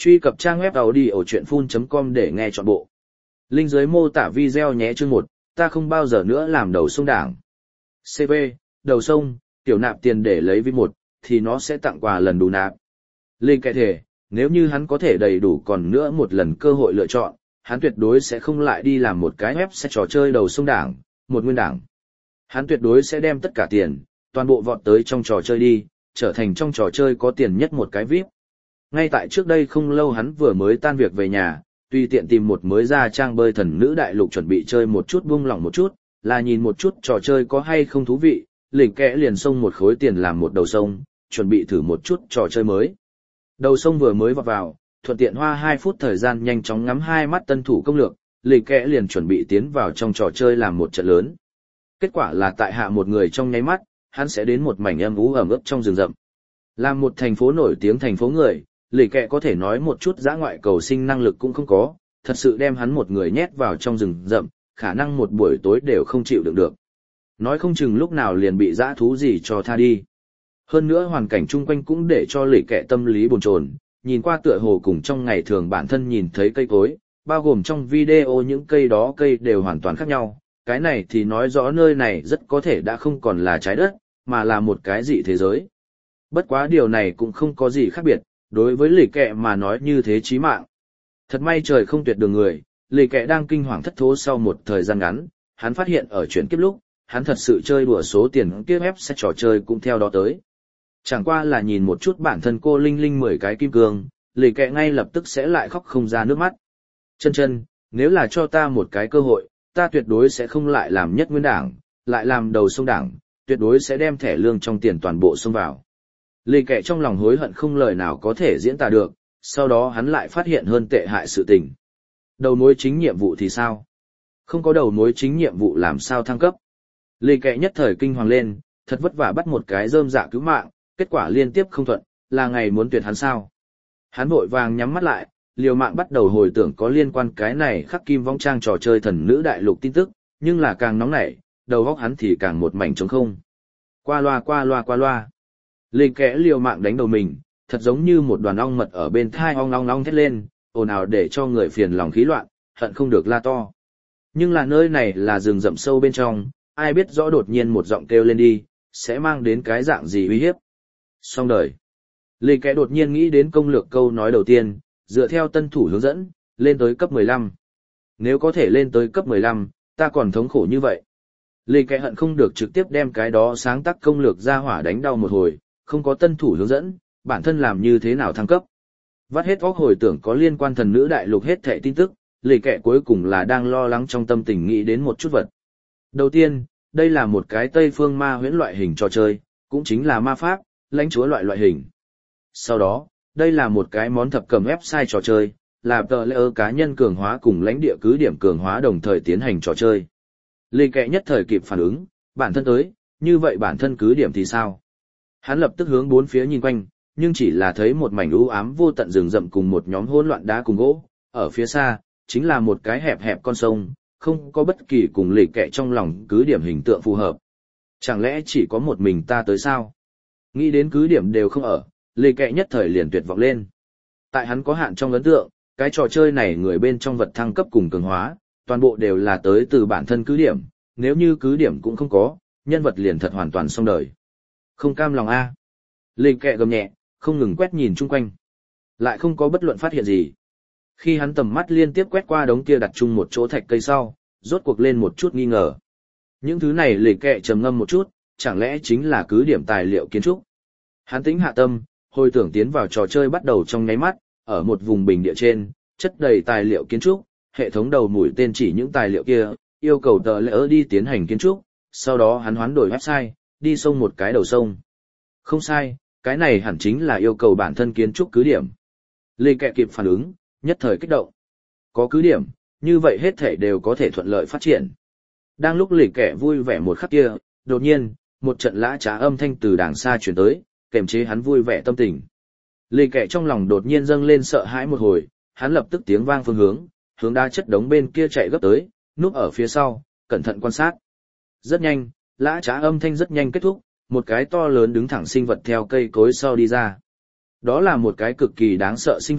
Truy cập trang web audiochuyenphun.com để nghe trọn bộ. Link dưới mô tả video nhé. Chương 1, ta không bao giờ nữa làm đầu sông đảng. CV, đầu sông, tiểu nạp tiền để lấy vi một, thì nó sẽ tặng quà lần đủ nạp. Linh kệ thể, nếu như hắn có thể đầy đủ còn nữa một lần cơ hội lựa chọn, hắn tuyệt đối sẽ không lại đi làm một cái website trò chơi đầu sông đảng, một nguyên đảng. Hắn tuyệt đối sẽ đem tất cả tiền, toàn bộ vọt tới trong trò chơi đi, trở thành trong trò chơi có tiền nhất một cái VIP. Ngay tại trước đây không lâu hắn vừa mới tan việc về nhà, tùy tiện tìm một mới ra trang bơi thần nữ đại lục chuẩn bị chơi một chút buông lỏng một chút, là nhìn một chút trò chơi có hay không thú vị, lỉnh kẽ liền xông một khối tiền làm một đầu sông, chuẩn bị thử một chút trò chơi mới. Đầu sông vừa mới vào, thuận tiện hoa 2 phút thời gian nhanh chóng ngắm hai mắt tân thủ công lược, lỉnh kẽ liền chuẩn bị tiến vào trong trò chơi làm một trận lớn. Kết quả là tại hạ một người trong nháy mắt, hắn sẽ đến một mảnh âm u ẩm ướt trong rừng rậm. Làm một thành phố nổi tiếng thành phố người, lì kẹ có thể nói một chút dã ngoại cầu sinh năng lực cũng không có, thật sự đem hắn một người nhét vào trong rừng rậm, khả năng một buổi tối đều không chịu đựng được. Nói không chừng lúc nào liền bị dã thú gì cho tha đi. Hơn nữa hoàn cảnh chung quanh cũng để cho lì kẹ tâm lý bồn chồn, nhìn qua tựa hồ cùng trong ngày thường bản thân nhìn thấy cây cối, bao gồm trong video những cây đó cây đều hoàn toàn khác nhau. Cái này thì nói rõ nơi này rất có thể đã không còn là trái đất, mà là một cái dị thế giới. Bất quá điều này cũng không có gì khác biệt, đối với lì kẹ mà nói như thế chí mạng. Thật may trời không tuyệt đường người, lì kẹ đang kinh hoàng thất thố sau một thời gian ngắn, hắn phát hiện ở chuyển kiếp lúc, hắn thật sự chơi đùa số tiền kiếp ép sẽ trò chơi cũng theo đó tới. Chẳng qua là nhìn một chút bản thân cô Linh Linh 10 cái kim cương, lì kẹ ngay lập tức sẽ lại khóc không ra nước mắt. Chân, nếu là cho ta một cái cơ hội, ta tuyệt đối sẽ không lại làm nhất nguyên đảng, lại làm đầu sông đảng, tuyệt đối sẽ đem thẻ lương trong tiền toàn bộ xông vào. Lì kẹ trong lòng hối hận không lời nào có thể diễn tả được, sau đó hắn lại phát hiện hơn tệ hại sự tình. Đầu mối chính nhiệm vụ thì sao? Không có đầu mối chính nhiệm vụ làm sao thăng cấp? Lì kẹ nhất thời kinh hoàng lên, thật vất vả bắt một cái rơm dạ cứu mạng, kết quả liên tiếp không thuận, là ngày muốn tuyệt hắn sao? Hắn vội vàng nhắm mắt lại, liều mạng bắt đầu hồi tưởng có liên quan cái này khắc kim vong trang trò chơi thần nữ đại lục tin tức, nhưng là càng nóng nảy, đầu óc hắn thì càng một mảnh trống không. Qua loa. Lì kẽ liều mạng đánh đầu mình, thật giống như một đoàn ong mật ở bên thai ong ong ong thét lên, ồn ào để cho người phiền lòng khí loạn, hận không được la to. Nhưng là nơi này là rừng rậm sâu bên trong, ai biết rõ đột nhiên một giọng kêu lên đi, sẽ mang đến cái dạng gì uy hiếp. Xong đời. Lì kẽ đột nhiên nghĩ đến công lược câu nói đầu tiên, dựa theo tân thủ hướng dẫn, lên tới cấp 15. Nếu có thể lên tới cấp 15, ta còn thống khổ như vậy. Lì kẽ hận không được trực tiếp đem cái đó sáng tác công lược ra hỏa đánh đau một hồi, không có tân thủ hướng dẫn, bản thân làm như thế nào thăng cấp. Vắt hết óc hồi tưởng có liên quan thần nữ đại lục hết thảy tin tức, lì kẽ cuối cùng là đang lo lắng trong tâm tình nghĩ đến một chút vật. Đầu tiên, đây là một cái Tây phương ma huyễn loại hình trò chơi, cũng chính là ma pháp, lãnh chúa loại hình. Sau đó, đây là một cái món thập cầm website trò chơi, là tờ layer cá nhân cường hóa cùng lãnh địa cứ điểm cường hóa đồng thời tiến hành trò chơi. Lì kẽ nhất thời kịp phản ứng, bản thân tới, như vậy bản thân cứ điểm thì sao? Hắn lập tức hướng bốn phía nhìn quanh, nhưng chỉ là thấy một mảnh u ám vô tận rừng rậm cùng một nhóm hỗn loạn đá cùng gỗ, ở phía xa, chính là một cái hẹp hẹp con sông, không có bất kỳ cùng lì kẽ trong lòng cứ điểm hình tượng phù hợp. Chẳng lẽ chỉ có một mình ta tới sao? Nghĩ đến cứ điểm đều không ở, lì kẽ nhất thời liền tuyệt vọng lên. Tại hắn có hạn trong ấn tượng, cái trò chơi này người bên trong vật thăng cấp cùng cường hóa, toàn bộ đều là tới từ bản thân cứ điểm, nếu như cứ điểm cũng không có, nhân vật liền thật hoàn toàn xong đời. Không cam lòng a. Lì kẹ gầm nhẹ, không ngừng quét nhìn chung quanh. Lại không có bất luận phát hiện gì. Khi hắn tầm mắt liên tiếp quét qua đống kia đặt chung một chỗ thạch cây sau, rốt cuộc lên một chút nghi ngờ. Những thứ này lì kẹ trầm ngâm một chút, chẳng lẽ chính là cứ điểm tài liệu kiến trúc. Hắn tĩnh hạ tâm, hồi tưởng tiến vào trò chơi bắt đầu trong nháy mắt, ở một vùng bình địa trên, chất đầy tài liệu kiến trúc, hệ thống đầu mũi tên chỉ những tài liệu kia, yêu cầu tờ lỡ đi tiến hành kiến trúc, sau đó hắn hoán đổi website, đi sông một cái đầu sông. Không sai, cái này hẳn chính là yêu cầu bản thân kiến trúc cứ điểm. Lì kẹ kịp phản ứng, nhất thời kích động. Có cứ điểm, như vậy hết thể đều có thể thuận lợi phát triển. Đang lúc lì kẹ vui vẻ một khắc kia, đột nhiên, một trận lã trá âm thanh từ đàng xa chuyển tới, kèm chế hắn vui vẻ tâm tình. Lì kẹ trong lòng đột nhiên dâng lên sợ hãi một hồi, hắn lập tức tiếng vang phương hướng đá chất đống bên kia chạy gấp tới, núp ở phía sau, cẩn thận quan sát. Rất nhanh, lã trá âm thanh rất nhanh kết thúc, một cái to lớn đứng thẳng sinh vật theo cây cối sau đi ra. Đó là một cái cực kỳ đáng sợ sinh vật,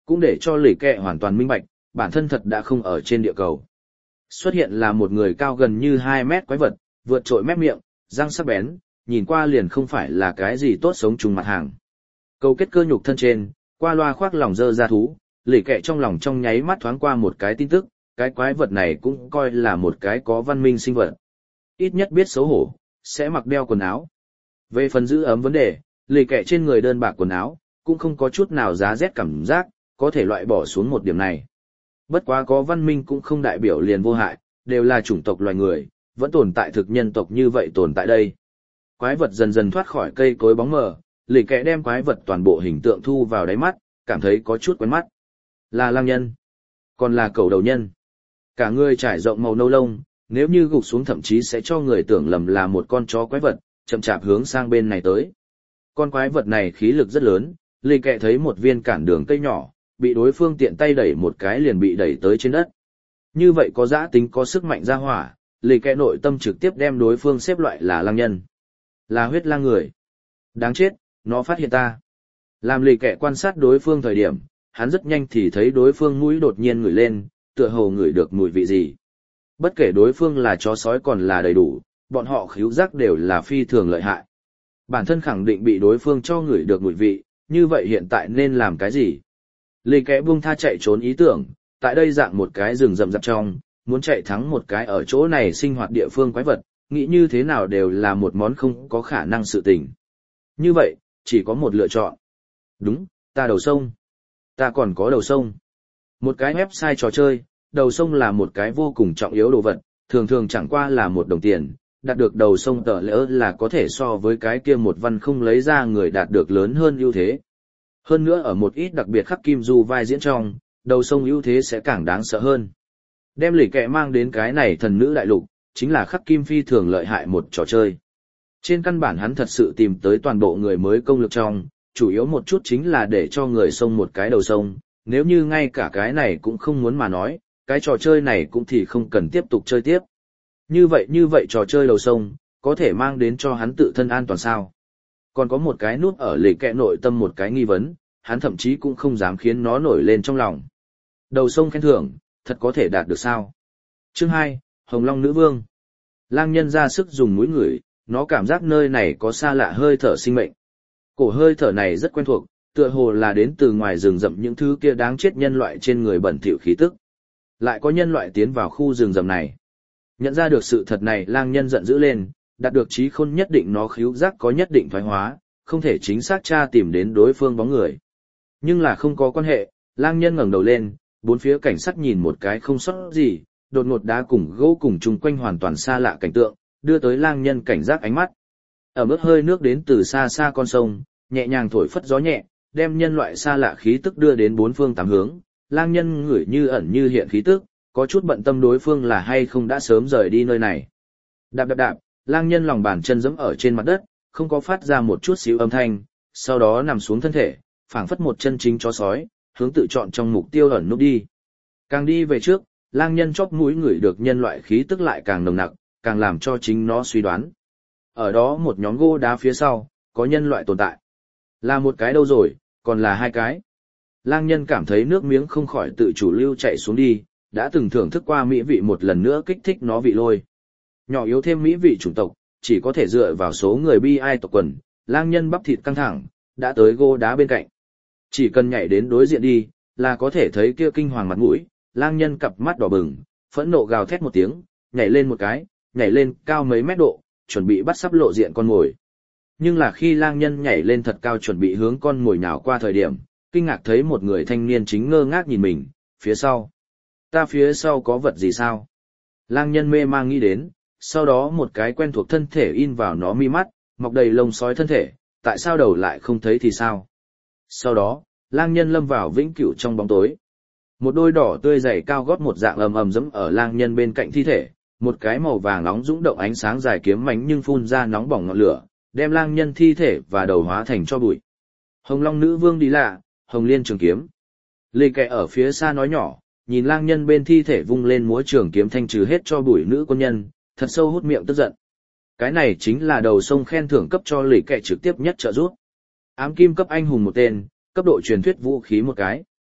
cũng để cho lì kẹ hoàn toàn minh bạch, bản thân thật đã không ở trên địa cầu. Xuất hiện là một người cao gần như 2 mét quái vật, vượt trội mép miệng, răng sắc bén, nhìn qua liền không phải là cái gì tốt sống chung mặt hàng. Câu kết cơ nhục thân trên, qua loa khoác lòng dơ ra thú, lì kẹ trong lòng trong nháy mắt thoáng qua một cái tin tức, cái quái vật này cũng coi là một cái có văn minh sinh vật. Ít nhất biết xấu hổ, sẽ mặc đeo quần áo. Về phần giữ ấm vấn đề, lì kẹ trên người đơn bạc quần áo, cũng không có chút nào giá rét cảm giác, có thể loại bỏ xuống một điểm này. Bất quá có văn minh cũng không đại biểu liền vô hại, đều là chủng tộc loài người, vẫn tồn tại thực nhân tộc như vậy tồn tại đây. Quái vật dần dần thoát khỏi cây cối bóng mờ, lì kẹ đem quái vật toàn bộ hình tượng thu vào đáy mắt, cảm thấy có chút quen mắt. Là lang nhân, còn là cầu đầu nhân. Cả người trải rộng màu nâu lông, nếu như gục xuống thậm chí sẽ cho người tưởng lầm là một con chó quái vật, chậm chạp hướng sang bên này tới. Con quái vật này khí lực rất lớn, lì kẹ thấy một viên cản đường cây nhỏ, bị đối phương tiện tay đẩy một cái liền bị đẩy tới trên đất. Như vậy có dã tính có sức mạnh ra hỏa, lì kẹ nội tâm trực tiếp đem đối phương xếp loại là lang nhân. Là huyết lang người. Đáng chết, nó phát hiện ta. Làm lì kẹ quan sát đối phương thời điểm, hắn rất nhanh thì thấy đối phương mũi đột nhiên ngửi lên, tựa hồ ngửi được mùi vị gì. Bất kể đối phương là chó sói còn là đầy đủ, bọn họ khứu giác đều là phi thường lợi hại. Bản thân khẳng định bị đối phương cho ngửi được mùi vị, như vậy hiện tại nên làm cái gì? Lì kẽ buông tha chạy trốn ý tưởng, tại đây dạng một cái rừng rậm rạp trong, muốn chạy thắng một cái ở chỗ này sinh hoạt địa phương quái vật, nghĩ như thế nào đều là một món không có khả năng sự tình. Như vậy, chỉ có một lựa chọn. Đúng, ta đầu sông. Ta còn có đầu sông. Một cái website trò chơi, đầu sông là một cái vô cùng trọng yếu đồ vật, thường thường chẳng qua là một đồng tiền, đạt được đầu sông tờ lỡ là có thể so với cái kia một văn không lấy ra người đạt được lớn hơn ưu thế. Hơn nữa ở một ít đặc biệt khắc kim du vai diễn trong, đầu sông ưu thế sẽ càng đáng sợ hơn. Đem lì kẹ mang đến cái này thần nữ đại lục, chính là khắc kim phi thường lợi hại một trò chơi. Trên căn bản hắn thật sự tìm tới toàn bộ người mới công lực trong, chủ yếu một chút chính là để cho người sông một cái đầu sông, nếu như ngay cả cái này cũng không muốn mà nói, cái trò chơi này cũng thì không cần tiếp tục chơi tiếp. Như vậy trò chơi đầu sông, có thể mang đến cho hắn tự thân an toàn sao? Còn có một cái nút ở lì kẹ nội tâm một cái nghi vấn, hắn thậm chí cũng không dám khiến nó nổi lên trong lòng. Đầu sông khen thưởng, thật có thể đạt được sao? Chương 2, Hồng Long Nữ Vương. Lang nhân ra sức dùng mũi ngửi, nó cảm giác nơi này có xa lạ hơi thở sinh mệnh. Cổ hơi thở này rất quen thuộc, tựa hồ là đến từ ngoài rừng rậm những thứ kia đáng chết nhân loại trên người bẩn thỉu khí tức. Lại có nhân loại tiến vào khu rừng rậm này. Nhận ra được sự thật này, lang nhân giận dữ lên, đạt được trí khôn nhất định nó khứu giác có nhất định thoái hóa, không thể chính xác tra tìm đến đối phương bóng người. Nhưng là không có quan hệ, lang nhân ngẩng đầu lên, bốn phía cảnh sắc nhìn một cái không sót gì, đột ngột đá cùng gỗ cùng chung quanh hoàn toàn xa lạ cảnh tượng, đưa tới lang nhân cảnh giác ánh mắt. Ở mức hơi nước đến từ xa xa con sông, nhẹ nhàng thổi phất gió nhẹ, đem nhân loại xa lạ khí tức đưa đến bốn phương tám hướng, lang nhân ngửi như ẩn như hiện khí tức, có chút bận tâm đối phương là hay không đã sớm rời đi nơi này. Đạp đạp đạp, lang nhân lòng bàn chân giẫm ở trên mặt đất, không có phát ra một chút xíu âm thanh, sau đó nằm xuống thân thể, phảng phất một chân chính chó sói, hướng tự chọn trong mục tiêu ẩn núp đi. Càng đi về trước, lang nhân chóp mũi ngửi được nhân loại khí tức lại càng nồng nặc, càng làm cho chính nó suy đoán. Ở đó một nhóm gỗ đá phía sau, có nhân loại tồn tại. Là một cái đâu rồi, còn là hai cái. Lang nhân cảm thấy nước miếng không khỏi tự chủ lưu chạy xuống đi, đã từng thưởng thức qua mỹ vị một lần nữa kích thích nó vị lôi. Nhỏ yếu thêm mỹ vị chủng tộc, chỉ có thể dựa vào số người bi ai tộc quần, lang nhân bắp thịt căng thẳng, đã tới gỗ đá bên cạnh. Chỉ cần nhảy đến đối diện đi, là có thể thấy kia kinh hoàng mặt mũi, lang nhân cặp mắt đỏ bừng, phẫn nộ gào thét một tiếng, nhảy lên một cái, nhảy lên cao mấy mét độ, chuẩn bị bắt sắp lộ diện con mồi. Nhưng là khi lang nhân nhảy lên thật cao chuẩn bị hướng con mồi nhào qua thời điểm, kinh ngạc thấy một người thanh niên chính ngơ ngác nhìn mình, phía sau. Ta phía sau có vật gì sao? Lang nhân mê mang nghĩ đến, sau đó một cái quen thuộc thân thể in vào nó mi mắt, mọc đầy lông sói thân thể, tại sao đầu lại không thấy thì sao? Sau đó, lang nhân lâm vào vĩnh cửu trong bóng tối. Một đôi đỏ tươi dày cao gót một dạng ầm ầm giẫm ở lang nhân bên cạnh thi thể, một cái màu vàng nóng dũng động ánh sáng dài kiếm mánh nhưng phun ra nóng bỏng ngọn lửa, đem lang nhân thi thể và đầu hóa thành tro bụi. Hồng Long Nữ Vương đi lạ, Hồng Liên trường kiếm. Lê Kệ ở phía xa nói nhỏ, nhìn lang nhân bên thi thể vung lên múa trường kiếm thanh trừ hết cho bụi nữ quân nhân, thật sâu hút miệng tức giận. Cái này chính là đầu sông khen thưởng cấp cho Lê Kệ trực tiếp nhất trợ giúp. Ám kim cấp anh hùng một tên, cấp độ truyền thuyết vũ khí một cái.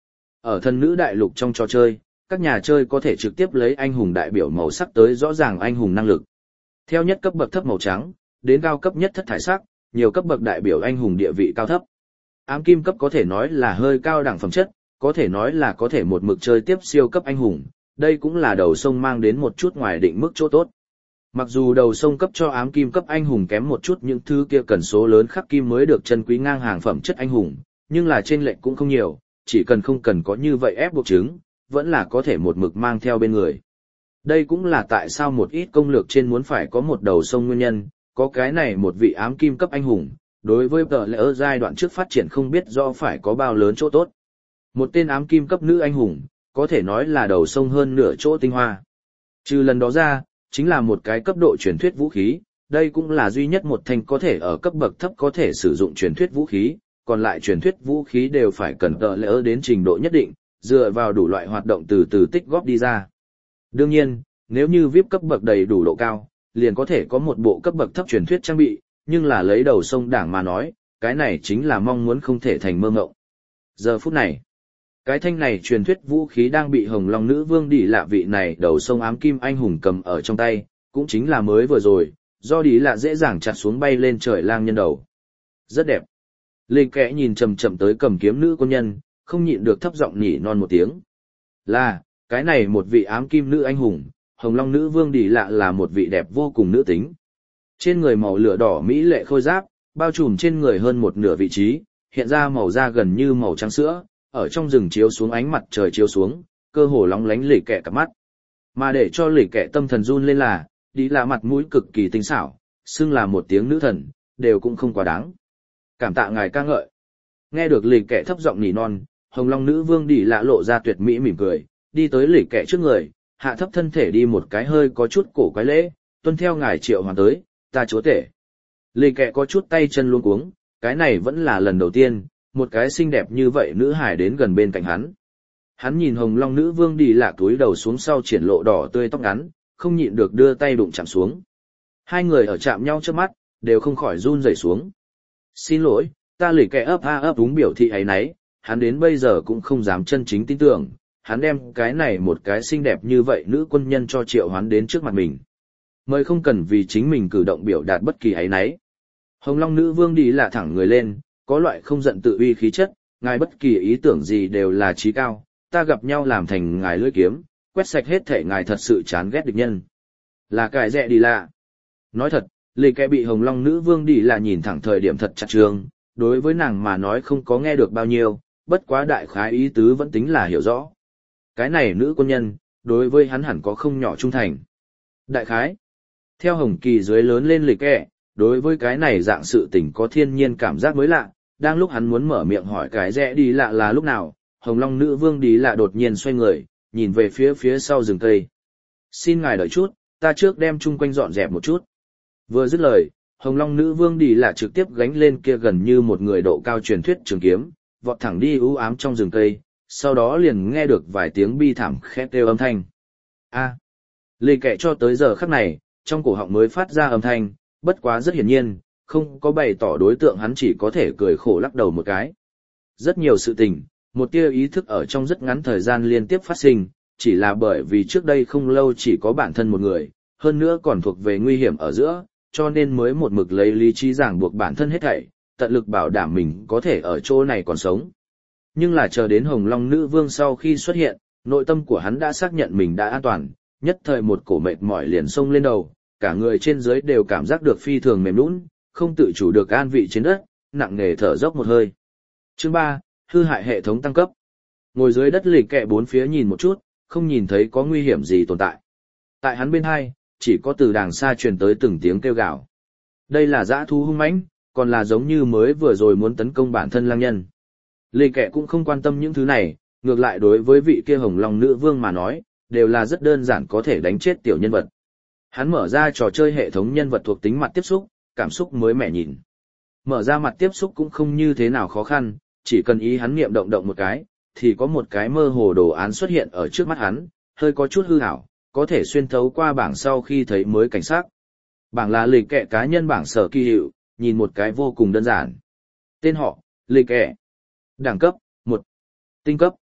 Ở thần nữ đại lục trong trò chơi, các nhà chơi có thể trực tiếp lấy anh hùng đại biểu màu sắc tới rõ ràng anh hùng năng lực. Theo nhất cấp bậc thấp màu trắng, đến cao cấp nhất thất thải sắc, nhiều cấp bậc đại biểu anh hùng địa vị cao thấp. Ám kim cấp có thể nói là hơi cao đẳng phẩm chất, có thể nói là có thể một mực chơi tiếp siêu cấp anh hùng, đây cũng là đầu sông mang đến một chút ngoài định mức chỗ tốt. Mặc dù đầu sông cấp cho ám kim cấp anh hùng kém một chút những thứ kia cần số lớn khắc kim mới được chân quý ngang hàng phẩm chất anh hùng, nhưng là chênh lệch cũng không nhiều, chỉ cần không cần có như vậy ép buộc chứng, vẫn là có thể một mực mang theo bên người. Đây cũng là tại sao một ít công lược trên muốn phải có một đầu sông nguyên nhân, có cái này một vị ám kim cấp anh hùng, đối với tờ lệ giai đoạn trước phát triển không biết do phải có bao lớn chỗ tốt. Một tên ám kim cấp nữ anh hùng, có thể nói là đầu sông hơn nửa chỗ tinh hoa. Trừ lần đó ra, chính là một cái cấp độ truyền thuyết vũ khí, đây cũng là duy nhất một thanh có thể ở cấp bậc thấp có thể sử dụng truyền thuyết vũ khí, còn lại truyền thuyết vũ khí đều phải cần tờ lệ đến trình độ nhất định, dựa vào đủ loại hoạt động từ từ tích góp đi ra. Đương nhiên, nếu như VIP cấp bậc đầy đủ độ cao, liền có thể có một bộ cấp bậc thấp truyền thuyết trang bị, nhưng là lấy đầu sông đảng mà nói, cái này chính là mong muốn không thể thành mơ ngộng. Giờ phút này, cái thanh này truyền thuyết vũ khí đang bị Hồng Long Nữ Vương Đi Lạ vị này đầu sông ám kim anh hùng cầm ở trong tay, cũng chính là mới vừa rồi, do Đi Lạ dễ dàng chặt xuống bay lên trời lang nhân đầu. Rất đẹp. Lê Kẽ nhìn chậm chậm tới cầm kiếm nữ quân nhân, không nhịn được thấp giọng nhỉ non một tiếng. Là, cái này một vị ám kim nữ anh hùng, Hồng Long Nữ Vương Đi Lạ là một vị đẹp vô cùng nữ tính. Trên người màu lửa đỏ mỹ lệ khôi giáp, bao trùm trên người hơn một nửa vị trí, hiện ra màu da gần như màu trắng sữa, ở trong rừng chiếu xuống ánh mặt trời chiếu xuống, cơ hồ lóng lánh Lì Kẹ cả mắt. Mà để cho Lì Kẹ tâm thần run lên là, Đi Lạ mặt mũi cực kỳ tinh xảo, xưng là một tiếng nữ thần, đều cũng không quá đáng. Cảm tạ ngài ca ngợi. Nghe được Lì Kẹ thấp giọng nỉ non, Hồng Long Nữ Vương Đi Lạ lộ ra tuyệt mỹ mỉm cười, đi tới Lì Kẹ trước người, hạ thấp thân thể đi một cái hơi có chút cổ quái lễ, tuân theo ngài triệu hoàn tới, ta chúa tể. Lì Kẹ có chút tay chân luống cuống, cái này vẫn là lần đầu tiên, một cái xinh đẹp như vậy nữ hài đến gần bên cạnh hắn. Hắn nhìn Hồng Long Nữ Vương Đi Lạ túi đầu xuống sau triển lộ đỏ tươi tóc ngắn, không nhịn được đưa tay đụng chạm xuống. Hai người ở chạm nhau trước mắt, đều không khỏi run rẩy xuống. Xin lỗi, ta Lì Kẹ ấp úng biểu thị ấy nấy, hắn đến bây giờ cũng không dám chân chính tin tưởng, hắn đem cái này một cái xinh đẹp như vậy nữ quân nhân cho triệu hoán đến trước mặt mình. Mời không cần vì chính mình cử động biểu đạt bất kỳ ấy nấy. Hồng Long Nữ Vương Đi Lạ thẳng người lên, có loại không giận tự uy khí chất, ngài bất kỳ ý tưởng gì đều là trí cao, ta gặp nhau làm thành ngài lưỡi kiếm, quét sạch hết thể ngài thật sự chán ghét địch nhân. Là cải rẻ Đi Lạ. Nói thật, Lì Kẹ bị Hồng Long Nữ Vương Đi Lạ nhìn thẳng thời điểm thật chặt trường, đối với nàng mà nói không có nghe được bao nhiêu, bất quá đại khái ý tứ vẫn tính là hiểu rõ. Cái này nữ quân nhân, đối với hắn hẳn có không nhỏ trung thành. Đại khái, theo Hồng Kỳ dưới lớn lên Lì Kẹ, đối với cái này dạng sự tình có thiên nhiên cảm giác mới lạ, đang lúc hắn muốn mở miệng hỏi cái rẽ Đi Lạ là lúc nào, Hồng Long Nữ Vương Đi Lạ đột nhiên xoay người, nhìn về phía sau rừng cây. Xin ngài đợi chút, ta trước đem chung quanh dọn dẹp một chút. Vừa dứt lời, Hồng Long Nữ Vương Đi Lạ trực tiếp gánh lên kia gần như một người độ cao truyền thuyết trường kiếm, vọt thẳng đi u ám trong rừng cây, sau đó liền nghe được vài tiếng bi thảm khét kêu âm thanh. A. Lì Kẹ cho tới giờ khắc này, trong cổ họng mới phát ra âm thanh, bất quá rất hiển nhiên, không có bày tỏ đối tượng hắn chỉ có thể cười khổ lắc đầu một cái. Rất nhiều sự tình, một tia ý thức ở trong rất ngắn thời gian liên tiếp phát sinh, chỉ là bởi vì trước đây không lâu chỉ có bản thân một người, hơn nữa còn thuộc về nguy hiểm ở giữa, cho nên mới một mực lấy lý trí ràng buộc bản thân hết thảy, tận lực bảo đảm mình có thể ở chỗ này còn sống. Nhưng là chờ đến Hồng Long Nữ Vương sau khi xuất hiện, nội tâm của hắn đã xác nhận mình đã an toàn, nhất thời một cổ mệt mỏi liền xông lên đầu, cả người trên dưới đều cảm giác được phi thường mềm nhũn, không tự chủ được an vị trên đất, nặng nề thở dốc một hơi. Chương 3, hư hại hệ thống tăng cấp. Ngồi dưới đất Lì Kẹ bốn phía nhìn một chút, không nhìn thấy có nguy hiểm gì tồn tại. Tại hắn bên hai, chỉ có từ đàng xa truyền tới từng tiếng kêu gào. Đây là dã thú hung mãnh, còn là giống như mới vừa rồi muốn tấn công bản thân lang nhân. Lì Kẹ cũng không quan tâm những thứ này, ngược lại đối với vị kia Hồng Long Nữ Vương mà nói, đều là rất đơn giản có thể đánh chết tiểu nhân vật. Hắn mở ra trò chơi hệ thống nhân vật thuộc tính mặt tiếp xúc, cảm xúc mới mẻ nhìn. Mở ra mặt tiếp xúc cũng không như thế nào khó khăn, chỉ cần ý hắn niệm động động một cái, thì có một cái mơ hồ đồ án xuất hiện ở trước mắt hắn, hơi có chút hư ảo, có thể xuyên thấu qua bảng sau khi thấy mới cảnh sát. Bảng là Lì Kẹ cá nhân bảng sở kỳ hiệu, nhìn một cái vô cùng đơn giản. Tên họ, Lì Kẹ. Đẳng cấp, 1. Tinh cấp,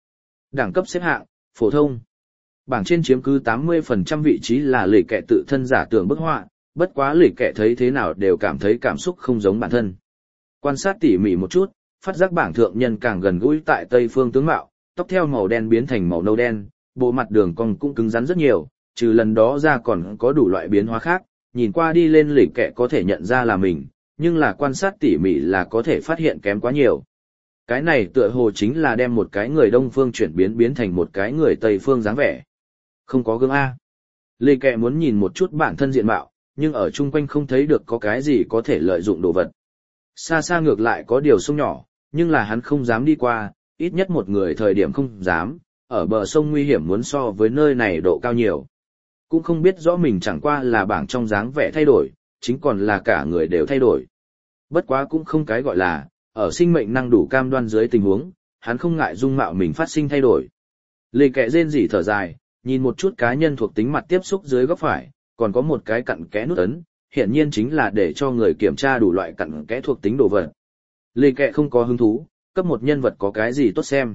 Đẳng cấp xếp hạng, phổ thông. Bảng trên chiếm cứ 80% vị trí là lì kẹ tự thân giả tưởng bức họa, bất quá lì kẹ thấy thế nào đều cảm thấy cảm xúc không giống bản thân. Quan sát tỉ mỉ một chút, phát giác bảng thượng nhân càng gần gũi tại Tây phương tướng mạo, tóc theo màu đen biến thành màu nâu đen, bộ mặt đường cong cũng cứng rắn rất nhiều, trừ lần đó ra còn có đủ loại biến hóa khác, nhìn qua đi lên lì kẹ có thể nhận ra là mình, nhưng là quan sát tỉ mỉ là có thể phát hiện kém quá nhiều. Cái này tựa hồ chính là đem một cái người Đông phương chuyển biến thành một cái người Tây phương dáng vẻ. Không có gương A. Lì kẹ muốn nhìn một chút bản thân diện mạo, nhưng ở chung quanh không thấy được có cái gì có thể lợi dụng đồ vật. Xa xa ngược lại có điều sông nhỏ, nhưng là hắn không dám đi qua, ít nhất một người thời điểm không dám, ở bờ sông nguy hiểm muốn so với nơi này độ cao nhiều. Cũng không biết rõ mình chẳng qua là bảng trong dáng vẻ thay đổi, chính còn là cả người đều thay đổi. Bất quá cũng không cái gọi là, ở sinh mệnh năng đủ cam đoan dưới tình huống, hắn không ngại dung mạo mình phát sinh thay đổi. Lì kẹ rên rỉ thở dài, nhìn một chút cá nhân thuộc tính mặt tiếp xúc dưới góc phải, còn có một cái cặn kẽ nút ấn, hiển nhiên chính là để cho người kiểm tra đủ loại cặn kẽ thuộc tính đồ vật. Lì kẹ không có hứng thú, cấp một nhân vật có cái gì tốt xem.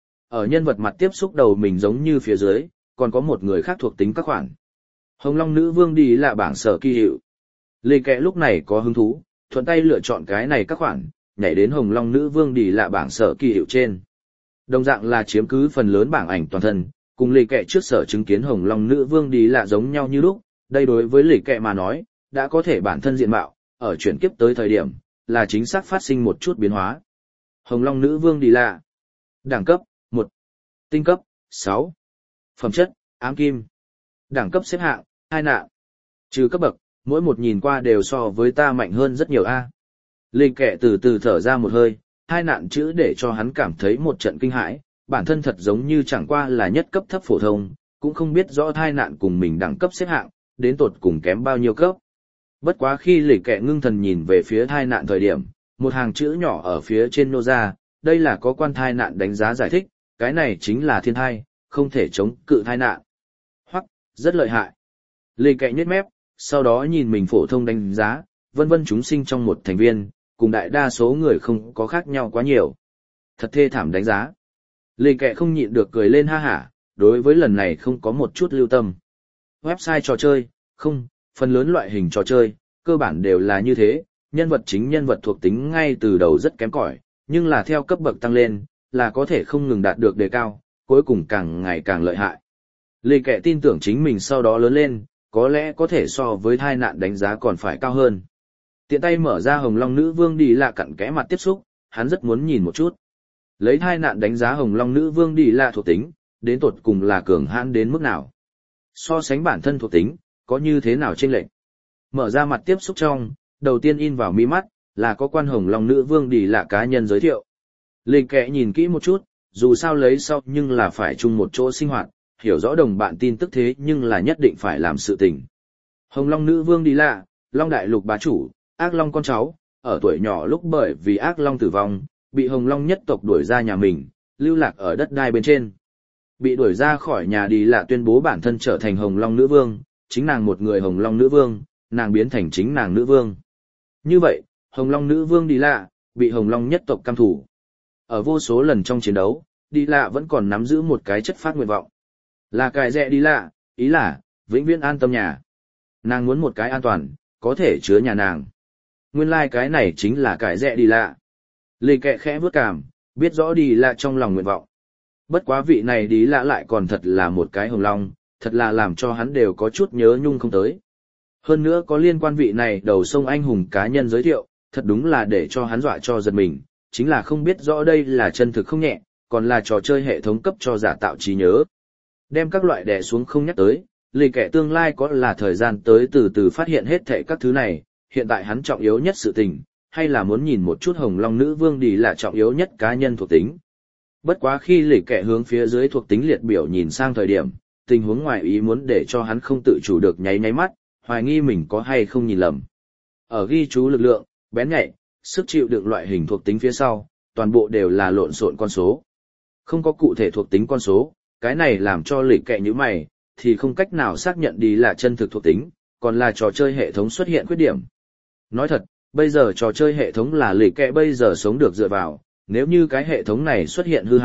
Ở nhân vật mặt tiếp xúc đầu mình giống như phía dưới, còn có một người khác thuộc tính các khoản. Hồng Long Nữ Vương đi là bảng sở kỳ hiệu. Lì kẹ lúc này có hứng thú, thuận tay lựa chọn cái này các khoản, nhảy đến Hồng Long Nữ Vương đi là bảng sở kỳ hiệu trên. Đồng dạng là chiếm cứ phần lớn bảng ảnh toàn thân, cùng lì kẹ trước sở chứng kiến Hồng Long Nữ Vương đi là giống nhau như lúc, đây đối với lì kẹ mà nói, đã có thể bản thân diện mạo, ở chuyển kiếp tới thời điểm, là chính xác phát sinh một chút biến hóa. Hồng Long Nữ Vương đi là đẳng cấp 1, tinh cấp 6, phẩm chất ám kim, đẳng cấp xếp hạng 2 nạn, trừ cấp bậc, mỗi một nhìn qua đều so với ta mạnh hơn rất nhiều a. Lì kẹ từ từ thở ra một hơi, 2 nạn chữ để cho hắn cảm thấy một trận kinh hãi, bản thân thật giống như chẳng qua là nhất cấp thấp phổ thông, cũng không biết rõ 2 nạn cùng mình đẳng cấp xếp hạng, đến tột cùng kém bao nhiêu cấp. Bất quá khi lì kẹ ngưng thần nhìn về phía 2 nạn thời điểm, một hàng chữ nhỏ ở phía trên nô ra, đây là có quan 2 nạn đánh giá giải thích, cái này chính là thiên thai, không thể chống cự 2 nạn. Hoặc, rất lợi hại. Lì kẹ nhếch mép, sau đó nhìn mình phổ thông đánh giá, vân vân chúng sinh trong một thành viên, cùng đại đa số người không có khác nhau quá nhiều. Thật thê thảm đánh giá. Lì kẹ không nhịn được cười lên ha hả, đối với lần này không có một chút lưu tâm. Website trò chơi, không, phần lớn loại hình trò chơi, cơ bản đều là như thế, nhân vật chính nhân vật thuộc tính ngay từ đầu rất kém cỏi, nhưng là theo cấp bậc tăng lên, là có thể không ngừng đạt được đề cao, cuối cùng càng ngày càng lợi hại. Lì kẹ tin tưởng chính mình sau đó lớn lên, có lẽ có thể so với 2 nạn đánh giá còn phải cao hơn. Tiện tay mở ra Hồng Long Nữ Vương đi là cặn kẽ mặt tiếp xúc, hắn rất muốn nhìn một chút. Lấy 2 nạn đánh giá Hồng Long Nữ Vương đi là thuộc tính, đến tột cùng là cường hãn đến mức nào. So sánh bản thân thuộc tính, có như thế nào chênh lệch. Mở ra mặt tiếp xúc trong, đầu tiên in vào mi mắt, là có quan Hồng Long Nữ Vương đi là cá nhân giới thiệu. Lì kẹ nhìn kỹ một chút, dù sao lấy sau nhưng là phải chung một chỗ sinh hoạt, hiểu rõ đồng bạn tin tức thế nhưng là nhất định phải làm sự tình. Hồng Long Nữ Vương đi là, Long Đại Lục bá chủ, ác long con cháu, ở tuổi nhỏ lúc bởi vì ác long tử vong, bị Hồng Long nhất tộc đuổi ra nhà mình, lưu lạc ở đất đai bên trên. Bị đuổi ra khỏi nhà đi là tuyên bố bản thân trở thành Hồng Long Nữ Vương, chính nàng một người Hồng Long Nữ Vương, nàng biến thành chính nàng Nữ Vương. Như vậy, Hồng Long Nữ Vương đi lạ, bị Hồng Long nhất tộc căm thủ. Ở vô số lần trong chiến đấu, đi lạ vẫn còn nắm giữ một cái chất phát nguyện vọng. Là cài rẽ đi lạ, ý là, vĩnh viễn an tâm nhà. Nàng muốn một cái an toàn, có thể chứa nhà nàng. Nguyên lai cái này chính là cài rẽ đi lạ. Lì kẹ khẽ vướt cảm, biết rõ đi lạ trong lòng nguyện vọng. Bất quá vị này đi lạ lại còn thật là một cái hồng long, thật là làm cho hắn đều có chút nhớ nhung không tới. Hơn nữa có liên quan vị này đầu sông anh hùng cá nhân giới thiệu, thật đúng là để cho hắn dọa cho giật mình, chính là không biết rõ đây là chân thực không nhẹ, còn là trò chơi hệ thống cấp cho giả tạo trí nhớ. Đem các loại đè xuống không nhắc tới, lì kẻ tương lai có là thời gian tới từ từ phát hiện hết thảy các thứ này, hiện tại hắn trọng yếu nhất sự tình, hay là muốn nhìn một chút Hồng Long Nữ Vương đi là trọng yếu nhất cá nhân thuộc tính. Bất quá khi lì kẻ hướng phía dưới thuộc tính liệt biểu nhìn sang thời điểm, tình huống ngoài ý muốn để cho hắn không tự chủ được nháy mắt, hoài nghi mình có hay không nhìn lầm. Ở ghi chú lực lượng, bén nhạy, sức chịu đựng loại hình thuộc tính phía sau, toàn bộ đều là lộn xộn con số. Không có cụ thể thuộc tính con số, cái này làm cho lì kẻ như mày, thì không cách nào xác nhận đi là chân thực thuộc tính, còn là trò chơi hệ thống xuất hiện khuyết điểm. Nói thật, bây giờ trò chơi hệ thống là lì kẻ bây giờ sống được dựa vào, nếu như cái hệ thống này xuất hiện hư hại,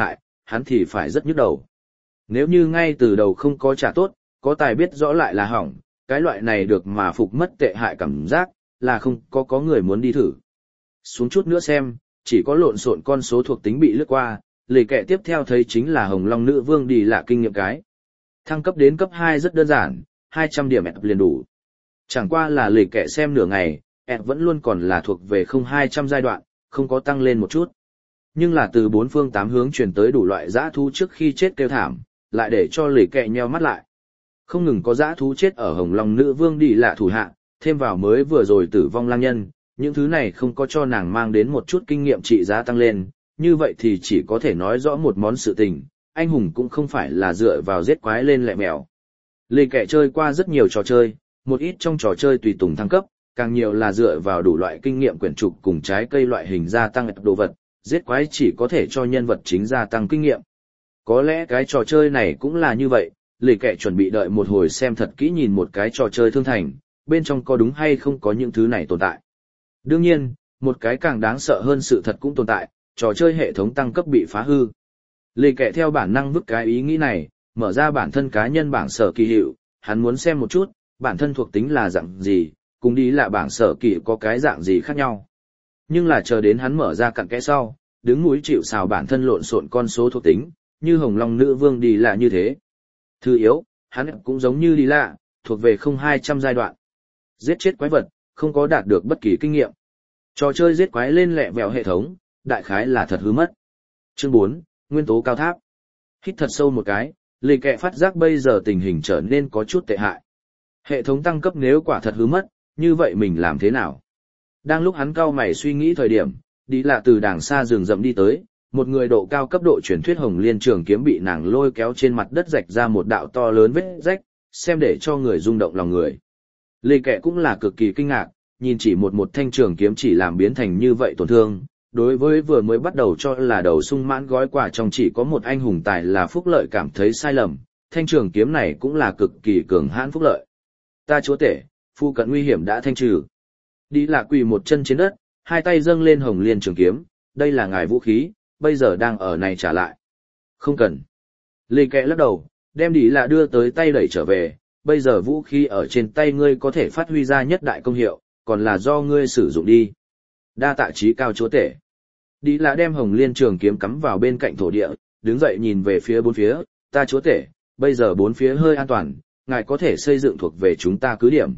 hắn thì phải rất nhức đầu. Nếu như ngay từ đầu không có trả tốt, có tài biết rõ lại là hỏng, cái loại này được mà phục mất tệ hại cảm giác, là không có người muốn đi thử. Xuống chút nữa xem, chỉ có lộn xộn con số thuộc tính bị lướt qua, lề kệ tiếp theo thấy chính là Hồng Long Nữ Vương đi lạ kinh nghiệm cái. Thăng cấp đến cấp 2 rất đơn giản, 200 điểm liền đủ. Chẳng qua là lề kệ xem nửa ngày, vẫn luôn còn là thuộc về 0200 giai đoạn, không có tăng lên một chút. Nhưng là từ bốn phương tám hướng truyền tới đủ loại dã thú trước khi chết kêu thảm, lại để cho lề kệ nheo mắt lại. Không ngừng có dã thú chết ở Hồng Long Nữ Vương đi lạ thủ hạ, thêm vào mới vừa rồi tử vong lang nhân, những thứ này không có cho nàng mang đến một chút kinh nghiệm trị giá tăng lên, như vậy thì chỉ có thể nói rõ một món sự tình, anh hùng cũng không phải là dựa vào giết quái lên lẹ mèo. Lề kệ chơi qua rất nhiều trò chơi, một ít trong trò chơi tùy tùng thăng cấp, càng nhiều là dựa vào đủ loại kinh nghiệm quyển trục cùng trái cây loại hình gia tăng đồ vật, giết quái chỉ có thể cho nhân vật chính gia tăng kinh nghiệm. Có lẽ cái trò chơi này cũng là như vậy, lề kệ chuẩn bị đợi một hồi xem thật kỹ nhìn một cái trò chơi thương thành, bên trong có đúng hay không có những thứ này tồn tại. Đương nhiên, một cái càng đáng sợ hơn sự thật cũng tồn tại, trò chơi hệ thống tăng cấp bị phá hư. Lề kệ theo bản năng vứt cái ý nghĩ này, mở ra bản thân cá nhân bảng sở kỳ hiệu, hắn muốn xem một chút, bản thân thuộc tính là dạng gì, cùng đi là bảng sở kỳ có cái dạng gì khác nhau. Nhưng là chờ đến hắn mở ra cặn kẽ sau, đứng núi chịu sào bản thân lộn xộn con số thuộc tính, như Hồng Long Nữ Vương đi là như thế. Thứ yếu, hắn cũng giống như đi lạ, thuộc về 0200 giai đoạn. Giết chết quái vật, không có đạt được bất kỳ kinh nghiệm. Trò chơi giết quái lên lẹ vẹo hệ thống, đại khái là thật hư mất. Chương 4, Nguyên tố cao tháp. Hít thật sâu một cái, lề kệ phát giác bây giờ tình hình trở nên có chút tệ hại. Hệ thống tăng cấp nếu quả thật hư mất, như vậy mình làm thế nào? Đang lúc hắn cau mày suy nghĩ thời điểm, đi lạ từ đàng xa rừng rậm đi tới, một người độ cao cấp độ truyền thuyết hồng liên trường kiếm bị nàng lôi kéo trên mặt đất rạch ra một đạo to lớn vết rách, xem để cho người rung động lòng người. Lề kệ cũng là cực kỳ kinh ngạc, nhìn chỉ một thanh trường kiếm chỉ làm biến thành như vậy tổn thương. Đối với vừa mới bắt đầu cho là đầu sung mãn gói quà trong chỉ có một anh hùng tài là phúc lợi cảm thấy sai lầm, thanh trường kiếm này cũng là cực kỳ cường hãn phúc lợi. Ta chúa tể, phu cận nguy hiểm đã thanh trừ. Đi lạ quỳ một chân trên đất, hai tay dâng lên hồng liên trường kiếm, đây là ngài vũ khí, bây giờ đang ở này trả lại. Không cần. Lề kệ lắc đầu, đem đi lạ đưa tới tay đẩy trở về, bây giờ vũ khí ở trên tay ngươi có thể phát huy ra nhất đại công hiệu, còn là do ngươi sử dụng đi. Đa tạ chí cao chúa tể. Đi lạ đem hồng liên trường kiếm cắm vào bên cạnh thổ địa, đứng dậy nhìn về phía bốn phía, ta chúa tể, bây giờ bốn phía hơi an toàn, ngài có thể xây dựng thuộc về chúng ta cứ điểm.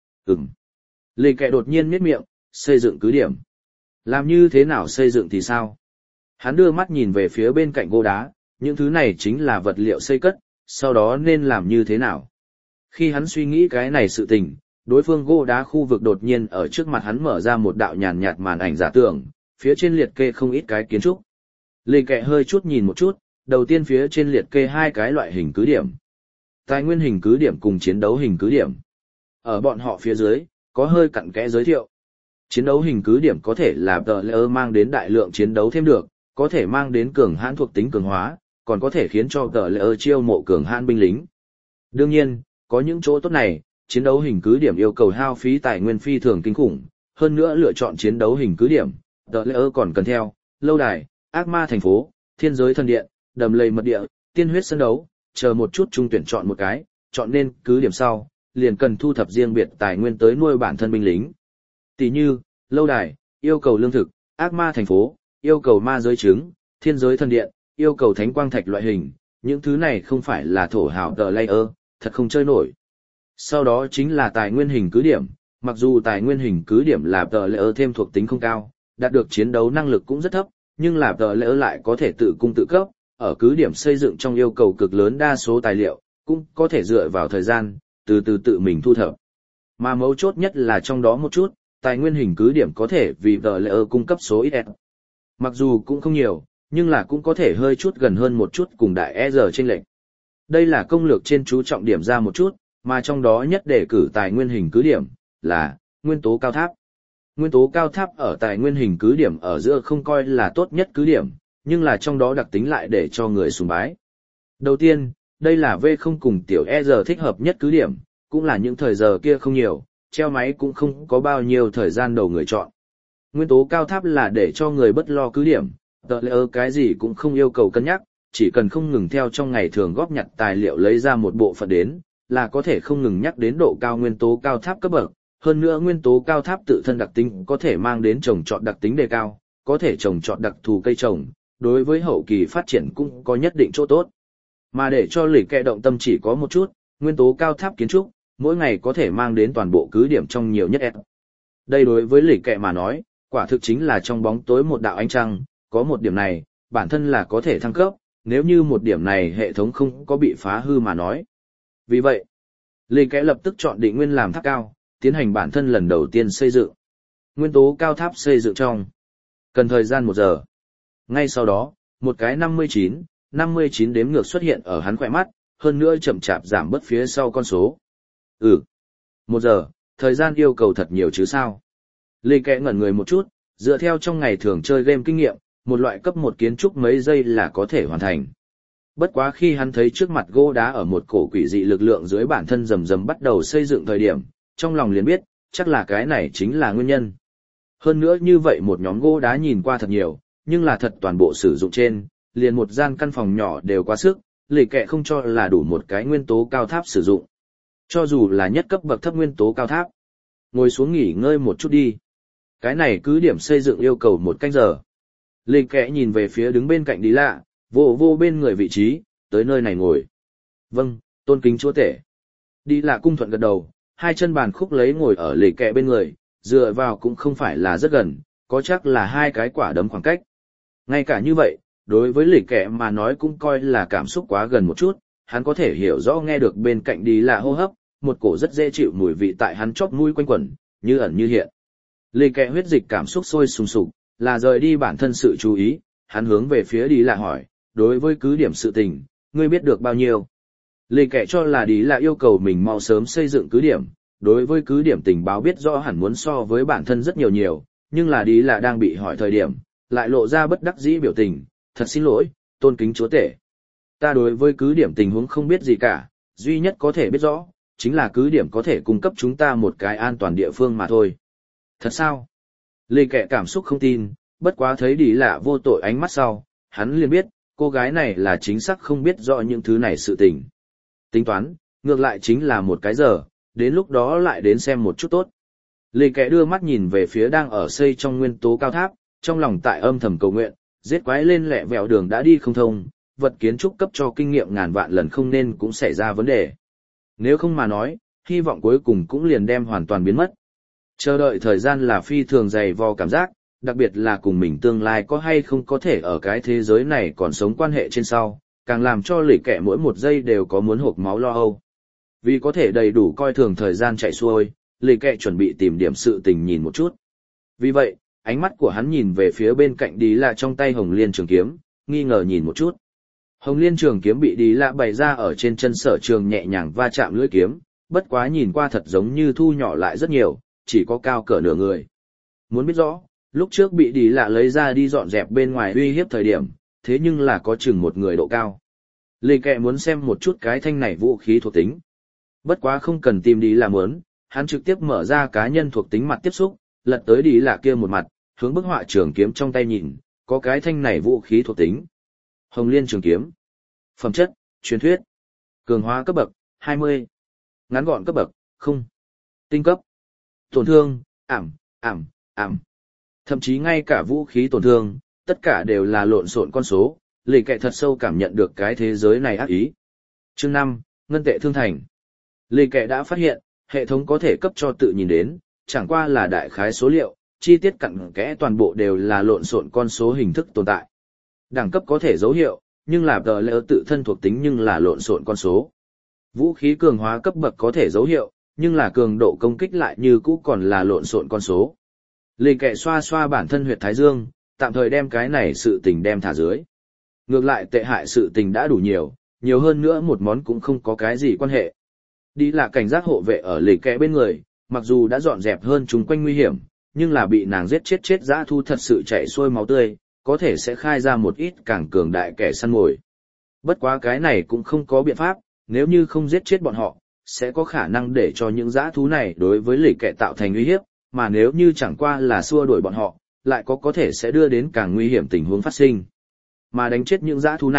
Lề kệ đột nhiên miết miệng, xây dựng cứ điểm. Làm như thế nào xây dựng thì sao? Hắn đưa mắt nhìn về phía bên cạnh gỗ đá, những thứ này chính là vật liệu xây cất, sau đó nên làm như thế nào? Khi hắn suy nghĩ cái này sự tình, đối phương gỗ đá khu vực đột nhiên ở trước mặt hắn mở ra một đạo nhàn nhạt màn ảnh giả tưởng, phía trên liệt kê không ít cái kiến trúc. Lề kệ hơi chút nhìn một chút, đầu tiên phía trên liệt kê hai cái loại hình cứ điểm. Tài nguyên hình cứ điểm cùng chiến đấu hình cứ điểm. Ở bọn họ phía dưới, có hơi cặn kẽ giới thiệu. Chiến đấu hình cứ điểm có thể là tờ layer mang đến đại lượng chiến đấu thêm được, có thể mang đến cường hãn thuộc tính cường hóa, còn có thể khiến cho tờ layer chiêu mộ cường hãn binh lính. Đương nhiên, có những chỗ tốt này, chiến đấu hình cứ điểm yêu cầu hao phí tài nguyên phi thường kinh khủng, hơn nữa lựa chọn chiến đấu hình cứ điểm, tờ layer còn cần theo, lâu đài, ác ma thành phố, thiên giới thần điện, đầm lầy mật địa, tiên huyết sân đấu, chờ một chút trung tuyển chọn một cái, chọn nên cứ điểm sau, liền cần thu thập riêng biệt tài nguyên tới nuôi bản thân binh lính. Tỷ như, lâu đài, yêu cầu lương thực, ác ma thành phố, yêu cầu ma giới trứng, thiên giới thần điện, yêu cầu thánh quang thạch loại hình, những thứ này không phải là thổ hào tờ layer, thật không chơi nổi. Sau đó chính là tài nguyên hình cứ điểm, mặc dù tài nguyên hình cứ điểm là tờ layer thêm thuộc tính không cao, đạt được chiến đấu năng lực cũng rất thấp, nhưng là tờ layer lại có thể tự cung tự cấp, ở cứ điểm xây dựng trong yêu cầu cực lớn đa số tài liệu, cũng có thể dựa vào thời gian, từ từ tự mình thu thập. Mà mấu chốt nhất là trong đó một chút, tài nguyên hình cứ điểm có thể vì tờ layer cung cấp số ít. Mặc dù cũng không nhiều, nhưng là cũng có thể hơi chút gần hơn một chút cùng đại ER chênh lệch. Đây là công lược trên chú trọng điểm ra một chút, mà trong đó nhất đề cử tài nguyên hình cứ điểm là nguyên tố cao tháp. Nguyên tố cao tháp ở tài nguyên hình cứ điểm ở giữa không coi là tốt nhất cứ điểm, nhưng là trong đó đặc tính lại để cho người sùng bái. Đầu tiên, đây là V0 cùng tiểu ER thích hợp nhất cứ điểm, cũng là những thời giờ kia không nhiều, treo máy cũng không có bao nhiêu thời gian đầu người chọn. Nguyên tố cao tháp là để cho người bất lo cứ điểm, tờ layer cái gì cũng không yêu cầu cân nhắc, chỉ cần không ngừng theo trong ngày thường góp nhặt tài liệu lấy ra một bộ phận đến, là có thể không ngừng nhắc đến độ cao nguyên tố cao tháp cấp bậc. Hơn nữa nguyên tố cao tháp tự thân đặc tính có thể mang đến trồng trọt đặc tính đề cao, có thể trồng trọt đặc thù cây trồng, đối với hậu kỳ phát triển cũng có nhất định chỗ tốt. Mà để cho lì kẹ động tâm chỉ có một chút, nguyên tố cao tháp kiến trúc, mỗi ngày có thể mang đến toàn bộ cứ điểm trong nhiều nhất S. Đây đối với lì kẹ mà nói, quả thực chính là trong bóng tối một đạo ánh trăng, có một điểm này, bản thân là có thể thăng cấp, nếu như một điểm này hệ thống không có bị phá hư mà nói. Vì vậy, lì kẹ lập tức chọn định nguyên làm tháp cao, tiến hành bản thân lần đầu tiên xây dựng. Nguyên tố cao tháp xây dựng trong cần thời gian 1 giờ. Ngay sau đó, một cái 59 đếm ngược xuất hiện ở hắn khỏe mắt, hơn nữa chậm chạp giảm bớt phía sau con số. 1 giờ, thời gian yêu cầu thật nhiều chứ sao? Lì kẹ ngẩn người một chút, dựa theo trong ngày thường chơi game kinh nghiệm, một loại cấp 1 kiến trúc mấy giây là có thể hoàn thành. Bất quá khi hắn thấy trước mặt gỗ đá ở một cổ quỷ dị lực lượng dưới bản thân rầm rầm bắt đầu xây dựng thời điểm, trong lòng liền biết, chắc là cái này chính là nguyên nhân. Hơn nữa như vậy một nhóm gỗ đá nhìn qua thật nhiều, nhưng là thật toàn bộ sử dụng trên, liền một gian căn phòng nhỏ đều quá sức, lì kẹ không cho là đủ một cái nguyên tố cao tháp sử dụng. Cho dù là nhất cấp bậc thấp nguyên tố cao tháp. Ngồi xuống nghỉ ngơi một chút đi. Cái này cứ điểm xây dựng yêu cầu 1 canh giờ. Lì kẹ nhìn về phía đứng bên cạnh đi lạ, vô bên người vị trí, tới nơi này ngồi. Vâng, tôn kính chúa tể. Đi lạ cung thuận gật đầu, 2 chân bàn khúc lấy ngồi ở lì kẹ bên người, dựa vào cũng không phải là rất gần, có chắc là 2 cái quả đấm khoảng cách. Ngay cả như vậy, đối với lì kẹ mà nói cũng coi là cảm xúc quá gần một chút, hắn có thể hiểu rõ nghe được bên cạnh đi lạ hô hấp, một cổ rất dễ chịu mùi vị tại hắn chóp mũi quanh quẩn, như ẩn như hiện. Lì kẹ huyết dịch cảm xúc sôi sùng sục, là rời đi bản thân sự chú ý, hắn hướng về phía đi lạ hỏi, đối với cứ điểm sự tình, ngươi biết được bao nhiêu? Lì kẹ cho là đi lạ yêu cầu mình mau sớm xây dựng cứ điểm, đối với cứ điểm tình báo biết rõ hẳn muốn so với bản thân rất nhiều, nhưng là đi lạ đang bị hỏi thời điểm, lại lộ ra bất đắc dĩ biểu tình, thật xin lỗi, tôn kính chúa tể. Ta đối với cứ điểm tình huống không biết gì cả, duy nhất có thể biết rõ, chính là cứ điểm có thể cung cấp chúng ta một cái an toàn địa phương mà thôi. Thật sao? Lì kẹ cảm xúc không tin, bất quá thấy đi lạ vô tội ánh mắt sau, hắn liền biết, cô gái này là chính xác không biết rõ những thứ này sự tình. Tính toán, ngược lại chính là 1 cái giờ, đến lúc đó lại đến xem một chút tốt. Lì kẹ đưa mắt nhìn về phía đang ở xây trong nguyên tố cao tháp, trong lòng tại âm thầm cầu nguyện, giết quái lên lẹ vẹo đường đã đi không thông, vật kiến trúc cấp cho kinh nghiệm ngàn vạn lần không nên cũng xảy ra vấn đề. Nếu không mà nói, hy vọng cuối cùng cũng liền đem hoàn toàn biến mất. Chờ đợi thời gian là phi thường dày vò cảm giác, đặc biệt là cùng mình tương lai có hay không có thể ở cái thế giới này còn sống quan hệ trên sau, càng làm cho lì kẹ mỗi 1 giây đều có muốn hộp máu lo âu. Vì có thể đầy đủ coi thường thời gian chạy xuôi, lì kẹ chuẩn bị tìm điểm sự tình nhìn một chút. Vì vậy, ánh mắt của hắn nhìn về phía bên cạnh đi lạ trong tay hồng liên trường kiếm, nghi ngờ nhìn một chút. Hồng liên trường kiếm bị đi lạ bày ra ở trên chân sở trường nhẹ nhàng va chạm lưỡi kiếm, bất quá nhìn qua thật giống như thu nhỏ lại rất nhiều, chỉ có cao cỡ nửa người. Muốn biết rõ, lúc trước bị đi lạ lấy ra đi dọn dẹp bên ngoài uy hiếp thời điểm, thế nhưng là có chừng 1 người độ cao. Lì kẹ muốn xem một chút cái thanh này vũ khí thuộc tính. Bất quá không cần tìm đi lạ muốn, hắn trực tiếp mở ra cá nhân thuộc tính mặt tiếp xúc, lật tới đi lạ kia một mặt, hướng bức họa trường kiếm trong tay nhìn, có cái thanh này vũ khí thuộc tính. Hồng liên trường kiếm. Phẩm chất, truyền thuyết. Cường hóa cấp bậc, 20. Ngắn gọn cấp bậc, 0. Tinh cấp. Tổn thương, ảm. Thậm chí ngay cả vũ khí tổn thương, tất cả đều là lộn xộn con số, lì kẹ thật sâu cảm nhận được cái thế giới này ác ý. Chương 5, ngân tệ thương thành. Lì kẹ đã phát hiện, hệ thống có thể cấp cho tự nhìn đến, chẳng qua là đại khái số liệu, chi tiết cặn kẽ toàn bộ đều là lộn xộn con số hình thức tồn tại. Đẳng cấp có thể dấu hiệu, nhưng là tờ lỡ tự thân thuộc tính nhưng là lộn xộn con số. Vũ khí cường hóa cấp bậc có thể dấu hiệu, nhưng là cường độ công kích lại như cũ còn là lộn xộn con số. Lì kẹ xoa xoa bản thân huyệt thái dương, tạm thời đem cái này sự tình đem thả dưới. Ngược lại tệ hại sự tình đã đủ nhiều hơn nữa một món cũng không có cái gì quan hệ. Đi là cảnh giác hộ vệ ở lì kẹ bên người, mặc dù đã dọn dẹp hơn chúng quanh nguy hiểm, nhưng là bị nàng giết chết dã thu thật sự chảy xuôi máu tươi, có thể sẽ khai ra một ít càng cường đại kẻ săn mồi. Bất quá cái này cũng không có biện pháp, nếu như không giết chết bọn họ, sẽ có khả năng để cho những dã thú này đối với lì kẹ tạo thành uy hiếp, mà nếu như chẳng qua là xua đuổi bọn họ, lại có thể sẽ đưa đến càng nguy hiểm tình huống phát sinh. Mà đánh chết những dã thú này,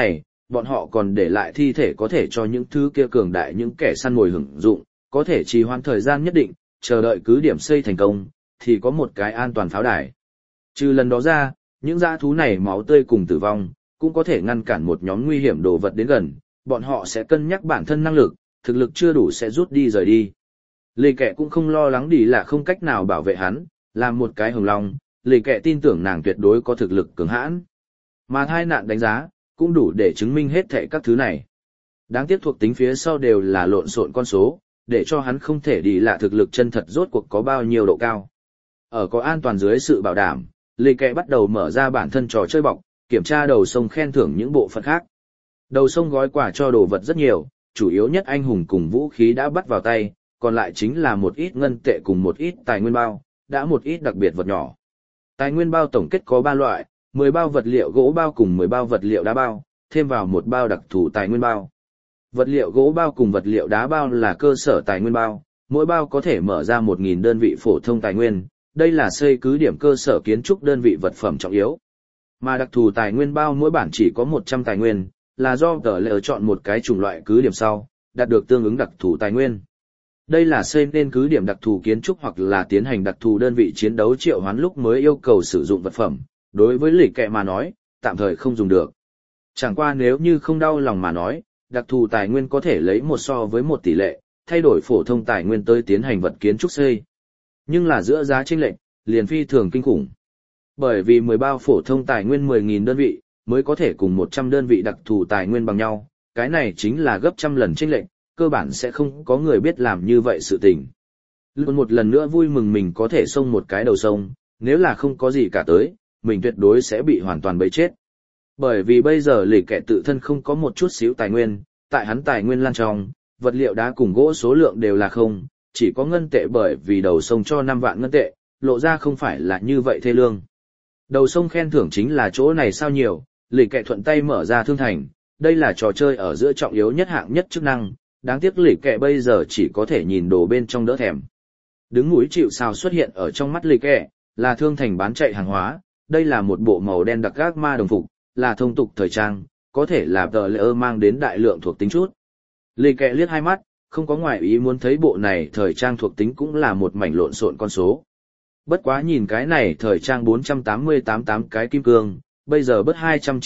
bọn họ còn để lại thi thể có thể cho những thứ kia cường đại những kẻ săn mồi hưởng dụng, có thể trì hoãn thời gian nhất định, chờ đợi cứ điểm xây thành công, thì có một cái an toàn pháo đài. Trừ lần đó ra, những dã thú này máu tươi cùng tử vong, cũng có thể ngăn cản một nhóm nguy hiểm đồ vật đến gần, bọn họ sẽ cân nhắc bản thân năng lực, thực lực chưa đủ sẽ rút đi rời đi. Lì Kẹ cũng không lo lắng đi là không cách nào bảo vệ hắn, làm một cái hồng long, Lì Kẹ tin tưởng nàng tuyệt đối có thực lực cường hãn. Mà thai nạn đánh giá, cũng đủ để chứng minh hết thảy các thứ này. Đáng tiếc thuộc tính phía sau đều là lộn xộn con số, để cho hắn không thể đi là thực lực chân thật rốt cuộc có bao nhiêu độ cao. Ở có an toàn dưới sự bảo đảm, Lì Kẹ bắt đầu mở ra bản thân trò chơi bọc, kiểm tra đầu sông khen thưởng những bộ phận khác. Đầu sông gói quà cho đồ vật rất nhiều, chủ yếu nhất anh hùng cùng vũ khí đã bắt vào tay, còn lại chính là một ít ngân tệ cùng một ít tài nguyên bao, đã một ít đặc biệt vật nhỏ. Tài nguyên bao tổng kết có 3 loại, 10 bao vật liệu gỗ bao cùng 10 bao vật liệu đá bao, thêm vào một bao đặc thù tài nguyên bao. Vật liệu gỗ bao cùng vật liệu đá bao là cơ sở tài nguyên bao, mỗi bao có thể mở ra 1.000 đơn vị phổ thông tài nguyên, đây là xây cứ điểm cơ sở kiến trúc đơn vị vật phẩm trọng yếu. Mà đặc thù tài nguyên bao mỗi bản chỉ có 100 tài nguyên, là do tờ lỡ chọn một cái chủng loại cứ điểm sau, đạt được tương ứng đặc thù tài nguyên. Đây là xây nên cứ điểm đặc thù kiến trúc hoặc là tiến hành đặc thù đơn vị chiến đấu triệu hoán lúc mới yêu cầu sử dụng vật phẩm, đối với Lì Kẹ mà nói, tạm thời không dùng được. Chẳng qua nếu như không đau lòng mà nói, đặc thù tài nguyên có thể lấy 1 so với 1 tỷ lệ, thay đổi phổ thông tài nguyên tới tiến hành vật kiến trúc xây. Nhưng là giữa giá chênh lệch, liền phi thường kinh khủng. Bởi vì 10 bao phổ thông tài nguyên 10.000 đơn vị, mới có thể cùng 100 đơn vị đặc thù tài nguyên bằng nhau, cái này chính là gấp trăm lần chênh lệch, cơ bản sẽ không có người biết làm như vậy sự tình. Luôn một lần nữa vui mừng mình có thể xông một cái đầu sông, nếu là không có gì cả tới, mình tuyệt đối sẽ bị hoàn toàn bấy chết. Bởi vì bây giờ Lì Kẹ tự thân không có một chút xíu tài nguyên, tại hắn tài nguyên lan trong, vật liệu đá cùng gỗ số lượng đều là không, chỉ có ngân tệ bởi vì đầu sông cho 5 vạn ngân tệ, lộ ra không phải là như vậy thê lương. Đầu sông khen thưởng chính là chỗ này sao nhiều, Lì Kẹ thuận tay mở ra thương thành, đây là trò chơi ở giữa trọng yếu nhất hạng nhất chức năng, đáng tiếc Lì Kẹ bây giờ chỉ có thể nhìn đồ bên trong đỡ thèm. Đứng núi chịu sào xuất hiện ở trong mắt Lì Kẹ, là thương thành bán chạy hàng hóa, đây là một bộ màu đen đặc gác ma đồng phục, là thông tục thời trang, có thể là tờ lỡ mang đến đại lượng thuộc tính chút. Lì Kẹ liếc hai mắt, không có ngoại ý muốn thấy bộ này thời trang thuộc tính cũng là một mảnh lộn xộn con số. Bất quá nhìn cái này thời trang 488 cái kim cương, bây giờ bớt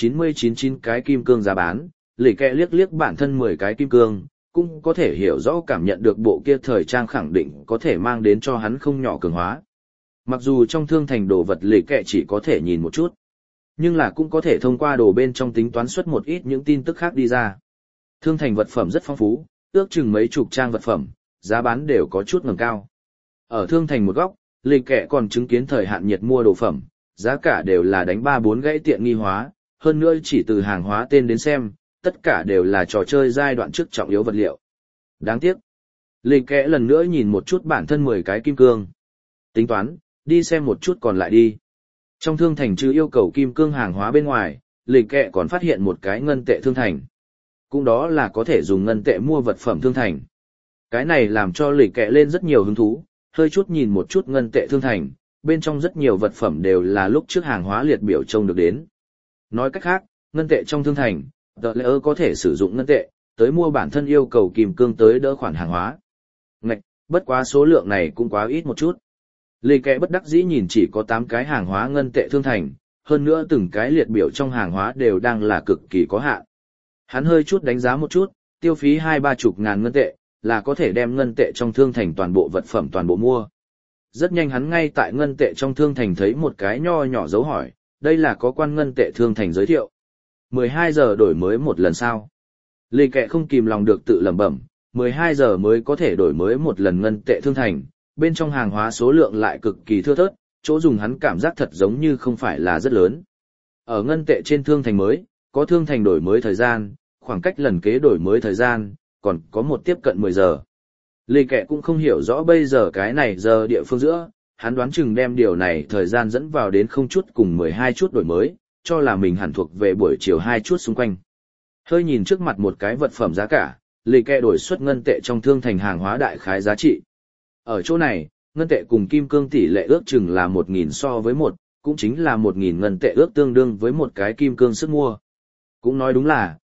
299 cái kim cương giá bán, Lì Kẹ liếc liếc bản thân 10 cái kim cương, cũng có thể hiểu rõ cảm nhận được bộ kia thời trang khẳng định có thể mang đến cho hắn không nhỏ cường hóa. Mặc dù trong thương thành đồ vật Lì Kẹ chỉ có thể nhìn một chút, nhưng là cũng có thể thông qua đồ bên trong tính toán xuất một ít những tin tức khác đi ra. Thương thành vật phẩm rất phong phú, ước chừng mấy chục trang vật phẩm, giá bán đều có chút ngẩng cao. Ở thương thành một góc, Lì Kẹ còn chứng kiến thời hạn nhiệt mua đồ phẩm, giá cả đều là đánh 3-4 gãy tiện nghi hóa, hơn nữa chỉ từ hàng hóa tên đến xem, tất cả đều là trò chơi giai đoạn trước trọng yếu vật liệu. Đáng tiếc. Lì Kẹ lần nữa nhìn một chút bản thân 10 cái kim cương. Tính toán, đi xem một chút còn lại đi. Trong thương thành trừ yêu cầu kim cương hàng hóa bên ngoài, Lì Kẹ còn phát hiện một cái ngân tệ thương thành. Cũng đó là có thể dùng ngân tệ mua vật phẩm thương thành. Cái này làm cho Lì Kẹ lên rất nhiều hứng thú, hơi chút nhìn một chút ngân tệ thương thành, bên trong rất nhiều vật phẩm đều là lúc trước hàng hóa liệt biểu trông được đến. Nói cách khác, ngân tệ trong thương thành, tờ lỡ có thể sử dụng ngân tệ, tới mua bản thân yêu cầu kim cương tới đỡ khoản hàng hóa. Ngạch, bất quá số lượng này cũng quá ít một chút. Lì Kẹ bất đắc dĩ nhìn chỉ có 8 cái hàng hóa ngân tệ thương thành, hơn nữa từng cái liệt biểu trong hàng hóa đều đang là cực kỳ có hạn. Hắn hơi chút đánh giá một chút, tiêu phí 20-30 ngàn ngân tệ, là có thể đem ngân tệ trong thương thành toàn bộ vật phẩm toàn bộ mua. Rất nhanh hắn ngay tại ngân tệ trong thương thành thấy một cái nho nhỏ dấu hỏi, đây là có quan ngân tệ thương thành giới thiệu. 12 giờ đổi mới một lần sao? Lì Kẹ không kìm lòng được tự lẩm bẩm, 12 giờ mới có thể đổi mới một lần ngân tệ thương thành, bên trong hàng hóa số lượng lại cực kỳ thưa thớt, chỗ dùng hắn cảm giác thật giống như không phải là rất lớn. Ở ngân tệ trên thương thành mới, có thương thành đổi mới thời gian, khoảng cách lần kế đổi mới thời gian, còn có một tiếp cận 10 giờ. Lì Kẹ cũng không hiểu rõ bây giờ cái này giờ địa phương giữa, hắn đoán chừng đem điều này thời gian dẫn vào đến không chút cùng 12 chút đổi mới, cho là mình hẳn thuộc về buổi chiều 2 chút xung quanh. Hơi nhìn trước mặt một cái vật phẩm giá cả, Lì Kẹ đổi xuất ngân tệ trong thương thành hàng hóa đại khái giá trị. Ở chỗ này, ngân tệ cùng kim cương tỷ lệ ước chừng là 1.000 so với 1, cũng chính là 1.000 ngân tệ ước tương đương với một cái kim cương sức mua. Cũng nói đúng là,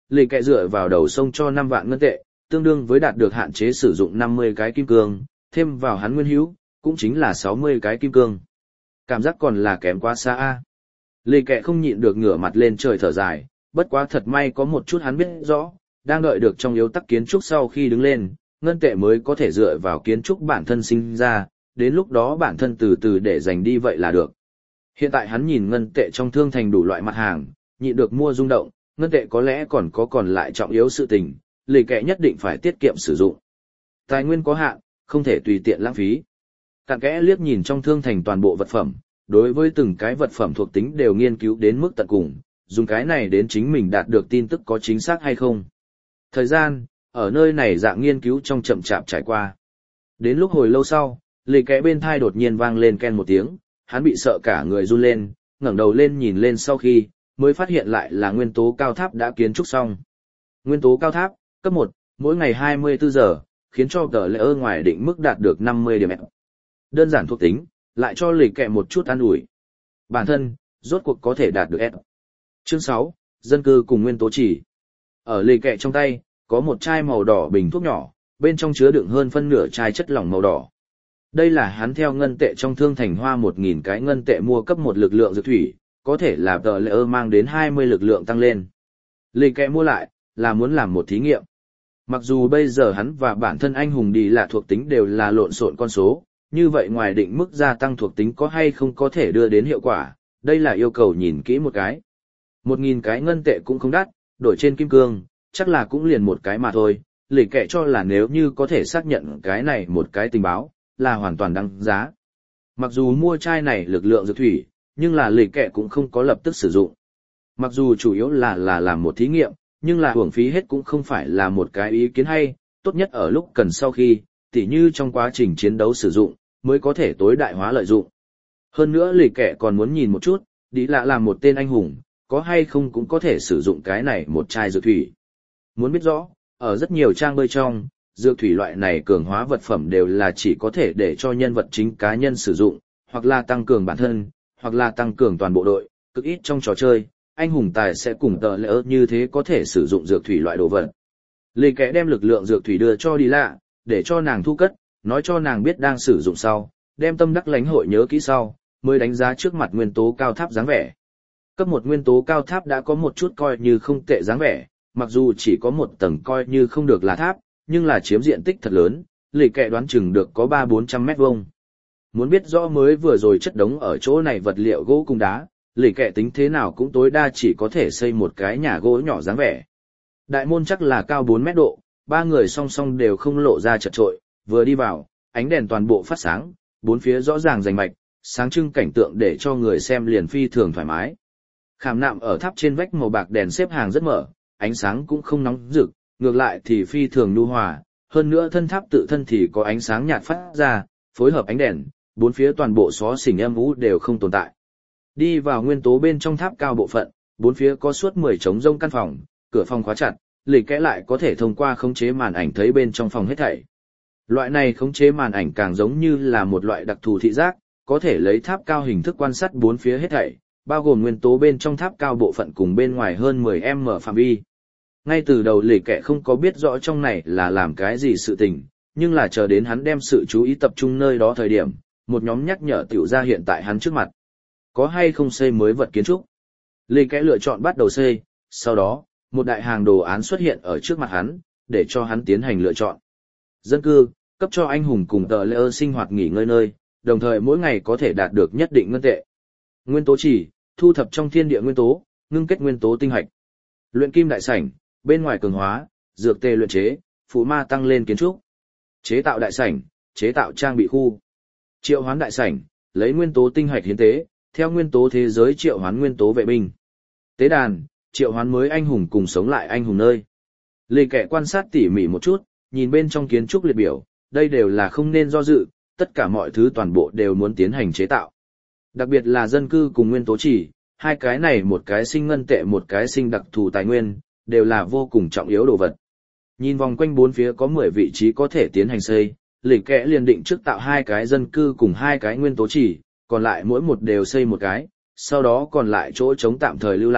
lì kẹ dựa vào đầu sông cho 5 vạn ngân tệ, tương đương với đạt được hạn chế sử dụng 50 cái kim cương, thêm vào hắn nguyên hữu, cũng chính là 60 cái kim cương. Cảm giác còn là kém quá xa a. Lì kẹ không nhịn được ngửa mặt lên trời thở dài, bất quá thật may có một chút hắn biết rõ, đang đợi được trong yếu tắc kiến trúc sau khi đứng lên, ngân tệ mới có thể dựa vào kiến trúc bản thân sinh ra, đến lúc đó bản thân từ từ để dành đi vậy là được. Hiện tại hắn nhìn ngân tệ trong thương thành đủ loại mặt hàng, nhịn được mua rung động, ngân tệ có lẽ còn lại trọng yếu sự tình, lì kẹ nhất định phải tiết kiệm sử dụng. Tài nguyên có hạn, không thể tùy tiện lãng phí. Cặn kẽ liếc nhìn trong thương thành toàn bộ vật phẩm, đối với từng cái vật phẩm thuộc tính đều nghiên cứu đến mức tận cùng, dùng cái này đến chính mình đạt được tin tức có chính xác hay không. Thời gian, ở nơi này dạng nghiên cứu trong chậm chạp trải qua. Đến lúc hồi lâu sau, lì kẽ bên thai đột nhiên vang lên ken một tiếng, hắn bị sợ cả người run lên, ngẩng đầu lên nhìn lên sau khi, mới phát hiện lại là nguyên tố cao tháp đã kiến trúc xong. Nguyên tố cao tháp, cấp 1, mỗi ngày 24 giờ, khiến cho tờ lệ ơ ngoài định mức đạt được 50 điểm. Đơn giản thuộc tính, lại cho lì kẹ một chút an ủi. Bản thân, rốt cuộc có thể đạt được S. Chương 6, dân cư cùng nguyên tố chỉ. Ở lì kẹ trong tay, có một chai màu đỏ bình thuốc nhỏ, bên trong chứa đựng hơn phân nửa chai chất lỏng màu đỏ. Đây là hắn theo ngân tệ trong thương thành hoa 1.000 cái ngân tệ mua cấp 1 lực lượng dược thủy, có thể là tờ lệ ơ mang đến 20 lực lượng tăng lên. Lì kẹ mua lại, là muốn làm một thí nghiệm. Mặc dù bây giờ hắn và bản thân anh hùng đi là thuộc tính đều là lộn xộn con số, như vậy ngoài định mức gia tăng thuộc tính có hay không có thể đưa đến hiệu quả, đây là yêu cầu nhìn kỹ một cái. 1.000 cái ngân tệ cũng không đắt, đổi trên kim cương, chắc là cũng liền một cái mà thôi, lì kẹ cho là nếu như có thể xác nhận cái này một cái tình báo, là hoàn toàn đáng giá. Mặc dù mua chai này lực lượng dược thủy, nhưng là lì kẹ cũng không có lập tức sử dụng. Mặc dù chủ yếu là làm một thí nghiệm, nhưng là hưởng phí hết cũng không phải là một cái ý kiến hay, tốt nhất ở lúc cần sau khi, tỉ như trong quá trình chiến đấu sử dụng, mới có thể tối đại hóa lợi dụng. Hơn nữa lì kẹ còn muốn nhìn một chút, đi lạ làm một tên anh hùng, có hay không cũng có thể sử dụng cái này một chai dược thủy. Muốn biết rõ, ở rất nhiều trang bơi trong, dược thủy loại này cường hóa vật phẩm đều là chỉ có thể để cho nhân vật chính cá nhân sử dụng, hoặc là tăng cường bản thân, hoặc là tăng cường toàn bộ đội, cực ít trong trò chơi, anh hùng tài sẽ cùng tờ lỡ như thế có thể sử dụng dược thủy loại đồ vật. Lì kẽ đem lực lượng dược thủy đưa cho đi lạ, để cho nàng thu cất, nói cho nàng biết đang sử dụng sau, đem tâm đắc lãnh hội nhớ kỹ sau, mới đánh giá trước mặt nguyên tố cao tháp dáng vẻ. Cấp 1 nguyên tố cao tháp đã có một chút coi như không tệ dáng vẻ, mặc dù chỉ có một tầng coi như không được là tháp, nhưng là chiếm diện tích thật lớn, lì kẹ đoán chừng được có 300-400 mét vuông. Muốn biết rõ mới vừa rồi chất đống ở chỗ này vật liệu gỗ cùng đá, lì kẹ tính thế nào cũng tối đa chỉ có thể xây một cái nhà gỗ nhỏ dáng vẻ. Đại môn chắc là cao 4 mét độ, 3 người song song đều không lộ ra chật trội, vừa đi vào, ánh đèn toàn bộ phát sáng, bốn phía rõ ràng rành mạch, sáng trưng cảnh tượng để cho người xem liền phi thường thoải mái. Khảm nạm ở tháp trên vách màu bạc đèn xếp hàng rất mở, ánh sáng cũng không nóng rực, ngược lại thì phi thường nhu hòa, hơn nữa thân tháp tự thân thì có ánh sáng nhạt phát ra, phối hợp ánh đèn, bốn phía toàn bộ xó xỉnh âm u đều không tồn tại. Đi vào nguyên tố bên trong tháp cao bộ phận, bốn phía có suốt 10 trống rông căn phòng, cửa phòng khóa chặt, lì kẽ lại có thể thông qua khống chế màn ảnh thấy bên trong phòng hết thảy. Loại này khống chế màn ảnh càng giống như là một loại đặc thù thị giác, có thể lấy tháp cao hình thức quan sát bốn phía hết thảy, bao gồm nguyên tố bên trong tháp cao bộ phận cùng bên ngoài hơn 10m phạm vi. Ngay từ đầu lì kẻ không có biết rõ trong này là làm cái gì sự tình, nhưng là chờ đến hắn đem sự chú ý tập trung nơi đó thời điểm, một nhóm nhắc nhở tiểu ra hiện tại hắn trước mặt. Có hay không xây mới vật kiến trúc? Lì kẻ lựa chọn bắt đầu xây, sau đó, một đại hàng đồ án xuất hiện ở trước mặt hắn, để cho hắn tiến hành lựa chọn. Dân cư, cấp cho anh hùng cùng tờ lễ sinh hoạt nghỉ ngơi nơi, đồng thời mỗi ngày có thể đạt được nhất định ngân tệ. Nguyên tố chỉ, thu thập trong thiên địa nguyên tố, ngưng kết nguyên tố tinh hạch. Luyện kim đại sảnh, bên ngoài cường hóa, dược tê luyện chế, phụ ma tăng lên kiến trúc. Chế tạo đại sảnh, chế tạo trang bị khu. Triệu hoán đại sảnh, lấy nguyên tố tinh hạch hiến tế, theo nguyên tố thế giới triệu hoán nguyên tố vệ binh. Tế đàn, triệu hoán mới anh hùng cùng sống lại anh hùng nơi. Lì kẻ quan sát tỉ mỉ một chút, nhìn bên trong kiến trúc liệt biểu, đây đều là không nên do dự, tất cả mọi thứ toàn bộ đều muốn tiến hành chế tạo. Đặc biệt là dân cư cùng nguyên tố chỉ, hai cái này một cái sinh ngân tệ một cái sinh đặc thù tài nguyên, đều là vô cùng trọng yếu đồ vật. Nhìn vòng quanh bốn phía có 10 vị trí có thể tiến hành xây, lì kẽ liền định trước tạo hai cái dân cư cùng hai cái nguyên tố chỉ, còn lại mỗi một đều xây một cái, sau đó còn lại chỗ trống tạm thời lưu lại,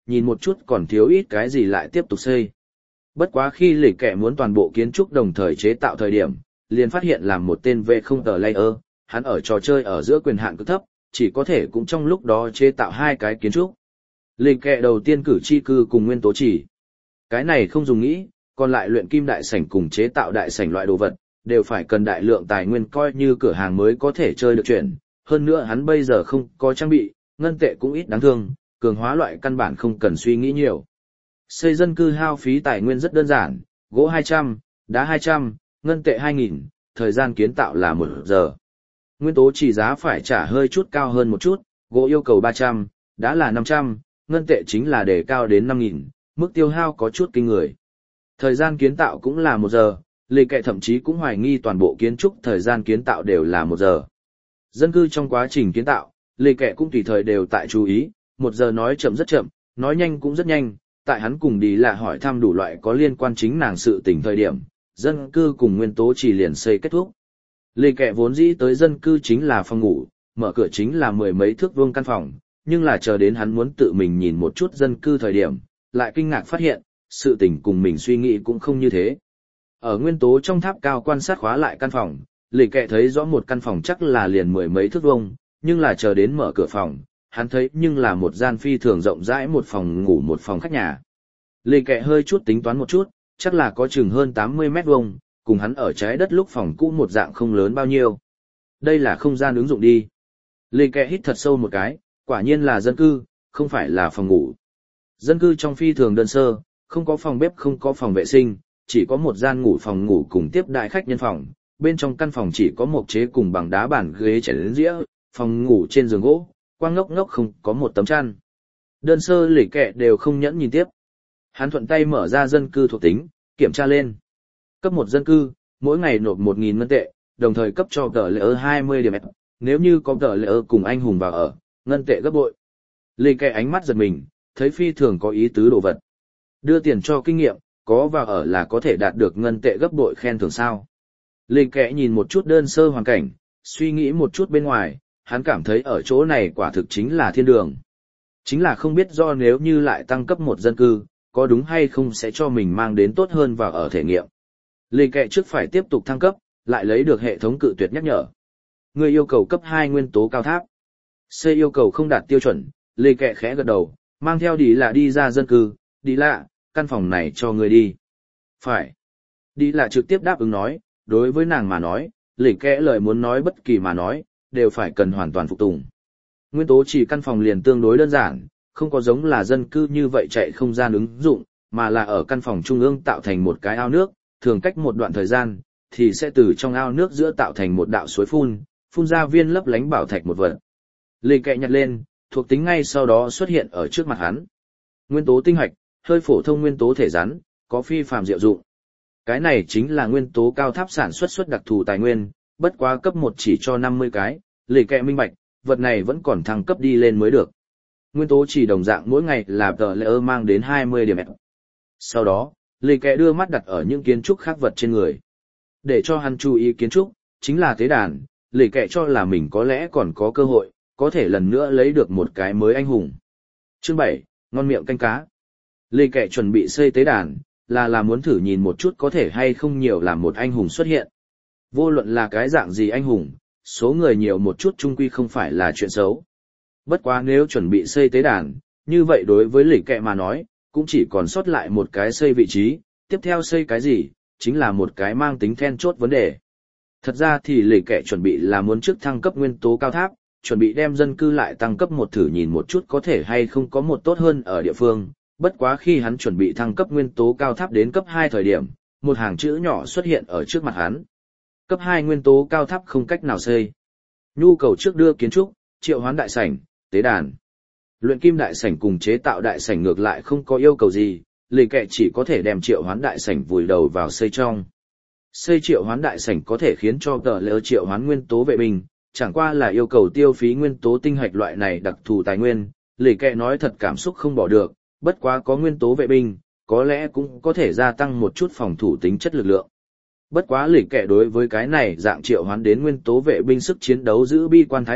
nhìn một chút còn thiếu ít cái gì lại tiếp tục xây. Bất quá khi lì kẹ muốn toàn bộ kiến trúc đồng thời chế tạo thời điểm, liền phát hiện làm một tên V không tờ layer, hắn ở trò chơi ở giữa quyền hạn cực thấp, chỉ có thể cũng trong lúc đó chế tạo hai cái kiến trúc. Lì kẹ đầu tiên cử chi cư cùng nguyên tố chỉ. Cái này không dùng nghĩ, còn lại luyện kim đại sảnh cùng chế tạo đại sảnh loại đồ vật, đều phải cần đại lượng tài nguyên coi như cửa hàng mới có thể chơi được chuyện. Hơn nữa hắn bây giờ không có trang bị, ngân tệ cũng ít đáng thương, cường hóa loại căn bản không cần suy nghĩ nhiều. Xây dân cư hao phí tài nguyên rất đơn giản, gỗ 200, đá 200, ngân tệ 2.000, thời gian kiến tạo là 1 giờ. Nguyên tố chỉ giá phải trả hơi chút cao hơn một chút, gỗ yêu cầu 300, đá là 500, ngân tệ chính là đề cao đến 5.000, mức tiêu hao có chút kinh người. Thời gian kiến tạo cũng là 1 giờ, lì kệ thậm chí cũng hoài nghi toàn bộ kiến trúc thời gian kiến tạo đều là 1 giờ. Dân cư trong quá trình kiến tạo, lì kệ cũng tùy thời đều tại chú ý, 1 giờ nói chậm rất chậm, nói nhanh cũng rất nhanh, tại hắn cùng đi là hỏi thăm đủ loại có liên quan chính nàng sự tình thời điểm, dân cư cùng nguyên tố chỉ liền xây kết thúc. Lì kệ vốn dĩ tới dân cư chính là phòng ngủ, mở cửa chính là 10 mấy thước vuông căn phòng, nhưng là chờ đến hắn muốn tự mình nhìn một chút dân cư thời điểm, lại kinh ngạc phát hiện, sự tình cùng mình suy nghĩ cũng không như thế. Ở nguyên tố trong tháp cao quan sát khóa lại căn phòng, lì kệ thấy rõ một căn phòng chắc là liền 10 mấy thước vuông, nhưng là chờ đến mở cửa phòng, hắn thấy nhưng là một gian phi thường rộng rãi, một phòng ngủ một phòng khách nhà. Lì kệ hơi chút tính toán một chút, chắc là có chừng hơn 80 mét vuông, cùng hắn ở trái đất lúc phòng cũ một dạng không lớn bao nhiêu. Đây là không gian ứng dụng đi. Lì kệ hít thật sâu một cái, quả nhiên là dân cư, không phải là phòng ngủ. Dân cư trong phi thường đơn sơ, không có phòng bếp, không có phòng vệ sinh, chỉ có một gian ngủ phòng ngủ cùng tiếp đại khách nhân phòng. Bên trong căn phòng chỉ có một chế cùng bằng đá bàn ghế chén dĩa, phòng ngủ trên giường gỗ, quang ngốc ngốc không có một tấm chăn. Đơn sơ lì kệ đều không nhẫn nhìn tiếp. Hắn thuận tay mở ra dân cư thuộc tính, kiểm tra lên. Cấp 1 dân cư, mỗi ngày nộp 1.000 ngân tệ, đồng thời cấp cho tờ lệ 20 điểm. Nếu như có tờ lệ cùng anh hùng vào ở, ngân tệ gấp bội. Lì kệ ánh mắt giật mình, thấy phi thường có ý tứ đồ vật. Đưa tiền cho kinh nghiệm, có vào ở là có thể đạt được ngân tệ gấp bội khen thưởng sao. Lì kệ nhìn một chút đơn sơ hoàn cảnh, suy nghĩ một chút bên ngoài, hắn cảm thấy ở chỗ này quả thực chính là thiên đường. Chính là không biết do nếu như lại tăng cấp 1 dân cư, có đúng hay không sẽ cho mình mang đến tốt hơn vào ở thể nghiệm. Lì kệ trước phải tiếp tục thăng cấp, lại lấy được hệ thống cự tuyệt nhắc nhở. Người yêu cầu cấp 2 nguyên tố cao tháp. C yêu cầu không đạt tiêu chuẩn, lì kệ khẽ gật đầu, mang theo đi là đi ra dân cư, đi lạ, căn phòng này cho người đi. Phải. Đi là trực tiếp đáp ứng nói, đối với nàng mà nói, lì kệ lời muốn nói bất kỳ mà nói, đều phải cần hoàn toàn phục tùng. Nguyên tố chỉ căn phòng liền tương đối đơn giản, không có giống là dân cư như vậy chạy không gian ứng dụng, mà là ở căn phòng trung ương tạo thành một cái ao nước, thường cách một đoạn thời gian, thì sẽ từ trong ao nước giữa tạo thành một đạo suối phun, phun ra viên lấp lánh bảo thạch một vật. Lì kệ nhặt lên, thuộc tính ngay sau đó xuất hiện ở trước mặt hắn. Nguyên tố tinh hạch, hơi phổ thông nguyên tố thể rắn, có phi phàm diệu dụng. Cái này chính là nguyên tố cao tháp sản xuất đặc thù tài nguyên, bất quá cấp 1 chỉ cho 50 cái, lì kệ minh bạch, vật này vẫn còn thăng cấp đi lên mới được. Nguyên tố chỉ đồng dạng mỗi ngày là tờ lệ mang đến 20 điểm. Sau đó, lì kệ đưa mắt đặt ở những kiến trúc khác vật trên người. Để cho hắn chú ý kiến trúc, chính là tế đàn, lì kệ cho là mình có lẽ còn có cơ hội, có thể lần nữa lấy được một cái mới anh hùng. Chương 7, ngon miệng canh cá. Lì kệ chuẩn bị xây tế đàn, là muốn thử nhìn một chút có thể hay không nhiều làm một anh hùng xuất hiện. Vô luận là cái dạng gì anh hùng, số người nhiều một chút chung quy không phải là chuyện xấu. Bất quá nếu chuẩn bị xây tế đàn, như vậy đối với lì kệ mà nói, cũng chỉ còn sót lại một cái xây vị trí, tiếp theo xây cái gì, chính là một cái mang tính then chốt vấn đề. Thật ra thì lì kệ chuẩn bị là muốn trước thăng cấp nguyên tố cao tháp, chuẩn bị đem dân cư lại tăng cấp 1 thử nhìn một chút có thể hay không có một tốt hơn ở địa phương. Bất quá khi hắn chuẩn bị thăng cấp nguyên tố cao tháp đến cấp 2 thời điểm, một hàng chữ nhỏ xuất hiện ở trước mặt hắn. Cấp 2 nguyên tố cao tháp không cách nào xây. Nhu cầu trước đưa kiến trúc, triệu hoán đại sảnh, tế đàn. Luyện kim đại sảnh cùng chế tạo đại sảnh ngược lại không có yêu cầu gì, lì kệ chỉ có thể đem triệu hoán đại sảnh vùi đầu vào xây trong. Xây triệu hoán đại sảnh có thể khiến cho tờ lỡ triệu hoán nguyên tố vệ binh, chẳng qua là yêu cầu tiêu phí nguyên tố tinh hạch loại này đặc thù tài nguyên, lì kệ nói thật cảm xúc không bỏ được, bất quá có nguyên tố vệ binh, có lẽ cũng có thể gia tăng một chút phòng thủ tính chất lực lượng. Bất quá lì kệ đối với cái này dạng triệu hoán đến nguyên tố vệ binh sức chiến đấu giữ bi quan thái độ,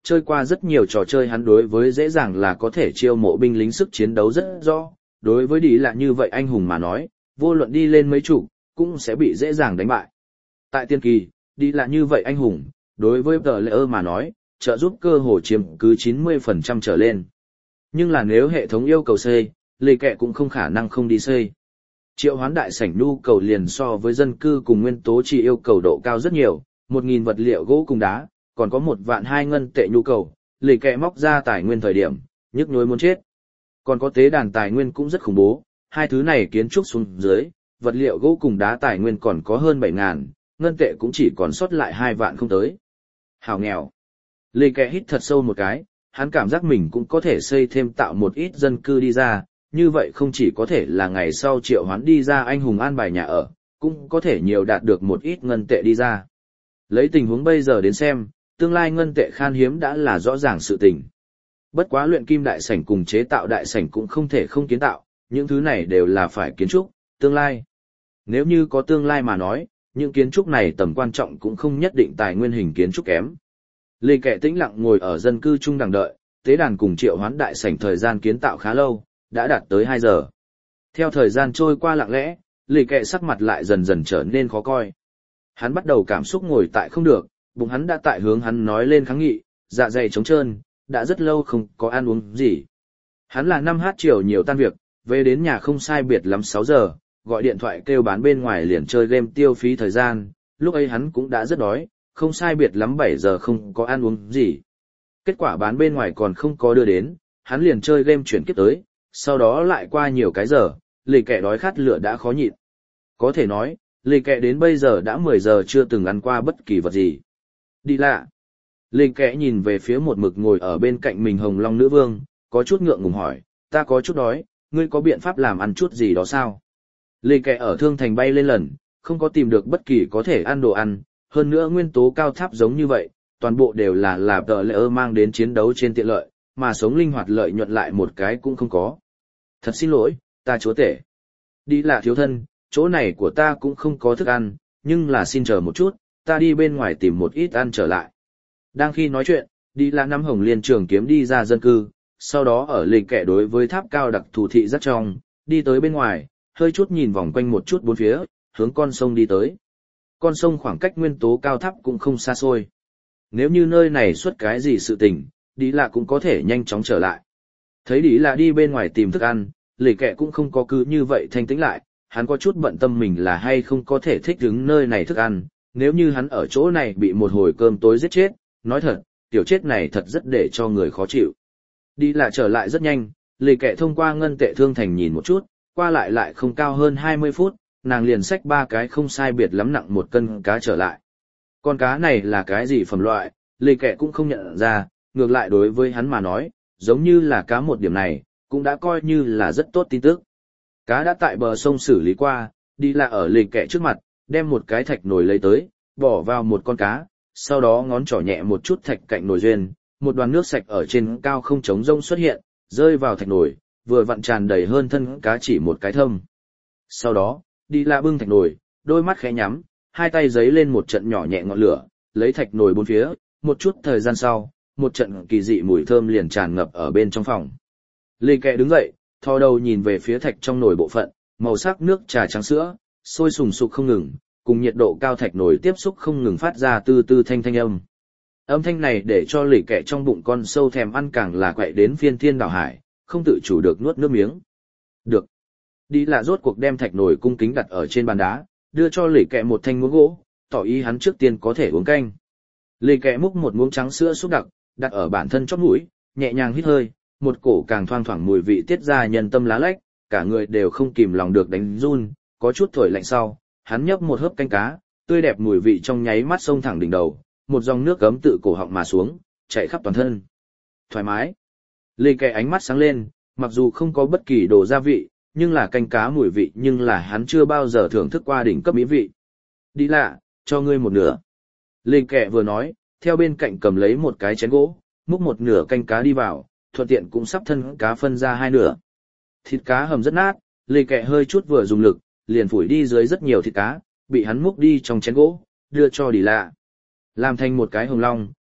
chơi qua rất nhiều trò chơi hắn đối với dễ dàng là có thể chiêu mộ binh lính sức chiến đấu rất rõ, đối với đi là như vậy anh hùng mà nói, vô luận đi lên mấy chục, cũng sẽ bị dễ dàng đánh bại. Tại tiên kỳ, đi là như vậy anh hùng, đối với tờ lệ ơ mà nói, trợ giúp cơ hồ chiếm cứ 90% trở lên. Nhưng là nếu hệ thống yêu cầu xây, lì kẹ cũng không khả năng không đi xây. Triệu hoán đại sảnh nhu cầu liền so với dân cư cùng nguyên tố chỉ yêu cầu độ cao rất nhiều, 1.000 vật liệu gỗ cùng đá, còn có 1.200.000 ngân tệ nhu cầu, lì kẹ móc ra tài nguyên thời điểm, nhức nhối muốn chết. Còn có tế đàn tài nguyên cũng rất khủng bố, hai thứ này kiến trúc xuống dưới, vật liệu gỗ cùng đá tài nguyên còn có hơn 7.000, ngân tệ cũng chỉ còn sót lại 2 vạn không tới. Hảo nghèo. Lì kẹ hít thật sâu một cái, hắn cảm giác mình cũng có thể xây thêm tạo một ít dân cư đi ra, như vậy không chỉ có thể là ngày sau triệu hoán đi ra anh hùng an bài nhà ở, cũng có thể nhiều đạt được một ít ngân tệ đi ra. Lấy tình huống bây giờ đến xem, tương lai ngân tệ khan hiếm đã là rõ ràng sự tình. Bất quá luyện kim đại sảnh cùng chế tạo đại sảnh cũng không thể không kiến tạo, những thứ này đều là phải kiến trúc, tương lai. Nếu như có tương lai mà nói, những kiến trúc này tầm quan trọng cũng không nhất định tài nguyên hình kiến trúc kém. Lê Kệ tĩnh lặng ngồi ở dân cư chung đằng đợi, tế đàn cùng triệu hoán đại sảnh thời gian kiến tạo khá lâu, đã đạt tới 2 giờ. Theo thời gian trôi qua lặng lẽ, Lê Kệ sắc mặt lại dần dần trở nên khó coi. Hắn bắt đầu cảm xúc ngồi tại không được, bụng hắn đã tại hướng hắn nói lên kháng nghị, dạ dày trống trơn, đã rất lâu không có ăn uống gì. Hắn là 5h chiều nhiều tan việc, về đến nhà không sai biệt lắm 6 giờ, gọi điện thoại kêu bán bên ngoài liền chơi game tiêu phí thời gian, lúc ấy hắn cũng đã rất đói, không sai biệt lắm 7 giờ không có ăn uống gì. Kết quả bán bên ngoài còn không có đưa đến, hắn liền chơi game chuyển kiếp tới, sau đó lại qua nhiều cái giờ, lì kẹ đói khát lửa đã khó nhịn. Có thể nói, lì kẹ đến bây giờ đã 10 giờ chưa từng ăn qua bất kỳ vật gì. Đi lạ. Lì kẹ nhìn về phía một mực ngồi ở bên cạnh mình Hồng Long nữ vương, có chút ngượng ngùng hỏi, ta có chút đói, ngươi có biện pháp làm ăn chút gì đó sao? Lì kẹ ở Thương Thành bay lên lần, không có tìm được bất kỳ có thể ăn đồ ăn, hơn nữa nguyên tố cao tháp giống như vậy, toàn bộ đều là tờ lệ ơ mang đến chiến đấu trên tiện lợi, mà sống linh hoạt lợi nhuận lại một cái cũng không có. Thật xin lỗi, ta chúa tể. Đi là thiếu thân, chỗ này của ta cũng không có thức ăn, nhưng là xin chờ một chút, ta đi bên ngoài tìm một ít ăn trở lại. Đang khi nói chuyện, đi là nắm hồng liên trường kiếm đi ra dân cư, sau đó ở lì kẹ đối với tháp cao đặc thù thị rất trong, đi tới bên ngoài, hơi chút nhìn vòng quanh một chút bốn phía, hướng con sông đi tới. Con sông khoảng cách nguyên tố cao tháp cũng không xa xôi. Nếu như nơi này xuất cái gì sự tình, đi là cũng có thể nhanh chóng trở lại. Thấy đi là đi bên ngoài tìm thức ăn, lì kẹ cũng không có cứ như vậy thanh tĩnh lại, hắn có chút bận tâm mình là hay không có thể thích ứng nơi này thức ăn, nếu như hắn ở chỗ này bị một hồi cơm tối giết chết, nói thật, tiểu chết này thật rất để cho người khó chịu. Đi là trở lại rất nhanh, lì kẹ thông qua ngân tệ Thương Thành nhìn một chút, qua lại không cao hơn 20 phút, nàng liền xách 3 cái không sai biệt lắm nặng 1 cân cá trở lại. Con cá này là cái gì phẩm loại, lì kẹ cũng không nhận ra, ngược lại đối với hắn mà nói, giống như là cá một điểm này, cũng đã coi như là rất tốt tin tức. Cá đã tại bờ sông xử lý qua, đi là ở lì kẹ trước mặt, đem một cái thạch nồi lấy tới, bỏ vào một con cá, sau đó ngón trỏ nhẹ một chút thạch cạnh nồi duyên, một đoàn nước sạch ở trên cao không trống rông xuất hiện, rơi vào thạch nồi, vừa vặn tràn đầy hơn thân cá chỉ một cái thâm. Sau đó, đi là bưng thạch nồi, đôi mắt khẽ nhắm, hai tay giấy lên một trận nhỏ nhẹ ngọn lửa, lấy thạch nồi bốn phía, một chút thời gian sau, một trận kỳ dị mùi thơm liền tràn ngập ở bên trong phòng. Lê Kẹ đứng dậy, thò đầu nhìn về phía thạch trong nồi bộ phận, màu sắc nước trà trắng sữa, sôi sùng sục không ngừng, cùng nhiệt độ cao thạch nồi tiếp xúc không ngừng phát ra từ từ thanh âm. Âm thanh này để cho Lê Kẹ trong bụng con sâu thèm ăn càng là quậy đến phiên thiên đảo hải, không tự chủ được nuốt nước miếng. Được. Đi là rốt cuộc đem thạch nồi cung kính đặt ở trên bàn đá, đưa cho Lê Kẹ một thanh muỗng gỗ, tỏ ý hắn trước tiên có thể uống canh. Lê Kẹ múc một muỗng trắng sữa xúc đặc, đặt ở bản thân chóp mũi, nhẹ nhàng hít hơi, một cổ càng thoang thoảng mùi vị tiết ra nhân tâm lá lách, cả người đều không kìm lòng được đánh run, có chút thổi lạnh sau, hắn nhấp một hớp canh cá, tươi đẹp mùi vị trong nháy mắt xông thẳng đỉnh đầu, một dòng nước gấm tự cổ họng mà xuống, chảy khắp toàn thân. Thoải mái. Lê Kẹ ánh mắt sáng lên, mặc dù không có bất kỳ đồ gia vị, nhưng là canh cá mùi vị nhưng là hắn chưa bao giờ thưởng thức qua đỉnh cấp mỹ vị. Đi lạ, cho ngươi một nửa. Lê Kẹ vừa nói, theo bên cạnh cầm lấy một cái chén gỗ, múc một nửa canh cá đi vào, thuận tiện cũng sắp thân cá phân ra 2 nửa. Thịt cá hầm rất nát, Lê Kẹ hơi chút vừa dùng lực, liền phủi đi dưới rất nhiều thịt cá, bị hắn múc đi trong chén gỗ, đưa cho đi lạ. Làm thành một cái hồng long,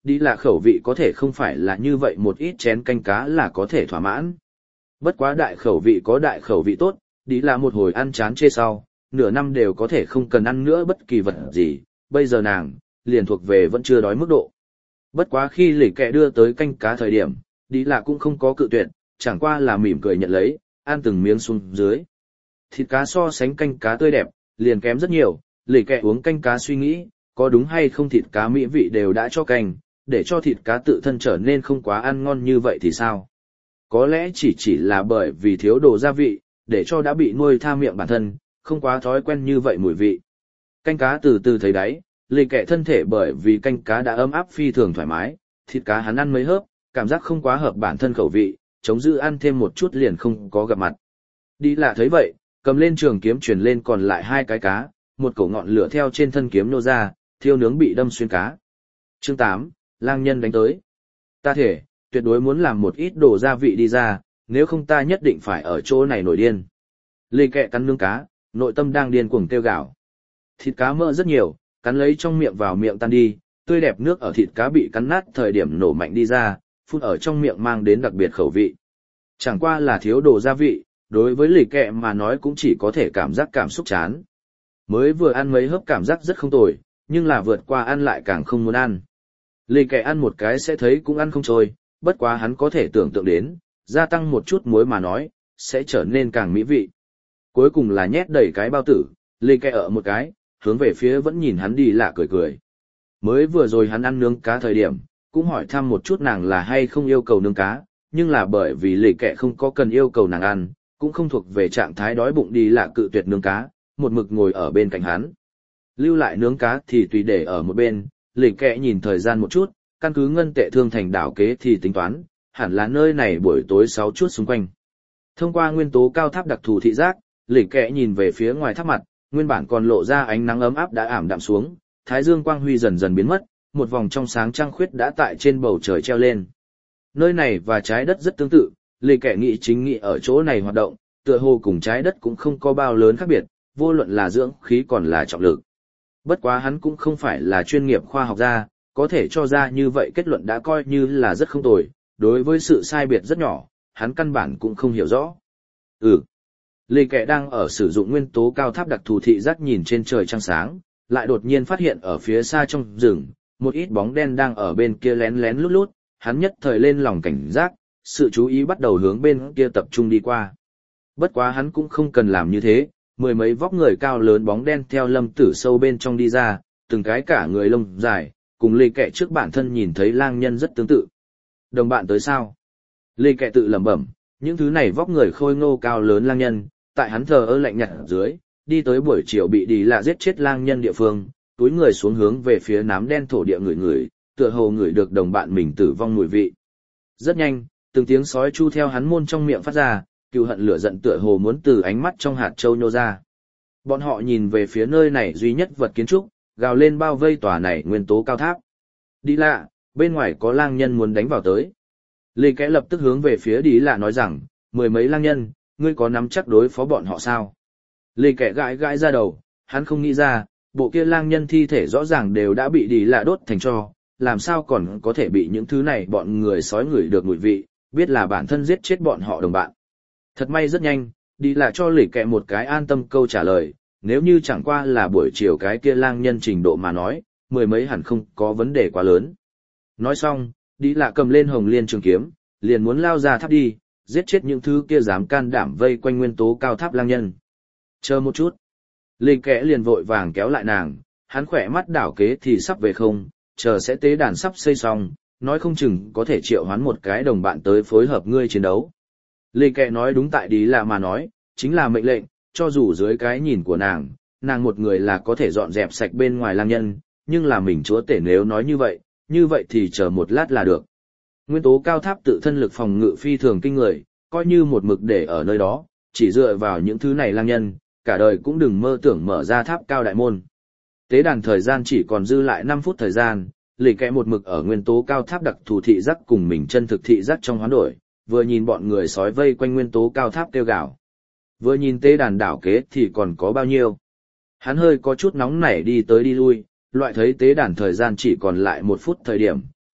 Đi là khẩu vị có thể không phải là như vậy một ít chén canh cá là có thể thỏa mãn. Bất quá đại khẩu vị có đại khẩu vị tốt, đi là một hồi ăn chán chê sau, nửa năm đều có thể không cần ăn nữa bất kỳ vật gì, bây giờ nàng, liền thuộc về vẫn chưa đói mức độ. Bất quá khi lì kẹ đưa tới canh cá thời điểm, đi là cũng không có cự tuyệt, chẳng qua là mỉm cười nhận lấy, ăn từng miếng xuống dưới. Thịt cá so sánh canh cá tươi đẹp, liền kém rất nhiều, lì kẹ uống canh cá suy nghĩ, có đúng hay không thịt cá mỹ vị đều đã cho canh, để cho thịt cá tự thân trở nên không quá ăn ngon như vậy thì sao? Có lẽ chỉ là bởi vì thiếu đồ gia vị, để cho đã bị nuôi tha miệng bản thân, không quá thói quen như vậy mùi vị. Canh cá từ từ thấy đáy, lì kẹ thân thể bởi vì canh cá đã ấm áp phi thường thoải mái, thịt cá hắn ăn mấy hớp, cảm giác không quá hợp bản thân khẩu vị, chống giữ ăn thêm một chút liền không có gặp mặt. Đi lạ thấy vậy, cầm lên trường kiếm truyền lên còn lại 2 cái cá, một cổ ngọn lửa theo trên thân kiếm nô ra, thiêu nướng bị đâm xuyên cá. Chương 8, lang nhân đánh tới. Ta thể, tuyệt đối muốn làm một ít đồ gia vị đi ra, nếu không ta nhất định phải ở chỗ này nổi điên. Lì kẹ cắn nướng cá, nội tâm đang điên cuồng kêu gào. Thịt cá mỡ rất nhiều, cắn lấy trong miệng vào miệng tan đi, tươi đẹp nước ở thịt cá bị cắn nát thời điểm nổ mạnh đi ra, phun ở trong miệng mang đến đặc biệt khẩu vị. Chẳng qua là thiếu đồ gia vị, đối với lì kẹ mà nói cũng chỉ có thể cảm giác cảm xúc chán. Mới vừa ăn mấy hớp cảm giác rất không tồi, nhưng là vượt qua ăn lại càng không muốn ăn. Lì kẹ ăn một cái sẽ thấy cũng ăn không trôi, bất quá hắn có thể tưởng tượng đến, gia tăng một chút muối mà nói, sẽ trở nên càng mỹ vị. Cuối cùng là nhét đầy cái bao tử, lì kẹ ở một cái, hướng về phía vẫn nhìn hắn đi lạ cười cười. Mới vừa rồi hắn ăn nướng cá thời điểm, cũng hỏi thăm một chút nàng là hay không yêu cầu nướng cá, nhưng là bởi vì lì kẹ không có cần yêu cầu nàng ăn, cũng không thuộc về trạng thái đói bụng đi lạ cự tuyệt nướng cá, một mực ngồi ở bên cạnh hắn. Lưu lại nướng cá thì tùy để ở một bên, lì kẹ nhìn thời gian một chút, căn cứ ngân tệ thương thành đảo kế thì tính toán, hẳn là nơi này buổi tối 6 chút xung quanh. Thông qua nguyên tố cao tháp đặc thù thị giác, lì kẹ nhìn về phía ngoài tháp mặt, nguyên bản còn lộ ra ánh nắng ấm áp đã ảm đạm xuống, thái dương quang huy dần dần biến mất, một vòng trong sáng trăng khuyết đã tại trên bầu trời treo lên. Nơi này và trái đất rất tương tự, lì kẹ nghĩ chính nghị ở chỗ này hoạt động, tựa hồ cùng trái đất cũng không có bao lớn khác biệt, vô luận là dưỡng khí còn là trọng lực. Bất quá hắn cũng không phải là chuyên nghiệp khoa học gia, có thể cho ra như vậy kết luận đã coi như là rất không tồi, đối với sự sai biệt rất nhỏ, hắn căn bản cũng không hiểu rõ. Lì kẹ đang ở sử dụng nguyên tố cao tháp đặc thù thị giác nhìn trên trời trăng sáng, lại đột nhiên phát hiện ở phía xa trong rừng, một ít bóng đen đang ở bên kia lén lén lút lút, hắn nhất thời lên lòng cảnh giác, sự chú ý bắt đầu hướng bên kia tập trung đi qua. Bất quá hắn cũng không cần làm như thế, mười mấy vóc người cao lớn bóng đen theo lâm tử sâu bên trong đi ra, từng cái cả người lông dài, cùng lì kẹ trước bản thân nhìn thấy lang nhân rất tương tự. Đồng bạn tới sao? Lì kẹ tự lẩm bẩm, những thứ này vóc người khôi ngô cao lớn lang nhân, tại hắn thờ ơ lạnh nhạt dưới, đi tới buổi chiều bị đi lạ giết chết lang nhân địa phương, túi người xuống hướng về phía nám đen thổ địa người, tựa hồ người được đồng bạn mình tử vong mùi vị. Rất nhanh, từng tiếng sói chu theo hắn môn trong miệng phát ra, cừu hận lửa giận tựa hồ muốn từ ánh mắt trong hạt châu nhô ra. Bọn họ nhìn về phía nơi này duy nhất vật kiến trúc, gào lên bao vây tòa này nguyên tố cao tháp. Đi lạ, bên ngoài có lang nhân muốn đánh vào tới. Lê Kẽ lập tức hướng về phía đi lạ nói rằng, mười mấy lang nhân, ngươi có nắm chắc đối phó bọn họ sao? Lê Kẽ gãi gãi ra đầu, hắn không nghĩ ra, bộ kia lang nhân thi thể rõ ràng đều đã bị đi lạ đốt thành tro, làm sao còn có thể bị những thứ này bọn người sói ngửi được mùi vị, biết là bản thân giết chết bọn họ đồng bạn. Thật may rất nhanh, đi lạ cho Lê Kẽ một cái an tâm câu trả lời, nếu như chẳng qua là buổi chiều cái kia lang nhân trình độ mà nói, mười mấy hẳn không có vấn đề quá lớn. Nói xong, đi lạ cầm lên hồng liên trường kiếm, liền muốn lao ra tháp đi, giết chết những thứ kia dám can đảm vây quanh nguyên tố cao tháp lang nhân. Chờ một chút. Lê Kẽ liền vội vàng kéo lại nàng, hắn khỏe mắt đảo kế thì sắp về không, chờ sẽ tế đàn sắp xây xong, nói không chừng có thể triệu hoán một cái đồng bạn tới phối hợp ngươi chiến đấu. Lê Kẽ nói đúng tại đi lạ mà nói, chính là mệnh lệnh, cho dù dưới cái nhìn của nàng một người là có thể dọn dẹp sạch bên ngoài lang nhân, nhưng là mình chúa tể nếu nói như vậy thì chờ một lát là được. Nguyên tố cao tháp tự thân lực phòng ngự phi thường kinh người, coi như một mực để ở nơi đó, chỉ dựa vào những thứ này lang nhân, cả đời cũng đừng mơ tưởng mở ra tháp cao đại môn. Tế đàn thời gian chỉ còn dư lại 5 phút thời gian, Lì Kẽ một mực ở nguyên tố cao tháp đặc thù thị giác cùng mình chân thực thị giác trong hoán đổi, vừa nhìn bọn người sói vây quanh nguyên tố cao tháp kêu gào. Vừa nhìn tế đàn đảo kế thì còn có bao nhiêu. Hắn hơi có chút nóng nảy đi tới đi lui, loại thấy tế đàn thời gian chỉ còn lại 1 phút thời điểm,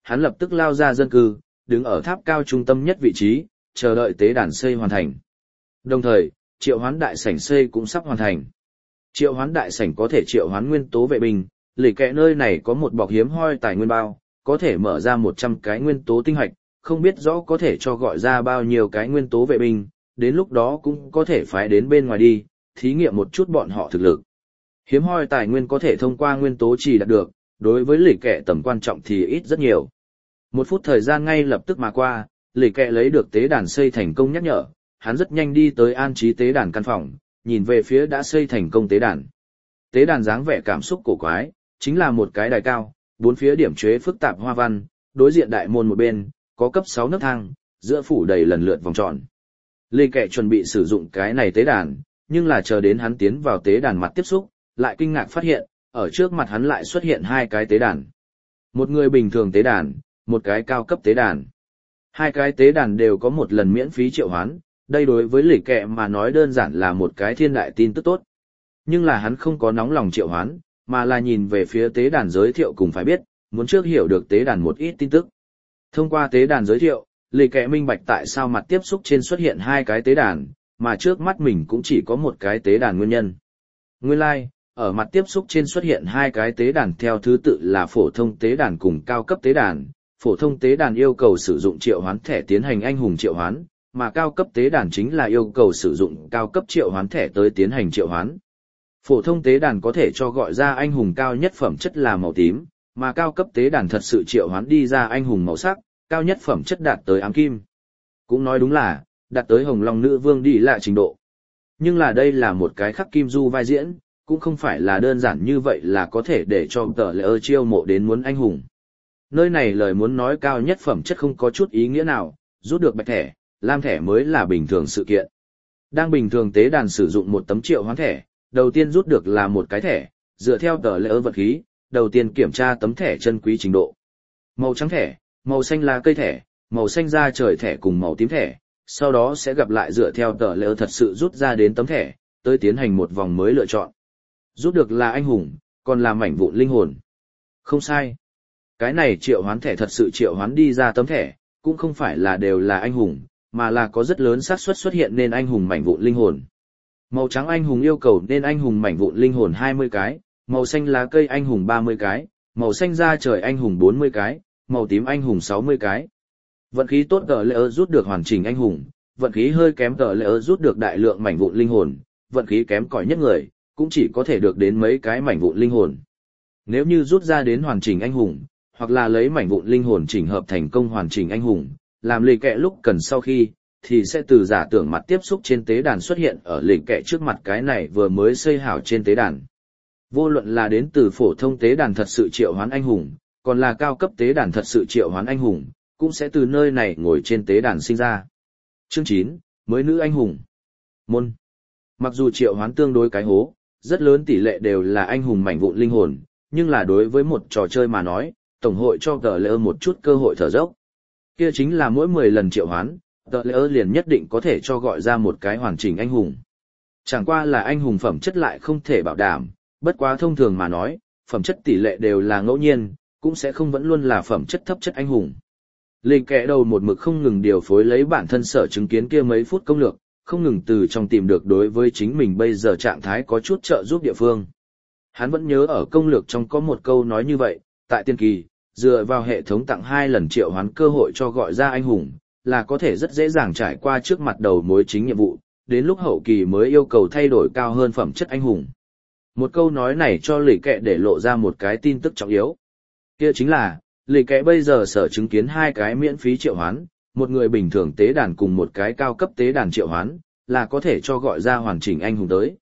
hắn lập tức lao ra dân cư, đứng ở tháp cao trung tâm nhất vị trí, chờ đợi tế đàn xây hoàn thành. Đồng thời, triệu hoán đại sảnh xây cũng sắp hoàn thành. Triệu hoán đại sảnh có thể triệu hoán nguyên tố vệ binh, lì kẹ nơi này có một bọc hiếm hoi tài nguyên bao, có thể mở ra 100 cái nguyên tố tinh hạch, không biết rõ có thể cho gọi ra bao nhiêu cái nguyên tố vệ binh, đến lúc đó cũng có thể phái đến bên ngoài đi, thí nghiệm một chút bọn họ thực lực. Hiếm hoi tài nguyên có thể thông qua nguyên tố trì đạt được, đối với lì kẹ tầm quan trọng thì ít rất nhiều. 1 phút thời gian ngay lập tức mà qua, lì kẹ lấy được tế đàn xây thành công nhắc nhở, hắn rất nhanh đi tới an trí tế đàn căn phòng, nhìn về phía đã xây thành công tế đàn. Tế đàn dáng vẻ cảm xúc cổ quái, chính là một cái đài cao, 4 phía điểm chế phức tạp hoa văn, đối diện đại môn một bên, có cấp 6 nấc thang, giữa phủ đầy lần lượt vòng tròn. Lê Kệ chuẩn bị sử dụng cái này tế đàn, nhưng là chờ đến hắn tiến vào tế đàn mặt tiếp xúc, lại kinh ngạc phát hiện, ở trước mặt hắn lại xuất hiện 2 cái tế đàn. Một người bình thường tế đàn, một cái cao cấp tế đàn. 2 cái tế đàn đều có một lần miễn phí triệu hoán, đây đối với Lê Kệ mà nói đơn giản là một cái thiên đại tin tức tốt. Nhưng là hắn không có nóng lòng triệu hoán, mà là nhìn về phía tế đàn giới thiệu cùng phải biết, muốn trước hiểu được tế đàn một ít tin tức. Thông qua tế đàn giới thiệu, Lê Kệ minh bạch tại sao mặt tiếp xúc trên xuất hiện 2 cái tế đàn, mà trước mắt mình cũng chỉ có một cái tế đàn nguyên nhân. Nguyên lai, ở mặt tiếp xúc trên xuất hiện 2 cái tế đàn theo thứ tự là phổ thông tế đàn cùng cao cấp tế đàn. Phổ thông tế đàn yêu cầu sử dụng triệu hoán thẻ tiến hành anh hùng triệu hoán, mà cao cấp tế đàn chính là yêu cầu sử dụng cao cấp triệu hoán thẻ tới tiến hành triệu hoán. Phổ thông tế đàn có thể cho gọi ra anh hùng cao nhất phẩm chất là màu tím, mà cao cấp tế đàn thật sự triệu hoán đi ra anh hùng màu sắc, cao nhất phẩm chất đạt tới ám kim. Cũng nói đúng là, đạt tới hồng long nữ vương đi lạ trình độ. Nhưng là đây là một cái khắc kim du vai diễn, cũng không phải là đơn giản như vậy là có thể để cho tờ lệ ơ chiêu mộ đến muốn anh hùng. Nơi này lời muốn nói cao nhất phẩm chất không có chút ý nghĩa nào, rút được bạch thẻ, lam thẻ mới là bình thường sự kiện. Đang bình thường tế đàn sử dụng một tấm triệu hoán thẻ, đầu tiên rút được là một cái thẻ, dựa theo tờ lệ ơ vật khí, đầu tiên kiểm tra tấm thẻ chân quý trình độ. Màu trắng thẻ, màu xanh lá cây thẻ, màu xanh da trời thẻ cùng màu tím thẻ, sau đó sẽ gặp lại dựa theo tờ lệ ơ thật sự rút ra đến tấm thẻ, tới tiến hành một vòng mới lựa chọn. Rút được là anh hùng, còn là mảnh vụn linh hồn. Không sai. Cái này triệu hoán thẻ thật sự triệu hoán đi ra tấm thẻ, cũng không phải là đều là anh hùng, mà là có rất lớn xác suất xuất hiện nên anh hùng mảnh vụn linh hồn. Màu trắng anh hùng yêu cầu nên anh hùng mảnh vụn linh hồn 20 cái, màu xanh lá cây anh hùng 30 cái, màu xanh da trời anh hùng 40 cái, màu tím anh hùng 60 cái. Vận khí tốt tờ lệ ơ rút được hoàn chỉnh anh hùng, vận khí hơi kém tờ lệ ơ rút được đại lượng mảnh vụn linh hồn, vận khí kém cỏi nhất người, cũng chỉ có thể được đến mấy cái mảnh vụn linh hồn. Nếu như rút ra đến hoàn chỉnh anh hùng, hoặc là lấy mảnh vụn linh hồn chỉnh hợp thành công hoàn chỉnh anh hùng, làm lì kẹ lúc cần sau khi, thì sẽ từ giả tưởng mặt tiếp xúc trên tế đàn xuất hiện ở lì kẹ trước mặt cái này vừa mới xây hảo trên tế đàn. Vô luận là đến từ phổ thông tế đàn thật sự triệu hoán anh hùng, còn là cao cấp tế đàn thật sự triệu hoán anh hùng, cũng sẽ từ nơi này ngồi trên tế đàn sinh ra. Chương 9, mới nữ anh hùng. Môn. Mặc dù triệu hoán tương đối cái hố, rất lớn tỷ lệ đều là anh hùng mảnh vụn linh hồn, nhưng là đối với một trò chơi mà nói, tổng hội cho tờ lệ ơ một chút cơ hội thở dốc. Kia chính là mỗi 10 lần triệu hoán, tờ lệ ơ liền nhất định có thể cho gọi ra một cái hoàn chỉnh anh hùng. Chẳng qua là anh hùng phẩm chất lại không thể bảo đảm, bất quá thông thường mà nói, phẩm chất tỷ lệ đều là ngẫu nhiên, cũng sẽ không vẫn luôn là phẩm chất thấp chất anh hùng. Linh kẽ đầu một mực không ngừng điều phối lấy bản thân sở chứng kiến kia mấy phút công lược, không ngừng từ trong tìm được đối với chính mình bây giờ trạng thái có chút trợ giúp địa phương. Hắn vẫn nhớ ở công lược trong có một câu nói như vậy, tại tiên kỳ, dựa vào hệ thống tặng 2 lần triệu hoán cơ hội cho gọi ra anh hùng, là có thể rất dễ dàng trải qua trước mặt đầu mối chính nhiệm vụ, đến lúc hậu kỳ mới yêu cầu thay đổi cao hơn phẩm chất anh hùng. Một câu nói này cho lì kẹ để lộ ra một cái tin tức trọng yếu. Kia chính là, lì kẹ bây giờ sở chứng kiến 2 cái miễn phí triệu hoán, một người bình thường tế đàn cùng một cái cao cấp tế đàn triệu hoán, là có thể cho gọi ra hoàn chỉnh anh hùng tới.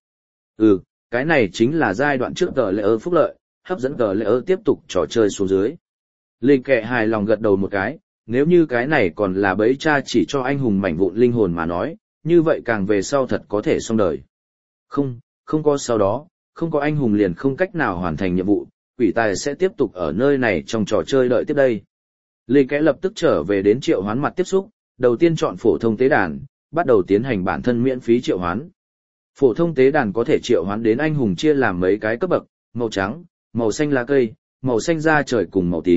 Cái này chính là giai đoạn trước tờ lệ ơ phúc lợi, hấp dẫn tờ lệ ơ tiếp tục trò chơi xuống dưới. Lì kẹ hài lòng gật đầu một cái, nếu như cái này còn là bẫy cha chỉ cho anh hùng mảnh vụn linh hồn mà nói, như vậy càng về sau thật có thể xong đời. Không có sau đó, không có anh hùng liền không cách nào hoàn thành nhiệm vụ, quỷ tài sẽ tiếp tục ở nơi này trong trò chơi đợi tiếp đây. Lì kẽ lập tức trở về đến triệu hoán mặt tiếp xúc, đầu tiên chọn phổ thông tế đàn, bắt đầu tiến hành bản thân miễn phí triệu hoán. Phổ thông tế đàn có thể triệu hoán đến anh hùng chia làm mấy cái cấp bậc, màu trắng, màu xanh lá cây, màu xanh da trời cùng màu tím,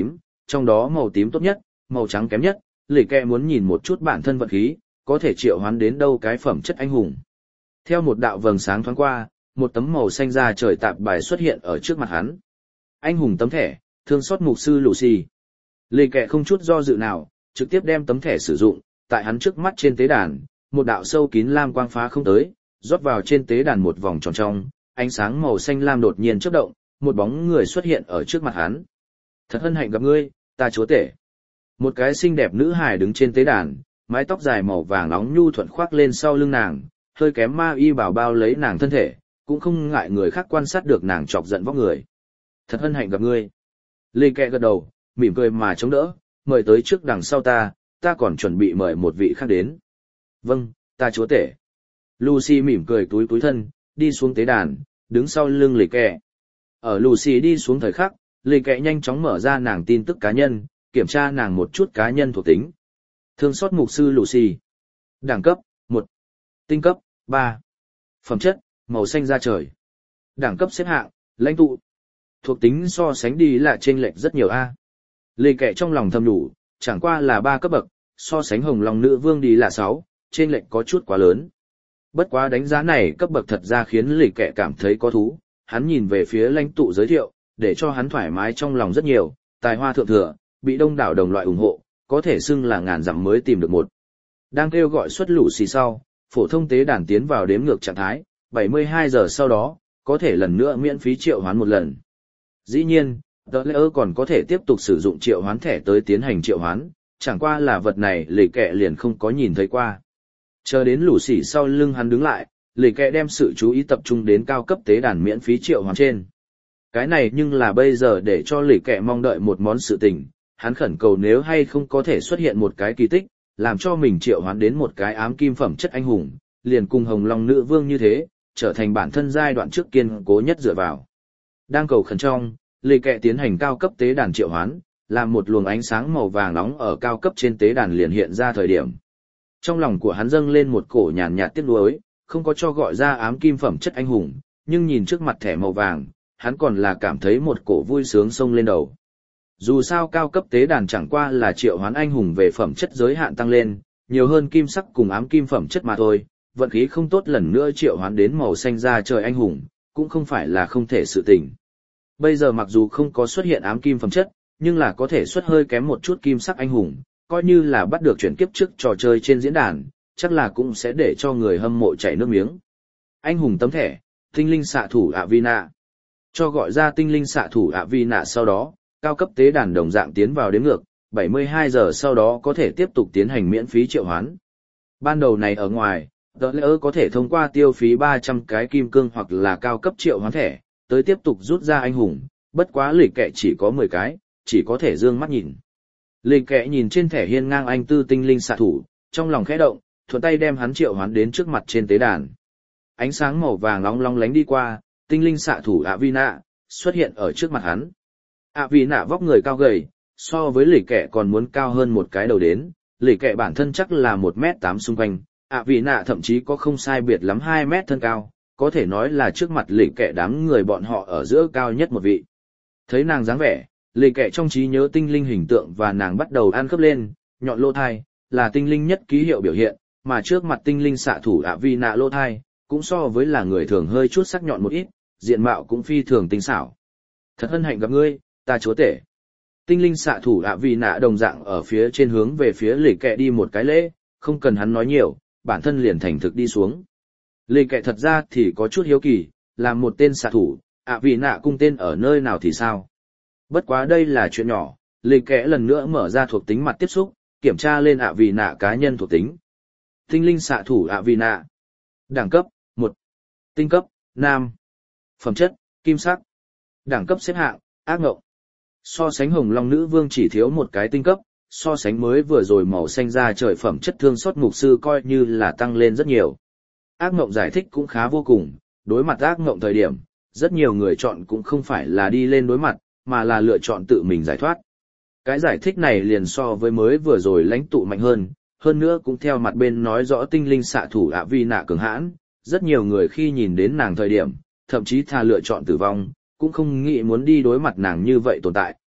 trong đó màu tím tốt nhất, màu trắng kém nhất, lì kẹ muốn nhìn một chút bản thân vận khí, có thể triệu hoán đến đâu cái phẩm chất anh hùng. Theo một đạo vầng sáng thoáng qua, một tấm màu xanh da trời tạp bài xuất hiện ở trước mặt hắn. Anh hùng tấm thẻ, thương xót mục sư Lucy. Lì kẹ không chút do dự nào, trực tiếp đem tấm thẻ sử dụng, tại hắn trước mắt trên tế đàn, một đạo sâu kín lam quang phá không tới, rót vào trên tế đàn một vòng tròn trong, ánh sáng màu xanh lam đột nhiên chớp động, một bóng người xuất hiện ở trước mặt hắn. Thật hân hạnh gặp ngươi, ta chúa tể. Một cái xinh đẹp nữ hài đứng trên tế đàn, mái tóc dài màu vàng nóng nhu thuận khoác lên sau lưng nàng, hơi kém ma y bảo bao lấy nàng thân thể, cũng không ngại người khác quan sát được nàng chọc giận vóc người. Thật hân hạnh gặp ngươi. Lê Kẹ gật đầu, mỉm cười mà chống đỡ, mời tới trước đằng sau ta còn chuẩn bị mời một vị khác đến. Vâng, ta chúa tể. Lucy mỉm cười túi thân, đi xuống tế đàn, đứng sau lưng Lê Kẹ. Ở Lucy đi xuống thời khắc, Lê Kẹ nhanh chóng mở ra nàng tin tức cá nhân, kiểm tra nàng một chút cá nhân thuộc tính. Thương xót mục sư Lucy. Đẳng cấp, 1. Tinh cấp, 3. Phẩm chất, màu xanh da trời. Đẳng cấp xếp hạng, lãnh tụ. Thuộc tính so sánh đi là chênh lệch rất nhiều a. Lê Kẹ trong lòng thầm nhủ, chẳng qua là 3 cấp bậc, so sánh hồng long nữ vương đi là 6, chênh lệch có chút quá lớn. Bất quá đánh giá này cấp bậc thật ra khiến Lê Kẹ cảm thấy có thú, hắn nhìn về phía lãnh tụ giới thiệu, để cho hắn thoải mái trong lòng rất nhiều, tài hoa thượng thừa, bị đông đảo đồng loại ủng hộ, có thể xưng là ngàn dặm mới tìm được một. Đang kêu gọi xuất lũ xì sau, phổ thông tế đàn tiến vào đếm ngược trạng thái, 72 giờ sau đó, có thể lần nữa miễn phí triệu hoán một lần. Dĩ nhiên, The Layer còn có thể tiếp tục sử dụng triệu hoán thẻ tới tiến hành triệu hoán, chẳng qua là vật này Lê Kẹ liền không có nhìn thấy qua. Chờ đến lũ xỉ sau lưng hắn đứng lại, Lê Kẹ đem sự chú ý tập trung đến cao cấp tế đàn miễn phí triệu hoán trên. Cái này nhưng là bây giờ để cho Lê Kẹ mong đợi một món sự tình, hắn khẩn cầu nếu hay không có thể xuất hiện một cái kỳ tích, làm cho mình triệu hoán đến một cái ám kim phẩm chất anh hùng, liền cùng hồng long nữ vương như thế, trở thành bản thân giai đoạn trước kiên cố nhất dựa vào. Đang cầu khẩn trong, Lê Kẹ tiến hành cao cấp tế đàn triệu hoán, làm một luồng ánh sáng màu vàng nóng ở cao cấp trên tế đàn liền hiện ra thời điểm. Trong lòng của hắn dâng lên một cổ nhàn nhạt tiếc nuối, không có cho gọi ra ám kim phẩm chất anh hùng, nhưng nhìn trước mặt thẻ màu vàng, hắn còn là cảm thấy một cổ vui sướng xông lên đầu. Dù sao cao cấp tế đàn chẳng qua là triệu hoán anh hùng về phẩm chất giới hạn tăng lên, nhiều hơn kim sắc cùng ám kim phẩm chất mà thôi, vận khí không tốt lần nữa triệu hoán đến màu xanh da trời anh hùng, cũng không phải là không thể sự tình. Bây giờ mặc dù không có xuất hiện ám kim phẩm chất, nhưng là có thể xuất hơi kém một chút kim sắc anh hùng, coi như là bắt được chuyển kiếp trước trò chơi trên diễn đàn, chắc là cũng sẽ để cho người hâm mộ chảy nước miếng. Anh hùng tấm thẻ, tinh linh xạ thủ Avina. Cho gọi ra tinh linh xạ thủ Avina sau đó, cao cấp tế đàn đồng dạng tiến vào đếm ngược, 72 giờ sau đó có thể tiếp tục tiến hành miễn phí triệu hoán. Ban đầu này ở ngoài, The Layer có thể thông qua tiêu phí 300 cái kim cương hoặc là cao cấp triệu hoán thẻ, tới tiếp tục rút ra anh hùng, bất quá Lê Kẹ chỉ có 10 cái, chỉ có thể dương mắt nhìn. Lê Kẹ nhìn trên thẻ hiên ngang anh tư tinh linh xạ thủ, trong lòng khẽ động, thuận tay đem hắn triệu hoán đến trước mặt trên tế đàn. Ánh sáng màu vàng long long lánh đi qua, tinh linh xạ thủ Avina xuất hiện ở trước mặt hắn. Avina vóc người cao gầy, so với Lê Kẹ còn muốn cao hơn một cái đầu đến, Lê Kẹ bản thân chắc là 1m8 xung quanh, Avina thậm chí có không sai biệt lắm 2 mét thân cao, có thể nói là trước mặt Lê Kẹ đám người bọn họ ở giữa cao nhất một vị. Thấy nàng dáng vẻ, Lê Kẹ trong trí nhớ tinh linh hình tượng và nàng bắt đầu ăn khớp lên, nhọn lỗ thai, là tinh linh nhất ký hiệu biểu hiện, mà trước mặt tinh linh xạ thủ Avina lỗ thai, cũng so với là người thường hơi chút sắc nhọn một ít, diện mạo cũng phi thường tinh xảo. Thật hân hạnh gặp ngươi, ta chúa tể. Tinh linh xạ thủ Avina đồng dạng ở phía trên hướng về phía Lê Kẹ đi một cái lễ, không cần hắn nói nhiều, bản thân liền thành thực đi xuống. Lê Kẹ thật ra thì có chút hiếu kỳ, là một tên xạ thủ, Avina cung tên ở nơi nào thì sao? Bất quá đây là chuyện nhỏ, Lê Kẹ lần nữa mở ra thuộc tính mặt tiếp xúc, kiểm tra lên Avina cá nhân thuộc tính. Tinh linh xạ thủ Avina. Đẳng cấp, 1. Tinh cấp, nam. Phẩm chất, kim sắc. Đẳng cấp xếp hạng, ác ngộng. So sánh hồng long nữ vương chỉ thiếu một cái tinh cấp, so sánh mới vừa rồi màu xanh da trời phẩm chất thương xót mục sư coi như là tăng lên rất nhiều. Ác ngộng giải thích cũng khá vô cùng, đối mặt ác ngộng thời điểm, rất nhiều người chọn cũng không phải là đi lên đối mặt, mà là lựa chọn tự mình giải thoát. Cái giải thích này liền so với mới vừa rồi lãnh tụ mạnh hơn nữa cũng theo mặt bên nói rõ tinh linh xạ thủ Avina cường hãn, rất nhiều người khi nhìn đến nàng thời điểm, thậm chí thà lựa chọn tử vong, cũng không nghĩ muốn đi đối mặt nàng như vậy tồn tại,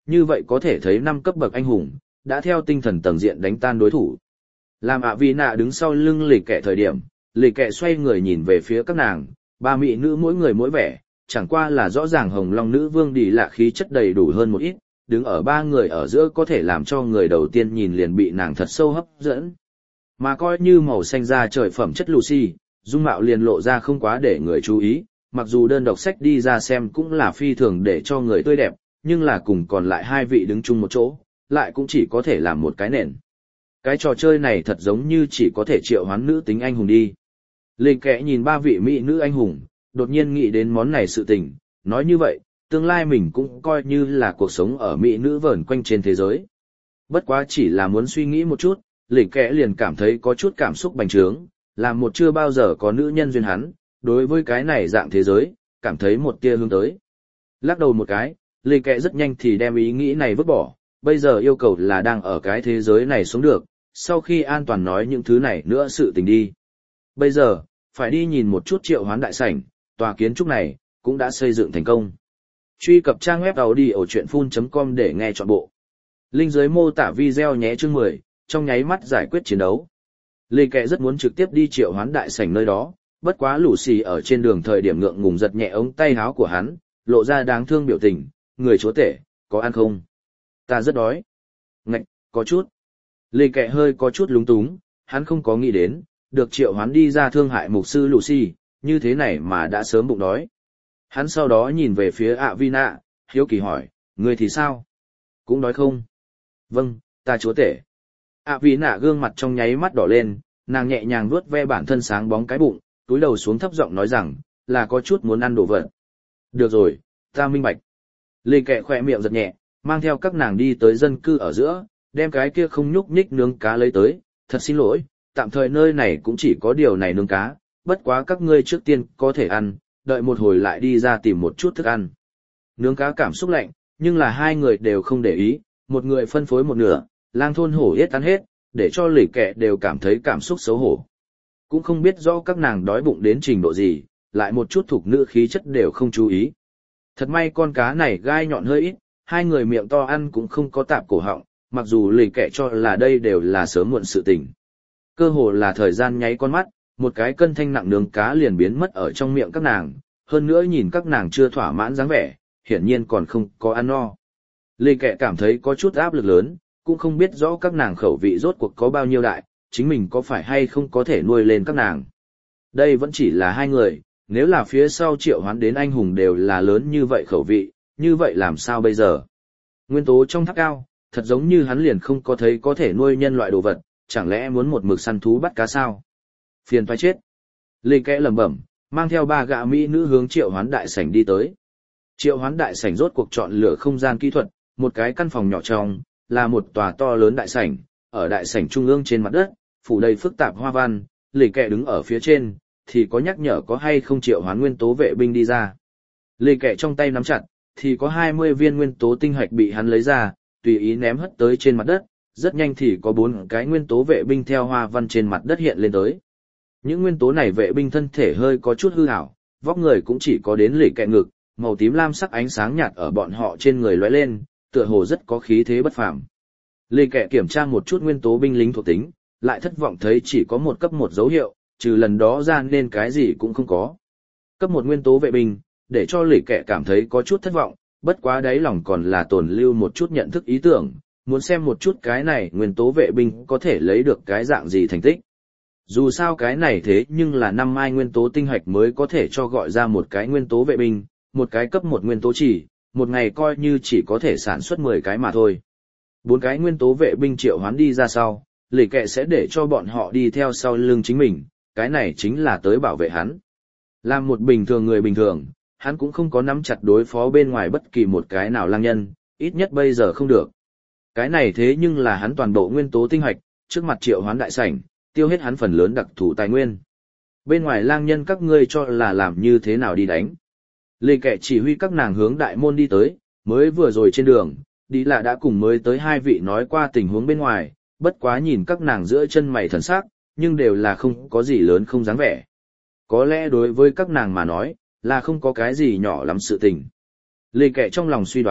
như vậy có thể thấy 5 cấp bậc anh hùng, đã theo tinh thần tầng diện đánh tan đối thủ. Làm ạ vì nạ đứng sau lưng lì kẹ thời điểm, lì kẹ xoay người nhìn về phía các nàng, ba mỹ nữ mỗi người mỗi vẻ, chẳng qua là rõ ràng hồng long nữ vương đi lạ khí chất đầy đủ hơn một ít, đứng ở ba người ở giữa có thể làm cho người đầu tiên nhìn liền bị nàng thật sâu hấp dẫn. Mà coi như màu xanh da trời phẩm chất Lucy, dung mạo liền lộ ra không quá để người chú ý, mặc dù đơn độc sách đi ra xem cũng là phi thường để cho người tươi đẹp, nhưng là cùng còn lại hai vị đứng chung một chỗ, lại cũng chỉ có thể làm một cái nền. Cái trò chơi này thật giống như chỉ có thể triệu hoán nữ tính anh hùng đi. Lê Kẽ nhìn ba vị mỹ nữ anh hùng, đột nhiên nghĩ đến món này sự tình, nói như vậy, tương lai mình cũng coi như là cuộc sống ở mỹ nữ vờn quanh trên thế giới. Bất quá chỉ là muốn suy nghĩ một chút, Lê Kẽ liền cảm thấy có chút cảm xúc bành trướng, làm một chưa bao giờ có nữ nhân duyên hắn, đối với cái này dạng thế giới, cảm thấy một tia hướng tới. Lắc đầu một cái, Lê Kẽ rất nhanh thì đem ý nghĩ này vứt bỏ, bây giờ yêu cầu là đang ở cái thế giới này sống được, sau khi an toàn nói những thứ này nữa sự tình đi. Bây giờ, phải đi nhìn một chút triệu hoán đại sảnh, tòa kiến trúc này, cũng đã xây dựng thành công. Truy cập trang web audiochuyenphun.com để nghe trọn bộ. Link dưới mô tả video nhé chương 10, trong nháy mắt giải quyết chiến đấu. Lê Kệ rất muốn trực tiếp đi triệu hoán đại sảnh nơi đó, bất quá Lucy ở trên đường thời điểm ngượng ngùng giật nhẹ ống tay áo của hắn, lộ ra đáng thương biểu tình, người chúa tể, có ăn không? Ta rất đói. Ngạch, có chút. Lê Kệ hơi có chút lúng túng, hắn không có nghĩ đến, được triệu hoán đi ra thương hại mục sư Lucy, như thế này mà đã sớm bụng đói. Hắn sau đó nhìn về phía Avina, hiếu kỳ hỏi, người thì sao? Cũng đói không? Vâng, ta chúa tể. Avina gương mặt trong nháy mắt đỏ lên, nàng nhẹ nhàng vuốt ve bản thân sáng bóng cái bụng, túi đầu xuống thấp giọng nói rằng, là có chút muốn ăn đồ vật. Được rồi, ta minh bạch. Lê Kệ khỏe miệng giật nhẹ, mang theo các nàng đi tới dân cư ở giữa, đem cái kia không nhúc nhích nướng cá lấy tới, thật xin lỗi, tạm thời nơi này cũng chỉ có điều này nướng cá, bất quá các ngươi trước tiên có thể ăn, đợi một hồi lại đi ra tìm một chút thức ăn. Nướng cá cảm xúc lạnh, nhưng là hai người đều không để ý, một người phân phối một nửa, lang thôn hổ yết ăn hết, để cho Lỷ Kệ đều cảm thấy cảm xúc xấu hổ. Cũng không biết rõ các nàng đói bụng đến trình độ gì, lại một chút thuộc nữ khí chất đều không chú ý. Thật may con cá này gai nhọn hơi ít, hai người miệng to ăn cũng không có tạp cổ họng, mặc dù Lỷ Kệ cho là đây đều là sớm muộn sự tình. Cơ hồ là thời gian nháy con mắt, một cái cân thanh nặng nướng cá liền biến mất ở trong miệng các nàng, hơn nữa nhìn các nàng chưa thỏa mãn dáng vẻ, hiển nhiên còn không có ăn no. Lê Kệ cảm thấy có chút áp lực lớn, cũng không biết rõ các nàng khẩu vị rốt cuộc có bao nhiêu đại, chính mình có phải hay không có thể nuôi lên các nàng. Đây vẫn chỉ là hai người, nếu là phía sau triệu hoán đến anh hùng đều là lớn như vậy khẩu vị, như vậy làm sao bây giờ? Nguyên tố trong tháp cao, thật giống như hắn liền không có thấy có thể nuôi nhân loại đồ vật, chẳng lẽ muốn một mực săn thú bắt cá sao? Phiền phải chết. Lê Kẽ lẩm bẩm, mang theo ba gã mỹ nữ hướng triệu hoán đại sảnh đi tới. Triệu hoán đại sảnh rốt cuộc chọn lựa không gian kỹ thuật, một cái căn phòng nhỏ trong, là một tòa to lớn đại sảnh, ở đại sảnh trung ương trên mặt đất, phủ đầy phức tạp hoa văn, Lê Kẽ đứng ở phía trên, thì có nhắc nhở có hay không triệu hoán nguyên tố vệ binh đi ra. Lê Kẽ trong tay nắm chặt, thì có 20 viên nguyên tố tinh hạch bị hắn lấy ra, tùy ý ném hất tới trên mặt đất, rất nhanh thì có 4 cái nguyên tố vệ binh theo hoa văn trên mặt đất hiện lên tới. Những nguyên tố này vệ binh thân thể hơi có chút hư ảo, vóc người cũng chỉ có đến lì kẹ ngực, màu tím lam sắc ánh sáng nhạt ở bọn họ trên người lóe lên, tựa hồ rất có khí thế bất phàm. Lì kẹ kiểm tra một chút nguyên tố binh lính thuộc tính, lại thất vọng thấy chỉ có một cấp 1 dấu hiệu, trừ lần đó ra nên cái gì cũng không có. Cấp 1 nguyên tố vệ binh, để cho lì kẹ cảm thấy có chút thất vọng, bất quá đáy lòng còn là tồn lưu một chút nhận thức ý tưởng, muốn xem một chút cái này nguyên tố vệ binh có thể lấy được cái dạng gì thành tích. Dù sao cái này thế nhưng là 5 mai nguyên tố tinh hạch mới có thể cho gọi ra một cái nguyên tố vệ binh, một cái cấp 1 nguyên tố chỉ, một ngày coi như chỉ có thể sản xuất 10 cái mà thôi. 4 cái nguyên tố vệ binh triệu hoán đi ra sau, Lỷ Kệ sẽ để cho bọn họ đi theo sau lưng chính mình, cái này chính là tới bảo vệ hắn. Làm một bình thường người bình thường, hắn cũng không có nắm chặt đối phó bên ngoài bất kỳ một cái nào lang nhân, ít nhất bây giờ không được. Cái này thế nhưng là hắn toàn bộ nguyên tố tinh hạch, trước mặt triệu hoán đại sảnh, tiêu hết hắn phần lớn đặc thù tài nguyên. Bên ngoài lang nhân các ngươi cho là làm như thế nào đi đánh. Lê Kệ chỉ huy các nàng hướng đại môn đi tới, mới vừa rồi trên đường, đi là đã cùng mới tới hai vị nói qua tình huống bên ngoài, bất quá nhìn các nàng giữa chân mày thần sắc, nhưng đều là không có gì lớn không dáng vẻ. Có lẽ đối với các nàng mà nói, là không có cái gì nhỏ lắm sự tình. Lê Kệ trong lòng suy đoán,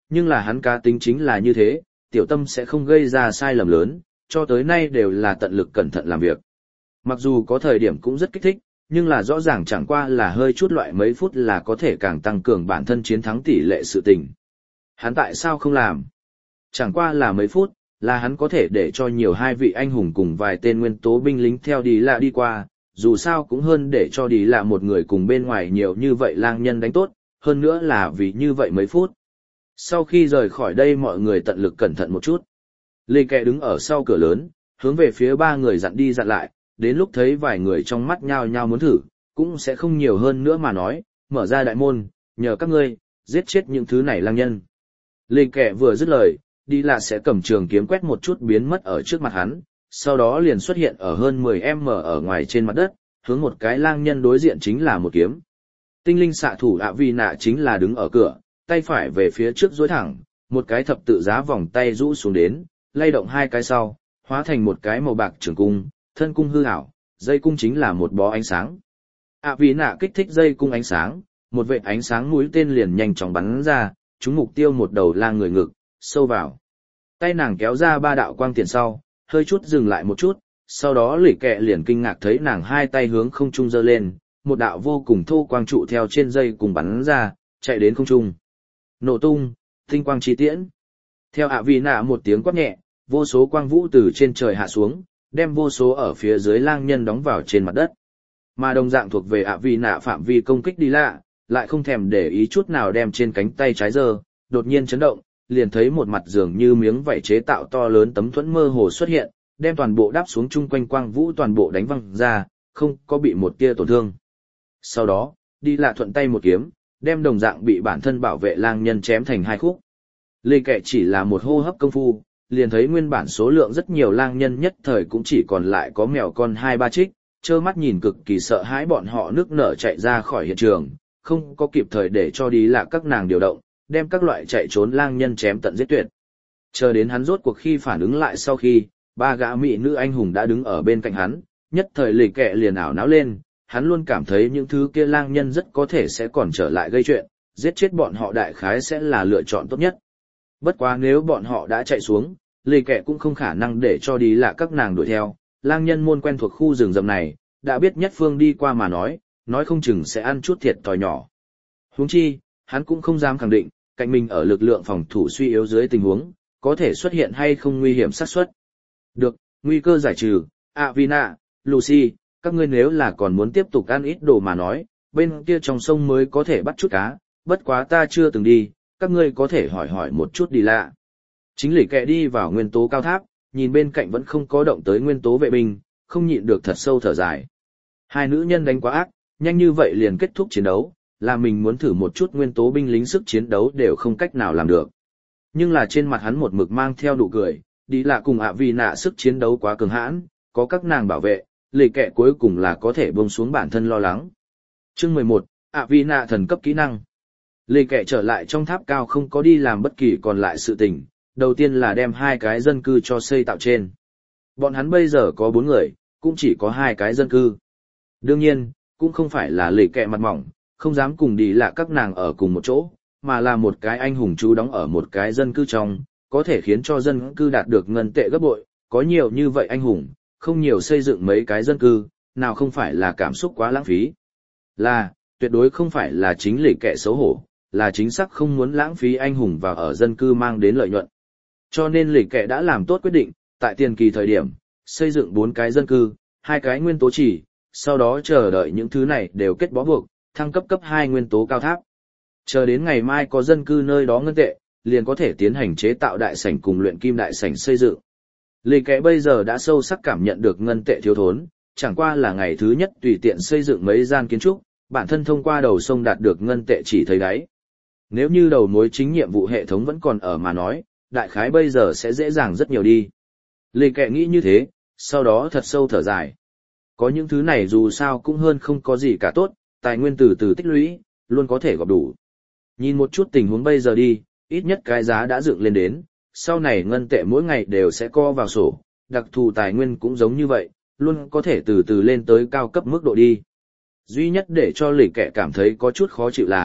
nhưng là hắn cá tính chính là như thế, tiểu tâm sẽ không gây ra sai lầm lớn, cho tới nay đều là tận lực cẩn thận làm việc. Mặc dù có thời điểm cũng rất kích thích, nhưng là rõ ràng chẳng qua là hơi chút loại mấy phút là có thể càng tăng cường bản thân chiến thắng tỷ lệ sự tình. Hắn tại sao không làm? Chẳng qua là mấy phút, là hắn có thể để cho nhiều hai vị anh hùng cùng vài tên nguyên tố binh lính theo đi lạ đi qua, dù sao cũng hơn để cho đi lạ một người cùng bên ngoài nhiều như vậy lang nhân đánh tốt, hơn nữa là vì như vậy mấy phút. Sau khi rời khỏi đây mọi người tận lực cẩn thận một chút. Lê Kẹ đứng ở sau cửa lớn, hướng về phía ba người dặn đi dặn lại, đến lúc thấy vài người trong mắt nhao nhao muốn thử, cũng sẽ không nhiều hơn nữa mà nói, mở ra đại môn, nhờ các ngươi, giết chết những thứ này lang nhân. Lê Kẹ vừa dứt lời, đi lạ sẽ cầm trường kiếm quét một chút biến mất ở trước mặt hắn, sau đó liền xuất hiện ở hơn 10m ở ngoài trên mặt đất, hướng một cái lang nhân đối diện chính là một kiếm. Tinh linh xạ thủ ạ vi nạ chính là đứng ở cửa, tay phải về phía trước duỗi thẳng, một cái thập tự giá vòng tay rũ xuống đến, lay động hai cái sau, hóa thành một cái màu bạc trường cung, thân cung hư ảo, dây cung chính là một bó ánh sáng. ạ vi nạ kích thích dây cung ánh sáng, một vệt ánh sáng mũi tên liền nhanh chóng bắn ra, trúng mục tiêu một đầu lang người ngực, sâu vào. Tay nàng kéo ra ba đạo quang tiền sau, hơi chút dừng lại một chút, sau đó lỉ kẹ liền kinh ngạc thấy nàng hai tay hướng không trung giơ lên, một đạo vô cùng thô quang trụ theo trên dây cùng bắn ra, chạy đến không trung. Nổ tung, tinh quang chi tiễn. Theo ạ vi nạ một tiếng quát nhẹ, vô số quang vũ từ trên trời hạ xuống, đem vô số ở phía dưới lang nhân đóng vào trên mặt đất. Mà đồng dạng thuộc về ạ vi nạ phạm vi công kích đi lạ, lại không thèm để ý chút nào đem trên cánh tay trái giơ, đột nhiên chấn động, liền thấy một mặt dường như miếng vảy chế tạo to lớn tấm thuẫn mơ hồ xuất hiện, đem toàn bộ đáp xuống chung quanh quang vũ toàn bộ đánh văng ra, không có bị một tia tổn thương. Sau đó, đi lạ thuận tay một kiếm, đem đồng dạng bị bản thân bảo vệ lang nhân chém thành hai khúc. Lê Kệ chỉ là một hô hấp công phu, liền thấy nguyên bản số lượng rất nhiều lang nhân nhất thời cũng chỉ còn lại có mèo con 2-3 trích, trơ mắt nhìn cực kỳ sợ hãi bọn họ nước nở chạy ra khỏi hiện trường, không có kịp thời để cho đi lạ các nàng điều động, đem các loại chạy trốn lang nhân chém tận giết tuyệt. Chờ đến hắn rốt cuộc khi phản ứng lại sau khi, ba gã mỹ nữ anh hùng đã đứng ở bên cạnh hắn, nhất thời Lê Kệ liền ảo não lên, hắn luôn cảm thấy những thứ kia lang nhân rất có thể sẽ còn trở lại gây chuyện, giết chết bọn họ đại khái sẽ là lựa chọn tốt nhất. Bất quá nếu bọn họ đã chạy xuống, Lê Kệ cũng không khả năng để cho đi lạ các nàng đuổi theo, lang nhân môn quen thuộc khu rừng rậm này, đã biết nhất phương đi qua mà nói không chừng sẽ ăn chút thiệt thòi nhỏ. Huống chi, hắn cũng không dám khẳng định, cạnh mình ở lực lượng phòng thủ suy yếu dưới tình huống, có thể xuất hiện hay không nguy hiểm xác suất. Được, nguy cơ giải trừ, Avina, Lucy, các ngươi nếu là còn muốn tiếp tục ăn ít đồ mà nói, bên kia trong sông mới có thể bắt chút cá, bất quá ta chưa từng đi, các ngươi có thể hỏi một chút đi lạ. Chính Lỷ Kệ đi vào nguyên tố cao tháp, nhìn bên cạnh vẫn không có động tới nguyên tố vệ binh, không nhịn được thật sâu thở dài. Hai nữ nhân đánh quá ác, nhanh như vậy liền kết thúc chiến đấu, là mình muốn thử một chút nguyên tố binh lính sức chiến đấu đều không cách nào làm được. Nhưng là trên mặt hắn một mực mang theo nụ cười, đi lạ cùng ạ vì nạ sức chiến đấu quá cường hãn, có các nàng bảo vệ, Lỷ Kệ cuối cùng là có thể buông xuống bản thân lo lắng. Chương 11, ạ vì nạ thần cấp kỹ năng. Lê Kệ trở lại trong tháp cao không có đi làm bất kỳ còn lại sự tình, đầu tiên là đem 2 cái dân cư cho xây tạo trên. Bọn hắn bây giờ có 4 người, cũng chỉ có 2 cái dân cư. Đương nhiên, cũng không phải là Lê Kệ mặt mỏng, không dám cùng đi lạ các nàng ở cùng một chỗ, mà là một cái anh hùng chú đóng ở một cái dân cư trong, có thể khiến cho dân cư đạt được ngân tệ gấp bội, có nhiều như vậy anh hùng, không nhiều xây dựng mấy cái dân cư, nào không phải là cảm xúc quá lãng phí. Là, tuyệt đối không phải là chính Lê Kệ xấu hổ, là chính xác không muốn lãng phí anh hùng vào ở dân cư mang đến lợi nhuận. Cho nên Lỷ Kệ đã làm tốt quyết định, tại tiền kỳ thời điểm, xây dựng 4 cái dân cư, 2 cái nguyên tố chỉ, sau đó chờ đợi những thứ này đều kết bó buộc, thăng cấp cấp 2 nguyên tố cao tháp. Chờ đến ngày mai có dân cư nơi đó ngân tệ, liền có thể tiến hành chế tạo đại sảnh cùng luyện kim đại sảnh xây dựng. Lỷ Kệ bây giờ đã sâu sắc cảm nhận được ngân tệ thiếu thốn, chẳng qua là ngày thứ nhất tùy tiện xây dựng mấy gian kiến trúc, bản thân thông qua đầu sông đạt được ngân tệ chỉ thấy đáy. Nếu như đầu mối chính nhiệm vụ hệ thống vẫn còn ở mà nói, đại khái bây giờ sẽ dễ dàng rất nhiều đi. Lê Kệ nghĩ như thế, sau đó thật sâu thở dài. Có những thứ này dù sao cũng hơn không có gì cả tốt, tài nguyên từ từ tích lũy, luôn có thể gọp đủ. Nhìn một chút tình huống bây giờ đi, ít nhất cái giá đã dựng lên đến, sau này ngân tệ mỗi ngày đều sẽ co vào sổ, đặc thù tài nguyên cũng giống như vậy, luôn có thể từ từ lên tới cao cấp mức độ đi. Duy nhất để cho Lỷ Kệ cảm thấy có chút khó chịu là,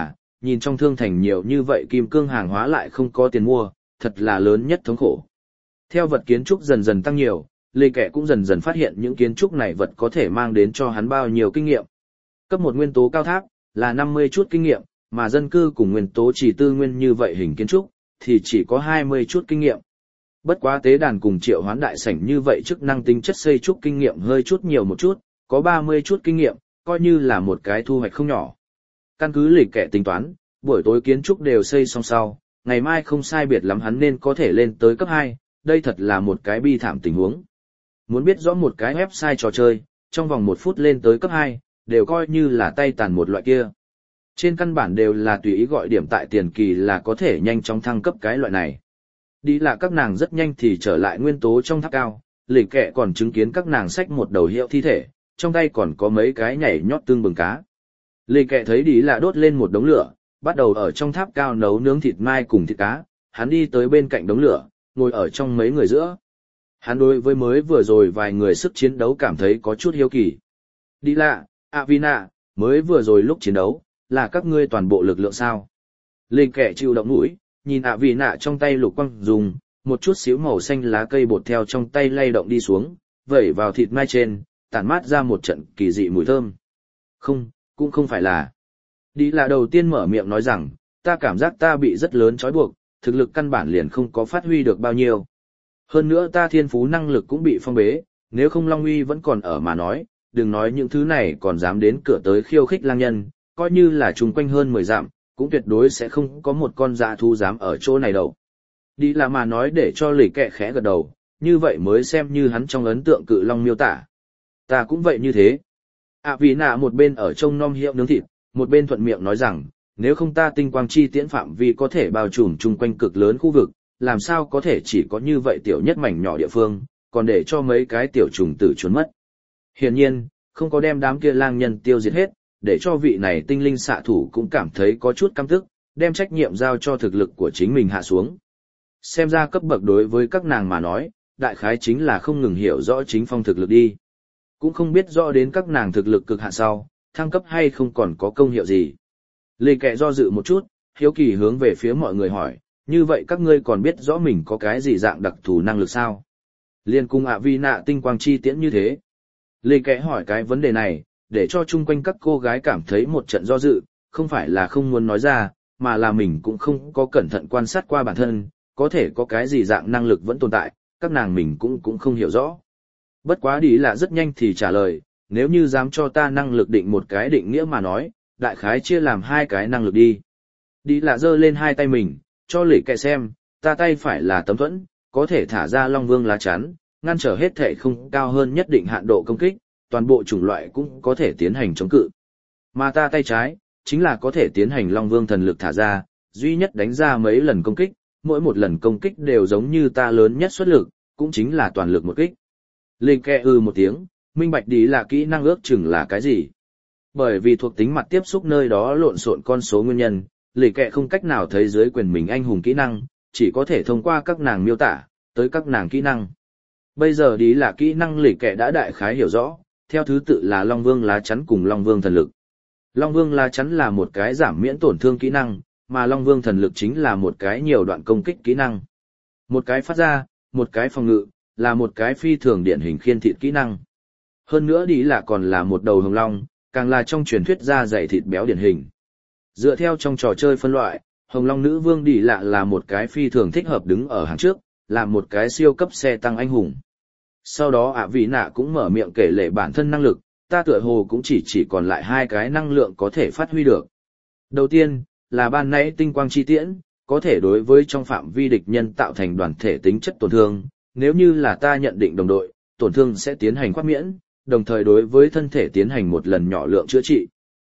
nhìn trong thương thành nhiều như vậy kim cương hàng hóa lại không có tiền mua, thật là lớn nhất thống khổ. Theo vật kiến trúc dần dần tăng nhiều, Lê Kẻ cũng dần dần phát hiện những kiến trúc này vật có thể mang đến cho hắn bao nhiêu kinh nghiệm. Cấp một nguyên tố cao tháp là 50 chút kinh nghiệm, mà dân cư cùng nguyên tố chỉ tư nguyên như vậy hình kiến trúc thì chỉ có 20 chút kinh nghiệm. Bất quá tế đàn cùng triệu hoán đại sảnh như vậy chức năng tính chất xây trúc kinh nghiệm hơi chút nhiều một chút, có 30 chút kinh nghiệm, coi như là một cái thu hoạch không nhỏ. Căn cứ Lê Kẻ tính toán, buổi tối kiến trúc đều xây xong sau, ngày mai không sai biệt lắm hắn nên có thể lên tới cấp 2, đây thật là một cái bi thảm tình huống. Muốn biết rõ một cái website trò chơi, trong vòng 1 phút lên tới cấp 2, đều coi như là tay tàn một loại kia. Trên căn bản đều là tùy ý gọi điểm tại tiền kỳ là có thể nhanh chóng thăng cấp cái loại này. Đi là các nàng rất nhanh thì trở lại nguyên tố trong tháp cao, Lê Kẻ còn chứng kiến các nàng xách một đầu hiệu thi thể, trong tay còn có mấy cái nhảy nhót tương bừng cá. Lê Kẻ thấy đi là đốt lên một đống lửa, bắt đầu ở trong tháp cao nấu nướng thịt mai cùng thịt cá, hắn đi tới bên cạnh đống lửa, ngồi ở trong mấy người giữa. Hắn đối với mới vừa rồi vài người sức chiến đấu cảm thấy có chút hiếu kỳ. Đi lạ, Avina, mới vừa rồi lúc chiến đấu, là các ngươi toàn bộ lực lượng sao? Lên Kẻ chịu động mũi, nhìn Avina trong tay lục quang dùng, một chút xíu màu xanh lá cây bột theo trong tay lay động đi xuống, vẩy vào thịt mai trên, tản mát ra một trận kỳ dị mùi thơm. Không, cũng không phải là. Đi là đầu tiên mở miệng nói rằng, ta cảm giác ta bị rất lớn trói buộc, thực lực căn bản liền không có phát huy được bao nhiêu. Hơn nữa ta thiên phú năng lực cũng bị phong bế, nếu không Long Uy vẫn còn ở mà nói, đừng nói những thứ này còn dám đến cửa tới khiêu khích lang nhân, coi như là chung quanh hơn 10 dặm, cũng tuyệt đối sẽ không có một con dã thú dám ở chỗ này đâu. Đi là mà nói để cho Lì Kẹ khẽ gật đầu, như vậy mới xem như hắn trong ấn tượng cự long miêu tả. Ta cũng vậy như thế. Vì nạ một bên ở trông nom hiệu nướng thịt, một bên thuận miệng nói rằng, nếu không ta tinh quang chi tiễn phạm vi có thể bao trùm chung quanh cực lớn khu vực, làm sao có thể chỉ có như vậy tiểu nhất mảnh nhỏ địa phương, còn để cho mấy cái tiểu trùng tử trốn mất. Hiển nhiên, không có đem đám kia lang nhân tiêu diệt hết, để cho vị này tinh linh xạ thủ cũng cảm thấy có chút căm tức, đem trách nhiệm giao cho thực lực của chính mình hạ xuống. Xem ra cấp bậc đối với các nàng mà nói, đại khái chính là không ngừng hiểu rõ chính phong thực lực đi. Cũng không biết rõ đến các nàng thực lực cực hạn sau, thăng cấp hay không còn có công hiệu gì. Lê Kẹ do dự một chút, hiếu kỳ hướng về phía mọi người hỏi, như vậy các ngươi còn biết rõ mình có cái gì dạng đặc thù năng lực sao? Liên cung Vi nạ tinh quang chi tiễn như thế. Lê Kẹ hỏi cái vấn đề này, để cho chung quanh các cô gái cảm thấy một trận do dự, không phải là không muốn nói ra, mà là mình cũng không có cẩn thận quan sát qua bản thân, có thể có cái gì dạng năng lực vẫn tồn tại, các nàng mình cũng không hiểu rõ. Bất quá đi là rất nhanh thì trả lời, nếu như dám cho ta năng lực định một cái định nghĩa mà nói, đại khái chia làm 2 cái năng lực đi. Đi là giơ lên 2 tay mình, cho Lỷ Kẹ xem, ta tay phải là tấm thuẫn, có thể thả ra Long Vương lá chắn, ngăn trở hết thể không cao hơn nhất định hạn độ công kích, toàn bộ chủng loại cũng có thể tiến hành chống cự. Mà ta tay trái, chính là có thể tiến hành Long Vương thần lực thả ra, duy nhất đánh ra mấy lần công kích, mỗi một lần công kích đều giống như ta lớn nhất xuất lực, cũng chính là toàn lực một kích. Lê Kẹ một tiếng, minh bạch đi là kỹ năng ước chừng là cái gì. Bởi vì thuộc tính mặt tiếp xúc nơi đó lộn xộn con số nguyên nhân, Lê Kẹ không cách nào thấy dưới quyền mình anh hùng kỹ năng, chỉ có thể thông qua các nàng miêu tả, tới các nàng kỹ năng. Bây giờ đi là kỹ năng Lê Kẹ đã đại khái hiểu rõ, theo thứ tự là Long Vương lá chắn cùng Long Vương thần lực. Long Vương lá chắn là một cái giảm miễn tổn thương kỹ năng, mà Long Vương thần lực chính là một cái nhiều đoạn công kích kỹ năng. Một cái phát ra, một cái phòng ngự, là một cái phi thường điển hình khiên thịt kỹ năng. Hơn nữa đi là còn là một đầu hồng long, càng là trong truyền thuyết da dày thịt béo điển hình. Dựa theo trong trò chơi phân loại, hồng long nữ vương đi lạ là một cái phi thường thích hợp đứng ở hàng trước, là một cái siêu cấp xe tăng anh hùng. Sau đó Vị nạ cũng mở miệng kể lể bản thân năng lực, ta tựa hồ cũng chỉ còn lại 2 cái năng lượng có thể phát huy được. Đầu tiên, là ban nãy tinh quang chi tiễn, có thể đối với trong phạm vi địch nhân tạo thành đoàn thể tính chất tổn thương, nếu như là ta nhận định đồng đội, tổn thương sẽ tiến hành khoát miễn, đồng thời đối với thân thể tiến hành một lần nhỏ lượng chữa trị.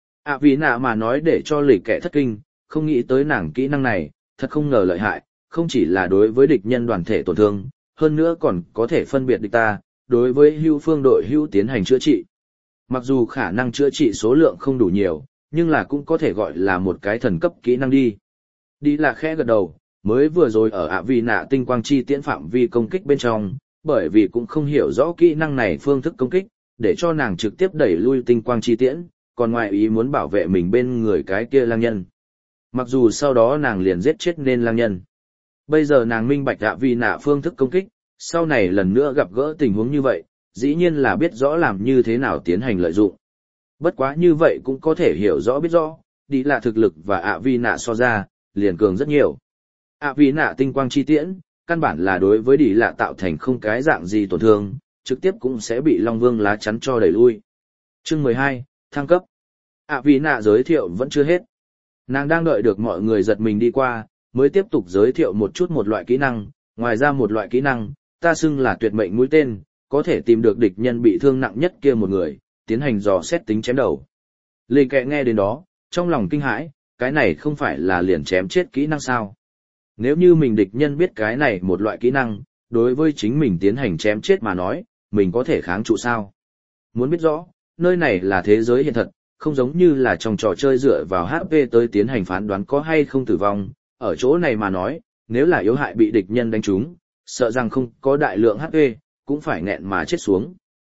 Vị nạ mà nói để cho Lỷ Kẹ thất kinh, không nghĩ tới nàng kỹ năng này, thật không ngờ lợi hại, không chỉ là đối với địch nhân đoàn thể tổn thương, hơn nữa còn có thể phân biệt địch ta, đối với hữu phương đội hữu tiến hành chữa trị. Mặc dù khả năng chữa trị số lượng không đủ nhiều, nhưng là cũng có thể gọi là một cái thần cấp kỹ năng đi. Đi là khẽ gật đầu, mới vừa rồi ở Vị nạ tinh quang chi tiễn phạm vi công kích bên trong, bởi vì cũng không hiểu rõ kỹ năng này phương thức công kích, để cho nàng trực tiếp đẩy lui tinh quang chi tiễn, còn ngoài ý muốn bảo vệ mình bên người cái kia lang nhân. Mặc dù sau đó nàng liền giết chết nên lang nhân. Bây giờ nàng minh bạch ạ vì nạ phương thức công kích, sau này lần nữa gặp gỡ tình huống như vậy, dĩ nhiên là biết rõ làm như thế nào tiến hành lợi dụng. Bất quá như vậy cũng có thể hiểu rõ biết rõ, đi là thực lực và ạ vi nạ so ra, liền cường rất nhiều. ạ vi nạ tinh quang chi tiễn, căn bản là đối với đi lạ tạo thành không cái dạng gì tổn thương, trực tiếp cũng sẽ bị Long Vương lá chắn cho đẩy lui. Chương 12, thăng cấp. ạ vi nạ giới thiệu vẫn chưa hết. Nàng đang đợi được mọi người giật mình đi qua, mới tiếp tục giới thiệu một chút một loại kỹ năng, ngoài ra một loại kỹ năng, ta xưng là tuyệt mệnh mũi tên, có thể tìm được địch nhân bị thương nặng nhất kia một người, tiến hành dò xét tính chém đầu. Lê Kệ nghe đến đó, trong lòng kinh hãi, cái này không phải là liền chém chết kỹ năng sao? Nếu như mình địch nhân biết cái này một loại kỹ năng, đối với chính mình tiến hành chém chết mà nói, mình có thể kháng trụ sao? Muốn biết rõ, nơi này là thế giới hiện thật, không giống như là trong trò chơi dựa vào HP tới tiến hành phán đoán có hay không tử vong, ở chỗ này mà nói, nếu là yếu hại bị địch nhân đánh trúng, sợ rằng không có đại lượng HP, cũng phải nghẹn mà chết xuống.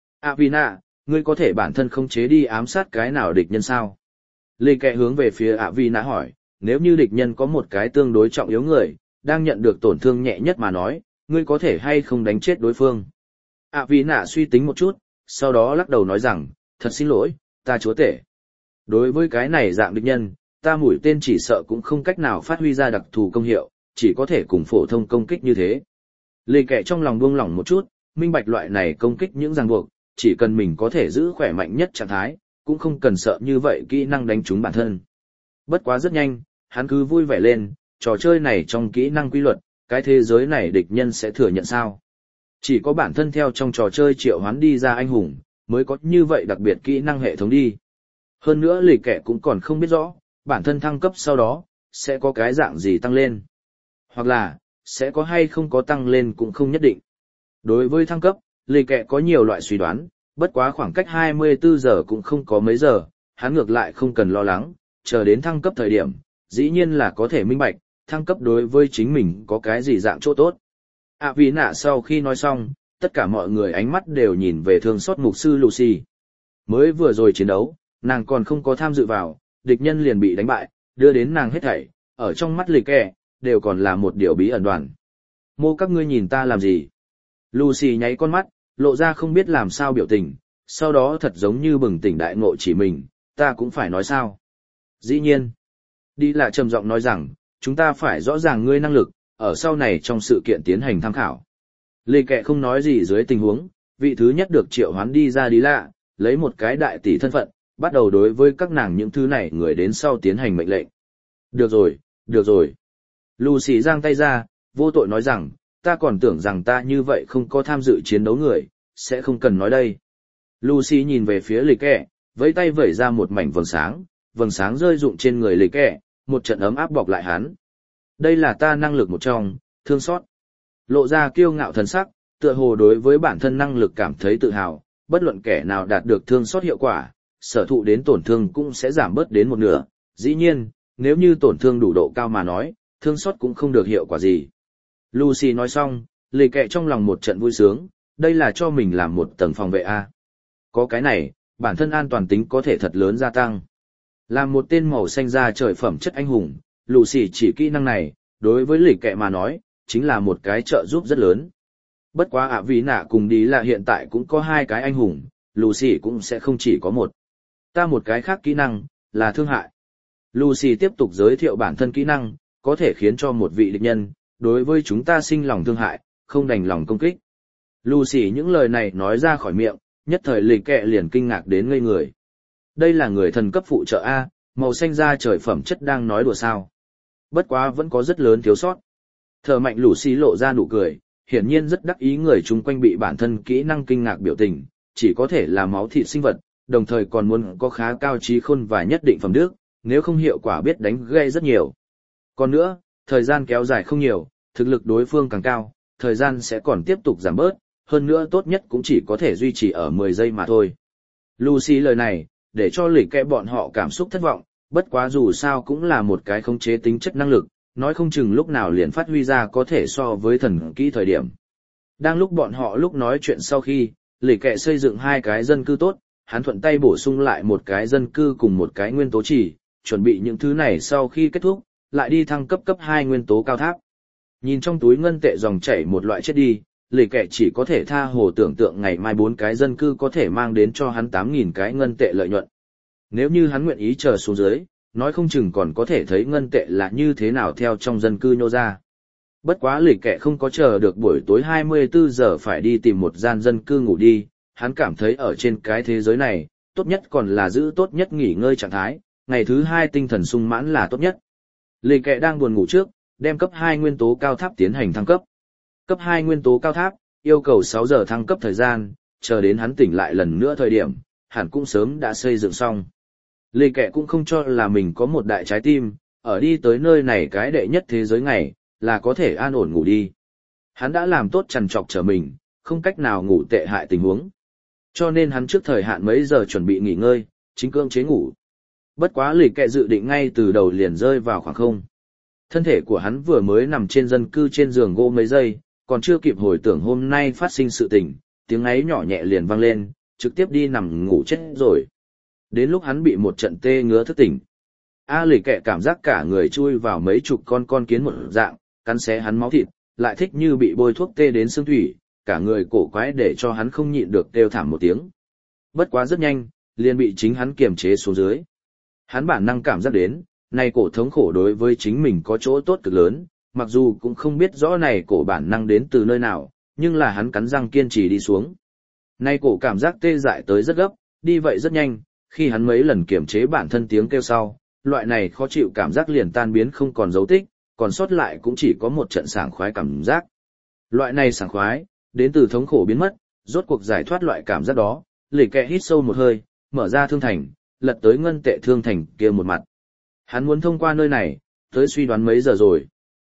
Avina, ngươi có thể bản thân không chế đi ám sát cái nào địch nhân sao? Lê Kệ hướng về phía Avina hỏi, nếu như địch nhân có một cái tương đối trọng yếu người, đang nhận được tổn thương nhẹ nhất mà nói, ngươi có thể hay không đánh chết đối phương? Avina suy tính một chút, sau đó lắc đầu nói rằng, thật xin lỗi, ta chúa tể. Đối với cái này dạng địch nhân, ta mũi tên chỉ sợ cũng không cách nào phát huy ra đặc thù công hiệu, chỉ có thể cùng phổ thông công kích như thế. Lê Kệ trong lòng buông lỏng một chút, minh bạch loại này công kích những ràng buộc, chỉ cần mình có thể giữ khỏe mạnh nhất trạng thái, cũng không cần sợ như vậy kỹ năng đánh trúng bản thân. Bất quá rất nhanh, hắn cứ vui vẻ lên, trò chơi này trong kỹ năng quy luật, cái thế giới này địch nhân sẽ thừa nhận sao? Chỉ có bản thân theo trong trò chơi triệu hoán đi ra anh hùng, mới có như vậy đặc biệt kỹ năng hệ thống đi. Hơn nữa Lê Kệ cũng còn không biết rõ, bản thân thăng cấp sau đó, sẽ có cái dạng gì tăng lên. Hoặc là, sẽ có hay không có tăng lên cũng không nhất định. Đối với thăng cấp, Lê Kệ có nhiều loại suy đoán, bất quá khoảng cách 24 giờ cũng không có mấy giờ, hắn ngược lại không cần lo lắng, chờ đến thăng cấp thời điểm, dĩ nhiên là có thể minh bạch, thăng cấp đối với chính mình có cái gì dạng chỗ tốt. Vì nạ sau khi nói xong, tất cả mọi người ánh mắt đều nhìn về thương xót mục sư Lucy. Mới vừa rồi chiến đấu, nàng còn không có tham dự vào, địch nhân liền bị đánh bại, đưa đến nàng hết thảy, ở trong mắt Lê Kệ, đều còn là một điều bí ẩn đoàn. Mô các ngươi nhìn ta làm gì? Lucy nháy con mắt, lộ ra không biết làm sao biểu tình, sau đó thật giống như bừng tỉnh đại ngộ chỉ mình, ta cũng phải nói sao. Dĩ nhiên, đi là trầm giọng nói rằng, chúng ta phải rõ ràng ngươi năng lực, ở sau này trong sự kiện tiến hành tham khảo. Lê Kệ không nói gì dưới tình huống, vị thứ nhất được triệu hoán đi ra đi lạ, lấy một cái đại tỷ thân phận, bắt đầu đối với các nàng những thứ này người đến sau tiến hành mệnh lệnh. Được rồi, được rồi. Lucy giang tay ra, vô tội nói rằng, ta còn tưởng rằng ta như vậy không có tham dự chiến đấu người, sẽ không cần nói đây. Lucy nhìn về phía Lê Kệ, vẫy tay vẩy ra một mảnh vầng sáng rơi rụng trên người Lê Kệ, một trận ấm áp bọc lại hắn. Đây là ta năng lực một trong, thương xót. Lộ ra kiêu ngạo thần sắc, tựa hồ đối với bản thân năng lực cảm thấy tự hào, bất luận kẻ nào đạt được thương xót hiệu quả, sở thụ đến tổn thương cũng sẽ giảm bớt đến một nửa. Dĩ nhiên, nếu như tổn thương đủ độ cao mà nói, thương xót cũng không được hiệu quả gì. Lucy nói xong, Lê Kệ trong lòng một trận vui sướng, đây là cho mình làm một tầng phòng vệ A. Có cái này, bản thân an toàn tính có thể thật lớn gia tăng. Làm một tên màu xanh da trời phẩm chất anh hùng, Lucy chỉ kỹ năng này, đối với Lê Kệ mà nói, chính là một cái trợ giúp rất lớn. Bất quá vì nạ cùng đi là hiện tại cũng có hai cái anh hùng, Lucy cũng sẽ không chỉ có một. Ta một cái khác kỹ năng, là thương hại. Lucy tiếp tục giới thiệu bản thân kỹ năng, có thể khiến cho một vị địch nhân, đối với chúng ta sinh lòng thương hại, không đành lòng công kích. Lucy những lời này nói ra khỏi miệng, nhất thời Lê Kệ liền kinh ngạc đến ngây người. Đây là người thần cấp phụ trợ A, màu xanh da trời phẩm chất đang nói đùa sao. Bất quá vẫn có rất lớn thiếu sót. Thở mạnh Lucy lộ ra nụ cười, hiển nhiên rất đắc ý người chung quanh bị bản thân kỹ năng kinh ngạc biểu tình, chỉ có thể là máu thịt sinh vật, đồng thời còn muốn có khá cao trí khôn và nhất định phẩm đức, nếu không hiệu quả biết đánh gây rất nhiều. Còn nữa, thời gian kéo dài không nhiều, thực lực đối phương càng cao, thời gian sẽ còn tiếp tục giảm bớt, hơn nữa tốt nhất cũng chỉ có thể duy trì ở 10 giây mà thôi. Lucy lời này, để cho Lê Kệ bọn họ cảm xúc thất vọng, bất quá dù sao cũng là một cái khống chế tính chất năng lực, nói không chừng lúc nào liền phát huy ra có thể so với thần kỹ thời điểm. Đang lúc bọn họ lúc nói chuyện sau khi, Lê Kệ xây dựng hai cái dân cư tốt, hắn thuận tay bổ sung lại một cái dân cư cùng một cái nguyên tố chỉ, chuẩn bị những thứ này sau khi kết thúc, lại đi thăng cấp cấp 2 nguyên tố cao tháp. Nhìn trong túi ngân tệ dòng chảy một loại chết đi, lì kẹ chỉ có thể tha hồ tưởng tượng ngày mai 4 cái dân cư có thể mang đến cho hắn 8.000 cái ngân tệ lợi nhuận. Nếu như hắn nguyện ý chờ xuống dưới, nói không chừng còn có thể thấy ngân tệ là như thế nào theo trong dân cư nhô ra. Bất quá lì kẹ không có chờ được buổi tối 24 giờ phải đi tìm một gian dân cư ngủ đi, hắn cảm thấy ở trên cái thế giới này, tốt nhất còn là giữ tốt nhất nghỉ ngơi trạng thái, ngày thứ 2 tinh thần sung mãn là tốt nhất. Lì kẹ đang buồn ngủ trước, đem cấp 2 nguyên tố cao tháp tiến hành thăng cấp. Cấp 2 nguyên tố cao tháp, yêu cầu 6 giờ thăng cấp thời gian, chờ đến hắn tỉnh lại lần nữa thời điểm, hẳn cũng sớm đã xây dựng xong. Lì kẹ cũng không cho là mình có một đại trái tim, ở đi tới nơi này cái đệ nhất thế giới này, là có thể an ổn ngủ đi. Hắn đã làm tốt chằn trọc trở mình, không cách nào ngủ tệ hại tình huống. Cho nên hắn trước thời hạn mấy giờ chuẩn bị nghỉ ngơi, chính cưỡng chế ngủ. Bất quá lì kẹ dự định ngay từ đầu liền rơi vào khoảng không. Thân thể của hắn vừa mới nằm trên dân cư trên giường gỗ mấy giây, còn chưa kịp hồi tưởng hôm nay phát sinh sự tình, tiếng ấy nhỏ nhẹ liền vang lên, trực tiếp đi nằm ngủ chết rồi. Đến lúc hắn bị một trận tê ngứa thức tỉnh. Lì kẹ cảm giác cả người chui vào mấy chục con kiến một dạng, cắn xé hắn máu thịt, lại thích như bị bôi thuốc tê đến xương thủy, cả người cổ quái để cho hắn không nhịn được kêu thảm một tiếng. Bất quá rất nhanh, liền bị chính hắn kiềm chế xuống dưới. Hắn bản năng cảm giác đến, này cổ thống khổ đối với chính mình có chỗ tốt cực lớn, mặc dù cũng không biết rõ này cổ bản năng đến từ nơi nào, nhưng là hắn cắn răng kiên trì đi xuống. Này cổ cảm giác tê dại tới rất gấp, đi vậy rất nhanh, khi hắn mấy lần kiềm chế bản thân tiếng kêu sau, loại này khó chịu cảm giác liền tan biến không còn dấu tích, còn sót lại cũng chỉ có một trận sảng khoái cảm giác. Loại này sảng khoái, đến từ thống khổ biến mất, rốt cuộc giải thoát loại cảm giác đó, lì kẹ hít sâu một hơi, mở ra thương thành, lật tới ngân tệ thương thành kia một mặt. Hắn muốn thông qua nơi này, tới suy đoán mấy giờ rồi.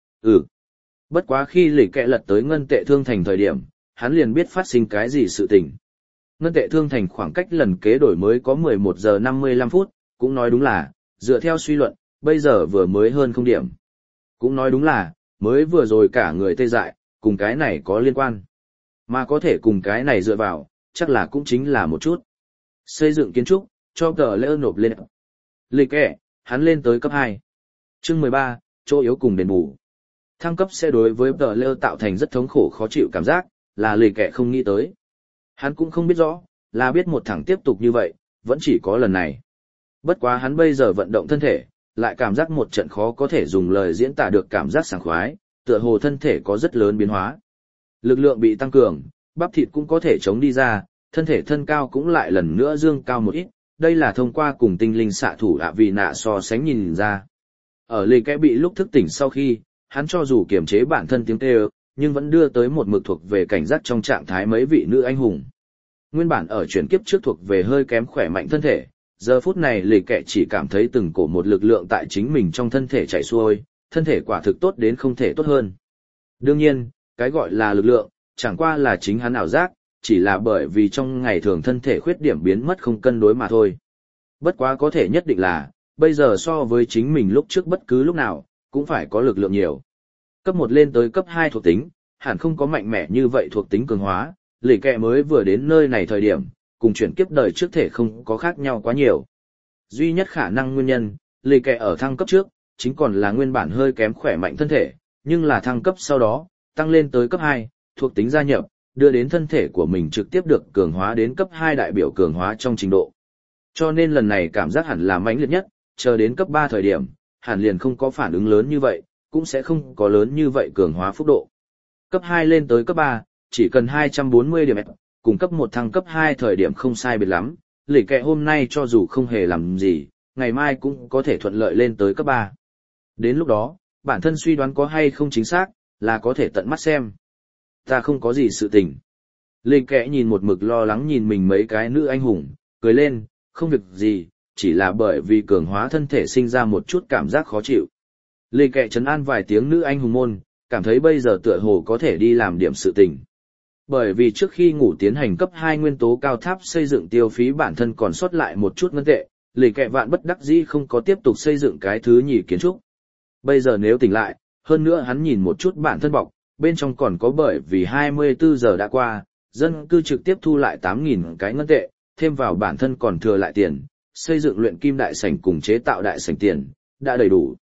Bất quá khi lì kẹ lật tới ngân tệ thương thành thời điểm, hắn liền biết phát sinh cái gì sự tình. Ngân tệ thương thành khoảng cách lần kế đổi mới có 11 giờ 55 phút, cũng nói đúng là, dựa theo suy luận, bây giờ vừa mới hơn không điểm. Cũng nói đúng là, mới vừa rồi cả người tê dại, cùng cái này có liên quan. Mà có thể cùng cái này dựa vào, chắc là cũng chính là một chút. Xây dựng kiến trúc, cho tờ lễ nộp lên. Lịch kẻ, hắn lên tới cấp 2. Chương 13, chỗ yếu cùng đền bù. Thăng cấp sẽ đối với tờ lễ tạo thành rất thống khổ khó chịu cảm giác, là lịch kẻ không nghĩ tới. Hắn cũng không biết rõ, là biết một thằng tiếp tục như vậy, vẫn chỉ có lần này. Bất quá hắn bây giờ vận động thân thể, lại cảm giác một trận khó có thể dùng lời diễn tả được cảm giác sảng khoái, tựa hồ thân thể có rất lớn biến hóa. Lực lượng bị tăng cường, bắp thịt cũng có thể chống đi ra, thân thể thân cao cũng lại lần nữa dương cao một ít, đây là thông qua cùng tinh linh xạ thủ ạ vì nạ so sánh nhìn ra. Ở lì kẽ bị lúc thức tỉnh sau khi, hắn cho dù kiềm chế bản thân tiếng kêu, nhưng vẫn đưa tới một mực thuộc về cảnh giác trong trạng thái mấy vị nữ anh hùng. Nguyên bản ở chuyển kiếp trước thuộc về hơi kém khỏe mạnh thân thể, giờ phút này lì kẹ chỉ cảm thấy từng cổ một lực lượng tại chính mình trong thân thể chảy xuôi, thân thể quả thực tốt đến không thể tốt hơn. Đương nhiên, cái gọi là lực lượng, chẳng qua là chính hắn ảo giác, chỉ là bởi vì trong ngày thường thân thể khuyết điểm biến mất không cân đối mà thôi. Bất quá có thể nhất định là, bây giờ so với chính mình lúc trước bất cứ lúc nào, cũng phải có lực lượng nhiều. Cấp 1 lên tới cấp 2 thuộc tính, hẳn không có mạnh mẽ như vậy thuộc tính cường hóa, lì kẹ mới vừa đến nơi này thời điểm, cùng chuyển kiếp đời trước thể không có khác nhau quá nhiều. Duy nhất khả năng nguyên nhân, lì kẹ ở thăng cấp trước, chính còn là nguyên bản hơi kém khỏe mạnh thân thể, nhưng là thăng cấp sau đó, tăng lên tới cấp 2, thuộc tính gia nhập, đưa đến thân thể của mình trực tiếp được cường hóa đến cấp 2 đại biểu cường hóa trong trình độ. Cho nên lần này cảm giác hẳn là mãnh liệt nhất, chờ đến cấp 3 thời điểm, hẳn liền không có phản ứng lớn như vậy, cũng sẽ không có lớn như vậy cường hóa phúc độ. Cấp 2 lên tới cấp 3, chỉ cần 240 điểm, cùng cấp 1 thăng cấp 2 thời điểm không sai biệt lắm, lì kẹ hôm nay cho dù không hề làm gì, ngày mai cũng có thể thuận lợi lên tới cấp 3. Đến lúc đó, bản thân suy đoán có hay không chính xác, là có thể tận mắt xem. Ta không có gì sự tình. Lì kẹ nhìn một mực lo lắng nhìn mình mấy cái nữ anh hùng, cười lên, không việc gì, chỉ là bởi vì cường hóa thân thể sinh ra một chút cảm giác khó chịu. Lì kẹ trấn an vài tiếng nữ anh hùng môn, cảm thấy bây giờ tựa hồ có thể đi làm điểm sự tình. Bởi vì trước khi ngủ tiến hành cấp 2 nguyên tố cao tháp xây dựng tiêu phí bản thân còn sót lại một chút ngân tệ, lì kẹ vạn bất đắc dĩ không có tiếp tục xây dựng cái thứ nhì kiến trúc. Bây giờ nếu tỉnh lại, hơn nữa hắn nhìn một chút bản thân bọc, bên trong còn có bởi vì 24 giờ đã qua, dân cư trực tiếp thu lại 8.000 cái ngân tệ, thêm vào bản thân còn thừa lại tiền, xây dựng luyện kim đại sảnh cùng chế tạo đại sảnh tiền, đã đầy đủ.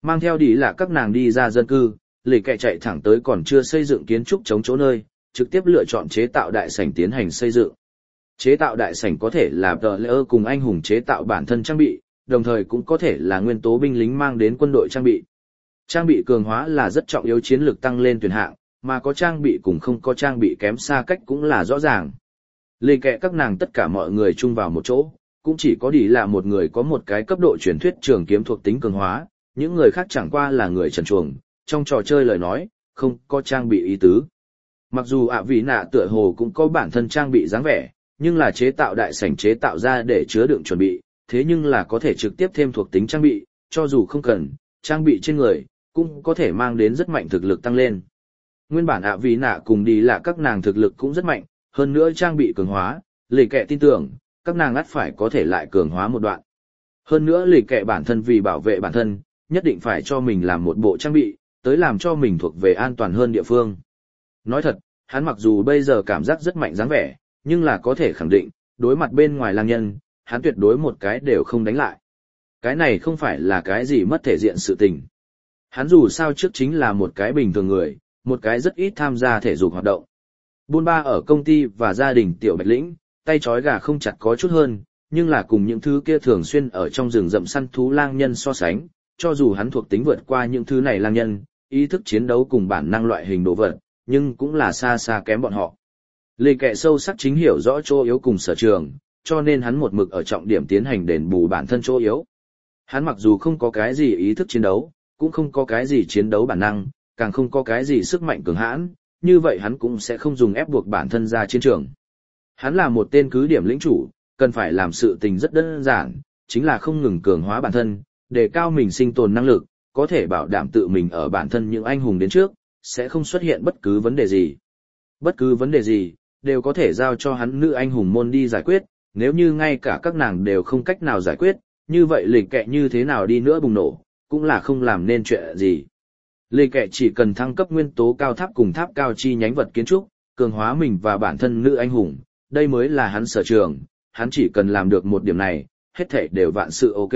Mang theo đi là các nàng đi ra dân cư, lì kẹ chạy thẳng tới còn chưa xây dựng kiến trúc chống chỗ nơi, trực tiếp lựa chọn chế tạo đại sảnh tiến hành xây dựng. Chế tạo đại sảnh có thể là tờ lễ ơ cùng anh hùng chế tạo bản thân trang bị, đồng thời cũng có thể là nguyên tố binh lính mang đến quân đội trang bị. Trang bị cường hóa là rất trọng yếu chiến lược tăng lên tuyển hạng, mà có trang bị cùng không có trang bị kém xa cách cũng là rõ ràng. Lì kẹ các nàng tất cả mọi người chung vào một chỗ, cũng chỉ có đi là một người có một cái cấp độ truyền thuyết trường kiếm thuộc tính cường hóa, những người khác chẳng qua là người trần truồng, trong trò chơi lời nói, không có trang bị ý tứ. Mặc dù ạ vị nạ tựa hồ cũng có bản thân trang bị dáng vẻ, nhưng là chế tạo đại sảnh chế tạo ra để chứa đựng chuẩn bị, thế nhưng là có thể trực tiếp thêm thuộc tính trang bị, cho dù không cần, trang bị trên người, cũng có thể mang đến rất mạnh thực lực tăng lên. Nguyên bản ạ vị nạ cùng đi là các nàng thực lực cũng rất mạnh, hơn nữa trang bị cường hóa, lì kẹ tin tưởng, các nàng ắt phải có thể lại cường hóa một đoạn. Hơn nữa lì kẹ bản thân vì bảo vệ bản thân, nhất định phải cho mình làm một bộ trang bị, tới làm cho mình thuộc về an toàn hơn địa phương. Nói thật, hắn mặc dù bây giờ cảm giác rất mạnh dáng vẻ, nhưng là có thể khẳng định, đối mặt bên ngoài lang nhân, hắn tuyệt đối một cái đều không đánh lại. Cái này không phải là cái gì mất thể diện sự tình. Hắn dù sao trước chính là một cái bình thường người, một cái rất ít tham gia thể dục hoạt động. Buôn ba ở công ty và gia đình tiểu bạch lĩnh, tay trói gà không chặt có chút hơn, nhưng là cùng những thứ kia thường xuyên ở trong rừng rậm săn thú lang nhân so sánh, cho dù hắn thuộc tính vượt qua những thứ này lang nhân, ý thức chiến đấu cùng bản năng loại hình đồ vật, nhưng cũng là xa xa kém bọn họ. Lì kẹ sâu sắc chính hiểu rõ chỗ yếu cùng sở trường, cho nên hắn một mực ở trọng điểm tiến hành đền bù bản thân chỗ yếu. Hắn mặc dù không có cái gì ý thức chiến đấu, cũng không có cái gì chiến đấu bản năng, càng không có cái gì sức mạnh cường hãn, như vậy hắn cũng sẽ không dùng ép buộc bản thân ra chiến trường. Hắn là một tên cứ điểm lĩnh chủ, cần phải làm sự tình rất đơn giản, chính là không ngừng cường hóa bản thân, để cao mình sinh tồn năng lực, có thể bảo đảm tự mình ở bản thân những anh hùng đến trước, sẽ không xuất hiện bất cứ vấn đề gì. Bất cứ vấn đề gì, đều có thể giao cho hắn nữ anh hùng môn đi giải quyết, nếu như ngay cả các nàng đều không cách nào giải quyết, như vậy lì kẹ như thế nào đi nữa bùng nổ, cũng là không làm nên chuyện gì. Lì kẹ chỉ cần thăng cấp nguyên tố cao tháp cùng tháp cao chi nhánh vật kiến trúc, cường hóa mình và bản thân nữ anh hùng, đây mới là hắn sở trường, hắn chỉ cần làm được một điểm này, hết thảy đều vạn sự ok.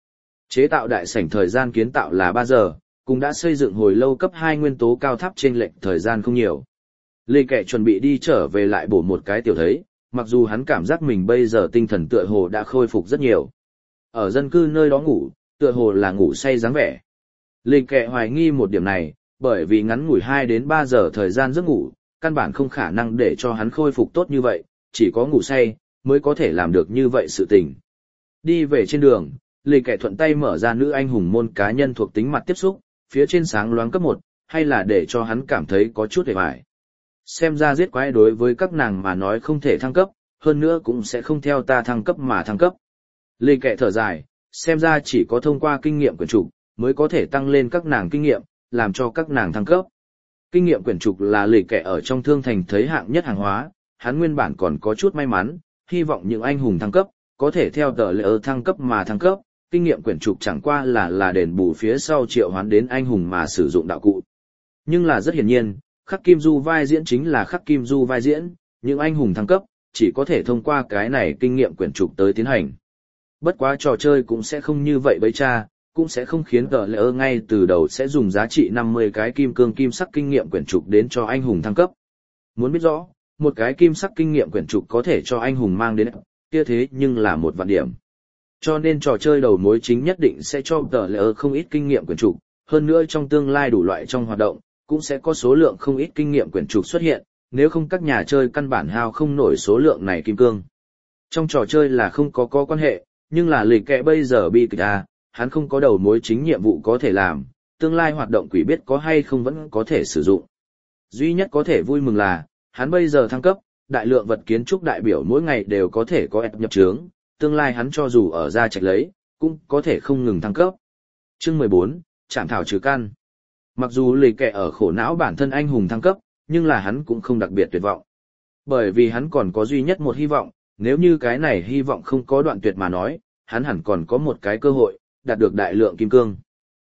Chế tạo đại sảnh thời gian kiến tạo là 3 giờ, cũng đã xây dựng hồi lâu cấp 2 nguyên tố cao tháp trên lệch thời gian không nhiều. Lì kẹ chuẩn bị đi trở về lại bổ một cái tiểu thấy, mặc dù hắn cảm giác mình bây giờ tinh thần tựa hồ đã khôi phục rất nhiều. Ở dân cư nơi đó ngủ, tựa hồ là ngủ say dáng vẻ. Lì kẹ hoài nghi một điểm này, bởi vì ngắn ngủi 2 đến 3 giờ thời gian giấc ngủ, căn bản không khả năng để cho hắn khôi phục tốt như vậy, chỉ có ngủ say, mới có thể làm được như vậy sự tình. Đi về trên đường, lì kẹ thuận tay mở ra nữ anh hùng môn cá nhân thuộc tính mặt tiếp xúc, phía trên sáng loáng cấp 1, hay là để cho hắn cảm thấy có chút hề bại. Xem ra giết quái đối với các nàng mà nói không thể thăng cấp, hơn nữa cũng sẽ không theo ta thăng cấp mà thăng cấp. Lì kẹ thở dài, xem ra chỉ có thông qua kinh nghiệm quyển trục, mới có thể tăng lên các nàng kinh nghiệm, làm cho các nàng thăng cấp. Kinh nghiệm quyển trục là lì kẹ ở trong thương thành thấy hạng nhất hàng hóa, hắn nguyên bản còn có chút may mắn, hy vọng những anh hùng thăng cấp, có thể theo tờ lệ thăng cấp mà thăng cấp, kinh nghiệm quyển trục chẳng qua là đền bù phía sau triệu hoán đến anh hùng mà sử dụng đạo cụ. Nhưng là rất hiển nhiên, khắc kim du vai diễn chính là khắc kim du vai diễn, những anh hùng thăng cấp, chỉ có thể thông qua cái này kinh nghiệm quyển trục tới tiến hành. Bất quá trò chơi cũng sẽ không như vậy bấy cha, cũng sẽ không khiến tờ lệ ngay từ đầu sẽ dùng giá trị 50 cái kim cương kim sắc kinh nghiệm quyển trục đến cho anh hùng thăng cấp. Muốn biết rõ, một cái kim sắc kinh nghiệm quyển trục có thể cho anh hùng mang đến kia thế nhưng là một vạn điểm. Cho nên trò chơi đầu mối chính nhất định sẽ cho tờ lệ không ít kinh nghiệm quyển trục, hơn nữa trong tương lai đủ loại trong hoạt động, cũng sẽ có số lượng không ít kinh nghiệm quyển trục xuất hiện, nếu không các nhà chơi căn bản hao không nổi số lượng này kim cương. Trong trò chơi là không có quan hệ, nhưng là lì kẹ bây giờ bi kịch hắn không có đầu mối chính nhiệm vụ có thể làm, tương lai hoạt động quỷ biết có hay không vẫn có thể sử dụng. Duy nhất có thể vui mừng là, hắn bây giờ thăng cấp, đại lượng vật kiến trúc đại biểu mỗi ngày đều có thể có nhập trướng, tương lai hắn cho dù ở ra trạch lấy, cũng có thể không ngừng thăng cấp. Chương 14, Trảm thảo trừ căn. Mặc dù lì kẹ ở khổ não bản thân anh hùng thăng cấp, nhưng là hắn cũng không đặc biệt tuyệt vọng. Bởi vì hắn còn có duy nhất một hy vọng, nếu như cái này hy vọng không có đoạn tuyệt mà nói, hắn hẳn còn có một cái cơ hội, đạt được đại lượng kim cương.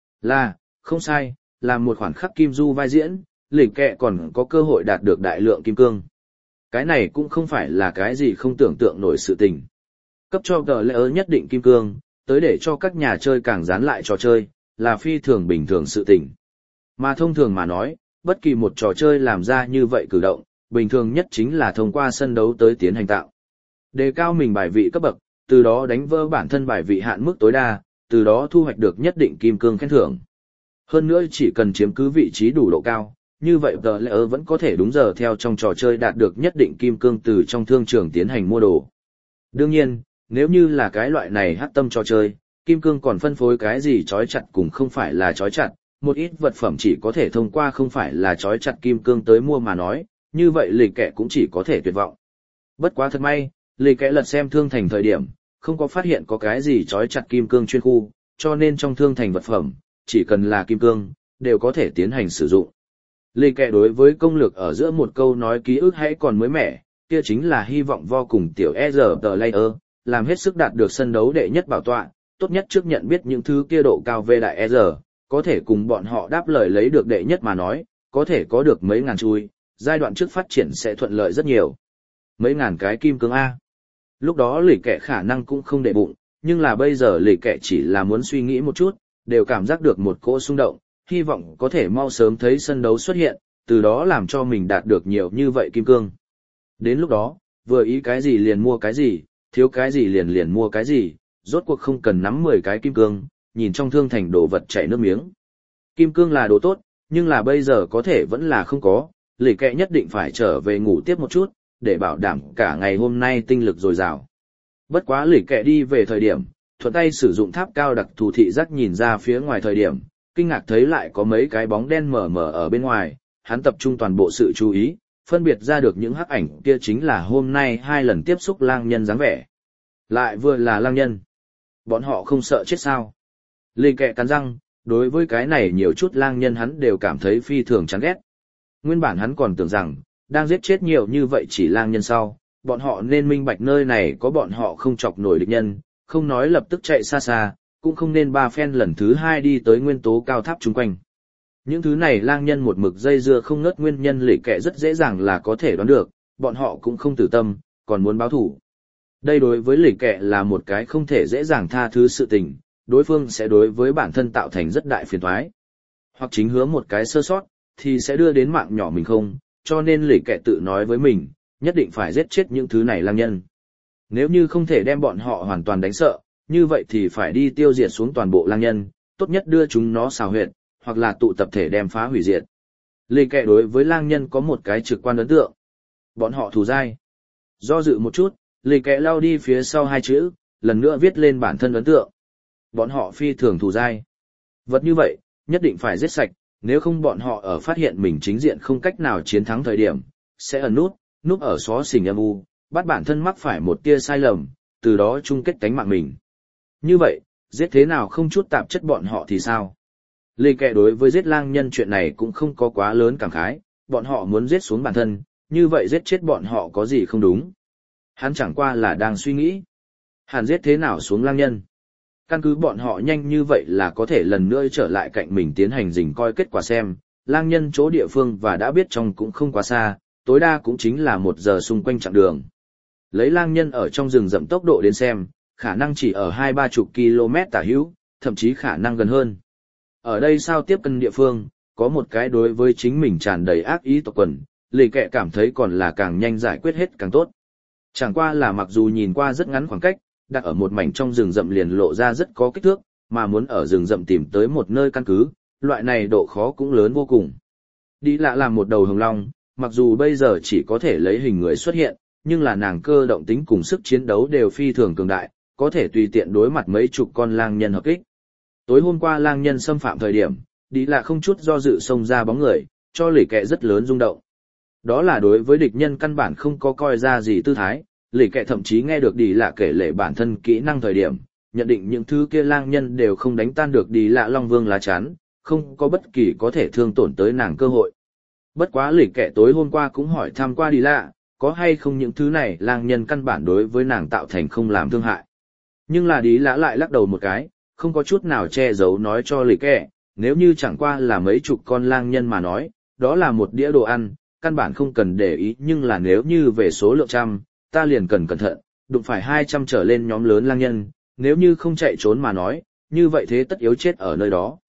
Không sai, là một khoản khắc kim du vai diễn, lì kẹ còn có cơ hội đạt được đại lượng kim cương. Cái này cũng không phải là cái gì không tưởng tượng nổi sự tình. Cấp cho tờ lệ nhất định kim cương, tới để cho các nhà chơi càng dán lại trò chơi, là phi thường bình thường sự tình. Mà thông thường mà nói, bất kỳ một trò chơi làm ra như vậy cử động, bình thường nhất chính là thông qua sân đấu tới tiến hành tạo. Đề cao mình bài vị cấp bậc, từ đó đánh vỡ bản thân bài vị hạn mức tối đa, từ đó thu hoạch được nhất định kim cương khen thưởng. Hơn nữa chỉ cần chiếm cứ vị trí đủ độ cao, như vậy tờ lệ vẫn có thể đúng giờ theo trong trò chơi đạt được nhất định kim cương từ trong thương trường tiến hành mua đồ. Đương nhiên, nếu như là cái loại này hắc tâm trò chơi, kim cương còn phân phối cái gì trói chặt cũng không phải là trói chặt, một ít vật phẩm chỉ có thể thông qua không phải là trói chặt kim cương tới mua mà nói, như vậy lì kẻ cũng chỉ có thể tuyệt vọng. Bất quá thật may, lì kẻ lật xem thương thành thời điểm, không có phát hiện có cái gì trói chặt kim cương chuyên khu, cho nên trong thương thành vật phẩm, chỉ cần là kim cương, đều có thể tiến hành sử dụng. Lì kẻ đối với công lược ở giữa một câu nói ký ức hãy còn mới mẻ, kia chính là hy vọng vô cùng tiểu EZ làm hết sức đạt được sân đấu đệ nhất bảo tọa, tốt nhất trước nhận biết những thứ kia độ cao về đại EZ, có thể cùng bọn họ đáp lời lấy được đệ nhất mà nói, có thể có được mấy ngàn chui, giai đoạn trước phát triển sẽ thuận lợi rất nhiều. Mấy ngàn cái kim cương A. Lúc đó lì kẻ khả năng cũng không để bụng, nhưng là bây giờ lì kẻ chỉ là muốn suy nghĩ một chút, đều cảm giác được một cỗ xung động, hy vọng có thể mau sớm thấy sân đấu xuất hiện, từ đó làm cho mình đạt được nhiều như vậy kim cương. Đến lúc đó, vừa ý cái gì liền mua cái gì, thiếu cái gì liền mua cái gì, rốt cuộc không cần nắm 10 cái kim cương, nhìn trong thương thành đồ vật chảy nước miếng. Kim cương là đồ tốt, nhưng là bây giờ có thể vẫn là không có, lì kẹ nhất định phải trở về ngủ tiếp một chút, để bảo đảm cả ngày hôm nay tinh lực dồi dào. Bất quá lì kẹ đi về thời điểm, thuận tay sử dụng tháp cao đặc thù thị giác nhìn ra phía ngoài thời điểm, kinh ngạc thấy lại có mấy cái bóng đen mờ mờ ở bên ngoài, hắn tập trung toàn bộ sự chú ý, phân biệt ra được những hắc ảnh kia chính là hôm nay 2 lần tiếp xúc lang nhân dáng vẻ. Lại vừa là lang nhân. Bọn họ không sợ chết sao? Lì kẹ cắn răng, đối với cái này nhiều chút lang nhân hắn đều cảm thấy phi thường chán ghét. Nguyên bản hắn còn tưởng rằng, đang giết chết nhiều như vậy chỉ lang nhân sau, bọn họ nên minh bạch nơi này có bọn họ không chọc nổi địch nhân, không nói lập tức chạy xa xa, cũng không nên ba phen lần thứ 2 đi tới nguyên tố cao tháp chung quanh. Những thứ này lang nhân một mực dây dưa không ngớt nguyên nhân lì kẹ rất dễ dàng là có thể đoán được, bọn họ cũng không tử tâm, còn muốn báo thủ. Đây đối với lì kẹ là một cái không thể dễ dàng tha thứ sự tình, đối phương sẽ đối với bản thân tạo thành rất đại phiền toái. Hoặc chính hứa một cái sơ sót, thì sẽ đưa đến mạng nhỏ mình không, cho nên lì kẹ tự nói với mình, nhất định phải giết chết những thứ này lang nhân. Nếu như không thể đem bọn họ hoàn toàn đánh sợ, như vậy thì phải đi tiêu diệt xuống toàn bộ lang nhân, tốt nhất đưa chúng nó xào huyệt, hoặc là tụ tập thể đem phá hủy diệt. Lì kẹ đối với lang nhân có một cái trực quan ấn tượng. Bọn họ thù dai. Do dự một chút, lì kẹ lao đi phía sau 2 chữ, lần nữa viết lên bản thân ấn tượng. Bọn họ phi thường thù dai. Vật như vậy, nhất định phải giết sạch, nếu không bọn họ ở phát hiện mình chính diện không cách nào chiến thắng thời điểm, sẽ ẩn núp ở xó xỉnh âm u, bắt bản thân mắc phải một tia sai lầm, từ đó chung kết tánh mạng mình. Như vậy, giết thế nào không chút tạp chất bọn họ thì sao? Lì kẹ đối với giết lang nhân chuyện này cũng không có quá lớn cảm khái, bọn họ muốn giết xuống bản thân, như vậy giết chết bọn họ có gì không đúng. Hắn chẳng qua là đang suy nghĩ, hẳn giết thế nào xuống lang nhân. Căn cứ bọn họ nhanh như vậy là có thể lần nữa trở lại cạnh mình tiến hành dình coi kết quả xem, lang nhân chỗ địa phương và đã biết trong cũng không quá xa, tối đa cũng chính là 1 giờ xung quanh chặng đường. Lấy lang nhân ở trong rừng rậm tốc độ đến xem, khả năng chỉ ở 20-30 km tả hữu, thậm chí khả năng gần hơn. Ở đây sao tiếp cận địa phương, có một cái đối với chính mình tràn đầy ác ý tộc quần, lì kẹ cảm thấy còn là càng nhanh giải quyết hết càng tốt. Chẳng qua là mặc dù nhìn qua rất ngắn khoảng cách, đặt ở một mảnh trong rừng rậm liền lộ ra rất có kích thước, mà muốn ở rừng rậm tìm tới một nơi căn cứ, loại này độ khó cũng lớn vô cùng. Đi lạ làm một đầu hồng long, mặc dù bây giờ chỉ có thể lấy hình người xuất hiện, nhưng là nàng cơ động tính cùng sức chiến đấu đều phi thường cường đại, có thể tùy tiện đối mặt mấy chục con lang nhân hợp kích. Tối hôm qua lang nhân xâm phạm thời điểm, đi lạ không chút do dự xông ra bóng người, cho lì kẹ rất lớn rung động. Đó là đối với địch nhân căn bản không có coi ra gì tư thái, lì kẹ thậm chí nghe được đi lạ kể lể bản thân kỹ năng thời điểm, nhận định những thứ kia lang nhân đều không đánh tan được đi lạ long vương lá chắn, không có bất kỳ có thể thương tổn tới nàng cơ hội. Bất quá lì kẹ tối hôm qua cũng hỏi thăm qua đi lạ, có hay không những thứ này lang nhân căn bản đối với nàng tạo thành không làm thương hại. Nhưng là đi lạ lại lắc đầu một cái, không có chút nào che giấu nói cho lì kẹ, nếu như chẳng qua là mấy chục con lang nhân mà nói, đó là một đĩa đồ ăn, căn bản không cần để ý, nhưng là nếu như về số lượng trăm, ta liền cần cẩn thận, đụng phải 200 trở lên nhóm lớn lang nhân, nếu như không chạy trốn mà nói, như vậy thế tất yếu chết ở nơi đó,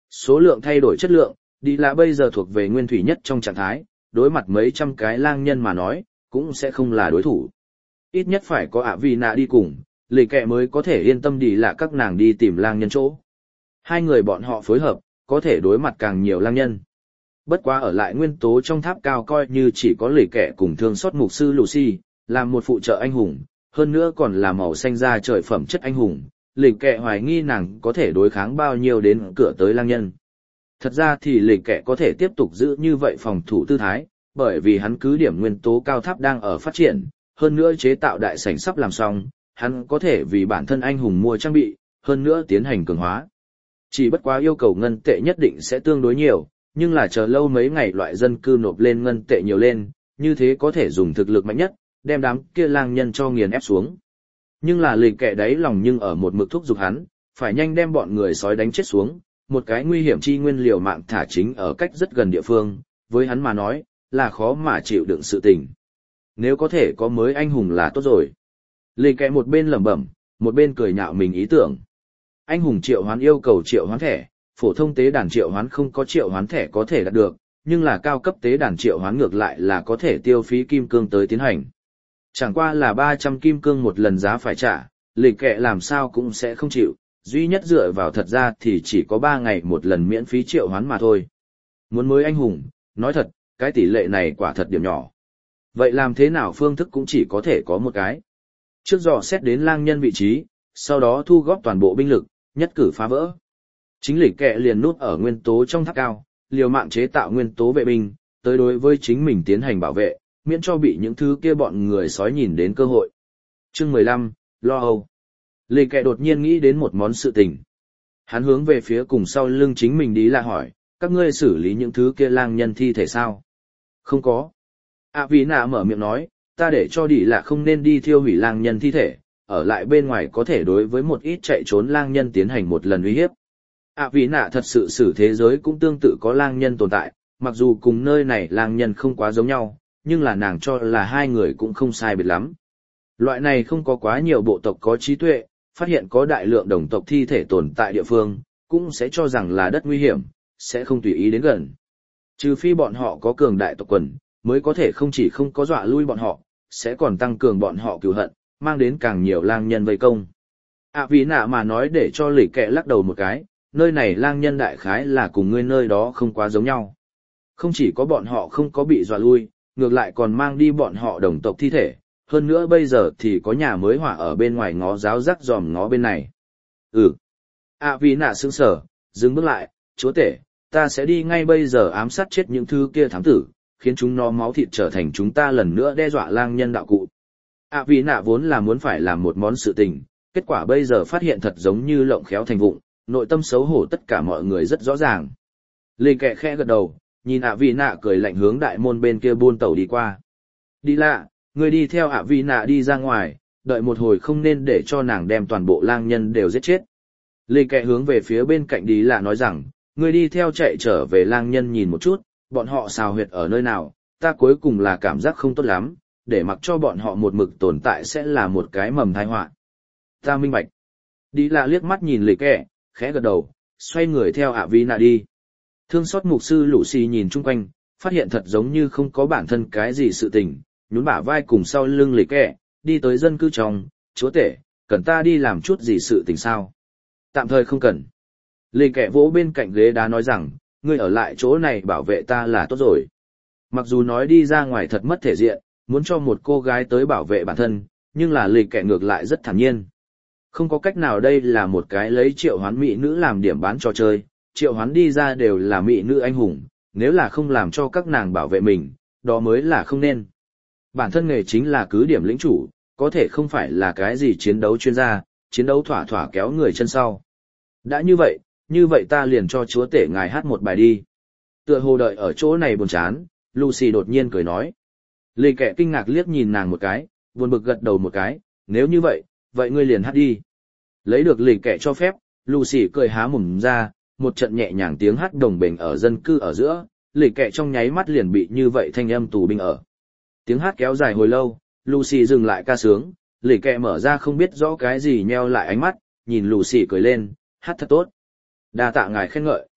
Số lượng thay đổi chất lượng, đi là bây giờ thuộc về nguyên thủy nhất trong trạng thái, đối mặt mấy trăm cái lang nhân mà nói, cũng sẽ không là đối thủ. Ít nhất phải có ạ vì nạ đi cùng, lì kẹ mới có thể yên tâm đi là các nàng đi tìm lang nhân chỗ. Hai người bọn họ phối hợp, có thể đối mặt càng nhiều lang nhân. Bất quá ở lại nguyên tố trong tháp cao coi như chỉ có lì kẹ cùng thương xót mục sư Lucy, làm một phụ trợ anh hùng, hơn nữa còn là màu xanh da trời phẩm chất anh hùng, lì kẹ hoài nghi nàng có thể đối kháng bao nhiêu đến cửa tới lang nhân. Thật ra thì lì kẹ có thể tiếp tục giữ như vậy phòng thủ tư thái, bởi vì hắn cứ điểm nguyên tố cao tháp đang ở phát triển, hơn nữa chế tạo đại sảnh sắp làm xong, hắn có thể vì bản thân anh hùng mua trang bị, hơn nữa tiến hành cường hóa. Chỉ bất quá yêu cầu ngân tệ nhất định sẽ tương đối nhiều, nhưng là chờ lâu mấy ngày loại dân cư nộp lên ngân tệ nhiều lên, như thế có thể dùng thực lực mạnh nhất, đem đám kia lang nhân cho nghiền ép xuống. Nhưng là lì kẹ đáy lòng nhưng ở một mực thúc giục hắn, phải nhanh đem bọn người sói đánh chết xuống, một cái nguy hiểm chi nguyên liều mạng thả chính ở cách rất gần địa phương, với hắn mà nói, là khó mà chịu đựng sự tình. Nếu có thể có mới anh hùng là tốt rồi. Lì kẹ một bên lẩm bẩm, một bên cười nhạo mình ý tưởng. Anh hùng triệu hoán yêu cầu triệu hoán thẻ, phổ thông tế đàn triệu hoán không có triệu hoán thẻ có thể đạt được, nhưng là cao cấp tế đàn triệu hoán ngược lại là có thể tiêu phí kim cương tới tiến hành. Chẳng qua là 300 kim cương một lần giá phải trả, lì kẹ làm sao cũng sẽ không chịu, duy nhất dựa vào thật ra thì chỉ có 3 ngày một lần miễn phí triệu hoán mà thôi. Muốn mới anh hùng, nói thật, cái tỷ lệ này quả thật điểm nhỏ. Vậy làm thế nào phương thức cũng chỉ có thể có một cái. Trước dò xét đến lang nhân vị trí, sau đó thu góp toàn bộ binh lực, nhất cử phá vỡ. Chính lì kẹ liền nút ở nguyên tố trong tháp cao, liều mạng chế tạo nguyên tố vệ binh, tới đối với chính mình tiến hành bảo vệ, miễn cho bị những thứ kia bọn người sói nhìn đến cơ hội. Chương 15, lo âu. Lì kẹ đột nhiên nghĩ đến một món sự tình. Hắn hướng về phía cùng sau lưng chính mình đi là hỏi, các ngươi xử lý những thứ kia lang nhân thi thể sao? Không có. Vì nạ mở miệng nói, ta để cho đi là không nên đi thiêu hủy lang nhân thi thể, ở lại bên ngoài có thể đối với một ít chạy trốn lang nhân tiến hành một lần uy hiếp. Vì nạ thật sự xử thế giới cũng tương tự có lang nhân tồn tại, mặc dù cùng nơi này lang nhân không quá giống nhau, nhưng là nàng cho là hai người cũng không sai biệt lắm. Loại này không có quá nhiều bộ tộc có trí tuệ, phát hiện có đại lượng đồng tộc thi thể tồn tại địa phương, cũng sẽ cho rằng là đất nguy hiểm, sẽ không tùy ý đến gần. Trừ phi bọn họ có cường đại tộc quần, mới có thể không chỉ không có dọa lui bọn họ, sẽ còn tăng cường bọn họ cừu hận, mang đến càng nhiều lang nhân vây công. Vì nạ mà nói để cho lì kẹ lắc đầu một cái, nơi này lang nhân đại khái là cùng ngươi nơi đó không quá giống nhau. Không chỉ có bọn họ không có bị dọa lui, ngược lại còn mang đi bọn họ đồng tộc thi thể, hơn nữa bây giờ thì có nhà mới hỏa ở bên ngoài ngó giáo rắc dòm ngó bên này. Vì nạ sững sờ, dừng bước lại, chúa tể, ta sẽ đi ngay bây giờ ám sát chết những thứ kia thám tử, khiến chúng nó máu thịt trở thành chúng ta lần nữa đe dọa lang nhân đạo cụ. Vì nạ vốn là muốn phải làm một món sự tình, kết quả bây giờ phát hiện thật giống như lộng khéo thành vụng, nội tâm xấu hổ tất cả mọi người rất rõ ràng. Lì kẹ khẽ gật đầu, nhìn vì nạ cười lạnh hướng đại môn bên kia buôn tàu đi qua. Đi lạ, người đi theo vì nạ đi ra ngoài, đợi một hồi không nên để cho nàng đem toàn bộ lang nhân đều giết chết. Lì kẹ hướng về phía bên cạnh đi lạ nói rằng, người đi theo chạy trở về lang nhân nhìn một chút, bọn họ xào huyệt ở nơi nào, ta cuối cùng là cảm giác không tốt lắm, để mặc cho bọn họ một mực tồn tại sẽ là một cái mầm tai họa. Ta minh bạch. Đi lạ liếc mắt nhìn lì kẹ, khẽ gật đầu, xoay người theo vi nạ đi. Thương xót mục sư Lucy nhìn chung quanh, phát hiện thật giống như không có bản thân cái gì sự tình, nhún bả vai cùng sau lưng lì kẹ, đi tới dân cư trong, chúa tể, cần ta đi làm chút gì sự tình sao? Tạm thời không cần. Lì kẹ vỗ bên cạnh ghế đá nói rằng, ngươi ở lại chỗ này bảo vệ ta là tốt rồi. Mặc dù nói đi ra ngoài thật mất thể diện, muốn cho một cô gái tới bảo vệ bản thân, nhưng là lì kẹ ngược lại rất thản nhiên. Không có cách nào, đây là một cái lấy triệu hoán mỹ nữ làm điểm bán trò chơi, triệu hoán đi ra đều là mỹ nữ anh hùng, nếu là không làm cho các nàng bảo vệ mình, đó mới là không nên. Bản thân nghề chính là cứ điểm lĩnh chủ, có thể không phải là cái gì chiến đấu chuyên gia, chiến đấu thỏa thỏa kéo người chân sau. Đã như vậy ta liền cho chúa tể ngài hát một bài đi. Tựa hồ đợi ở chỗ này buồn chán, Lucy đột nhiên cười nói. Lì kẹ kinh ngạc liếc nhìn nàng một cái, buồn bực gật đầu một cái, nếu như vậy ngươi liền hát đi. Lấy được lì kẹ cho phép, Lucy cười há mồm ra, một trận nhẹ nhàng tiếng hát đồng bền ở dân cư ở giữa, lì kẹ trong nháy mắt liền bị như vậy thanh âm tù binh ở. Tiếng hát kéo dài hồi lâu, Lucy dừng lại ca sướng, lì kẹ mở ra không biết rõ cái gì nheo lại ánh mắt, nhìn Lucy cười lên, hát thật tốt. Đa tạ ngài khen ngợi.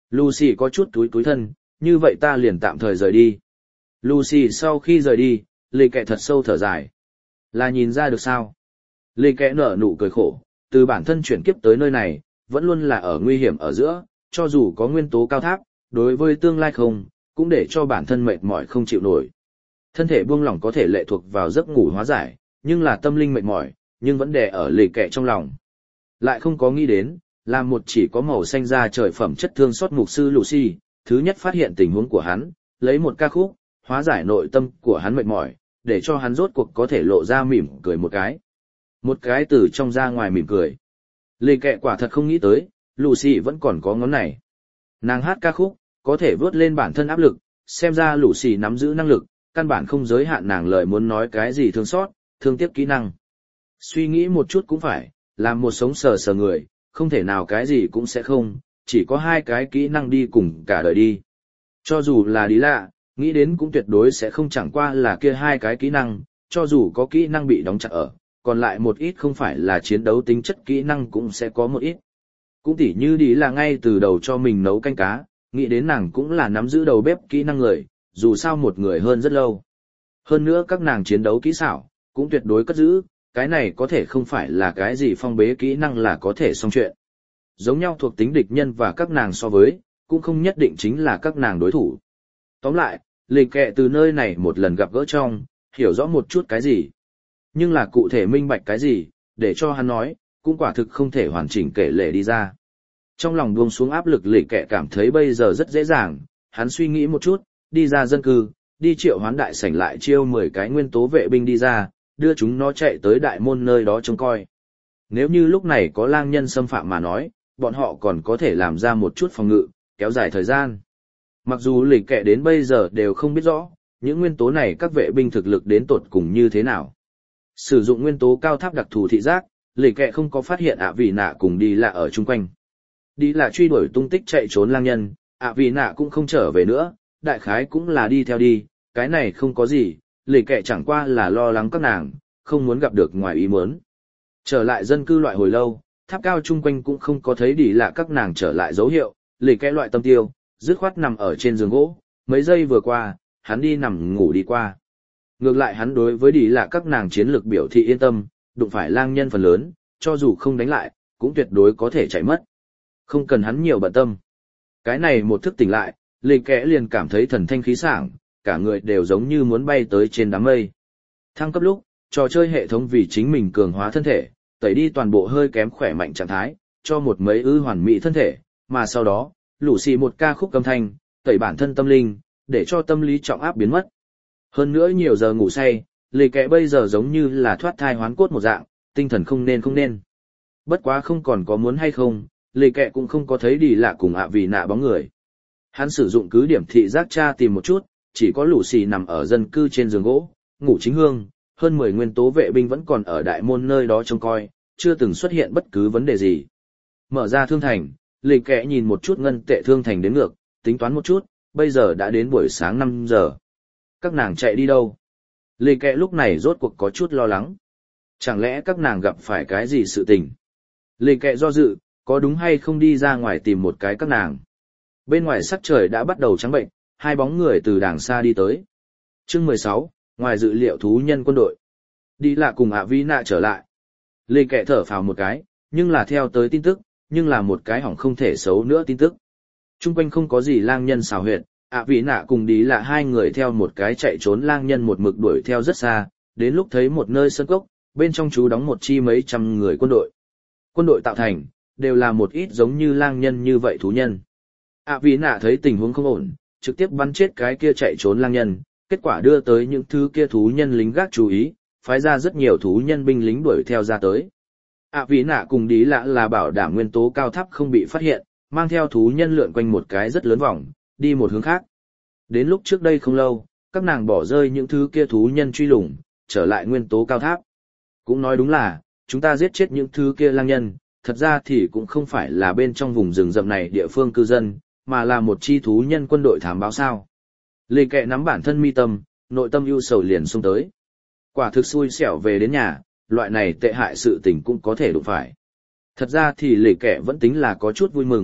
Lucy có chút túi thân, như vậy ta liền tạm thời rời đi. Lucy sau khi rời đi, lì kẹ thật sâu thở dài. Là nhìn ra được sao? Lì kẹ nở nụ cười khổ, từ bản thân chuyển kiếp tới nơi này, vẫn luôn là ở nguy hiểm ở giữa, cho dù có nguyên tố cao tháp, đối với tương lai không, cũng để cho bản thân mệt mỏi không chịu nổi. Thân thể buông lỏng có thể lệ thuộc vào giấc ngủ hóa giải, nhưng là tâm linh mệt mỏi, nhưng vẫn đè ở lì kẹ trong lòng. Lại không có nghĩ đến, là một chỉ có màu xanh da trời phẩm chất thương xót mục sư Lucy, thứ nhất phát hiện tình huống của hắn, lấy một ca khúc, hóa giải nội tâm của hắn mệt mỏi, để cho hắn rốt cuộc có thể lộ ra mỉm cười một cái. Một cái từ trong ra ngoài mỉm cười. Lì kẹ quả thật không nghĩ tới, Lucy vẫn còn có ngón này. Nàng hát ca khúc, có thể vớt lên bản thân áp lực, xem ra Lucy nắm giữ năng lực, căn bản không giới hạn nàng lời muốn nói cái gì thương xót, thương tiếc kỹ năng. Suy nghĩ một chút cũng phải, làm một sống sờ sờ người, không thể nào cái gì cũng sẽ không, chỉ có hai cái kỹ năng đi cùng cả đời đi. Cho dù là đi lạ, nghĩ đến cũng tuyệt đối sẽ không chẳng qua là kia hai cái kỹ năng, cho dù có kỹ năng bị đóng chặt ở, còn lại một ít không phải là chiến đấu tính chất kỹ năng cũng sẽ có một ít. Cũng tỉ như đi là ngay từ đầu cho mình nấu canh cá, nghĩ đến nàng cũng là nắm giữ đầu bếp kỹ năng người, dù sao một người hơn rất lâu. Hơn nữa các nàng chiến đấu kỹ xảo, cũng tuyệt đối cất giữ, cái này có thể không phải là cái gì phong bế kỹ năng là có thể xong chuyện. Giống nhau thuộc tính địch nhân và các nàng so với, cũng không nhất định chính là các nàng đối thủ. Tóm lại, lì kẹ từ nơi này một lần gặp gỡ trong, hiểu rõ một chút cái gì. Nhưng là cụ thể minh bạch cái gì, để cho hắn nói, cũng quả thực không thể hoàn chỉnh kể lể đi ra. Trong lòng buông xuống áp lực lì kẹ cảm thấy bây giờ rất dễ dàng, hắn suy nghĩ một chút, đi ra dân cư, đi triệu hoán đại sảnh lại chiêu 10 cái nguyên tố vệ binh đi ra, đưa chúng nó chạy tới đại môn nơi đó trông coi. Nếu như lúc này có lang nhân xâm phạm mà nói, bọn họ còn có thể làm ra một chút phòng ngự, kéo dài thời gian. Mặc dù lì kẹ đến bây giờ đều không biết rõ, những nguyên tố này các vệ binh thực lực đến tột cùng như thế nào. Sử dụng nguyên tố cao tháp đặc thù thị giác, lì kẹ không có phát hiện ạ vì nạ cùng đi lạ ở chung quanh. Đi là truy đuổi tung tích chạy trốn lang nhân, ạ vì nạ cũng không trở về nữa, đại khái cũng là đi theo đi, cái này không có gì, lì kẹ chẳng qua là lo lắng các nàng, không muốn gặp được ngoài ý muốn. Trở lại dân cư loại hồi lâu, tháp cao chung quanh cũng không có thấy đi lạ các nàng trở lại dấu hiệu, lì kẹ loại tâm tiêu, dứt khoát nằm ở trên giường gỗ, mấy giây vừa qua, hắn đi nằm ngủ đi qua. Ngược lại hắn đối với đi lạ các nàng chiến lược biểu thị yên tâm, đụng phải lang nhân phần lớn, cho dù không đánh lại, cũng tuyệt đối có thể chạy mất. Không cần hắn nhiều bận tâm. Cái này một thức tỉnh lại, lì kẽ liền cảm thấy thần thanh khí sảng, cả người đều giống như muốn bay tới trên đám mây. Thăng cấp lúc, trò chơi hệ thống vì chính mình cường hóa thân thể, tẩy đi toàn bộ hơi kém khỏe mạnh trạng thái, cho một mấy hoàn mỹ thân thể, mà sau đó, lũ xì một ca khúc âm thanh, tẩy bản thân tâm linh, để cho tâm lý trọng áp biến mất. Hơn nữa nhiều giờ ngủ say, lì kẽ bây giờ giống như là thoát thai hoán cốt một dạng, tinh thần không nên. Bất quá không còn có muốn hay không, lì kẽ cũng không có thấy đi lạ cùng ạ vì nạ bóng người. Hắn sử dụng cứ điểm thị giác tra tìm một chút, chỉ có lũ xì nằm ở dân cư trên giường gỗ, ngủ chính hương, hơn 10 nguyên tố vệ binh vẫn còn ở đại môn nơi đó trông coi, chưa từng xuất hiện bất cứ vấn đề gì. Mở ra thương thành, lì kẽ nhìn một chút ngân tệ thương thành đến ngược, tính toán một chút, bây giờ đã đến buổi sáng 5 giờ. Các nàng chạy đi đâu? Lì kẽ lúc này rốt cuộc có chút lo lắng. Chẳng lẽ các nàng gặp phải cái gì sự tình? Lì kẽ do dự, có đúng hay không đi ra ngoài tìm một cái các nàng? Bên ngoài sắc trời đã bắt đầu trắng bệnh, hai bóng người từ đàng xa đi tới. Chương 16, ngoài dự liệu thú nhân quân đội. Đi lạ cùng ạ vi nạ trở lại. Lì kẽ thở phào một cái, nhưng là theo tới tin tức, nhưng là một cái hỏng không thể xấu nữa tin tức. Trung quanh không có gì lang nhân xào huyệt, ạ vi nạ cùng đi lạ hai người theo một cái chạy trốn lang nhân một mực đuổi theo rất xa, đến lúc thấy một nơi sân cốc, bên trong trú đóng một chi mấy trăm người quân đội. Quân đội tạo thành, đều là một ít giống như lang nhân như vậy thú nhân. ạ vi nạ thấy tình huống không ổn, trực tiếp bắn chết cái kia chạy trốn lang nhân, kết quả đưa tới những thứ kia thú nhân lính gác chú ý, phái ra rất nhiều thú nhân binh lính đuổi theo ra tới. ạ vi nạ cùng đi lạ là bảo đảm nguyên tố cao tháp không bị phát hiện, mang theo thú nhân lượn quanh một cái rất lớn vòng, đi một hướng khác. Đến lúc trước đây không lâu, các nàng bỏ rơi những thứ kia thú nhân truy lùng, trở lại nguyên tố cao tháp. Cũng nói đúng là, chúng ta giết chết những thứ kia lang nhân, thật ra thì cũng không phải là bên trong vùng rừng rậm này địa phương cư dân, mà là một chi thú nhân quân đội thám báo sao. Lì kẹ nắm bản thân mi tâm, nội tâm ưu sầu liền xông tới. Quả thực xui xẻo về đến nhà, loại này tệ hại sự tình cũng có thể đụng phải. Thật ra thì lì kẹ vẫn tính là có chút vui mừng,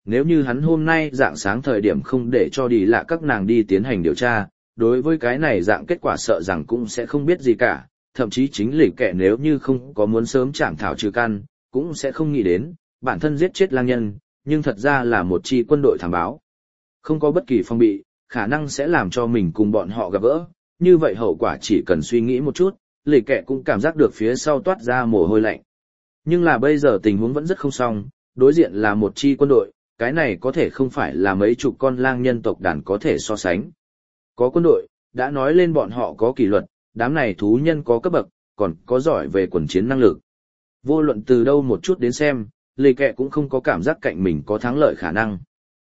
nếu như hắn hôm nay dạng sáng thời điểm không để cho đi lạ các nàng đi tiến hành điều tra, đối với cái này dạng kết quả sợ rằng cũng sẽ không biết gì cả, thậm chí chính lì kẻ nếu như không có muốn sớm chạm thảo trừ căn, cũng sẽ không nghĩ đến, bản thân giết chết lang nhân, nhưng thật ra là một chi quân đội thám báo. Không có bất kỳ phong bị, khả năng sẽ làm cho mình cùng bọn họ gặp gỡ, như vậy hậu quả chỉ cần suy nghĩ một chút, lì kẻ cũng cảm giác được phía sau toát ra mồ hôi lạnh. Nhưng là bây giờ tình huống vẫn rất không xong, đối diện là một chi quân đội, cái này có thể không phải là mấy chục con lang nhân tộc đàn có thể so sánh. Có quân đội, đã nói lên bọn họ có kỷ luật, đám này thú nhân có cấp bậc, còn có giỏi về quần chiến năng lực. Vô luận từ đâu một chút đến xem, lì kẹ cũng không có cảm giác cạnh mình có thắng lợi khả năng.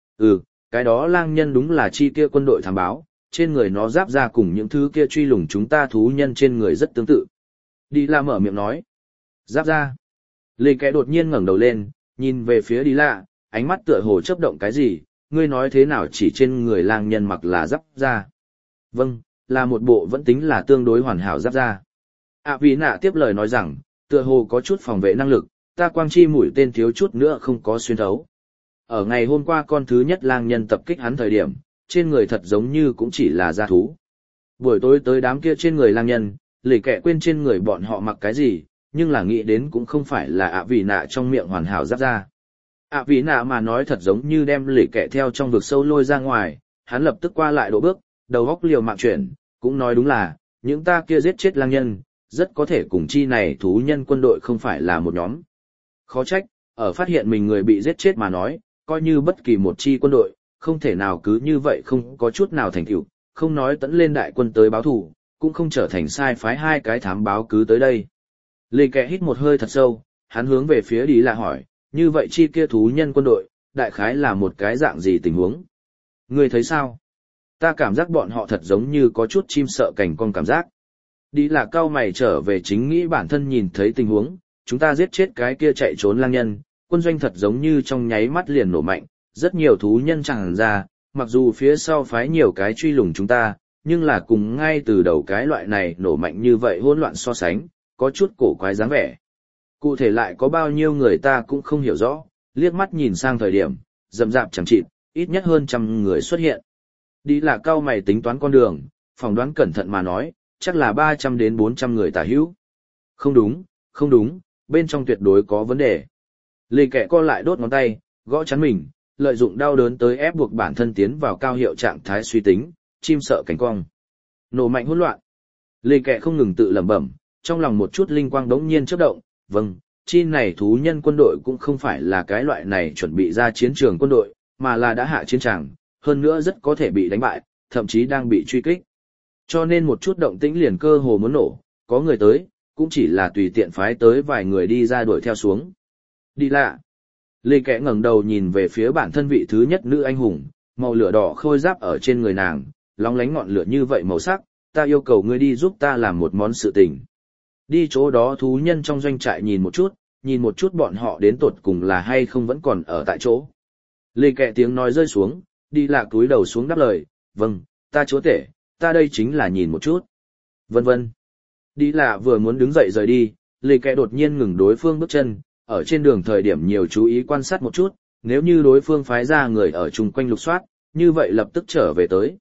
Cái đó lang nhân đúng là chi kia quân đội thám báo, trên người nó giáp ra cùng những thứ kia truy lùng chúng ta thú nhân trên người rất tương tự. Đi la mở miệng nói. Giáp ra. Lì kẹ đột nhiên ngẩng đầu lên, nhìn về phía đi la, ánh mắt tựa hồ chớp động cái gì, ngươi nói thế nào chỉ trên người lang nhân mặc là giáp ra. Vâng, là một bộ vẫn tính là tương đối hoàn hảo giáp ra. Vì nạ tiếp lời nói rằng, tựa hồ có chút phòng vệ năng lực, ta quang chi mũi tên thiếu chút nữa không có xuyên thấu. Ở ngày hôm qua con thứ nhất lang nhân tập kích hắn thời điểm, trên người thật giống như cũng chỉ là da thú. Buổi tối tới đám kia trên người lang nhân, lì kẹ quên trên người bọn họ mặc cái gì, nhưng là nghĩ đến cũng không phải là vì nạ trong miệng hoàn hảo giáp ra. Vì nạ mà nói thật giống như đem lì kẹ theo trong vực sâu lôi ra ngoài, hắn lập tức qua lại độ bước, đầu góc liều mạng chuyển, cũng nói đúng là, những ta kia giết chết lang nhân, rất có thể cùng chi này thú nhân quân đội không phải là một nhóm. Khó trách, ở phát hiện mình người bị giết chết mà nói, coi như bất kỳ một chi quân đội, không thể nào cứ như vậy không có chút nào thành tựu, không nói tấn lên đại quân tới báo thù, cũng không trở thành sai phái hai cái thám báo cứ tới đây. Lì kẹ hít một hơi thật sâu, hắn hướng về phía đi là hỏi, như vậy chi kia thú nhân quân đội, đại khái là một cái dạng gì tình huống? Ngươi thấy sao? Ta cảm giác bọn họ thật giống như có chút chim sợ cảnh con cảm giác. Đi là cao mày trở về chính nghĩ bản thân nhìn thấy tình huống, chúng ta giết chết cái kia chạy trốn lang nhân, quân doanh thật giống như trong nháy mắt liền nổ mạnh, rất nhiều thú nhân tràn ra, mặc dù phía sau phái nhiều cái truy lùng chúng ta, nhưng là cùng ngay từ đầu cái loại này nổ mạnh như vậy hỗn loạn so sánh, có chút cổ quái dáng vẻ. Cụ thể lại có bao nhiêu người ta cũng không hiểu rõ, liếc mắt nhìn sang thời điểm, rậm rạp chẳng chịt, ít nhất hơn 100 người xuất hiện. Đi là cao mày tính toán con đường, phỏng đoán cẩn thận mà nói, chắc là 300 đến 400 người tả hữu. Không đúng, bên trong tuyệt đối có vấn đề. Lì kẹ co lại đốt ngón tay, gõ chắn mình, lợi dụng đau đớn tới ép buộc bản thân tiến vào cao hiệu trạng thái suy tính, chim sợ cánh cong. Nổ mạnh hỗn loạn. Lì kẹ không ngừng tự lẩm bẩm, trong lòng một chút linh quang đống nhiên chớp động, vâng, chi này thú nhân quân đội cũng không phải là cái loại này chuẩn bị ra chiến trường quân đội, mà là đã hạ chiến tràng, hơn nữa rất có thể bị đánh bại, thậm chí đang bị truy kích. Cho nên một chút động tĩnh liền cơ hồ muốn nổ, có người tới, cũng chỉ là tùy tiện phái tới vài người đi ra đuổi theo xuống. Đi lạ. Lê kẽ ngẩng đầu nhìn về phía bản thân vị thứ nhất nữ anh hùng, màu lửa đỏ khôi giáp ở trên người nàng, lóng lánh ngọn lửa như vậy màu sắc, ta yêu cầu ngươi đi giúp ta làm một món sự tình. Đi chỗ đó thú nhân trong doanh trại nhìn một chút bọn họ đến tột cùng là hay không vẫn còn ở tại chỗ. Lê kẽ tiếng nói rơi xuống, đi lạ cúi đầu xuống đáp lời, vâng, ta chúa tể, ta đây chính là nhìn một chút. Vân vân. Đi lạ vừa muốn đứng dậy rời đi, Lê kẽ đột nhiên ngừng đối phương bước chân, ở trên đường thời điểm nhiều chú ý quan sát một chút, nếu như đối phương phái ra người ở chung quanh lục soát, như vậy lập tức trở về tới.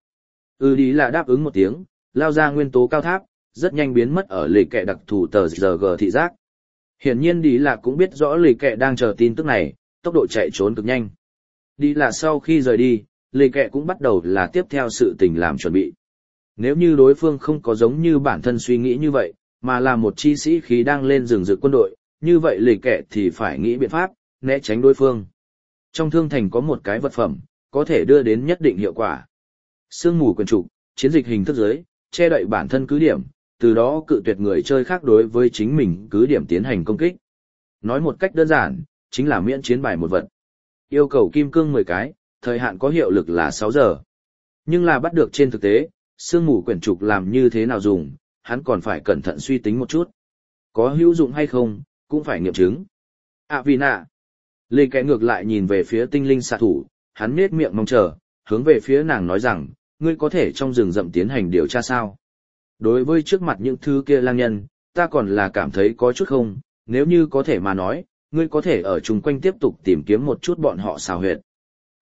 Đi là đáp ứng một tiếng, lao ra nguyên tố cao tháp, rất nhanh biến mất ở lì kẹ đặc thù tờ GG thị giác. Hiển nhiên đi là cũng biết rõ lì kẹ đang chờ tin tức này, tốc độ chạy trốn cực nhanh. Đi là sau khi rời đi, lì kẹ cũng bắt đầu là tiếp theo sự tình làm chuẩn bị. Nếu như đối phương không có giống như bản thân suy nghĩ như vậy, mà là một chi sĩ khí đang lên rừng rực quân đội, như vậy lì kẹ thì phải nghĩ biện pháp, né tránh đối phương. Trong thương thành có một cái vật phẩm, có thể đưa đến nhất định hiệu quả. Sương mù quyền trục, chiến dịch hình thức giới, che đậy bản thân cứ điểm, từ đó cự tuyệt người chơi khác đối với chính mình cứ điểm tiến hành công kích. Nói một cách đơn giản, chính là miễn chiến bài một vật. Yêu cầu kim cương 10 cái, thời hạn có hiệu lực là 6 giờ. Nhưng là bắt được trên thực tế, sương mù quyển trục làm như thế nào dùng, hắn còn phải cẩn thận suy tính một chút. Có hữu dụng hay không, cũng phải nghiệm chứng. Vì nạ. Lê kẽ ngược lại nhìn về phía tinh linh xạ thủ, hắn nết miệng mong chờ, hướng về phía nàng nói rằng, ngươi có thể trong rừng rậm tiến hành điều tra sao? Đối với trước mặt những thứ kia lang nhân, ta còn là cảm thấy có chút không, nếu như có thể mà nói, ngươi có thể ở chung quanh tiếp tục tìm kiếm một chút bọn họ xào huyệt.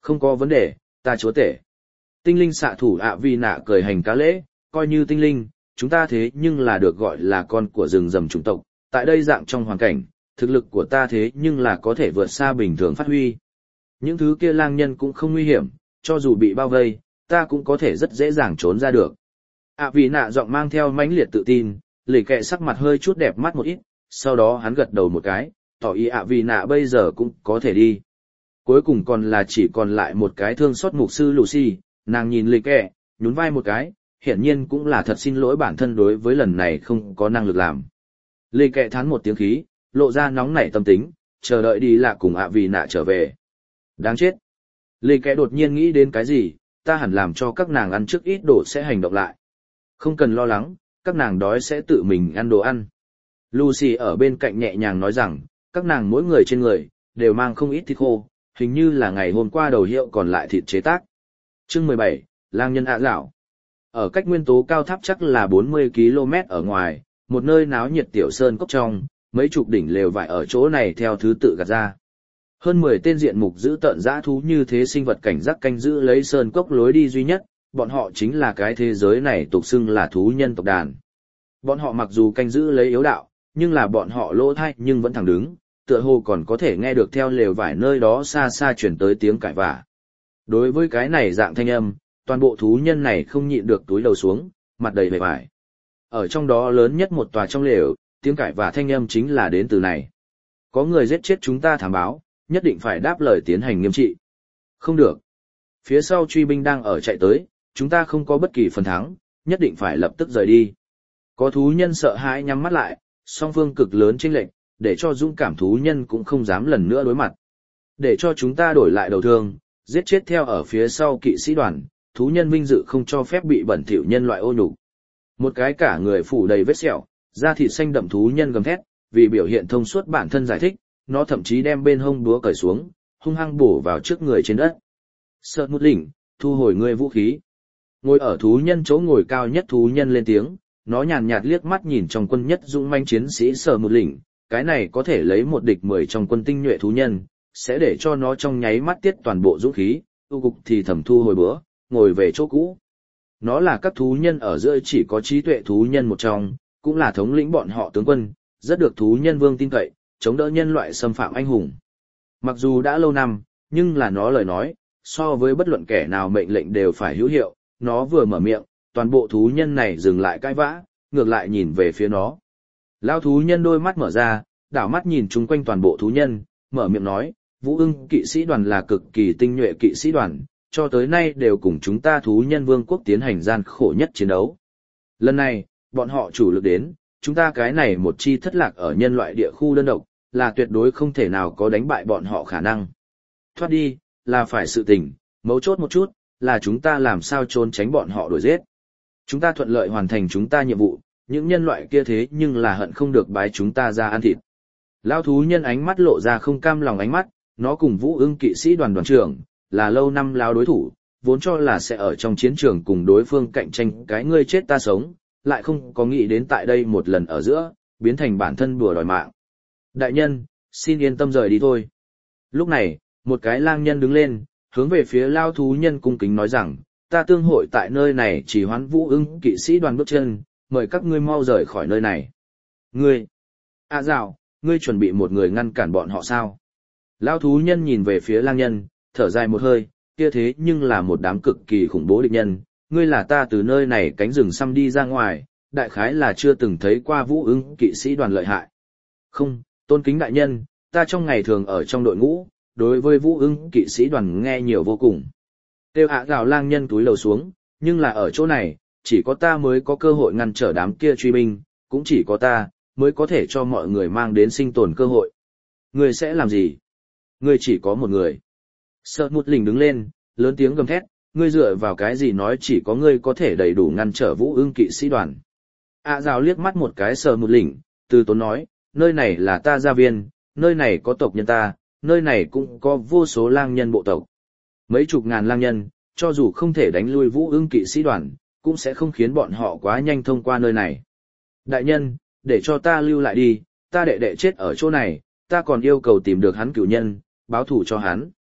Không có vấn đề, ta chúa tể. Tinh linh xạ thủ ạ vì nạ cười hành cá lễ, coi như tinh linh, chúng ta thế nhưng là được gọi là con của rừng rầm chủng tộc, tại đây dạng trong hoàn cảnh, thực lực của ta thế nhưng là có thể vượt xa bình thường phát huy. Những thứ kia lang nhân cũng không nguy hiểm, cho dù bị bao vây, ta cũng có thể rất dễ dàng trốn ra được. ạ vì nạ giọng mang theo mãnh liệt tự tin, lì kẹ sắc mặt hơi chút đẹp mắt một ít, sau đó hắn gật đầu một cái, tỏ ý ạ vì nạ bây giờ cũng có thể đi. Cuối cùng còn là chỉ còn lại một cái thương xót mục sư Lucy, nàng nhìn lì kẹ, nhún vai một cái, hiển nhiên cũng là thật xin lỗi bản thân đối với lần này không có năng lực làm. Lì kẹ thán một tiếng khí, lộ ra nóng nảy tâm tính, chờ đợi đi lạ cùng ạ vì nạ trở về. Đáng chết. Lì kẹ đột nhiên nghĩ đến cái gì, ta hẳn làm cho các nàng ăn trước ít đồ sẽ hành động lại. Không cần lo lắng, các nàng đói sẽ tự mình ăn đồ ăn. Lucy ở bên cạnh nhẹ nhàng nói rằng, các nàng mỗi người trên người, đều mang không ít thịt khô, hình như là ngày hôm qua đầu hiệu còn lại thịt chế tác. Chương 17, lang nhân ạ dạo. Ở cách nguyên tố cao tháp chắc là 40 km ở ngoài, một nơi náo nhiệt tiểu sơn cốc trong, mấy chục đỉnh lều vải ở chỗ này theo thứ tự gạt ra. Hơn 10 tên diện mục giữ tợn dã thú như thế sinh vật cảnh giác canh giữ lấy sơn cốc lối đi duy nhất, bọn họ chính là cái thế giới này tục xưng là thú nhân tộc đàn. Bọn họ mặc dù canh giữ lấy yếu đạo, nhưng là bọn họ lỗ thai nhưng vẫn thẳng đứng, tựa hồ còn có thể nghe được theo lều vải nơi đó xa xa chuyển tới tiếng cãi vã. Đối với cái này dạng thanh âm, toàn bộ thú nhân này không nhịn được túi đầu xuống, mặt đầy vẻ vải. Ở trong đó lớn nhất một tòa trong lều, tiếng cãi vã thanh âm chính là đến từ này. Có người giết chết chúng ta thảm báo, nhất định phải đáp lời tiến hành nghiêm trị. Không được. Phía sau truy binh đang ở chạy tới, chúng ta không có bất kỳ phần thắng, nhất định phải lập tức rời đi. Có thú nhân sợ hãi nhắm mắt lại, song phương cực lớn chênh lệch, để cho dũng cảm thú nhân cũng không dám lần nữa đối mặt. Để cho chúng ta đổi lại đầu thương, giết chết theo ở phía sau kỵ sĩ đoàn, thú nhân vinh dự không cho phép bị bẩn thỉu nhân loại ô nhục. Một cái cả người phủ đầy vết sẹo, da thịt xanh đậm thú nhân gầm thét, vì biểu hiện thông suốt bản thân giải thích, nó thậm chí đem bên hông búa cởi xuống, hung hăng bổ vào trước người trên đất. Sợ một đỉnh, thu hồi ngươi vũ khí. Ngồi ở thú nhân chỗ ngồi cao nhất thú nhân lên tiếng, nó nhàn nhạt liếc mắt nhìn trong quân nhất dũng manh chiến sĩ Sở một đỉnh, cái này có thể lấy một địch 10 trong quân tinh nhuệ thú nhân, sẽ để cho nó trong nháy mắt tiết toàn bộ dũng khí, tu cục thì thầm thu hồi búa, ngồi về chỗ cũ. Nó là các thú nhân ở giữa chỉ có trí tuệ thú nhân một trong, cũng là thống lĩnh bọn họ tướng quân, rất được thú nhân vương tin cậy, chống đỡ nhân loại xâm phạm anh hùng. Mặc dù đã lâu năm, nhưng là nó lời nói, so với bất luận kẻ nào mệnh lệnh đều phải hữu hiệu, nó vừa mở miệng, toàn bộ thú nhân này dừng lại cãi vã, ngược lại nhìn về phía nó. Lao thú nhân đôi mắt mở ra, đảo mắt nhìn chung quanh toàn bộ thú nhân, mở miệng nói, Vũ Ưng kỵ sĩ đoàn là cực kỳ tinh nhuệ kỵ sĩ đoàn, cho tới nay đều cùng chúng ta thú nhân vương quốc tiến hành gian khổ nhất chiến đấu. Lần này, bọn họ chủ lực đến, chúng ta cái này một chi thất lạc ở nhân loại địa khu đơn độc, là tuyệt đối không thể nào có đánh bại bọn họ khả năng. Thoát đi, là phải sự tình, mấu chốt một chút, là chúng ta làm sao trốn tránh bọn họ đuổi giết. Chúng ta thuận lợi hoàn thành chúng ta nhiệm vụ, những nhân loại kia thế nhưng là hận không được bái chúng ta ra ăn thịt. Lao thú nhân ánh mắt lộ ra không cam lòng ánh mắt, nó cùng Vũ Ưng kỵ sĩ đoàn đoàn trưởng, là lâu năm lao đối thủ, vốn cho là sẽ ở trong chiến trường cùng đối phương cạnh tranh cái ngươi chết ta sống, lại không có nghĩ đến tại đây một lần ở giữa, biến thành bản thân đùa đòi mạng. Đại nhân, xin yên tâm rời đi thôi. Lúc này, một cái lang nhân đứng lên, hướng về phía lao thú nhân cung kính nói rằng, ta tương hội tại nơi này chỉ hoán Vũ Ưng kỵ sĩ đoàn bước chân, mời các ngươi mau rời khỏi nơi này. Ngươi, dạo, ngươi chuẩn bị một người ngăn cản bọn họ sao? Lao thú nhân nhìn về phía lang nhân, thở dài một hơi, kia thế nhưng là một đám cực kỳ khủng bố địch nhân, ngươi là ta từ nơi này cánh rừng xăm đi ra ngoài, đại khái là chưa từng thấy qua Vũ Ưng kỵ sĩ đoàn lợi hại. Không, tôn kính đại nhân, ta trong ngày thường ở trong đội ngũ, đối với Vũ Ưng kỵ sĩ đoàn nghe nhiều vô cùng. Tiêu gào lang nhân túi lầu xuống, nhưng là ở chỗ này, chỉ có ta mới có cơ hội ngăn trở đám kia truy binh, cũng chỉ có ta, mới có thể cho mọi người mang đến sinh tồn cơ hội. Ngươi sẽ làm gì? Ngươi chỉ có một người. Sợ một lình đứng lên, lớn tiếng gầm thét, ngươi dựa vào cái gì nói chỉ có ngươi có thể đầy đủ ngăn trở Vũ Ưng kỵ sĩ đoàn. Rào liếc mắt một cái Sợ một lình, từ tốn nói, nơi này là ta gia viên, nơi này có tộc nhân ta, nơi này cũng có vô số lang nhân bộ tộc. Mấy chục ngàn lang nhân, cho dù không thể đánh lui Vũ Ưng kỵ sĩ đoàn, cũng sẽ không khiến bọn họ quá nhanh thông qua nơi này. Đại nhân, để cho ta lưu lại đi, ta đệ đệ chết ở chỗ này, ta còn yêu cầu tìm được hắn cửu nhân, báo thù cho hắn.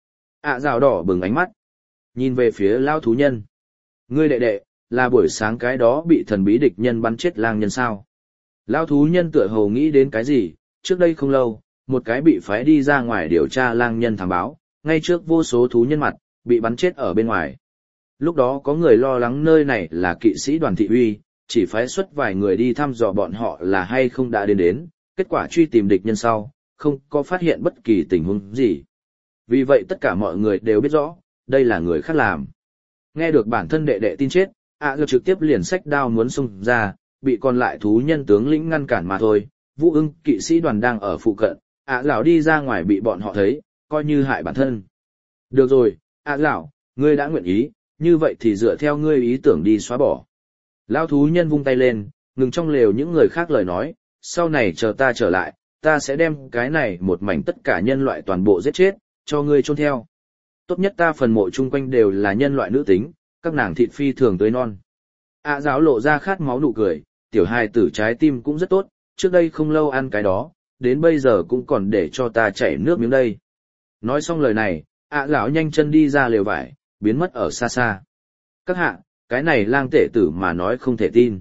Rào đỏ bừng ánh mắt. Nhìn về phía lao thú nhân. Ngươi đệ đệ, là buổi sáng cái đó bị thần bí địch nhân bắn chết lang nhân sao? Lao thú nhân tựa hồ nghĩ đến cái gì, trước đây không lâu, một cái bị phái đi ra ngoài điều tra lang nhân thám báo, ngay trước vô số thú nhân mặt, bị bắn chết ở bên ngoài. Lúc đó có người lo lắng nơi này là kỵ sĩ đoàn thị uy, chỉ phái xuất vài người đi thăm dò bọn họ là hay không đã đến, kết quả truy tìm địch nhân sau, không có phát hiện bất kỳ tình huống gì. Vì vậy tất cả mọi người đều biết rõ, đây là người khác làm. Nghe được bản thân đệ đệ tin chết, Giờ trực tiếp liền xách đao muốn xông ra, bị còn lại thú nhân tướng lĩnh ngăn cản mà thôi. Vũ ưng kỵ sĩ đoàn đang ở phụ cận, lão đi ra ngoài bị bọn họ thấy, coi như hại bản thân. Được rồi, lão, ngươi đã nguyện ý, như vậy thì dựa theo ngươi ý tưởng đi xóa bỏ. Lão thú nhân vung tay lên, ngừng trong lều những người khác lời nói, sau này chờ ta trở lại, ta sẽ đem cái này một mảnh tất cả nhân loại toàn bộ giết chết, cho ngươi chôn theo. Tốt nhất ta phần mộ chung quanh đều là nhân loại nữ tính, các nàng thịt phi thường tươi non. Giáo lộ ra khát máu nụ cười, tiểu hài tử trái tim cũng rất tốt, trước đây không lâu ăn cái đó, đến bây giờ cũng còn để cho ta chảy nước miếng đây. Nói xong lời này, lão nhanh chân đi ra lều vải, biến mất ở xa xa. Các hạ, cái này lang tể tử mà nói không thể tin.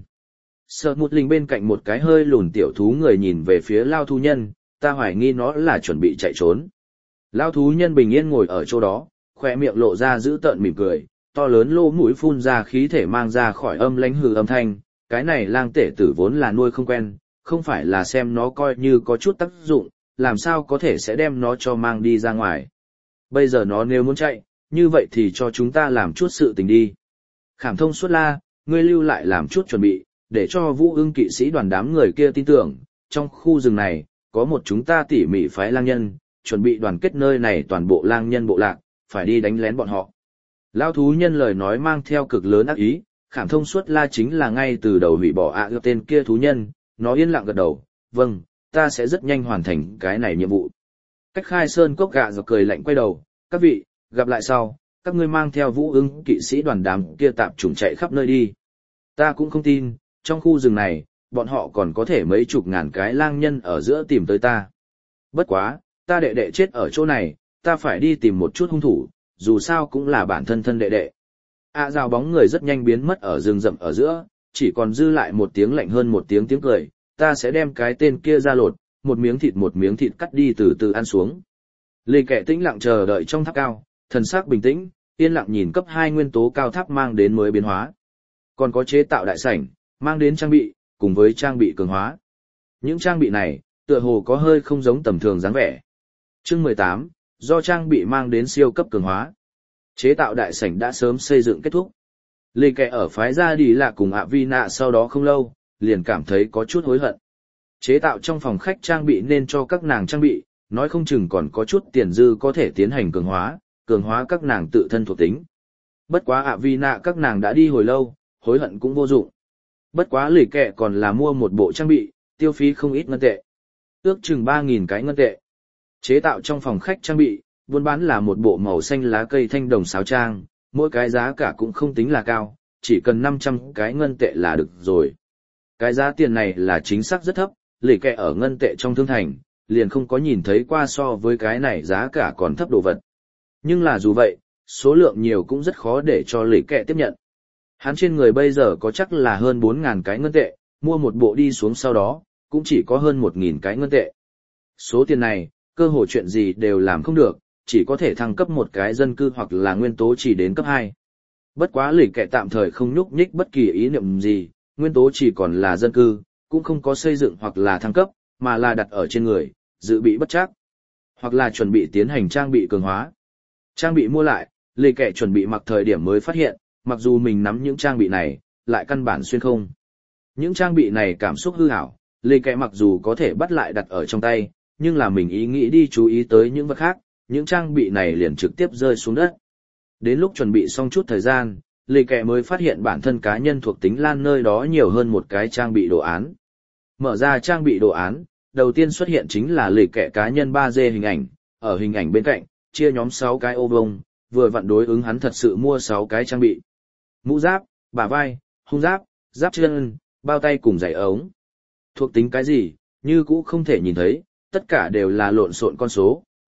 Sợ một linh bên cạnh một cái hơi lùn tiểu thú người nhìn về phía lao thú nhân, ta hoài nghi nó là chuẩn bị chạy trốn. Lao thú nhân bình yên ngồi ở chỗ đó, khỏe miệng lộ ra giữ tợn mỉm cười, to lớn lỗ mũi phun ra khí thể mang ra khỏi âm lãnh hừ âm thanh, cái này lang tể tử vốn là nuôi không quen, không phải là xem nó coi như có chút tác dụng, làm sao có thể sẽ đem nó cho mang đi ra ngoài. Bây giờ nó nếu muốn chạy, như vậy thì cho chúng ta làm chút sự tình đi. Khảm thông suốt la, ngươi lưu lại làm chút chuẩn bị, để cho Vũ ưng kỵ sĩ đoàn đám người kia tin tưởng, trong khu rừng này, có một chúng ta tỉ mỉ phái lang nhân, chuẩn bị đoàn kết nơi này toàn bộ lang nhân bộ lạc, phải đi đánh lén bọn họ. Lao thú nhân lời nói mang theo cực lớn ác ý, khảm thông suốt la chính là ngay từ đầu hủy bỏ tên kia thú nhân, nó yên lặng gật đầu, vâng, ta sẽ rất nhanh hoàn thành cái này nhiệm vụ. Cách khai sơn cốc gạ rồi cười lạnh quay đầu, các vị, gặp lại sau, các ngươi mang theo Vũ ưng kỵ sĩ đoàn đám kia tạp chủng chạy khắp nơi đi. Ta cũng không tin, trong khu rừng này, bọn họ còn có thể mấy chục ngàn cái lang nhân ở giữa tìm tới ta. Bất quá, ta đệ đệ chết ở chỗ này, ta phải đi tìm một chút hung thủ, dù sao cũng là bản thân thân đệ đệ. Rào bóng người rất nhanh biến mất ở rừng rậm ở giữa, chỉ còn dư lại một tiếng lạnh hơn một tiếng cười, ta sẽ đem cái tên kia ra lột, một miếng thịt cắt đi từ từ ăn xuống. Lê Kẻ tĩnh lặng chờ đợi trong tháp cao, thần sắc bình tĩnh, yên lặng nhìn cấp 2 nguyên tố cao tháp mang đến mới biến hóa. Còn có chế tạo đại sảnh, mang đến trang bị, cùng với trang bị cường hóa. Những trang bị này, tựa hồ có hơi không giống tầm thường dáng vẻ. Chương 18, do trang bị mang đến siêu cấp cường hóa. Chế tạo đại sảnh đã sớm xây dựng kết thúc. Lê Kẻ ở phái ra đi là cùng Vi Nạ sau đó không lâu, liền cảm thấy có chút hối hận. Chế tạo trong phòng khách trang bị nên cho các nàng trang bị, nói không chừng còn có chút tiền dư có thể tiến hành cường hóa các nàng tự thân thuộc tính. Bất quá Vi Nạ các nàng đã đi hồi lâu, hối hận cũng vô dụng. Bất quá Lê Kẻ còn là mua một bộ trang bị, tiêu phí không ít ngân tệ. Ước chừng 3.000 cái ngân tệ. Chế tạo trong phòng khách trang bị, buôn bán là một bộ màu xanh lá cây thanh đồng sáo trang, mỗi cái giá cả cũng không tính là cao, chỉ cần 500 cái ngân tệ là được rồi. Cái giá tiền này là chính xác rất thấp, Lê Kẻ ở ngân tệ trong thương thành, liền không có nhìn thấy qua so với cái này giá cả còn thấp đồ vật. Nhưng là dù vậy, số lượng nhiều cũng rất khó để cho Lê Kẻ tiếp nhận. Hắn trên người bây giờ có chắc là hơn 4.000 cái ngân tệ, mua một bộ đi xuống sau đó, cũng chỉ có hơn 1.000 cái ngân tệ. Số tiền này, cơ hội chuyện gì đều làm không được, chỉ có thể thăng cấp một cái dân cư hoặc là nguyên tố chỉ đến cấp 2. Bất quá Lê Kẻ tạm thời không nhúc nhích bất kỳ ý niệm gì, nguyên tố chỉ còn là dân cư, cũng không có xây dựng hoặc là thăng cấp, mà là đặt ở trên người, dự bị bất chắc, hoặc là chuẩn bị tiến hành trang bị cường hóa. Trang bị mua lại, Lê Kẻ chuẩn bị mặc thời điểm mới phát hiện, mặc dù mình nắm những trang bị này, lại căn bản xuyên không. Những trang bị này cảm xúc hư ảo, Lê Kẻ mặc dù có thể bắt lại đặt ở trong tay, nhưng là mình ý nghĩ đi chú ý tới những vật khác, những trang bị này liền trực tiếp rơi xuống đất. Đến lúc chuẩn bị xong chút thời gian, Lê Kẻ mới phát hiện bản thân cá nhân thuộc tính lan nơi đó nhiều hơn một cái trang bị đồ án. Mở ra trang bị đồ án, đầu tiên xuất hiện chính là Lê Kẻ cá nhân 3D hình ảnh, ở hình ảnh bên cạnh, chia nhóm 6 cái ô vuông, vừa vặn đối ứng hắn thật sự mua 6 cái trang bị. Mũ giáp, bả vai, hung giáp, giáp chân, bao tay cùng giày ống. Thuộc tính cái gì, như cũ không thể nhìn thấy, tất cả đều là lộn xộn con số,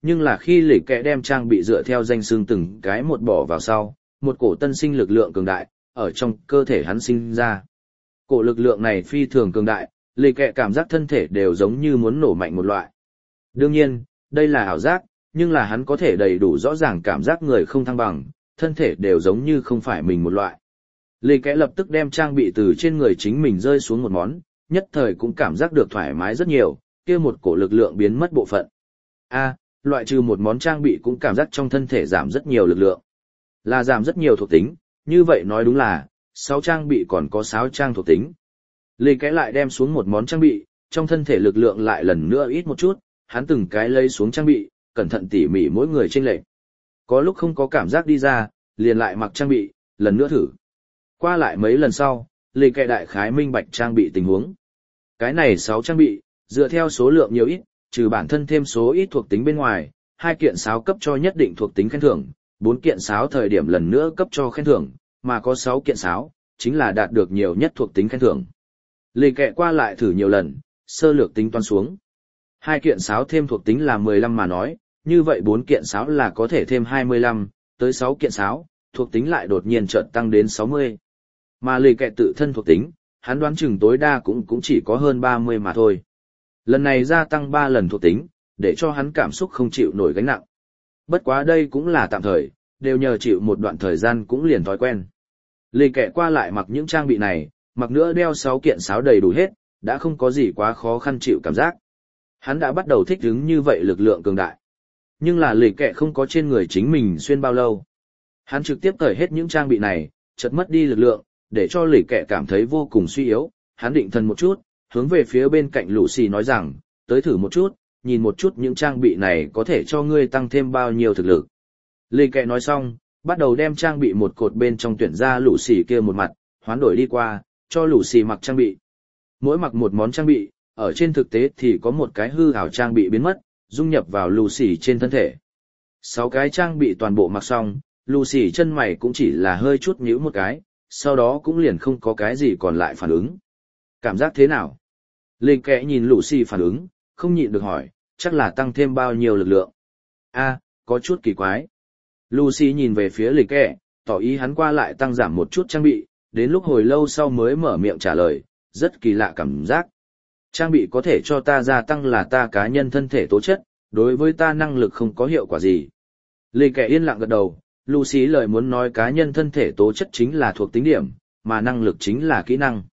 Nhưng là khi lì kẹ đem trang bị dựa theo danh xưng từng cái một bỏ vào sau, một cổ tân sinh lực lượng cường đại, ở trong cơ thể hắn sinh ra. Cổ lực lượng này phi thường cường đại, lì kẹ cảm giác thân thể đều giống như muốn nổ mạnh một loại. Đương nhiên, đây là ảo giác, nhưng là hắn có thể đầy đủ rõ ràng cảm giác người không thăng bằng, thân thể đều giống như không phải mình một loại. Lì kẽ lập tức đem trang bị từ trên người chính mình rơi xuống một món, nhất thời cũng cảm giác được thoải mái rất nhiều, kia một cổ lực lượng biến mất bộ phận. Loại trừ một món trang bị cũng cảm giác trong thân thể giảm rất nhiều lực lượng. Là giảm rất nhiều thuộc tính, như vậy nói đúng là, 6 trang bị còn có 6 trang thuộc tính. Lì kẽ lại đem xuống một món trang bị, trong thân thể lực lượng lại lần nữa ít một chút, hắn từng cái lấy xuống trang bị, cẩn thận tỉ mỉ mỗi người chênh lệch. Có lúc không có cảm giác đi ra, liền lại mặc trang bị, lần nữa thử. Qua lại mấy lần sau, lì kẹ đại khái minh bạch trang bị tình huống. Cái này 6 trang bị, dựa theo số lượng nhiều ít, trừ bản thân thêm số ít thuộc tính bên ngoài, 2 kiện sáo cấp cho nhất định thuộc tính khen thưởng, 4 kiện sáo thời điểm lần nữa cấp cho khen thưởng, mà có 6 kiện sáo, chính là đạt được nhiều nhất thuộc tính khen thưởng. Lì kẹ qua lại thử nhiều lần, sơ lược tính toán xuống. 2 kiện sáo thêm thuộc tính là 15 mà nói, như vậy 4 kiện sáo là có thể thêm 25, tới 6 kiện sáo, thuộc tính lại đột nhiên chợt tăng đến 60. Mà lì kẹ tự thân thuộc tính, hắn đoán chừng tối đa cũng chỉ có hơn 30 mà thôi. Lần này gia tăng 3 lần thuộc tính, để cho hắn cảm xúc không chịu nổi gánh nặng. Bất quá đây cũng là tạm thời, đều nhờ chịu một đoạn thời gian cũng liền thói quen. Lì kẹ qua lại mặc những trang bị này, mặc nữa đeo 6 kiện sáo đầy đủ hết, đã không có gì quá khó khăn chịu cảm giác. Hắn đã bắt đầu thích ứng như vậy lực lượng cường đại. Nhưng là lì kẹ không có trên người chính mình xuyên bao lâu. Hắn trực tiếp cởi hết những trang bị này, chợt mất đi lực lượng, để cho lì kẹ cảm thấy vô cùng suy yếu. Hắn định thần một chút, hướng về phía bên cạnh Lucy nói rằng, tới thử một chút, nhìn một chút những trang bị này có thể cho ngươi tăng thêm bao nhiêu thực lực. Lì kẹ nói xong, bắt đầu đem trang bị một cột bên trong tuyển ra Lucy kia một mặt, hoán đổi đi qua, cho Lucy mặc trang bị. Mỗi mặc một món trang bị, ở trên thực tế thì có một cái hư ảo trang bị biến mất, dung nhập vào Lucy trên thân thể. 6 cái trang bị toàn bộ mặc xong, Lucy chân mày cũng chỉ là hơi chút nhíu một cái, sau đó cũng liền không có cái gì còn lại phản ứng. Cảm giác thế nào? Lì kẽ nhìn Lucy phản ứng, không nhịn được hỏi, chắc là tăng thêm bao nhiêu lực lượng. Có chút kỳ quái. Lucy nhìn về phía lì kẽ, tỏ ý hắn qua lại tăng giảm một chút trang bị, đến lúc hồi lâu sau mới mở miệng trả lời, rất kỳ lạ cảm giác. Trang bị có thể cho ta gia tăng là ta cá nhân thân thể tố chất, đối với ta năng lực không có hiệu quả gì. Lì kẻ yên lặng gật đầu, Lucy lời muốn nói cá nhân thân thể tố chất chính là thuộc tính điểm, mà năng lực chính là kỹ năng.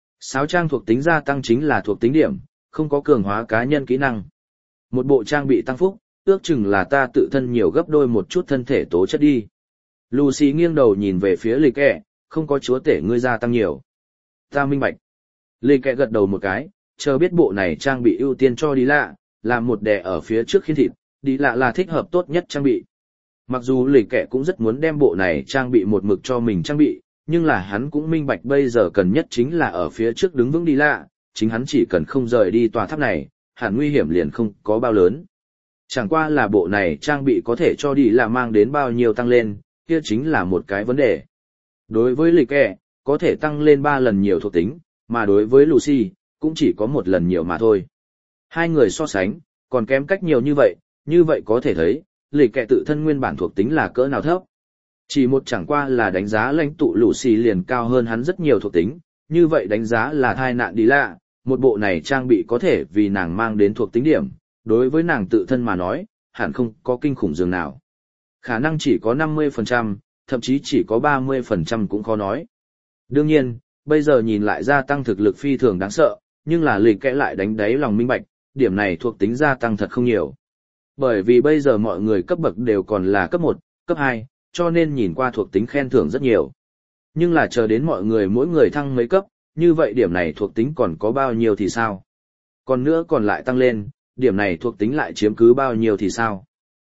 6 trang thuộc tính gia tăng chính là thuộc tính điểm, không có cường hóa cá nhân kỹ năng. Một bộ trang bị tăng phúc, ước chừng là ta tự thân nhiều gấp đôi một chút thân thể tố chất đi. Lucy nghiêng đầu nhìn về phía lì kẻ, không có chúa tể ngươi gia tăng nhiều. Ta minh bạch. Lì kẻ gật đầu một cái, chờ biết bộ này trang bị ưu tiên cho đi lạ, làm một đè ở phía trước khiên thịt, đi lạ là thích hợp tốt nhất trang bị. Mặc dù lì kẻ cũng rất muốn đem bộ này trang bị một mực cho mình trang bị, nhưng là hắn cũng minh bạch bây giờ cần nhất chính là ở phía trước đứng vững đi lạ, chính hắn chỉ cần không rời đi tòa tháp này, hẳn nguy hiểm liền không có bao lớn. Chẳng qua là bộ này trang bị có thể cho đi lạ mang đến bao nhiêu tăng lên, kia chính là một cái vấn đề. Đối với lì kẻ, có thể tăng lên 3 lần nhiều thuộc tính, mà đối với Lucy, cũng chỉ có 1 lần nhiều mà thôi. Hai người so sánh, còn kém cách nhiều như vậy có thể thấy, lì kẹ tự thân nguyên bản thuộc tính là cỡ nào thấp. Chỉ một chẳng qua là đánh giá lãnh tụ Lucy liền cao hơn hắn rất nhiều thuộc tính, như vậy đánh giá là thai nạn đi lạ, một bộ này trang bị có thể vì nàng mang đến thuộc tính điểm, đối với nàng tự thân mà nói, hẳn không có kinh khủng dường nào. Khả năng chỉ có 50%, thậm chí chỉ có 30% cũng khó nói. Đương nhiên, bây giờ nhìn lại gia tăng thực lực phi thường đáng sợ, nhưng là lì kẽ lại đánh đáy lòng minh bạch, điểm này thuộc tính gia tăng thật không nhiều. Bởi vì bây giờ mọi người cấp bậc đều còn là cấp 1, cấp 2, cho nên nhìn qua thuộc tính khen thưởng rất nhiều. Nhưng là chờ đến mọi người mỗi người thăng mấy cấp, như vậy điểm này thuộc tính còn có bao nhiêu thì sao? Còn nữa còn lại tăng lên, điểm này thuộc tính lại chiếm cứ bao nhiêu thì sao?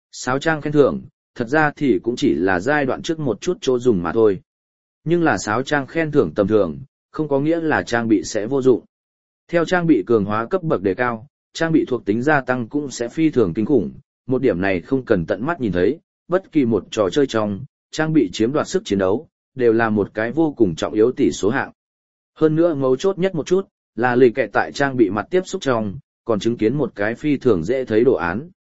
6 trang khen thưởng, thật ra thì cũng chỉ là giai đoạn trước một chút chỗ dùng mà thôi. Nhưng là 6 trang khen thưởng tầm thường, không có nghĩa là trang bị sẽ vô dụng. Theo trang bị cường hóa cấp bậc đề cao, trang bị thuộc tính gia tăng cũng sẽ phi thường kinh khủng, một điểm này không cần tận mắt nhìn thấy, bất kỳ một trò chơi trong, trang bị chiếm đoạt sức chiến đấu, đều là một cái vô cùng trọng yếu tỷ số hạng. Hơn nữa mấu chốt nhất một chút, là lì kẹ tại trang bị mặt tiếp xúc trong, còn chứng kiến một cái phi thường dễ thấy đồ án.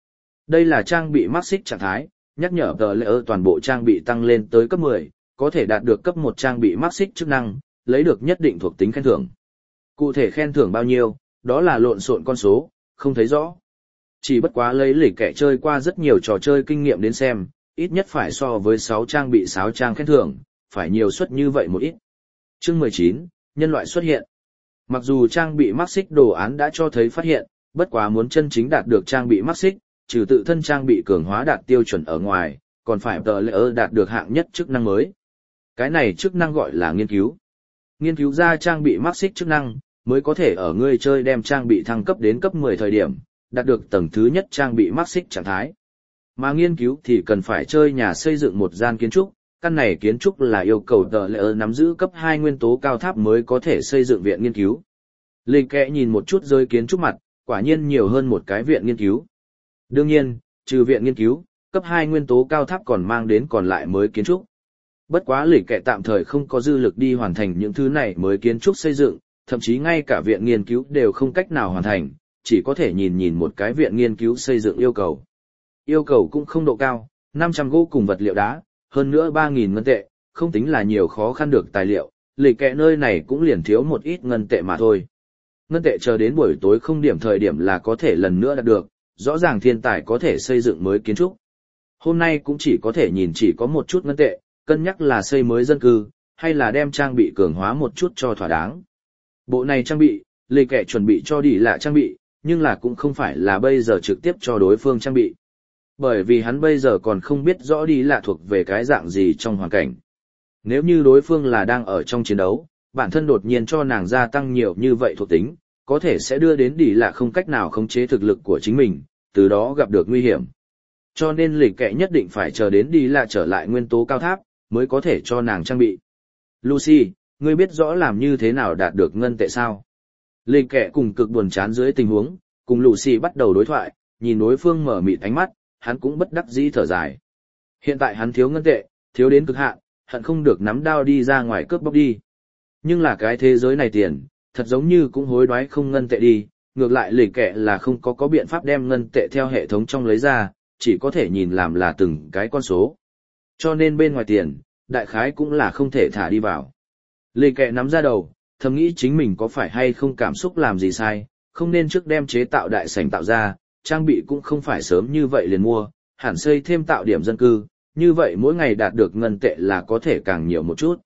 Đây là trang bị mắc xích trạng thái, nhắc nhở tờ lệ toàn bộ trang bị tăng lên tới cấp 10, có thể đạt được cấp 1 trang bị mắc xích chức năng, lấy được nhất định thuộc tính khen thưởng. Cụ thể khen thưởng bao nhiêu, đó là lộn xộn con số, không thấy rõ. Chỉ bất quá lấy lịch kẻ chơi qua rất nhiều trò chơi kinh nghiệm đến xem, ít nhất phải so với 6 trang bị 6 trang khen thưởng, phải nhiều suất như vậy một ít. Chương 19, nhân loại xuất hiện. Mặc dù trang bị mắc xích đồ án đã cho thấy phát hiện, bất quá muốn chân chính đạt được trang bị mắc xích, trừ tự thân trang bị cường hóa đạt tiêu chuẩn ở ngoài, còn phải tờ lệ đạt được hạng nhất chức năng mới. Cái này chức năng gọi là nghiên cứu. Nghiên cứu ra trang bị mắc xích chức năng, mới có thể ở người chơi đem trang bị thăng cấp đến cấp 10 thời điểm, đạt được tầng thứ nhất trang bị mắc xích trạng thái. Mà nghiên cứu thì cần phải chơi nhà xây dựng một gian kiến trúc, căn này kiến trúc là yêu cầu tờ lệ nắm giữ cấp 2 nguyên tố cao tháp mới có thể xây dựng viện nghiên cứu. Lịch kẽ nhìn một chút rơi kiến trúc mặt, quả nhiên nhiều hơn một cái viện nghiên cứu. Đương nhiên, trừ viện nghiên cứu, cấp 2 nguyên tố cao tháp còn mang đến còn lại mới kiến trúc. Bất quá lịch kẽ tạm thời không có dư lực đi hoàn thành những thứ này mới kiến trúc xây dựng, thậm chí ngay cả viện nghiên cứu đều không cách nào hoàn thành, chỉ có thể nhìn một cái viện nghiên cứu xây dựng yêu cầu. Yêu cầu cũng không độ cao, 500 gỗ cùng vật liệu đá, hơn nữa 3.000 ngân tệ, không tính là nhiều khó khăn được tài liệu, lịch kẽ nơi này cũng liền thiếu một ít ngân tệ mà thôi. Ngân tệ chờ đến buổi tối không điểm thời điểm là có thể lần nữa đạt được, rõ ràng thiên tài có thể xây dựng mới kiến trúc. Hôm nay cũng chỉ có thể nhìn chỉ có một chút ngân tệ, cân nhắc là xây mới dân cư, hay là đem trang bị cường hóa một chút cho thỏa đáng. Bộ này trang bị, lịch kẽ chuẩn bị cho đi lạ trang bị, nhưng là cũng không phải là bây giờ trực tiếp cho đối phương trang bị. Bởi vì hắn bây giờ còn không biết rõ đi lạ thuộc về cái dạng gì trong hoàn cảnh. Nếu như đối phương là đang ở trong chiến đấu, bản thân đột nhiên cho nàng gia tăng nhiều như vậy thuộc tính, có thể sẽ đưa đến đi lạ không cách nào khống chế thực lực của chính mình, từ đó gặp được nguy hiểm. Cho nên lịch kệ nhất định phải chờ đến đi lạ trở lại nguyên tố cao tháp, mới có thể cho nàng trang bị. Lucy, ngươi biết rõ làm như thế nào đạt được ngân tệ sao? Lịch kệ cùng cực buồn chán dưới tình huống, cùng Lucy bắt đầu đối thoại, nhìn đối phương mở mịt ánh mắt, hắn cũng bất đắc dĩ thở dài. Hiện tại hắn thiếu ngân tệ, thiếu đến cực hạn, hận không được nắm đao đi ra ngoài cướp bóc đi. Nhưng là cái thế giới này tiền, thật giống như cũng hối đoái không ngân tệ đi, ngược lại lịch kệ là không có biện pháp đem ngân tệ theo hệ thống trong lấy ra, chỉ có thể nhìn làm là từng cái con số. Cho nên bên ngoài tiền, đại khái cũng là không thể thả đi vào. Lịch kệ nắm ra đầu, thầm nghĩ chính mình có phải hay không cảm xúc làm gì sai, không nên trước đem chế tạo đại sảnh tạo ra, trang bị cũng không phải sớm như vậy liền mua, hẳn xây thêm tạo điểm dân cư, như vậy mỗi ngày đạt được ngân tệ là có thể càng nhiều một chút.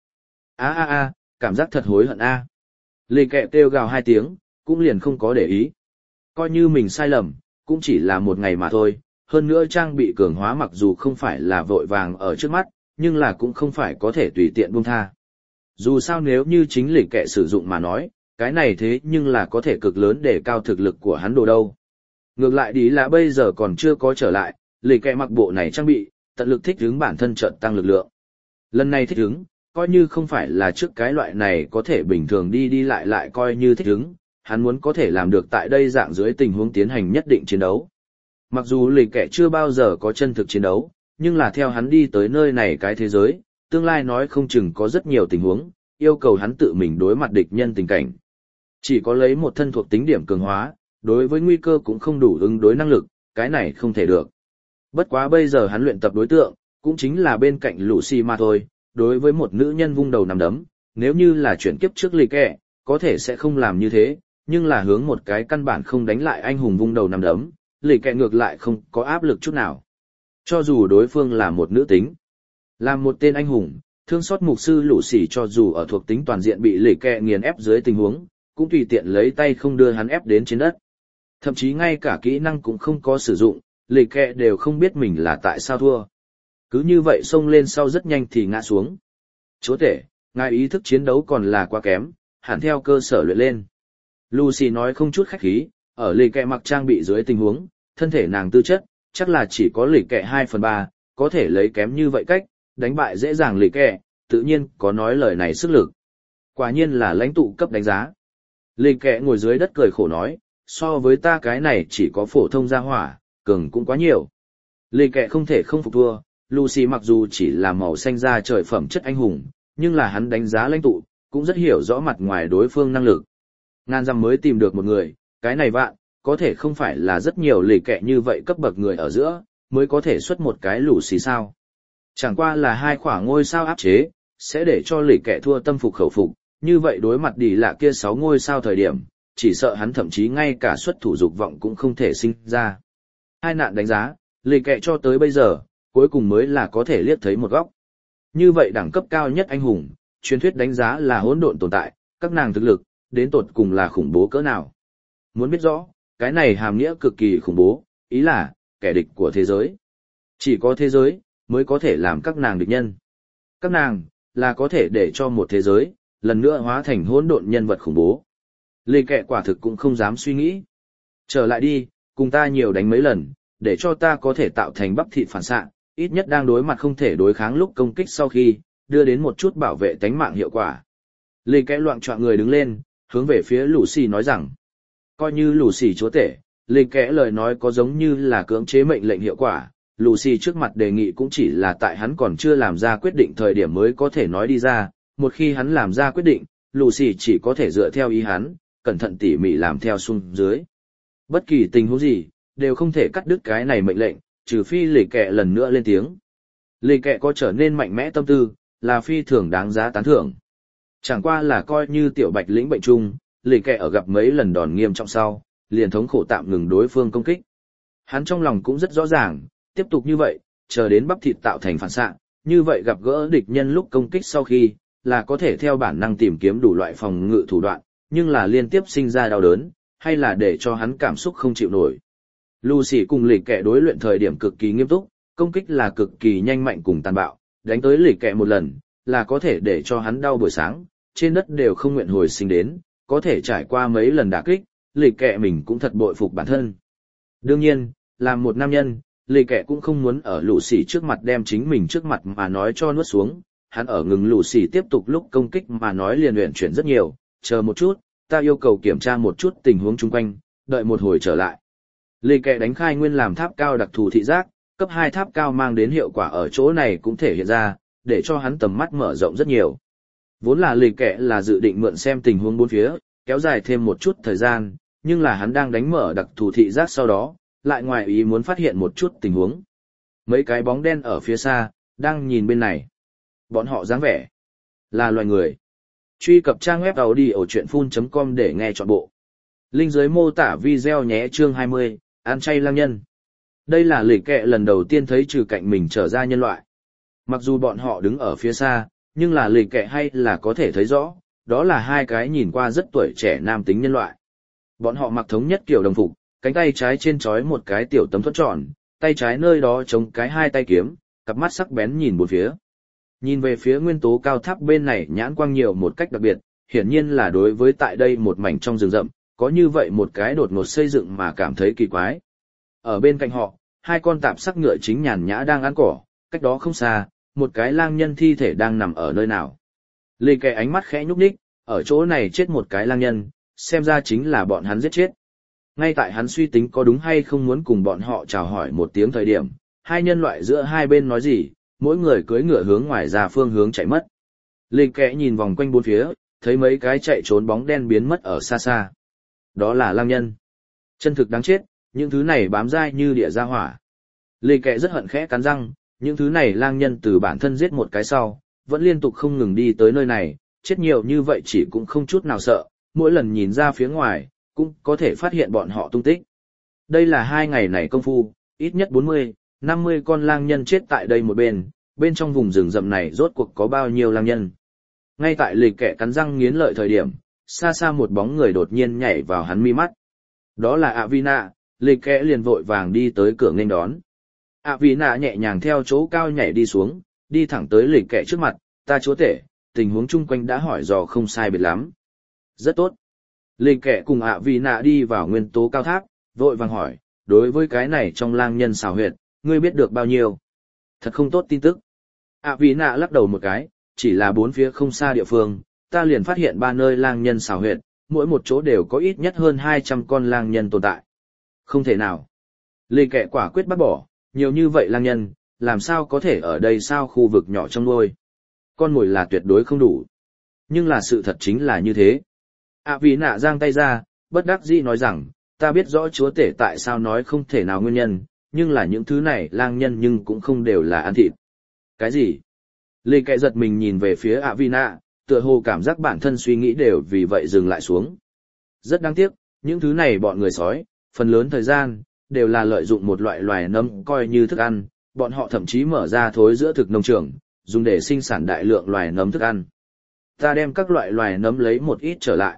Cảm giác thật hối hận a. Lịch kệ kêu gào 2 tiếng, cũng liền không có để ý. Coi như mình sai lầm, cũng chỉ là một ngày mà thôi, hơn nữa trang bị cường hóa mặc dù không phải là vội vàng ở trước mắt, nhưng là cũng không phải có thể tùy tiện buông tha. Dù sao nếu như chính lịch kệ sử dụng mà nói, cái này thế nhưng là có thể cực lớn để cao thực lực của hắn đồ đâu. Ngược lại đi là bây giờ còn chưa có trở lại, lịch kệ mặc bộ này trang bị, tận lực thích ứng bản thân chợt tăng lực lượng. Lần này thích ứng, coi như không phải là trước cái loại này có thể bình thường đi lại coi như thích ứng, hắn muốn có thể làm được tại đây dạng dưới tình huống tiến hành nhất định chiến đấu. Mặc dù lịch kệ chưa bao giờ có chân thực chiến đấu, nhưng là theo hắn đi tới nơi này cái thế giới, tương lai nói không chừng có rất nhiều tình huống, yêu cầu hắn tự mình đối mặt địch nhân tình cảnh. Chỉ có lấy một thân thuộc tính điểm cường hóa, đối với nguy cơ cũng không đủ ứng đối năng lực, cái này không thể được. Bất quá bây giờ hắn luyện tập đối tượng, cũng chính là bên cạnh Lucy mà thôi, đối với một nữ nhân vung đầu nằm đấm, nếu như là chuyển kiếp trước lịch kệ, có thể sẽ không làm như thế, nhưng là hướng một cái căn bản không đánh lại anh hùng vung đầu nằm đấm, lịch kệ ngược lại không có áp lực chút nào. Cho dù đối phương là một nữ tính, làm một tên anh hùng, thương xót mục sư Lucy cho dù ở thuộc tính toàn diện bị lịch kệ nghiền ép dưới tình huống, cũng tùy tiện lấy tay không đưa hắn ép đến trên đất. Thậm chí ngay cả kỹ năng cũng không có sử dụng, lịch kệ đều không biết mình là tại sao thua. Cứ như vậy xông lên sau rất nhanh thì ngã xuống. Chúa tể, ngài ý thức chiến đấu còn là quá kém, hẳn theo cơ sở luyện lên. Lucy nói không chút khách khí, ở lịch kệ mặc trang bị dưới tình huống, thân thể nàng tư chất, chắc là chỉ có lịch kệ 2/3, có thể lấy kém như vậy cách, đánh bại dễ dàng lịch kệ, tự nhiên có nói lời này sức lực. Quả nhiên là lãnh tụ cấp đánh giá. Lịch kệ ngồi dưới đất cười khổ nói, so với ta cái này chỉ có phổ thông gia hỏa, cường cũng quá nhiều. Lịch kệ không thể không phục thua. Lucy mặc dù chỉ là màu xanh da trời phẩm chất anh hùng, nhưng là hắn đánh giá lãnh tụ, cũng rất hiểu rõ mặt ngoài đối phương năng lực. Ngàn dặm mới tìm được một người, cái này vạn, có thể không phải là rất nhiều lì kẹ như vậy cấp bậc người ở giữa, mới có thể xuất một cái lũ xì sao. Chẳng qua là hai quả ngôi sao áp chế, sẽ để cho lì kẹ thua tâm phục khẩu phục, như vậy đối mặt đi lạ kia 6 ngôi sao thời điểm, chỉ sợ hắn thậm chí ngay cả xuất thủ dục vọng cũng không thể sinh ra. Hai nạn đánh giá, lì kẹ cho tới bây giờ, cuối cùng mới là có thể liếc thấy một góc. Như vậy đẳng cấp cao nhất anh hùng, truyền thuyết đánh giá là hỗn độn tồn tại, các nàng thực lực, đến tột cùng là khủng bố cỡ nào. Muốn biết rõ, cái này hàm nghĩa cực kỳ khủng bố, ý là, kẻ địch của thế giới. Chỉ có thế giới, mới có thể làm các nàng địch nhân. Các nàng, là có thể để cho một thế giới, lần nữa hóa thành hỗn độn nhân vật khủng bố. Lì kẹ quả thực cũng không dám suy nghĩ. Trở lại đi, cùng ta nhiều đánh mấy lần, để cho ta có thể tạo thành bắp thịt phản xạ, ít nhất đang đối mặt không thể đối kháng lúc công kích sau khi, đưa đến một chút bảo vệ tánh mạng hiệu quả. Lì kẽ loạn trọn người đứng lên, hướng về phía Lucy nói rằng, coi như Lucy chúa tể, lì kẽ lời nói có giống như là cưỡng chế mệnh lệnh hiệu quả, Lucy trước mặt đề nghị cũng chỉ là tại hắn còn chưa làm ra quyết định thời điểm mới có thể nói đi ra, một khi hắn làm ra quyết định, Lucy chỉ có thể dựa theo ý hắn, cẩn thận tỉ mỉ làm theo xuống dưới. Bất kỳ tình huống gì, đều không thể cắt đứt cái này mệnh lệnh, trừ phi lì kẹ lần nữa lên tiếng. Lì kẹ có trở nên mạnh mẽ tâm tư, là phi thường đáng giá tán thưởng. Chẳng qua là coi như tiểu bạch lĩnh bệnh chung, lì kẹ ở gặp mấy lần đòn nghiêm trọng sau, liền thống khổ tạm ngừng đối phương công kích. Hắn trong lòng cũng rất rõ ràng, tiếp tục như vậy, chờ đến bắp thịt tạo thành phản xạ, như vậy gặp gỡ địch nhân lúc công kích sau khi, là có thể theo bản năng tìm kiếm đủ loại phòng ngự thủ đoạn, nhưng là liên tiếp sinh ra đau đớn, hay là để cho hắn cảm xúc không chịu nổi. Lucy cùng lì kẹ đối luyện thời điểm cực kỳ nghiêm túc, công kích là cực kỳ nhanh mạnh cùng tàn bạo, đánh tới lì kẹ một lần, là có thể để cho hắn đau buổi sáng, trên đất đều không nguyện hồi sinh đến, có thể trải qua mấy lần đả kích, lì kẹ mình cũng thật bội phục bản thân. Đương nhiên, làm một nam nhân, lì kẹ cũng không muốn ở Lucy trước mặt đem chính mình trước mặt mà nói cho nuốt xuống, hắn ở ngừng Lucy tiếp tục lúc công kích mà nói liền luyện chuyển rất nhiều, chờ một chút, ta yêu cầu kiểm tra một chút tình huống chung quanh, đợi một hồi trở lại. Lì kẹ đánh khai nguyên làm tháp cao đặc thù thị giác, cấp 2 tháp cao mang đến hiệu quả ở chỗ này cũng thể hiện ra, để cho hắn tầm mắt mở rộng rất nhiều. Vốn là lì kẹ là dự định mượn xem tình huống bốn phía, kéo dài thêm một chút thời gian, nhưng là hắn đang đánh mở đặc thù thị giác sau đó, lại ngoài ý muốn phát hiện một chút tình huống. Mấy cái bóng đen ở phía xa, đang nhìn bên này. Bọn họ dáng vẻ là loài người. Truy cập trang web audiochuyenphun.com để nghe trọn bộ. Link dưới mô tả video nhé. Chương 20, ăn chay lang nhân. Đây là lì kẹ lần đầu tiên thấy trừ cạnh mình trở ra nhân loại. Mặc dù bọn họ đứng ở phía xa, nhưng là lì kẹ hay là có thể thấy rõ, đó là hai cái nhìn qua rất tuổi trẻ nam tính nhân loại. Bọn họ mặc thống nhất kiểu đồng phục, cánh tay trái trên trói một cái tiểu tấm thuẫn tròn, tay trái nơi đó chống cái hai tay kiếm, cặp mắt sắc bén nhìn bốn phía. Nhìn về phía nguyên tố cao tháp bên này nhãn quang nhiều một cách đặc biệt, hiển nhiên là đối với tại đây một mảnh trong rừng rậm, có như vậy một cái đột ngột xây dựng mà cảm thấy kỳ quái. Ở bên cạnh họ, hai con tạp sắc ngựa chính nhàn nhã đang ăn cỏ, cách đó không xa, một cái lang nhân thi thể đang nằm ở nơi nào. Lì kẹ ánh mắt khẽ nhúc nhích, ở chỗ này chết một cái lang nhân, xem ra chính là bọn hắn giết chết. Ngay tại hắn suy tính có đúng hay không muốn cùng bọn họ chào hỏi một tiếng thời điểm, hai nhân loại giữa hai bên nói gì, mỗi người cưỡi ngựa hướng ngoài ra phương hướng chạy mất. Lì kẹ nhìn vòng quanh bốn phía, thấy mấy cái chạy trốn bóng đen biến mất ở xa xa. Đó là lang nhân. Chân thực đáng chết, những thứ này bám dai như địa ra hỏa. Lì kẹ rất hận khẽ cắn răng, những thứ này lang nhân từ bản thân giết một cái sau, vẫn liên tục không ngừng đi tới nơi này, chết nhiều như vậy chỉ cũng không chút nào sợ, mỗi lần nhìn ra phía ngoài, cũng có thể phát hiện bọn họ tung tích. Đây là 2 ngày này công phu, ít nhất 40, 50 con lang nhân chết tại đây một bên trong vùng rừng rậm này rốt cuộc có bao nhiêu lang nhân. Ngay tại lì kẹ cắn răng nghiến lợi thời điểm, xa xa một bóng người đột nhiên nhảy vào hắn mi mắt. Đó là Avina, lì kẹ liền vội vàng đi tới cửa nghênh đón. Avina nhẹ nhàng theo chỗ cao nhảy đi xuống, đi thẳng tới lì kẹ trước mặt, ta chúa tể, tình huống chung quanh đã hỏi dò không sai biệt lắm. Rất tốt. Lì kẹ cùng Avina đi vào nguyên tố cao tháp, vội vàng hỏi, đối với cái này trong lang nhân xào huyệt, ngươi biết được bao nhiêu? Thật không tốt tin tức. Avina lắc đầu một cái, chỉ là 4 phía không xa địa phương, ta liền phát hiện 3 nơi lang nhân xào huyệt, mỗi một chỗ đều có ít nhất hơn 200 con lang nhân tồn tại. Không thể nào. Lì kẹ quả quyết bắt bỏ, nhiều như vậy lang nhân, làm sao có thể ở đây sao khu vực nhỏ trong nuôi. Con mồi là tuyệt đối không đủ. Nhưng là sự thật chính là như thế. Avina giang tay ra, bất đắc dĩ nói rằng, Ta biết rõ chúa tể tại sao nói không thể nào nguyên nhân, nhưng là những thứ này lang nhân nhưng cũng không đều là ăn thịt. Cái gì? Lì kẹ giật mình nhìn về phía Avina, tựa hồ cảm giác bản thân suy nghĩ đều vì vậy dừng lại xuống. Rất đáng tiếc, những thứ này bọn người sói, phần lớn thời gian, đều là lợi dụng một loại loài nấm coi như thức ăn, bọn họ thậm chí mở ra thối giữa thực nông trường, dùng để sinh sản đại lượng loài nấm thức ăn. Ta đem các loại loài nấm lấy một ít trở lại.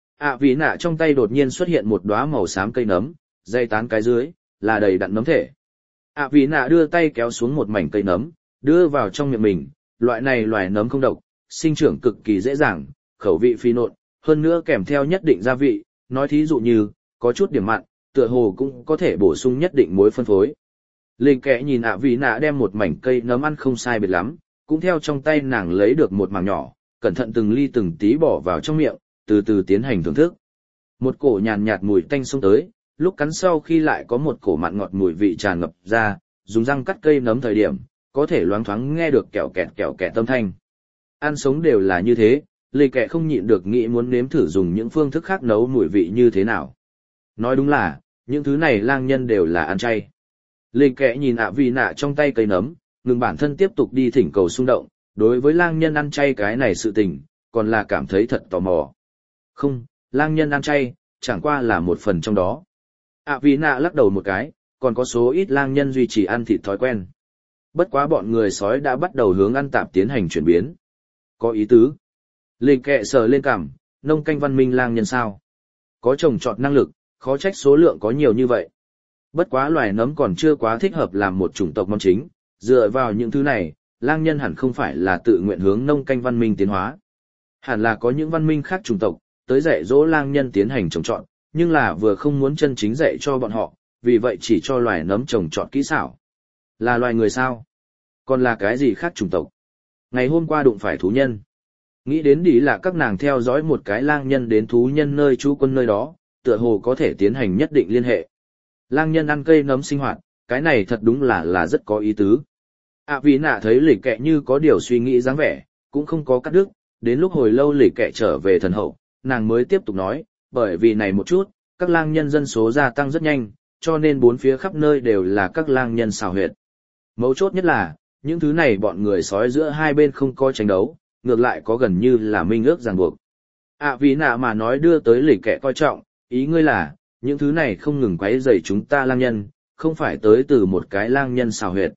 Vì nạ trong tay đột nhiên xuất hiện một đóa màu xám cây nấm, dây tán cái dưới, là đầy đặn nấm thể. Vì nạ đưa tay kéo xuống một mảnh cây nấm, đưa vào trong miệng mình, loại này loài nấm không độc, sinh trưởng cực kỳ dễ dàng, khẩu vị phi nộn, hơn nữa kèm theo nhất định gia vị, nói thí dụ như, có chút điểm mặn, tựa hồ cũng có thể bổ sung nhất định muối phân phối. Linh kẽ nhìn Vì nạ đem một mảnh cây nấm ăn không sai biệt lắm, cũng theo trong tay nàng lấy được một mảng nhỏ, cẩn thận từng ly từng tí bỏ vào trong miệng, từ từ tiến hành thưởng thức. Một cổ nhàn nhạt mùi tanh xông tới, lúc cắn sau khi lại có một cổ mặn ngọt mùi vị tràn ngập ra, dùng răng cắt cây nấm thời điểm, có thể loáng thoáng nghe được kẹo kẹt âm thanh. Ăn sống đều là như thế, lì kẹ không nhịn được nghĩ muốn nếm thử dùng những phương thức khác nấu mùi vị như thế nào. Nói đúng là, những thứ này lang nhân đều là ăn chay. Lì kẹ nhìn Vì nạ trong tay cây nấm, ngừng bản thân tiếp tục đi thỉnh cầu xung động, đối với lang nhân ăn chay cái này sự tình, còn là cảm thấy thật tò mò. Không, lang nhân ăn chay, chẳng qua là một phần trong đó. Vì nạ lắc đầu một cái, còn có số ít lang nhân duy trì ăn thịt thói quen. Bất quá bọn người sói đã bắt đầu hướng ăn tạp tiến hành chuyển biến. Có ý tứ. Lì kẹ sờ lên cằm, nông canh văn minh lang nhân sao? Có trồng trọt năng lực, khó trách số lượng có nhiều như vậy. Bất quá loài nấm còn chưa quá thích hợp làm một chủng tộc món chính, dựa vào những thứ này, lang nhân hẳn không phải là tự nguyện hướng nông canh văn minh tiến hóa. Hẳn là có những văn minh khác chủng tộc, tới dạy dỗ lang nhân tiến hành trồng trọt, nhưng là vừa không muốn chân chính dạy cho bọn họ, vì vậy chỉ cho loài nấm trồng trọt kỹ xảo. Là loài người sao? Còn là cái gì khác chủng tộc? Ngày hôm qua đụng phải thú nhân. Nghĩ đến đi là các nàng theo dõi một cái lang nhân đến thú nhân nơi trú quân nơi đó, tựa hồ có thể tiến hành nhất định liên hệ. Lang nhân ăn cây nấm sinh hoạt, cái này thật đúng là rất có ý tứ. Vì nạ thấy lì kẹ như có điều suy nghĩ dáng vẻ, cũng không có cắt đứt, đến lúc hồi lâu lì kẹ trở về thần hậu, nàng mới tiếp tục nói, bởi vì này một chút, các lang nhân dân số gia tăng rất nhanh, cho nên bốn phía khắp nơi đều là các lang nhân xào huyệt. Mấu chốt nhất là, những thứ này bọn người sói giữa hai bên không có tranh đấu, ngược lại có gần như là minh ước ràng buộc. Vì nạ mà nói đưa tới lì kẹ coi trọng, ý ngươi là, những thứ này không ngừng quấy rầy chúng ta lang nhân, không phải tới từ một cái lang nhân xào huyệt.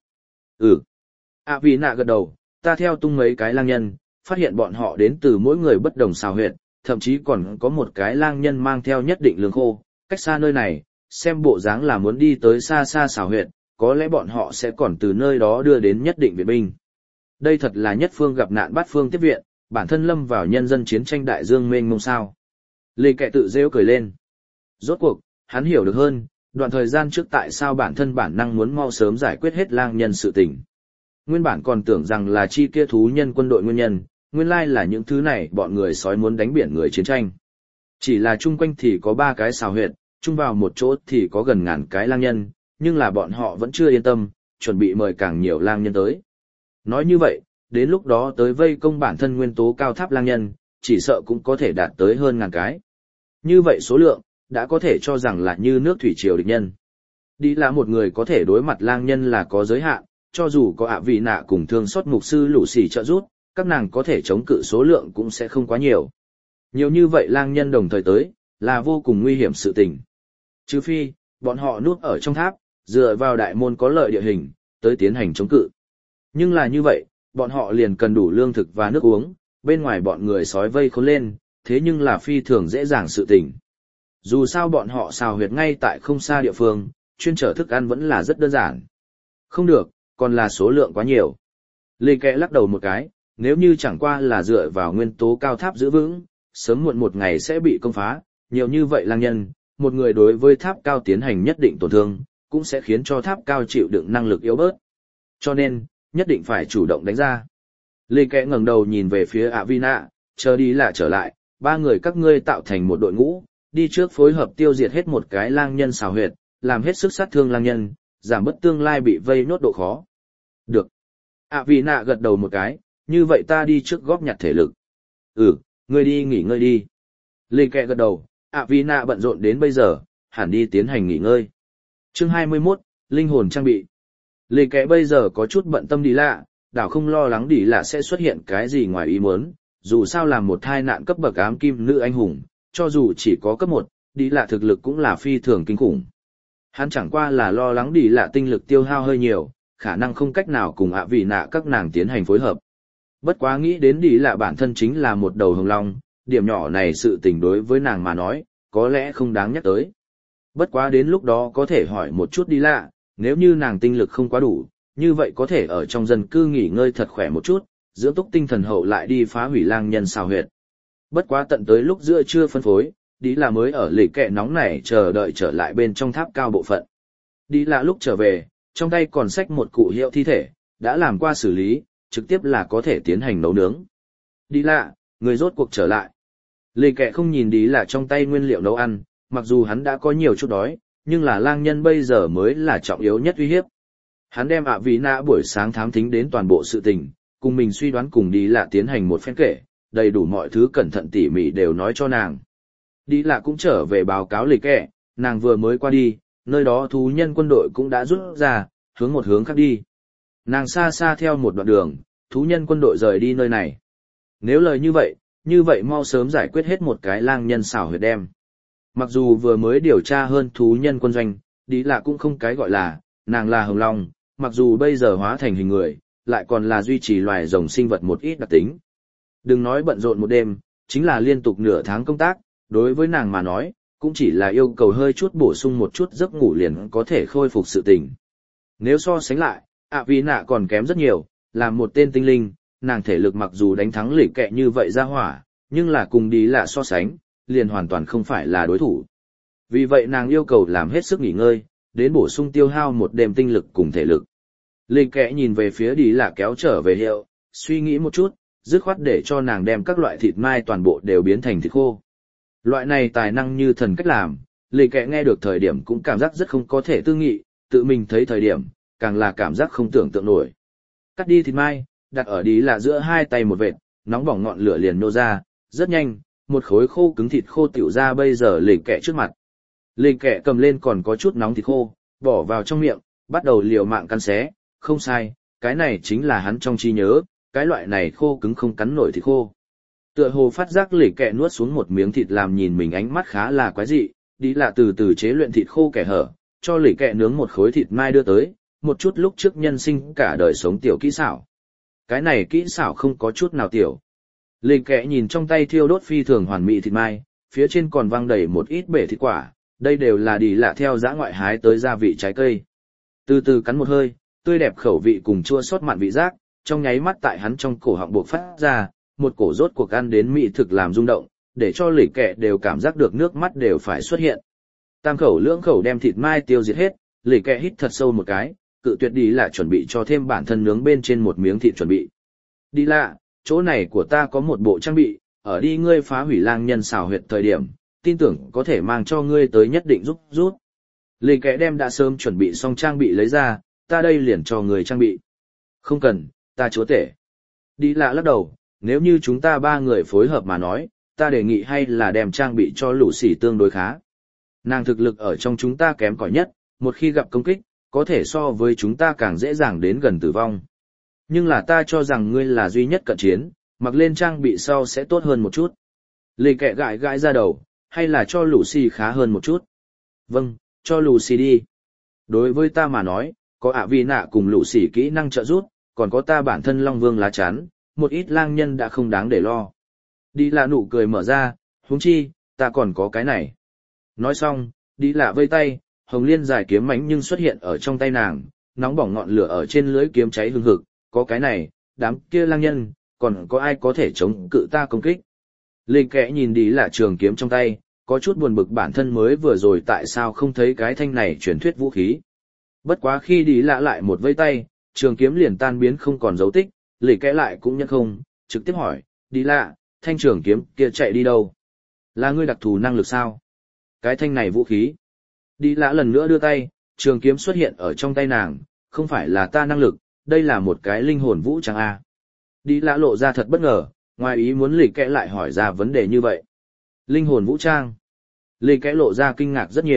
Vì nạ gật đầu, ta theo tung mấy cái lang nhân, phát hiện bọn họ đến từ mỗi người bất đồng xào huyệt, thậm chí còn có một cái lang nhân mang theo nhất định lương khô, cách xa nơi này, xem bộ dáng là muốn đi tới xa xa xào huyệt, có lẽ bọn họ sẽ còn từ nơi đó đưa đến nhất định viện binh. Đây thật là nhất phương gặp nạn bát phương tiếp viện, bản thân lâm vào nhân dân chiến tranh đại dương mênh mông sao. Lê Kệ tự rêu cười lên. Rốt cuộc, hắn hiểu được hơn, đoạn thời gian trước tại sao bản thân bản năng muốn mau sớm giải quyết hết lang nhân sự tình. Nguyên bản còn tưởng rằng là chi kia thú nhân quân đội nguyên nhân, nguyên lai là những thứ này bọn người sói muốn đánh biển người chiến tranh. Chỉ là chung quanh thì có 3 cái xào huyệt, chung vào một chỗ thì có gần ngàn cái lang nhân, nhưng là bọn họ vẫn chưa yên tâm, chuẩn bị mời càng nhiều lang nhân tới. Nói như vậy, đến lúc đó tới vây công bản thân nguyên tố cao tháp lang nhân, chỉ sợ cũng có thể đạt tới hơn ngàn cái. Như vậy số lượng, đã có thể cho rằng là như nước thủy triều địch nhân. Đi là một người có thể đối mặt lang nhân là có giới hạn, cho dù có vị nạ cùng thương xót mục sư lũ xì trợ giúp, các nàng có thể chống cự số lượng cũng sẽ không quá nhiều. Nhiều như vậy lang nhân đồng thời tới, là vô cùng nguy hiểm sự tình. Trừ phi, bọn họ núp ở trong tháp, dựa vào đại môn có lợi địa hình, tới tiến hành chống cự. Nhưng là như vậy, bọn họ liền cần đủ lương thực và nước uống, bên ngoài bọn người sói vây khốn lên, thế nhưng là phi thường dễ dàng sự tình. Dù sao bọn họ xào huyệt ngay tại không xa địa phương, chuyên trở thức ăn vẫn là rất đơn giản. Không được, còn là số lượng quá nhiều. Lê Kẽ lắc đầu một cái, nếu như chẳng qua là dựa vào nguyên tố cao tháp giữ vững, sớm muộn một ngày sẽ bị công phá, nhiều như vậy lang nhân, một người đối với tháp cao tiến hành nhất định tổn thương, cũng sẽ khiến cho tháp cao chịu đựng năng lực yếu bớt. Cho nên, nhất định phải chủ động đánh ra. Lê Kẽ ngẩng đầu nhìn về phía Avina, chờ đi là trở lại, 3 người các ngươi tạo thành một đội ngũ, đi trước phối hợp tiêu diệt hết một cái lang nhân xào huyệt, làm hết sức sát thương lang nhân, giảm bớt tương lai bị vây nốt độ khó. Được. Avina gật đầu một cái, như vậy ta đi trước góp nhặt thể lực. Ngươi đi nghỉ ngơi đi. Lê Kẽ gật đầu, Avina bận rộn đến bây giờ, hẳn đi tiến hành nghỉ ngơi. Chương 21, Linh hồn trang bị. Lì kẻ bây giờ có chút bận tâm đi lạ, đảo không lo lắng đi lạ sẽ xuất hiện cái gì ngoài ý muốn, dù sao là một thai nạn cấp bậc ám kim nữ anh hùng, cho dù chỉ có cấp 1, đi lạ thực lực cũng là phi thường kinh khủng. Hắn chẳng qua là lo lắng đi lạ tinh lực tiêu hao hơi nhiều, khả năng không cách nào cùng ạ vị nạ các nàng tiến hành phối hợp. Bất quá nghĩ đến đi lạ bản thân chính là một đầu hồng long, điểm nhỏ này sự tình đối với nàng mà nói, có lẽ không đáng nhắc tới. Bất quá đến lúc đó có thể hỏi một chút đi lạ, nếu như nàng tinh lực không quá đủ, như vậy có thể ở trong dân cư nghỉ ngơi thật khỏe một chút, dưỡng túc tinh thần hậu lại đi phá hủy lang nhân xào huyệt. Bất quá tận tới lúc giữa trưa phân phối, đi là mới ở lì kẹ nóng này chờ đợi trở lại bên trong tháp cao bộ phận. Đi là lúc trở về, trong tay còn xách một cụ hiệu thi thể, đã làm qua xử lý, trực tiếp là có thể tiến hành nấu nướng. Đi lạ, người rốt cuộc trở lại. Lì kẹ không nhìn đi là trong tay nguyên liệu nấu ăn, mặc dù hắn đã có nhiều chút đói, nhưng là lang nhân bây giờ mới là trọng yếu nhất uy hiếp. Hắn đem ạ vị nạ buổi sáng thám thính đến toàn bộ sự tình, cùng mình suy đoán cùng đi là tiến hành một phen kể, đầy đủ mọi thứ cẩn thận tỉ mỉ đều nói cho nàng. Đi là cũng trở về báo cáo lì kẹ, nàng vừa mới qua đi, nơi đó thú nhân quân đội cũng đã rút ra, hướng một hướng khác đi. Nàng xa xa theo một đoạn đường, thú nhân quân đội rời đi nơi này. Nếu lời như vậy mau sớm giải quyết hết một cái lang nhân xảo huyệt đem. Mặc dù vừa mới điều tra hơn thú nhân quân doanh, đi là cũng không cái gọi là, nàng là hồng long, mặc dù bây giờ hóa thành hình người, lại còn là duy trì loài rồng sinh vật một ít đặc tính. Đừng nói bận rộn một đêm, chính là liên tục nửa tháng công tác, đối với nàng mà nói, cũng chỉ là yêu cầu hơi chút bổ sung một chút giấc ngủ liền có thể khôi phục sự tỉnh. Nếu so sánh lại, ạ vị nạ còn kém rất nhiều, là một tên tinh linh, nàng thể lực mặc dù đánh thắng lì kẹ như vậy ra hỏa, nhưng là cùng đi lạ so sánh, liền hoàn toàn không phải là đối thủ. Vì vậy nàng yêu cầu làm hết sức nghỉ ngơi, đến bổ sung tiêu hao một đêm tinh lực cùng thể lực. Lì kẹ nhìn về phía đi lạ kéo trở về hiệu, suy nghĩ một chút, dứt khoát để cho nàng đem các loại thịt mai toàn bộ đều biến thành thịt khô. Loại này tài năng như thần cách làm, lì kẹ nghe được thời điểm cũng cảm giác rất không có thể tư nghị, tự mình thấy thời điểm, càng là cảm giác không tưởng tượng nổi. Cắt đi thịt mai, đặt ở đi là giữa hai tay một vệt, nóng bỏng ngọn lửa liền nô ra, rất nhanh, một khối khô cứng thịt khô tiểu ra bây giờ lì kẹ trước mặt. Lì kẹ cầm lên còn có chút nóng thịt khô, bỏ vào trong miệng, bắt đầu liều mạng cắn xé, không sai, cái này chính là hắn trong trí nhớ, cái loại này khô cứng không cắn nổi thịt khô. Tựa hồ phát giác lì kẹ nuốt xuống một miếng thịt làm nhìn mình ánh mắt khá là quái dị, đi là từ từ chế luyện thịt khô kẻ hở, cho lì kẹ nướng một khối thịt mai đưa tới, một chút lúc trước nhân sinh cả đời sống tiểu kỹ xảo. Cái này kỹ xảo không có chút nào tiểu. Lì kẹ nhìn trong tay thiêu đốt phi thường hoàn mỹ thịt mai, phía trên còn văng đầy một ít bể thịt quả, đây đều là đi lạ theo dã ngoại hái tới gia vị trái cây. Từ từ cắn một hơi, tươi đẹp khẩu vị cùng chua xót mặn vị giác, trong nháy mắt tại hắn trong cổ họng buộc phát ra, một cổ rốt cuộc ăn đến mỹ thực làm rung động, để cho lì kẹ đều cảm giác được nước mắt đều phải xuất hiện. Tam khẩu lưỡng khẩu đem thịt mai tiêu diệt hết, lì kẹ hít thật sâu một cái, cự tuyệt đi là chuẩn bị cho thêm bản thân nướng bên trên một miếng thịt chuẩn bị. Đi lạ, chỗ này của ta có một bộ trang bị, ở đi ngươi phá hủy lang nhân xào huyệt thời điểm, tin tưởng có thể mang cho ngươi tới nhất định giúp rút. Lì kẹ đem đã sớm chuẩn bị xong trang bị lấy ra, ta đây liền cho người trang bị. Không cần, ta chúa tể. Đi lạ lắc đầu, nếu như chúng ta ba người phối hợp mà nói, ta đề nghị hay là đem trang bị cho lũ xỉ tương đối khá. Nàng thực lực ở trong chúng ta kém cỏi nhất, một khi gặp công kích, có thể so với chúng ta càng dễ dàng đến gần tử vong. Nhưng là ta cho rằng ngươi là duy nhất cận chiến, mặc lên trang bị sau sẽ tốt hơn một chút. Lì kẹ gãi gãi ra đầu, hay là cho Lucy khá hơn một chút? Vâng, cho Lucy đi. Đối với ta mà nói, có ạ vi nạ cùng Lucy kỹ năng trợ giúp, còn có ta bản thân Long Vương lá chắn, một ít lang nhân đã không đáng để lo. Đi là nụ cười mở ra, huống chi, ta còn có cái này. Nói xong, đi là vây tay, hồng liên dài kiếm mánh nhưng xuất hiện ở trong tay nàng, nóng bỏng ngọn lửa ở trên lưỡi kiếm cháy hừng hực, có cái này, đám kia lang nhân, còn có ai có thể chống cự ta công kích. Linh kẽ nhìn đi là trường kiếm trong tay, có chút buồn bực bản thân mới vừa rồi tại sao không thấy cái thanh này truyền thuyết vũ khí. Bất quá khi đi lạ lại một vây tay, trường kiếm liền tan biến không còn dấu tích, lì kẽ lại cũng nhận không, trực tiếp hỏi, đi lạ, thanh trường kiếm kia chạy đi đâu? Là ngươi đặc thù năng lực sao? Cái thanh này vũ khí. Đi lạ lần nữa đưa tay, trường kiếm xuất hiện ở trong tay nàng, không phải là ta năng lực, đây là một cái linh hồn vũ trang A. Đi lạ lộ ra thật bất ngờ, ngoài ý muốn lì kẽ lại hỏi ra vấn đề như vậy. Linh hồn vũ trang. Lì kẽ lộ ra kinh ngạc rất nhiều,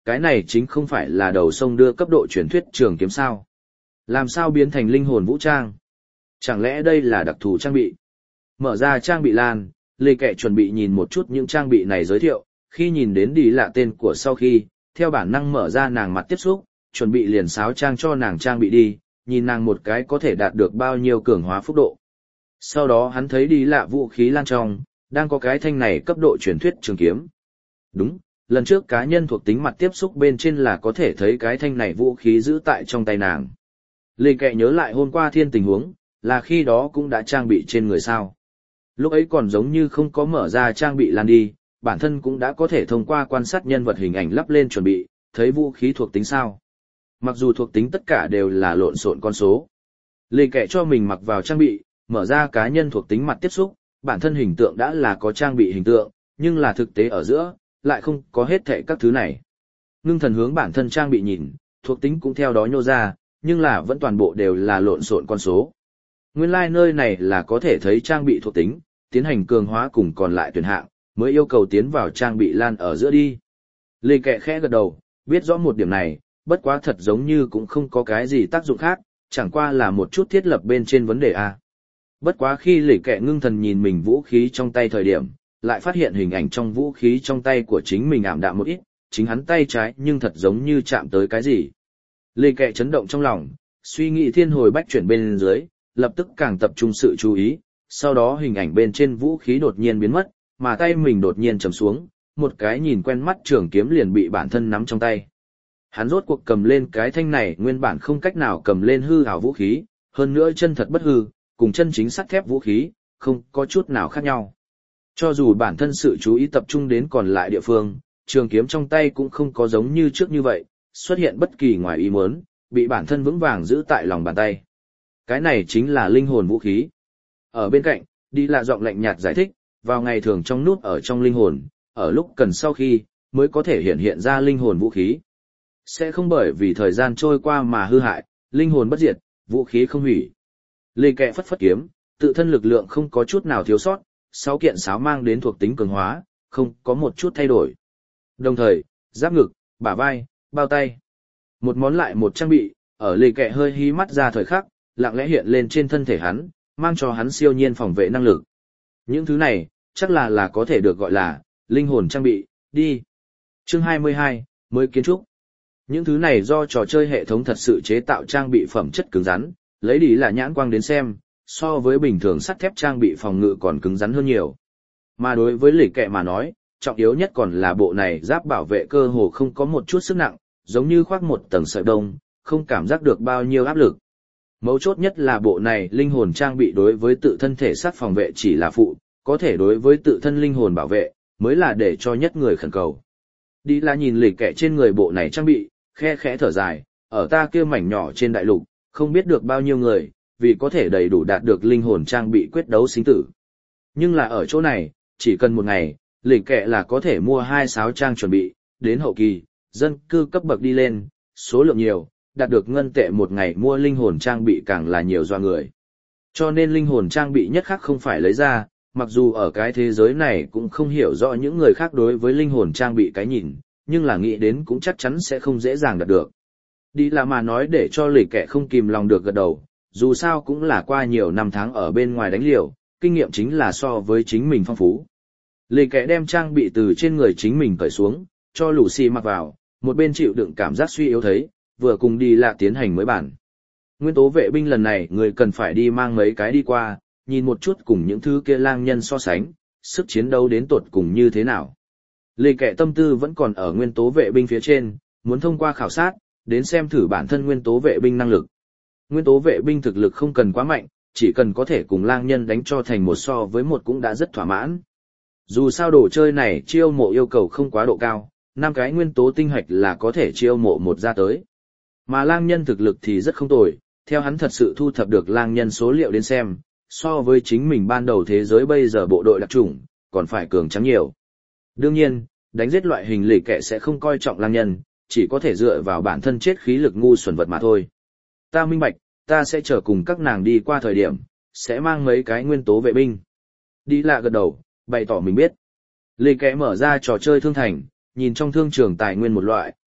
cái này chính không phải là đầu sông đưa cấp độ truyền thuyết trường kiếm sao. Làm sao biến thành linh hồn vũ trang? Chẳng lẽ đây là đặc thù trang bị? Mở ra trang bị lan, Lê Kệ chuẩn bị nhìn một chút những trang bị này giới thiệu, khi nhìn đến đi lạ tên của sau khi, theo bản năng mở ra nàng mặt tiếp xúc, chuẩn bị liền sáo trang cho nàng trang bị đi, nhìn nàng một cái có thể đạt được bao nhiêu cường hóa phúc độ. Sau đó hắn thấy đi lạ vũ khí lan trong, đang có cái thanh này cấp độ truyền thuyết trường kiếm. Đúng, lần trước cá nhân thuộc tính mặt tiếp xúc bên trên là có thể thấy cái thanh này vũ khí giữ tại trong tay nàng. Lê Kệ nhớ lại hôm qua thiên tình huống, là khi đó cũng đã trang bị trên người sao. Lúc ấy còn giống như không có mở ra trang bị lan đi, bản thân cũng đã có thể thông qua quan sát nhân vật hình ảnh lắp lên chuẩn bị, thấy vũ khí thuộc tính sao. Mặc dù thuộc tính tất cả đều là lộn xộn con số. Lê Kệ cho mình mặc vào trang bị, mở ra cá nhân thuộc tính mặt tiếp xúc, bản thân hình tượng đã là có trang bị hình tượng, nhưng là thực tế ở giữa, lại không có hết thảy các thứ này. Ngưng thần hướng bản thân trang bị nhìn, thuộc tính cũng theo đó nhô ra, nhưng là vẫn toàn bộ đều là lộn xộn con số. Nguyên lai nơi này là có thể thấy trang bị thuộc tính, tiến hành cường hóa cùng còn lại tuyển hạng, mới yêu cầu tiến vào trang bị lan ở giữa đi. Lê Kệ khẽ gật đầu, biết rõ một điểm này, bất quá thật giống như cũng không có cái gì tác dụng khác, chẳng qua là một chút thiết lập bên trên vấn đề A. Bất quá khi Lê Kệ ngưng thần nhìn mình vũ khí trong tay thời điểm, lại phát hiện hình ảnh trong vũ khí trong tay của chính mình ảm đạm một ít, chính hắn tay trái nhưng thật giống như chạm tới cái gì. Lê Kệ chấn động trong lòng, suy nghĩ thiên hồi bách chuyển bên dưới, lập tức càng tập trung sự chú ý, sau đó hình ảnh bên trên vũ khí đột nhiên biến mất, mà tay mình đột nhiên trầm xuống, một cái nhìn quen mắt trường kiếm liền bị bản thân nắm trong tay. Hắn rốt cuộc cầm lên cái thanh này nguyên bản không cách nào cầm lên hư ảo vũ khí, hơn nữa chân thật bất hư, cùng chân chính sắt thép vũ khí, không có chút nào khác nhau. Cho dù bản thân sự chú ý tập trung đến còn lại địa phương, trường kiếm trong tay cũng không có giống như trước như vậy, xuất hiện bất kỳ ngoài ý muốn, bị bản thân vững vàng giữ tại lòng bàn tay. Cái này chính là linh hồn vũ khí. Ở bên cạnh, đi lạ giọng lạnh nhạt giải thích, vào ngày thường trong nút ở trong linh hồn, ở lúc cần sau khi, mới có thể hiện ra linh hồn vũ khí. Sẽ không bởi vì thời gian trôi qua mà hư hại, linh hồn bất diệt, vũ khí không hủy. Lê Kệ phất phất kiếm, tự thân lực lượng không có chút nào thiếu sót, 6 kiện sáo mang đến thuộc tính cường hóa, không có một chút thay đổi. Đồng thời, giáp ngực, bả vai, bao tay. Một món lại một trang bị, ở Lê Kệ hơi hí mắt ra thời khắc, lặng lẽ hiện lên trên thân thể hắn, mang cho hắn siêu nhiên phòng vệ năng lực. Những thứ này, chắc là có thể được gọi là linh hồn trang bị, đi. Chương 22, mới kiến trúc. Những thứ này do trò chơi hệ thống thật sự chế tạo trang bị phẩm chất cứng rắn, lấy đi là nhãn quang đến xem, so với bình thường sắt thép trang bị phòng ngự còn cứng rắn hơn nhiều. Mà đối với Lê Kệ mà nói, trọng yếu nhất còn là bộ này giáp bảo vệ cơ hồ không có một chút sức nặng, giống như khoác một tầng sợi đông, không cảm giác được bao nhiêu áp lực. Mấu chốt nhất là bộ này linh hồn trang bị đối với tự thân thể sát phòng vệ chỉ là phụ, có thể đối với tự thân linh hồn bảo vệ, mới là để cho nhất người khẩn cầu. Đi là nhìn Lê Kệ trên người bộ này trang bị, khe khẽ thở dài, ở ta kia mảnh nhỏ trên đại lục, không biết được bao nhiêu người, vì có thể đầy đủ đạt được linh hồn trang bị quyết đấu sinh tử. Nhưng là ở chỗ này, chỉ cần một ngày, Lê Kệ là có thể mua 2 sáo trang chuẩn bị, đến hậu kỳ, dân cư cấp bậc đi lên, số lượng nhiều, đạt được ngân tệ một ngày mua linh hồn trang bị càng là nhiều do người. Cho nên linh hồn trang bị nhất khác không phải lấy ra, mặc dù ở cái thế giới này cũng không hiểu rõ những người khác đối với linh hồn trang bị cái nhìn, nhưng là nghĩ đến cũng chắc chắn sẽ không dễ dàng đạt được. Đi là mà nói để cho Lê Kệ không kìm lòng được gật đầu, dù sao cũng là qua nhiều năm tháng ở bên ngoài đánh liều, kinh nghiệm chính là so với chính mình phong phú. Lê Kệ đem trang bị từ trên người chính mình cởi xuống, cho Lucy mặc vào, một bên chịu đựng cảm giác suy yếu thấy, vừa cùng đi lạ tiến hành mới bản. Nguyên tố vệ binh lần này người cần phải đi mang mấy cái đi qua, nhìn một chút cùng những thứ kia lang nhân so sánh, sức chiến đấu đến tột cùng như thế nào. Lê Kệ tâm tư vẫn còn ở nguyên tố vệ binh phía trên, muốn thông qua khảo sát, đến xem thử bản thân nguyên tố vệ binh năng lực. Nguyên tố vệ binh thực lực không cần quá mạnh, chỉ cần có thể cùng lang nhân đánh cho thành một so với một cũng đã rất thỏa mãn. Dù sao đồ chơi này chiêu mộ yêu cầu không quá độ cao, 5 cái nguyên tố tinh hạch là có thể chiêu mộ một ra tới. Mà lang nhân thực lực thì rất không tồi, theo hắn thật sự thu thập được lang nhân số liệu đến xem, so với chính mình ban đầu thế giới bây giờ bộ đội đặc chủng, còn phải cường trắng nhiều. Đương nhiên, đánh giết loại hình Lê Kệ sẽ không coi trọng lang nhân, chỉ có thể dựa vào bản thân chết khí lực ngu xuẩn vật mà thôi. Ta minh bạch, ta sẽ chờ cùng các nàng đi qua thời điểm, sẽ mang mấy cái nguyên tố vệ binh. Đi lạ gật đầu, bày tỏ mình biết. Lê Kệ mở ra trò chơi thương thành, nhìn trong thương trường tài nguyên một loại,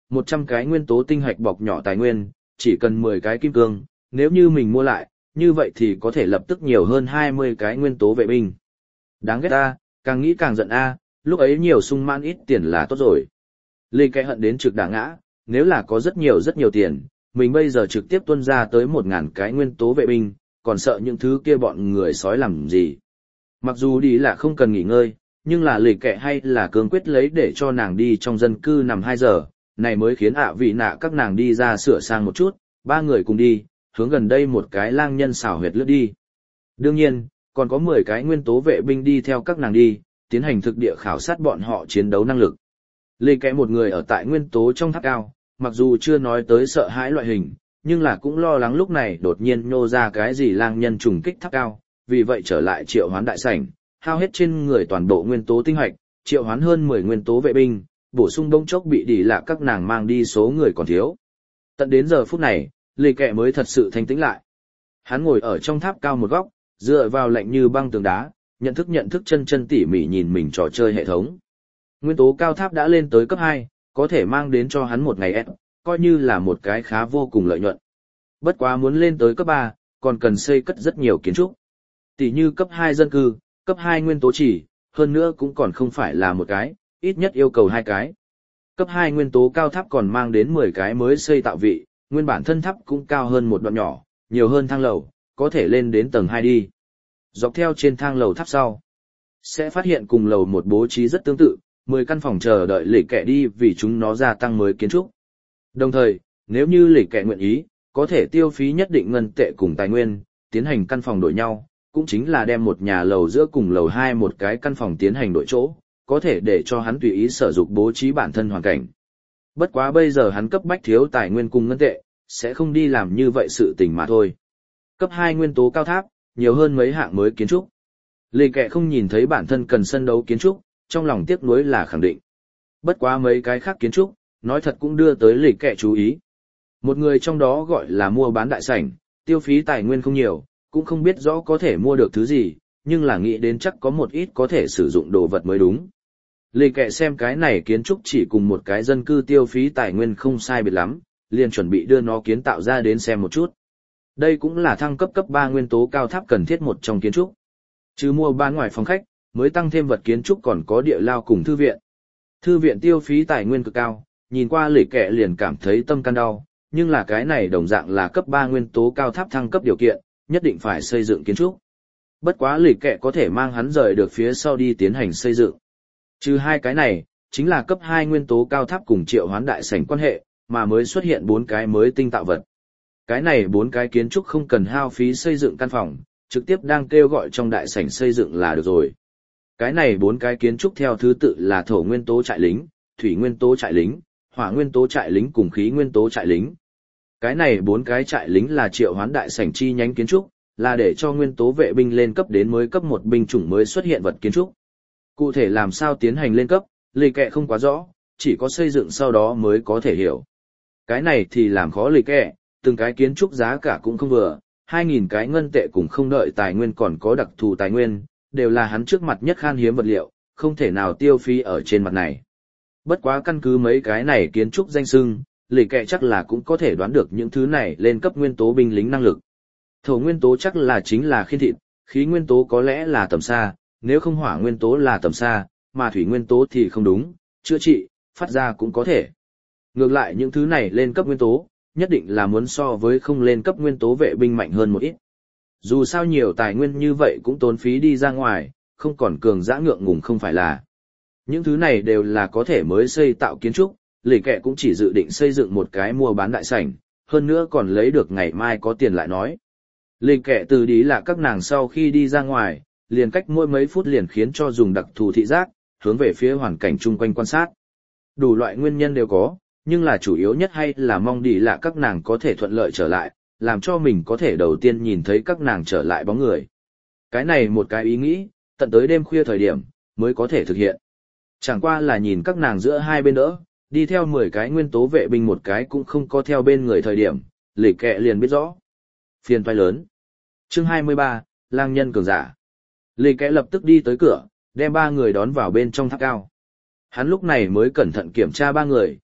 100 cái nguyên tố tinh hạch bọc nhỏ tài nguyên, chỉ cần 10 cái kim cương, nếu như mình mua lại, như vậy thì có thể lập tức nhiều hơn 20 cái nguyên tố vệ binh. Đáng ghét ta, càng nghĩ càng giận a, lúc ấy nhiều sung mãn ít tiền là tốt rồi. Lê Kẽ hận đến trực đả ngã, nếu là có rất nhiều tiền, mình bây giờ trực tiếp tuân ra tới 1.000 cái nguyên tố vệ binh, còn sợ những thứ kia bọn người sói làm gì. Mặc dù đi là không cần nghỉ ngơi, nhưng là Lê Kẽ hay là cương quyết lấy để cho nàng đi trong dân cư nằm 2 giờ, này mới khiến vị nạ các nàng đi ra sửa sang một chút, 3 người cùng đi, hướng gần đây một cái lang nhân xảo huyệt lướt đi. Đương nhiên, còn có 10 cái nguyên tố vệ binh đi theo các nàng đi, tiến hành thực địa khảo sát bọn họ chiến đấu năng lực. Lê Kẽ một người ở tại nguyên tố trong tháp cao, mặc dù chưa nói tới sợ hãi loại hình, nhưng là cũng lo lắng lúc này đột nhiên nhô ra cái gì lang nhân trùng kích tháp cao, vì vậy trở lại triệu hoán đại sảnh, hao hết trên người toàn bộ nguyên tố tinh hoạch, triệu hoán hơn 10 nguyên tố vệ binh, bổ sung đông chốc bị đỉ lạ các nàng mang đi số người còn thiếu. Tận đến giờ phút này, Lê Kẽ mới thật sự thanh tĩnh lại. Hắn ngồi ở trong tháp cao một góc, dựa vào lạnh như băng tường đá, nhận thức chân tỉ mỉ nhìn mình trò chơi hệ thống. Nguyên tố cao tháp đã lên tới cấp 2, có thể mang đến cho hắn một ngày S, coi như là một cái khá vô cùng lợi nhuận. Bất quá muốn lên tới cấp 3, còn cần xây cất rất nhiều kiến trúc. Tỷ như cấp 2 dân cư, cấp 2 nguyên tố chỉ, hơn nữa cũng còn không phải là một cái, ít nhất yêu cầu 2 cái. Cấp 2 nguyên tố cao tháp còn mang đến 10 cái mới xây tạo vị, nguyên bản thân tháp cũng cao hơn một đoạn nhỏ, nhiều hơn thang lầu, có thể lên đến tầng 2 đi. Dọc theo trên thang lầu tháp sau, sẽ phát hiện cùng lầu một bố trí rất tương tự, 10 căn phòng chờ đợi Lệ Kẽ đi vì chúng nó gia tăng mới kiến trúc. Đồng thời, nếu như Lệ Kẽ nguyện ý, có thể tiêu phí nhất định ngân tệ cùng tài nguyên, tiến hành căn phòng đổi nhau, cũng chính là đem một nhà lầu giữa cùng lầu 2 một cái căn phòng tiến hành đổi chỗ, có thể để cho hắn tùy ý sử dụng bố trí bản thân hoàn cảnh. Bất quá bây giờ hắn cấp bách thiếu tài nguyên cùng ngân tệ, sẽ không đi làm như vậy sự tình mà thôi. Cấp 2 nguyên tố cao tháp, nhiều hơn mấy hạng mới kiến trúc. Lê Kẽ không nhìn thấy bản thân cần sân đấu kiến trúc, trong lòng tiếc nuối là khẳng định. Bất quá mấy cái khác kiến trúc, nói thật cũng đưa tới Lê Kẽ chú ý. Một người trong đó gọi là mua bán đại sảnh, tiêu phí tài nguyên không nhiều, cũng không biết rõ có thể mua được thứ gì, nhưng là nghĩ đến chắc có một ít có thể sử dụng đồ vật mới đúng. Lê Kẽ xem cái này kiến trúc chỉ cùng một cái dân cư tiêu phí tài nguyên không sai biệt lắm, liền chuẩn bị đưa nó kiến tạo ra đến xem một chút. Đây cũng là thăng cấp cấp 3 nguyên tố cao tháp cần thiết một trong kiến trúc. Trừ mua bán ngoài phòng khách, mới tăng thêm vật kiến trúc còn có địa lao cùng thư viện. Thư viện tiêu phí tài nguyên cực cao, nhìn qua Lệ Kẽ liền cảm thấy tâm can đau, nhưng là cái này đồng dạng là cấp 3 nguyên tố cao tháp thăng cấp điều kiện, nhất định phải xây dựng kiến trúc. Bất quá Lệ Kẽ có thể mang hắn rời được phía sau đi tiến hành xây dựng. Trừ hai cái này, chính là cấp 2 nguyên tố cao tháp cùng triệu hoán đại sảnh quan hệ, mà mới xuất hiện 4 cái mới tinh tạo vật. Cái này 4 cái kiến trúc không cần hao phí xây dựng căn phòng, trực tiếp đang kêu gọi trong đại sảnh xây dựng là được rồi. Cái này 4 cái kiến trúc theo thứ tự là thổ nguyên tố trại lính, thủy nguyên tố trại lính, hỏa nguyên tố trại lính cùng khí nguyên tố trại lính. Cái này 4 cái trại lính là triệu hoán đại sảnh chi nhánh kiến trúc, là để cho nguyên tố vệ binh lên cấp đến mới cấp 1 binh chủng mới xuất hiện vật kiến trúc. Cụ thể làm sao tiến hành lên cấp, Lê Kẽ không quá rõ, chỉ có xây dựng sau đó mới có thể hiểu. Cái này thì làm khó Lê Kẽ, từng cái kiến trúc giá cả cũng không vừa, 2.000 cái ngân tệ cũng không đợi tài nguyên còn có đặc thù tài nguyên, đều là hắn trước mặt nhất khan hiếm vật liệu, không thể nào tiêu phí ở trên mặt này. Bất quá căn cứ mấy cái này kiến trúc danh xưng, Lệ Kẽ chắc là cũng có thể đoán được những thứ này lên cấp nguyên tố binh lính năng lực. Thổ nguyên tố chắc là chính là khiên thịt, khí nguyên tố có lẽ là tầm xa, nếu không hỏa nguyên tố là tầm xa, mà thủy nguyên tố thì không đúng, chữa trị, phát ra cũng có thể. Ngược lại những thứ này lên cấp nguyên tố, nhất định là muốn so với không lên cấp nguyên tố vệ binh mạnh hơn một ít. Dù sao nhiều tài nguyên như vậy cũng tốn phí đi ra ngoài, không còn cường dã ngượng ngùng không phải là. Những thứ này đều là có thể mới xây tạo kiến trúc, Lệ Kẽ cũng chỉ dự định xây dựng một cái mua bán đại sảnh, hơn nữa còn lấy được ngày mai có tiền lại nói. Lệ Kẽ từ đi là các nàng sau khi đi ra ngoài, liền cách mỗi mấy phút liền khiến cho dùng đặc thù thị giác, hướng về phía hoàn cảnh chung quanh quan sát. Đủ loại nguyên nhân đều có, nhưng là chủ yếu nhất hay là mong đi là các nàng có thể thuận lợi trở lại, làm cho mình có thể đầu tiên nhìn thấy các nàng trở lại bóng người. Cái này một cái ý nghĩ, tận tới đêm khuya thời điểm, mới có thể thực hiện. Chẳng qua là nhìn các nàng giữa hai bên đỡ, đi theo 10 cái nguyên tố vệ binh một cái cũng không có theo bên người thời điểm, Lệ Kẽ liền biết rõ. Phiền toái lớn. Chương 23, lang nhân cường giả. Lệ Kẽ lập tức đi tới cửa, đem 3 người đón vào bên trong tháp cao. Hắn lúc này mới cẩn thận kiểm tra 3 người,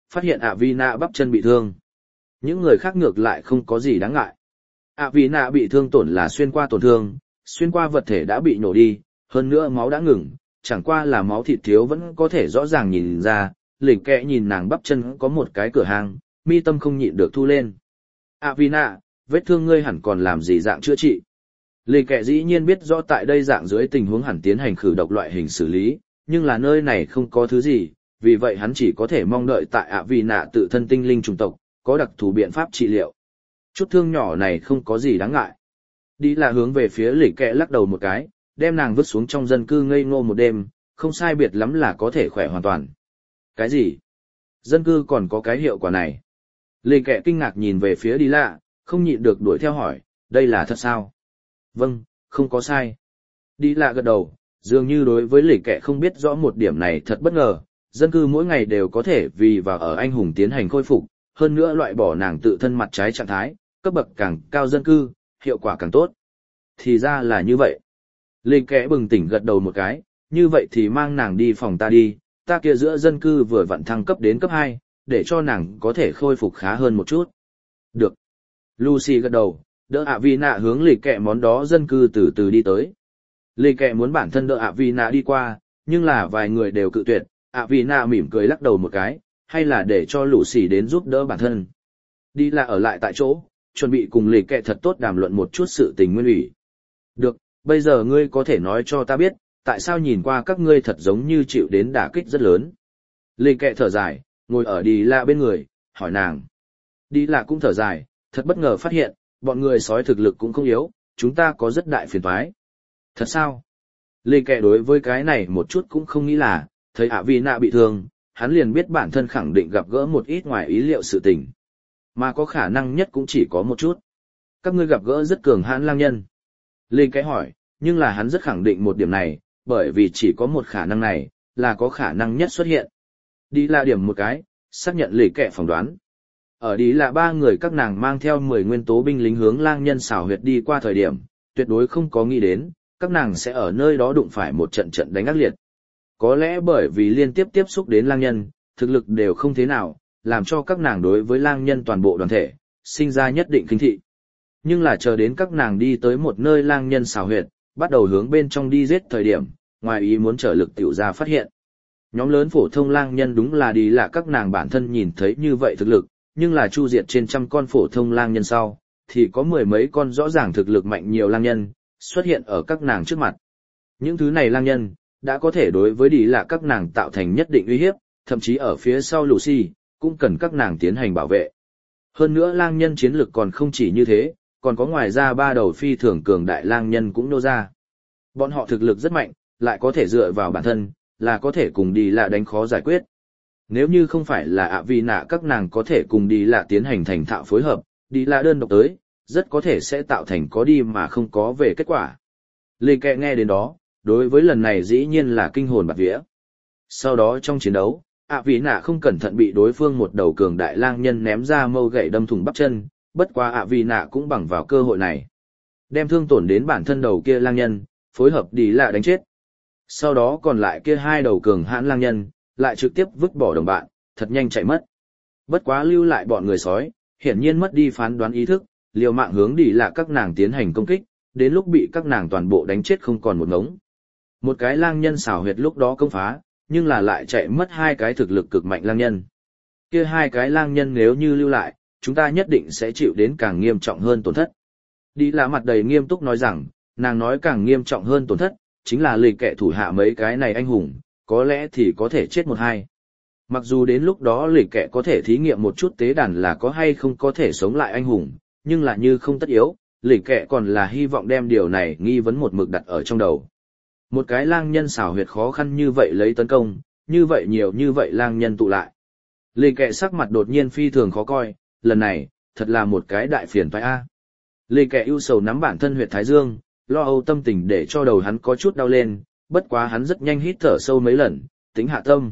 phát hiện ạ vi nạ bắp chân bị thương. Những người khác ngược lại không có gì đáng ngại. ạ vi nạ bị thương tổn là xuyên qua tổn thương, xuyên qua vật thể đã bị nổ đi, hơn nữa máu đã ngừng, chẳng qua là máu thịt thiếu vẫn có thể rõ ràng nhìn ra. Lịch kẹ nhìn nàng bắp chân có một cái cửa hàng, mi tâm không nhịn được thu lên. ạ vi nạ, vết thương ngươi hẳn còn làm gì dạng chữa trị? Lịch kẹ dĩ nhiên biết rõ tại đây dạng dưới tình huống hẳn tiến hành khử độc loại hình xử lý, nhưng là nơi này không có thứ gì, vì vậy hắn chỉ có thể mong đợi tại ạ vi nạ tự thân tinh linh chủng tộc, có đặc thù biện pháp trị liệu. Chút thương nhỏ này không có gì đáng ngại. Đi là hướng về phía lịch kẹ lắc đầu một cái, đem nàng vứt xuống trong dân cư ngây ngô một đêm, không sai biệt lắm là có thể khỏe hoàn toàn. Cái gì? Dân cư còn có cái hiệu quả này? Lịch kẹ kinh ngạc nhìn về phía đi lạ, không nhịn được đuổi theo hỏi, đây là thật sao? Vâng, không có sai. Đi lạ gật đầu, dường như đối với lịch kẹ không biết rõ một điểm này thật bất ngờ, dân cư mỗi ngày đều có thể vì và ở anh hùng tiến hành khôi phục, hơn nữa loại bỏ nàng tự thân mặt trái trạng thái, cấp bậc càng cao dân cư, hiệu quả càng tốt. Thì ra là như vậy. Lịch kẹ bừng tỉnh gật đầu một cái, như vậy thì mang nàng đi phòng ta đi, ta kia giữa dân cư vừa vặn thăng cấp đến cấp 2, để cho nàng có thể khôi phục khá hơn một chút. Được. Lucy gật đầu, đỡ ạ vi nạ hướng lịch kẹ món đó dân cư từ từ đi tới. Lịch kẹ muốn bản thân đỡ ạ vi nạ đi qua, nhưng là vài người đều cự tuyệt, ạ vi nạ mỉm cười lắc đầu một cái, hay là để cho Lucy đến giúp đỡ bản thân. Đi là ở lại tại chỗ, chuẩn bị cùng lịch kẹ thật tốt đàm luận một chút sự tình nguyên ủy. Được, bây giờ ngươi có thể nói cho ta biết, tại sao nhìn qua các ngươi thật giống như chịu đến đả kích rất lớn. Lịch kẹ thở dài, ngồi ở đi lạ bên người, hỏi nàng. Đi lạ cũng thở dài, thật bất ngờ phát hiện, bọn người sói thực lực cũng không yếu, chúng ta có rất đại phiền toái. Thật sao? Lịch kẹ đối với cái này một chút cũng không nghĩ là, thấy ạ vi nạ bị thương, hắn liền biết bản thân khẳng định gặp gỡ một ít ngoài ý liệu sự tình. Mà có khả năng nhất cũng chỉ có một chút. Các ngươi gặp gỡ rất cường hãn lang nhân. Lịch kẹ hỏi, nhưng là hắn rất khẳng định một điểm này, bởi vì chỉ có một khả năng này, là có khả năng nhất xuất hiện. Đi là điểm một cái, xác nhận lịch kẹ phỏng đoán. Ở đi là 3 người các nàng mang theo 10 nguyên tố binh lính hướng lang nhân xảo huyệt đi qua thời điểm, tuyệt đối không có nghĩ đến, các nàng sẽ ở nơi đó đụng phải một trận trận đánh ác liệt. Có lẽ bởi vì liên tiếp tiếp xúc đến lang nhân, thực lực đều không thế nào, làm cho các nàng đối với lang nhân toàn bộ đoàn thể, sinh ra nhất định kinh thị. Nhưng là chờ đến các nàng đi tới một nơi lang nhân xảo huyệt, bắt đầu hướng bên trong đi giết thời điểm, ngoài ý muốn trở lực tiểu ra phát hiện. Nhóm lớn phổ thông lang nhân đúng là đi là các nàng bản thân nhìn thấy như vậy thực lực, nhưng là chu diệt trên trăm con phổ thông lang nhân sau, thì có 10 mấy con rõ ràng thực lực mạnh nhiều lang nhân, xuất hiện ở các nàng trước mặt. Những thứ này lang nhân, đã có thể đối với đi là các nàng tạo thành nhất định uy hiếp, thậm chí ở phía sau Lucy, cũng cần các nàng tiến hành bảo vệ. Hơn nữa lang nhân chiến lực còn không chỉ như thế, còn có ngoài ra 3 đầu phi thường cường đại lang nhân cũng nô ra. Bọn họ thực lực rất mạnh, lại có thể dựa vào bản thân, là có thể cùng đi là đánh khó giải quyết. Nếu như không phải là ạ vi nạ các nàng có thể cùng đi là tiến hành thành thạo phối hợp, đi là đơn độc tới, rất có thể sẽ tạo thành có đi mà không có về kết quả. Lịch kẹ nghe đến đó, đối với lần này dĩ nhiên là kinh hồn bạt vía. Sau đó trong chiến đấu, ạ vi nạ không cẩn thận bị đối phương một đầu cường đại lang nhân ném ra mâu gậy đâm thủng bắp chân, bất quá ạ vi nạ cũng bằng vào cơ hội này. Đem thương tổn đến bản thân đầu kia lang nhân, phối hợp đi là đánh chết. Sau đó còn lại kia 2 đầu cường hãn lang nhân, lại trực tiếp vứt bỏ đồng bạn, thật nhanh chạy mất. Bất quá lưu lại bọn người sói, hiển nhiên mất đi phán đoán ý thức, liều mạng hướng đi là các nàng tiến hành công kích, đến lúc bị các nàng toàn bộ đánh chết không còn một ngống. Một cái lang nhân xảo huyệt lúc đó công phá, nhưng là lại chạy mất 2 cái thực lực cực mạnh lang nhân. Kia 2 cái lang nhân nếu như lưu lại, chúng ta nhất định sẽ chịu đến càng nghiêm trọng hơn tổn thất. Đi là mặt đầy nghiêm túc nói rằng, nàng nói càng nghiêm trọng hơn tổn thất, chính là lịch kệ thủ hạ mấy cái này anh hùng, có lẽ thì có thể chết 1-2. Mặc dù đến lúc đó lịch kệ có thể thí nghiệm một chút tế đàn là có hay không có thể sống lại anh hùng, nhưng là như không tất yếu, lịch kệ còn là hy vọng đem điều này nghi vấn một mực đặt ở trong đầu. Một cái lang nhân xảo huyệt khó khăn như vậy lấy tấn công, như vậy nhiều như vậy lang nhân tụ lại. Lịch kệ sắc mặt đột nhiên phi thường khó coi, lần này, thật là một cái đại phiền toái a. Lịch kệ ưu sầu nắm bản thân huyệt thái dương, lo âu tâm tình để cho đầu hắn có chút đau lên, bất quá hắn rất nhanh hít thở sâu mấy lần, tính hạ tâm.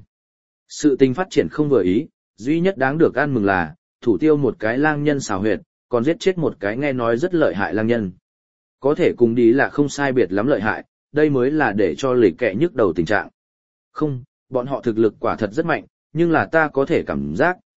Sự tình phát triển không vừa ý, duy nhất đáng được ăn mừng là, thủ tiêu một cái lang nhân xảo huyệt, còn giết chết một cái nghe nói rất lợi hại lang nhân. Có thể cùng đi là không sai biệt lắm lợi hại, đây mới là để cho lịch kệ nhức đầu tình trạng. Không, bọn họ thực lực quả thật rất mạnh, nhưng là ta có thể cảm giác,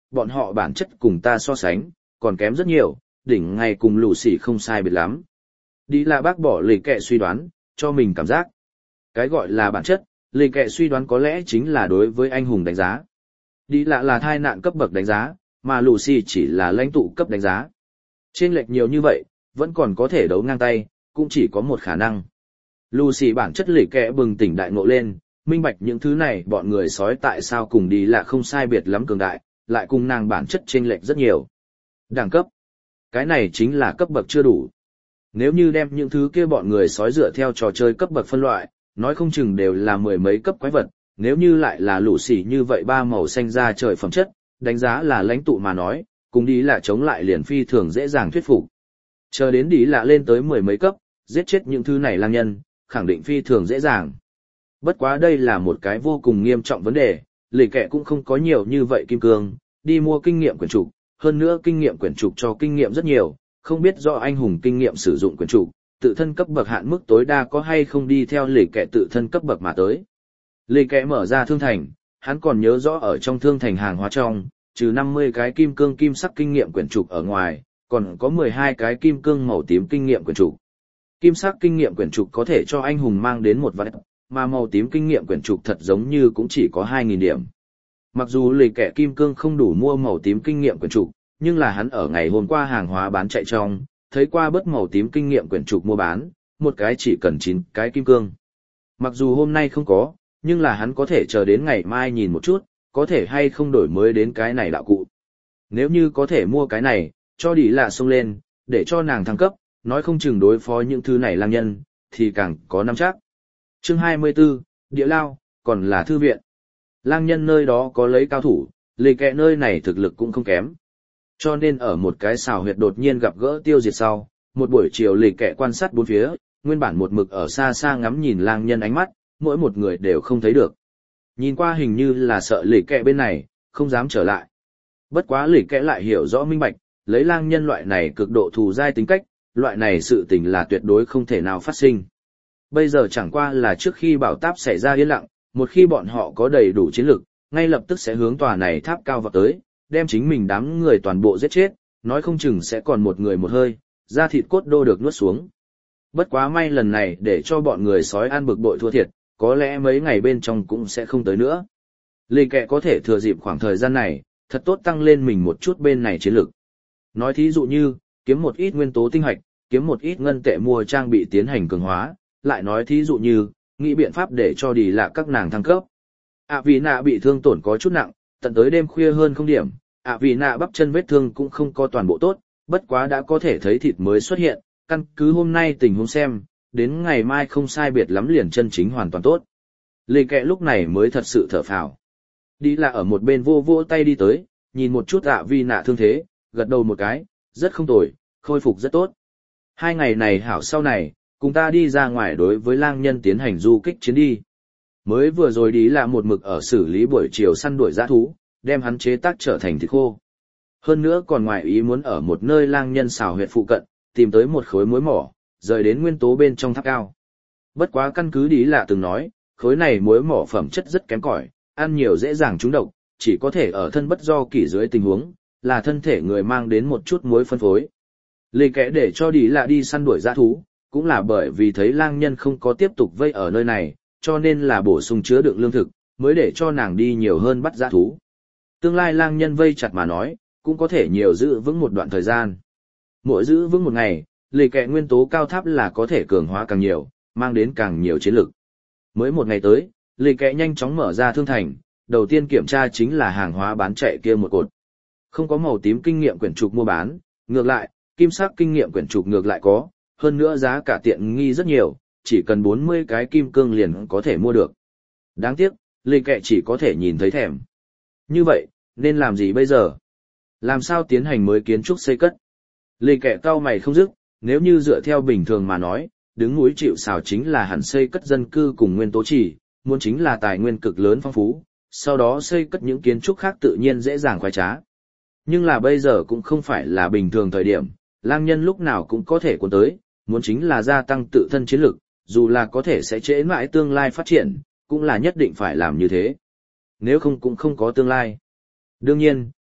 bọn họ bản chất cùng ta so sánh, còn kém rất nhiều, đỉnh ngay cùng lũ xỉ không sai biệt lắm. Đi là bác bỏ lì kẹ suy đoán, cho mình cảm giác. Cái gọi là bản chất, lì kẹ suy đoán có lẽ chính là đối với anh hùng đánh giá. Đi là thai nạn cấp bậc đánh giá, mà lũ xỉ chỉ là lãnh tụ cấp đánh giá. Trên lệch nhiều như vậy, vẫn còn có thể đấu ngang tay, cũng chỉ có một khả năng. Lucy bản chất lì kẹ bừng tỉnh đại ngộ lên, minh bạch những thứ này bọn người sói tại sao cùng đi là không sai biệt lắm cường đại, lại cùng nàng bản chất chênh lệch rất nhiều. Đẳng cấp. Cái này chính là cấp bậc chưa đủ. Nếu như đem những thứ kia bọn người sói dựa theo trò chơi cấp bậc phân loại, nói không chừng đều là mười mấy cấp quái vật, nếu như lại là lũ xỉ như vậy ba màu xanh ra trời phẩm chất, đánh giá là lãnh tụ mà nói, cùng đi là chống lại liền phi thường dễ dàng thuyết phục. Chờ đến đi là lên tới mười mấy cấp, giết chết những thứ này lang nhân, khẳng định phi thường dễ dàng. Bất quá đây là một cái vô cùng nghiêm trọng vấn đề, lì kẹ cũng không có nhiều như vậy kim cương, đi mua kinh nghiệm quyển trục, hơn nữa kinh nghiệm quyển trục cho kinh nghiệm rất nhiều, không biết do anh hùng kinh nghiệm sử dụng quyển trục, tự thân cấp bậc hạn mức tối đa có hay không đi theo lì kẹ tự thân cấp bậc mà tới. Lì kẹ mở ra thương thành, hắn còn nhớ rõ ở trong thương thành hàng hóa trong, trừ 50 cái kim cương kim sắc kinh nghiệm quyển trục ở ngoài, còn có 12 cái kim cương màu tím kinh nghiệm quyển trục. Kim sắc kinh nghiệm quyển trục có thể cho anh hùng mang đến một vạn, mà màu tím kinh nghiệm quyển trục thật giống như cũng chỉ có 2.000 điểm. Mặc dù lì kẻ kim cương không đủ mua màu tím kinh nghiệm quyển trục, nhưng là hắn ở ngày hôm qua hàng hóa bán chạy trong, thấy qua bớt màu tím kinh nghiệm quyển trục mua bán, một cái chỉ cần 9 cái kim cương. Mặc dù hôm nay không có, nhưng là hắn có thể chờ đến ngày mai nhìn một chút, có thể hay không đổi mới đến cái này đạo cụ. Nếu như có thể mua cái này, cho đi là xông lên, để cho nàng thăng cấp, nói không chừng đối phó những thứ này lang nhân, thì càng có nắm chắc. Chương 24, Địa Lao, còn là thư viện. Lang nhân nơi đó có lấy cao thủ, lì kẹ nơi này thực lực cũng không kém. Cho nên ở một cái xào huyệt đột nhiên gặp gỡ tiêu diệt sau, một buổi chiều lì kẹ quan sát bốn phía, nguyên bản một mực ở xa xa ngắm nhìn lang nhân ánh mắt, mỗi một người đều không thấy được. Nhìn qua hình như là sợ lì kẹ bên này, không dám trở lại. Bất quá lì kẹ lại hiểu rõ minh bạch, lấy lang nhân loại này cực độ thù dai tính cách, loại này sự tình là tuyệt đối không thể nào phát sinh. Bây giờ chẳng qua là trước khi bảo táp xảy ra yên lặng, một khi bọn họ có đầy đủ chiến lực, ngay lập tức sẽ hướng tòa này tháp cao vào tới, đem chính mình đám người toàn bộ giết chết, nói không chừng sẽ còn một người một hơi, da thịt cốt đô được nuốt xuống. Bất quá may lần này để cho bọn người sói ăn bực bội thua thiệt, có lẽ mấy ngày bên trong cũng sẽ không tới nữa. Lì kẹ có thể thừa dịp khoảng thời gian này, thật tốt tăng lên mình một chút bên này chiến lực. Nói thí dụ như, kiếm một ít nguyên tố tinh hạch, kiếm một ít ngân tệ mua trang bị tiến hành cường hóa, lại nói thí dụ như, nghĩ biện pháp để cho đi là các nàng thăng cấp. Vì nạ bị thương tổn có chút nặng, tận tới đêm khuya hơn không điểm, vì nạ bắp chân vết thương cũng không có toàn bộ tốt, bất quá đã có thể thấy thịt mới xuất hiện, căn cứ hôm nay tình huống xem, đến ngày mai không sai biệt lắm liền chân chính hoàn toàn tốt. Lì kẹ lúc này mới thật sự thở phào. Đi là ở một bên vô vô tay đi tới, nhìn một chút vì nạ thương thế, gật đầu một cái, rất không tồi, khôi phục rất tốt. 2 ngày này hảo sau này, cùng ta đi ra ngoài đối với lang nhân tiến hành du kích chiến đi. Mới vừa rồi đi là một mực ở xử lý buổi chiều săn đuổi dã thú, đem hắn chế tác trở thành thịt khô. Hơn nữa còn ngoài ý muốn ở một nơi lang nhân xào huyệt phụ cận, tìm tới một khối muối mỏ, rời đến nguyên tố bên trong tháp cao. Bất quá căn cứ đi là từng nói, khối này muối mỏ phẩm chất rất kém cỏi, ăn nhiều dễ dàng trúng độc, chỉ có thể ở thân bất do kỷ dưới tình huống, là thân thể người mang đến một chút muối phân phối. Lì kẽ để cho đi là đi săn đuổi dã thú, cũng là bởi vì thấy lang nhân không có tiếp tục vây ở nơi này, cho nên là bổ sung chứa đựng lương thực, mới để cho nàng đi nhiều hơn bắt dã thú. Tương lai lang nhân vây chặt mà nói, cũng có thể nhiều giữ vững một đoạn thời gian. Mỗi giữ vững một ngày, lì kẹ nguyên tố cao tháp là có thể cường hóa càng nhiều, mang đến càng nhiều chiến lực. Mới một ngày tới, lì kẹ nhanh chóng mở ra thương thành, đầu tiên kiểm tra chính là hàng hóa bán chạy kia một cột. Không có màu tím kinh nghiệm quyển trục mua bán, ngược lại, kim sắc kinh nghiệm quyển trục ngược lại có, hơn nữa giá cả tiện nghi rất nhiều, chỉ cần 40 cái kim cương liền có thể mua được. Đáng tiếc, lì kẹ chỉ có thể nhìn thấy thèm. Như vậy, nên làm gì bây giờ? Làm sao tiến hành mới kiến trúc xây cất? Lì kẹ cau mày không dứt, nếu như dựa theo bình thường mà nói, đứng núi chịu sào chính là hẳn xây cất dân cư cùng nguyên tố chỉ, muốn chính là tài nguyên cực lớn phong phú, sau đó xây cất những kiến trúc khác tự nhiên dễ dàng khoái trá. Nhưng là bây giờ cũng không phải là bình thường thời điểm, lang nhân lúc nào cũng có thể cuốn tới, muốn chính là gia tăng tự thân chiến lực, dù là có thể sẽ trễ mãi tương lai phát triển, cũng là nhất định phải làm như thế. Nếu không cũng không có tương lai. Đương nhiên,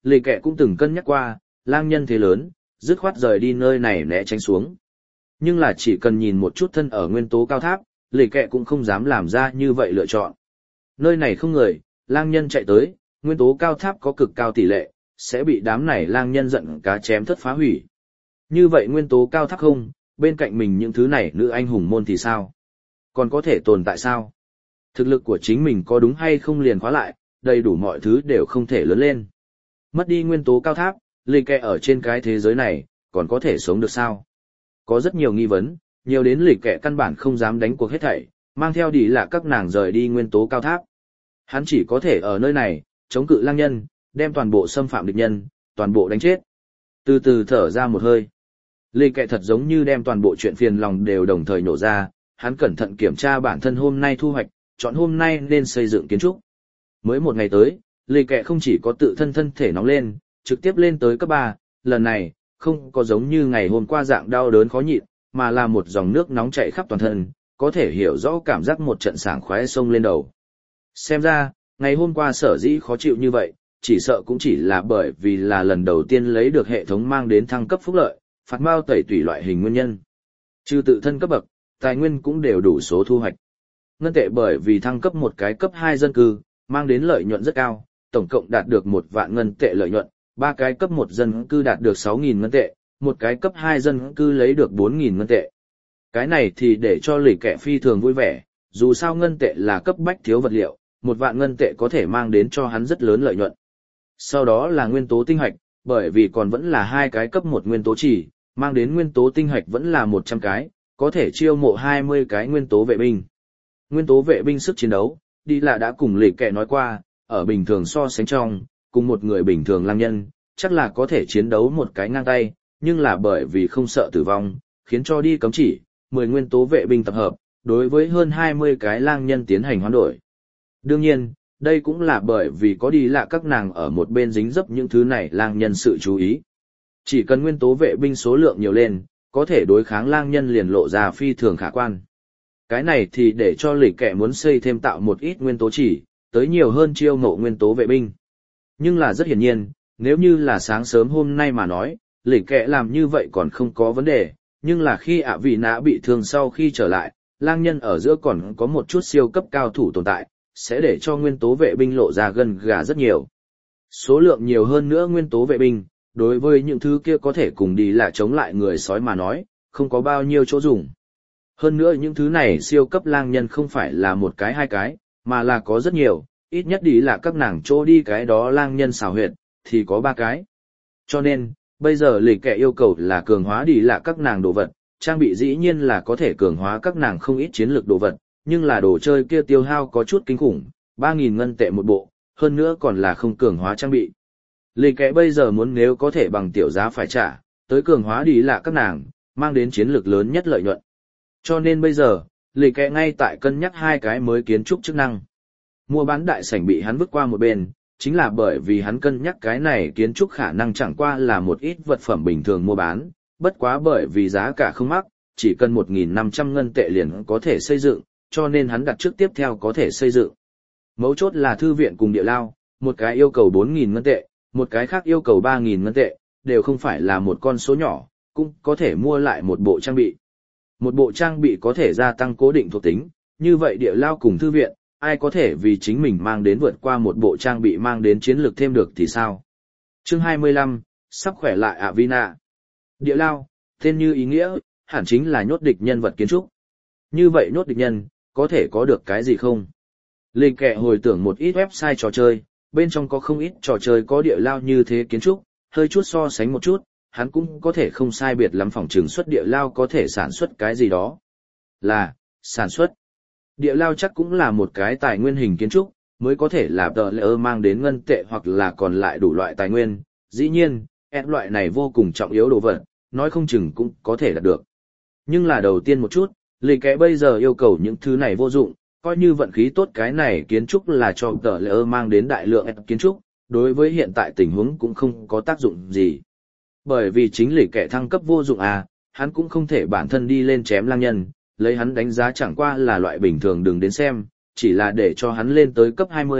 Lì Kẹ cũng từng cân nhắc qua, lang nhân thế lớn, dứt khoát rời đi nơi này né tránh xuống. Nhưng là chỉ cần nhìn một chút thân ở nguyên tố cao tháp, Lì Kẹ cũng không dám làm ra như vậy lựa chọn. Nơi này không người, lang nhân chạy tới, nguyên tố cao tháp có cực cao tỷ lệ, sẽ bị đám này lang nhân giận cá chém thất phá hủy. Như vậy nguyên tố cao tháp không, bên cạnh mình những thứ này nữ anh hùng môn thì sao? Còn có thể tồn tại sao? Thực lực của chính mình có đúng hay không liền khóa lại, đầy đủ mọi thứ đều không thể lớn lên. Mất đi nguyên tố cao tháp, Lì Kẹ ở trên cái thế giới này, còn có thể sống được sao? Có rất nhiều nghi vấn, nhiều đến Lì Kẹ căn bản không dám đánh cuộc hết thảy, mang theo đi là các nàng rời đi nguyên tố cao tháp. Hắn chỉ có thể ở nơi này, chống cự lang nhân, đem toàn bộ xâm phạm địch nhân, toàn bộ đánh chết. Từ từ thở ra một hơi. Lì Kẹ thật giống như đem toàn bộ chuyện phiền lòng đều đồng thời nổ ra, hắn cẩn thận kiểm tra bản thân hôm nay thu hoạch, chọn hôm nay nên xây dựng kiến trúc. Mới một ngày tới, Lì Kẹ không chỉ có tự thân thể nóng lên, trực tiếp lên tới cấp 3, lần này, không có giống như ngày hôm qua dạng đau đớn khó nhịn, mà là một dòng nước nóng chảy khắp toàn thân, có thể hiểu rõ cảm giác một trận sảng khoái sông lên đầu. Xem ra, ngày hôm qua sở dĩ khó chịu như vậy, chỉ sợ cũng chỉ là bởi vì là lần đầu tiên lấy được hệ thống mang đến thăng cấp phúc lợi, phạt mao tẩy tùy loại hình nguyên nhân. Trừ tự thân cấp bậc, tài nguyên cũng đều đủ số thu hoạch. Ngân tệ bởi vì thăng cấp một cái cấp 2 dân cư, mang đến lợi nhuận rất cao, tổng cộng đạt được 1 vạn ngân tệ lợi nhuận, 3 cái cấp 1 dân cư đạt được 6.000 ngân tệ, một cái cấp 2 dân cư lấy được 4.000 ngân tệ. Cái này thì để cho Lì Kẹ phi thường vui vẻ, dù sao ngân tệ là cấp bách thiếu vật liệu, 1 vạn ngân tệ có thể mang đến cho hắn rất lớn lợi nhuận. Sau đó là nguyên tố tinh hạch, bởi vì còn vẫn là 2 cái cấp 1 nguyên tố chỉ, mang đến nguyên tố tinh hạch vẫn là 100 cái, có thể chiêu mộ 20 cái nguyên tố vệ binh. Nguyên tố vệ binh sức chiến đấu, đi là đã cùng Lì Kẹ nói qua, ở bình thường so sánh trong, cùng một người bình thường lang nhân, chắc là có thể chiến đấu một cái ngang tay, nhưng là bởi vì không sợ tử vong, khiến cho đi cấm chỉ, 10 nguyên tố vệ binh tập hợp, đối với hơn 20 cái lang nhân tiến hành hoán đổi. Đương nhiên, đây cũng là bởi vì có đi lạ các nàng ở một bên dính dấp những thứ này lang nhân sự chú ý. Chỉ cần nguyên tố vệ binh số lượng nhiều lên, có thể đối kháng lang nhân liền lộ ra phi thường khả quan. Cái này thì để cho Lì Kẹ muốn xây thêm tạo một ít nguyên tố chỉ, tới nhiều hơn chiêu mộ nguyên tố vệ binh. Nhưng là rất hiển nhiên, nếu như là sáng sớm hôm nay mà nói, Lì Kẹ làm như vậy còn không có vấn đề, nhưng là khi ạ vị nã bị thương sau khi trở lại, lang nhân ở giữa còn có một chút siêu cấp cao thủ tồn tại, sẽ để cho nguyên tố vệ binh lộ ra gần gà rất nhiều. Số lượng nhiều hơn nữa nguyên tố vệ binh, đối với những thứ kia có thể cùng đi là chống lại người sói mà nói, không có bao nhiêu chỗ dùng. Hơn nữa những thứ này siêu cấp lang nhân không phải là một cái hai cái, mà là có rất nhiều, ít nhất đi là các nàng chỗ đi cái đó lang nhân xào huyệt, thì có 3 cái. Cho nên, bây giờ Lì Kẹ yêu cầu là cường hóa đi là các nàng đồ vật, trang bị dĩ nhiên là có thể cường hóa các nàng không ít chiến lược đồ vật, nhưng là đồ chơi kia tiêu hao có chút kinh khủng, 3.000 ngân tệ một bộ, hơn nữa còn là không cường hóa trang bị. Lì Kẹ bây giờ muốn nếu có thể bằng tiểu giá phải trả, tới cường hóa đi là các nàng, mang đến chiến lược lớn nhất lợi nhuận. Cho nên bây giờ, Lì Kẹ ngay tại cân nhắc 2 cái mới kiến trúc chức năng. Mua bán đại sảnh bị hắn vứt qua một bên, chính là bởi vì hắn cân nhắc cái này kiến trúc khả năng chẳng qua là một ít vật phẩm bình thường mua bán, bất quá bởi vì giá cả không mắc, chỉ cần 1.500 ngân tệ liền có thể xây dựng, cho nên hắn đặt trước tiếp theo có thể xây dựng. Mấu chốt là thư viện cùng địa lao, một cái yêu cầu 4.000 ngân tệ, một cái khác yêu cầu 3.000 ngân tệ, đều không phải là một con số nhỏ, cũng có thể mua lại một bộ trang bị. Một bộ trang bị có thể gia tăng cố định thuộc tính, như vậy địa lao cùng thư viện, ai có thể vì chính mình mang đến vượt qua một bộ trang bị mang đến chiến lược thêm được thì sao? Chương 25, sắp khỏe lại Avina. Địa lao, tên như ý nghĩa, hẳn chính là nhốt địch nhân vật kiến trúc. Như vậy nhốt địch nhân, có thể có được cái gì không? Lì Kẹ hồi tưởng một ít website trò chơi, bên trong có không ít trò chơi có địa lao như thế kiến trúc, hơi chút so sánh một chút, hắn cũng có thể không sai biệt lắm phỏng chừng xuất địa lao có thể sản xuất cái gì đó. Là, sản xuất. Địa lao chắc cũng là một cái tài nguyên hình kiến trúc, mới có thể là tờ lỡ mang đến ngân tệ hoặc là còn lại đủ loại tài nguyên. Dĩ nhiên, loại này vô cùng trọng yếu đồ vật, nói không chừng cũng có thể đạt được. Nhưng là đầu tiên một chút, Lì Kẹ bây giờ yêu cầu những thứ này vô dụng, coi như vận khí tốt cái này kiến trúc là cho tờ lỡ mang đến đại lượng kiến trúc, đối với hiện tại tình huống cũng không có tác dụng gì. Bởi vì chính Lì Kẹ thăng cấp vô dụng hắn cũng không thể bản thân đi lên chém lang nhân, lấy hắn đánh giá chẳng qua là loại bình thường đừng đến xem, chỉ là để cho hắn lên tới cấp 20,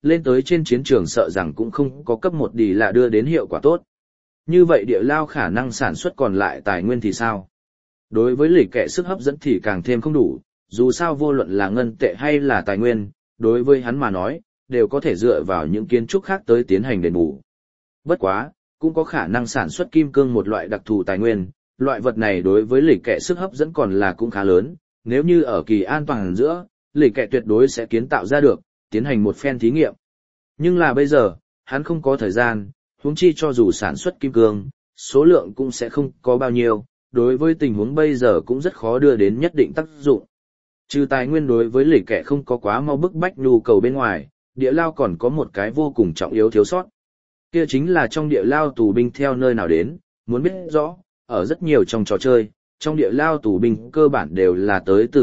lên tới trên chiến trường sợ rằng cũng không có cấp 1 đi là đưa đến hiệu quả tốt. Như vậy địa lao khả năng sản xuất còn lại tài nguyên thì sao? Đối với lì kẹ sức hấp dẫn thì càng thêm không đủ, dù sao vô luận là ngân tệ hay là tài nguyên, đối với hắn mà nói, đều có thể dựa vào những kiến trúc khác tới tiến hành đền bù. Bất quá, cũng có khả năng sản xuất kim cương một loại đặc thù tài nguyên, loại vật này đối với lì kẹ sức hấp dẫn còn là cũng khá lớn, nếu như ở kỳ an toàn giữa, lì kẹ tuyệt đối sẽ kiến tạo ra được, tiến hành một phen thí nghiệm. Nhưng là bây giờ, hắn không có thời gian, huống chi cho dù sản xuất kim cương, số lượng cũng sẽ không có bao nhiêu, đối với tình huống bây giờ cũng rất khó đưa đến nhất định tác dụng. Trừ tài nguyên đối với lì kẹ không có quá mau bức bách nhu cầu bên ngoài, địa lao còn có một cái vô cùng trọng yếu thiếu sót. Kia chính là trong địa lao tù binh theo nơi nào đến, muốn biết rõ, ở rất nhiều trong trò chơi, trong địa lao tù binh cơ bản đều là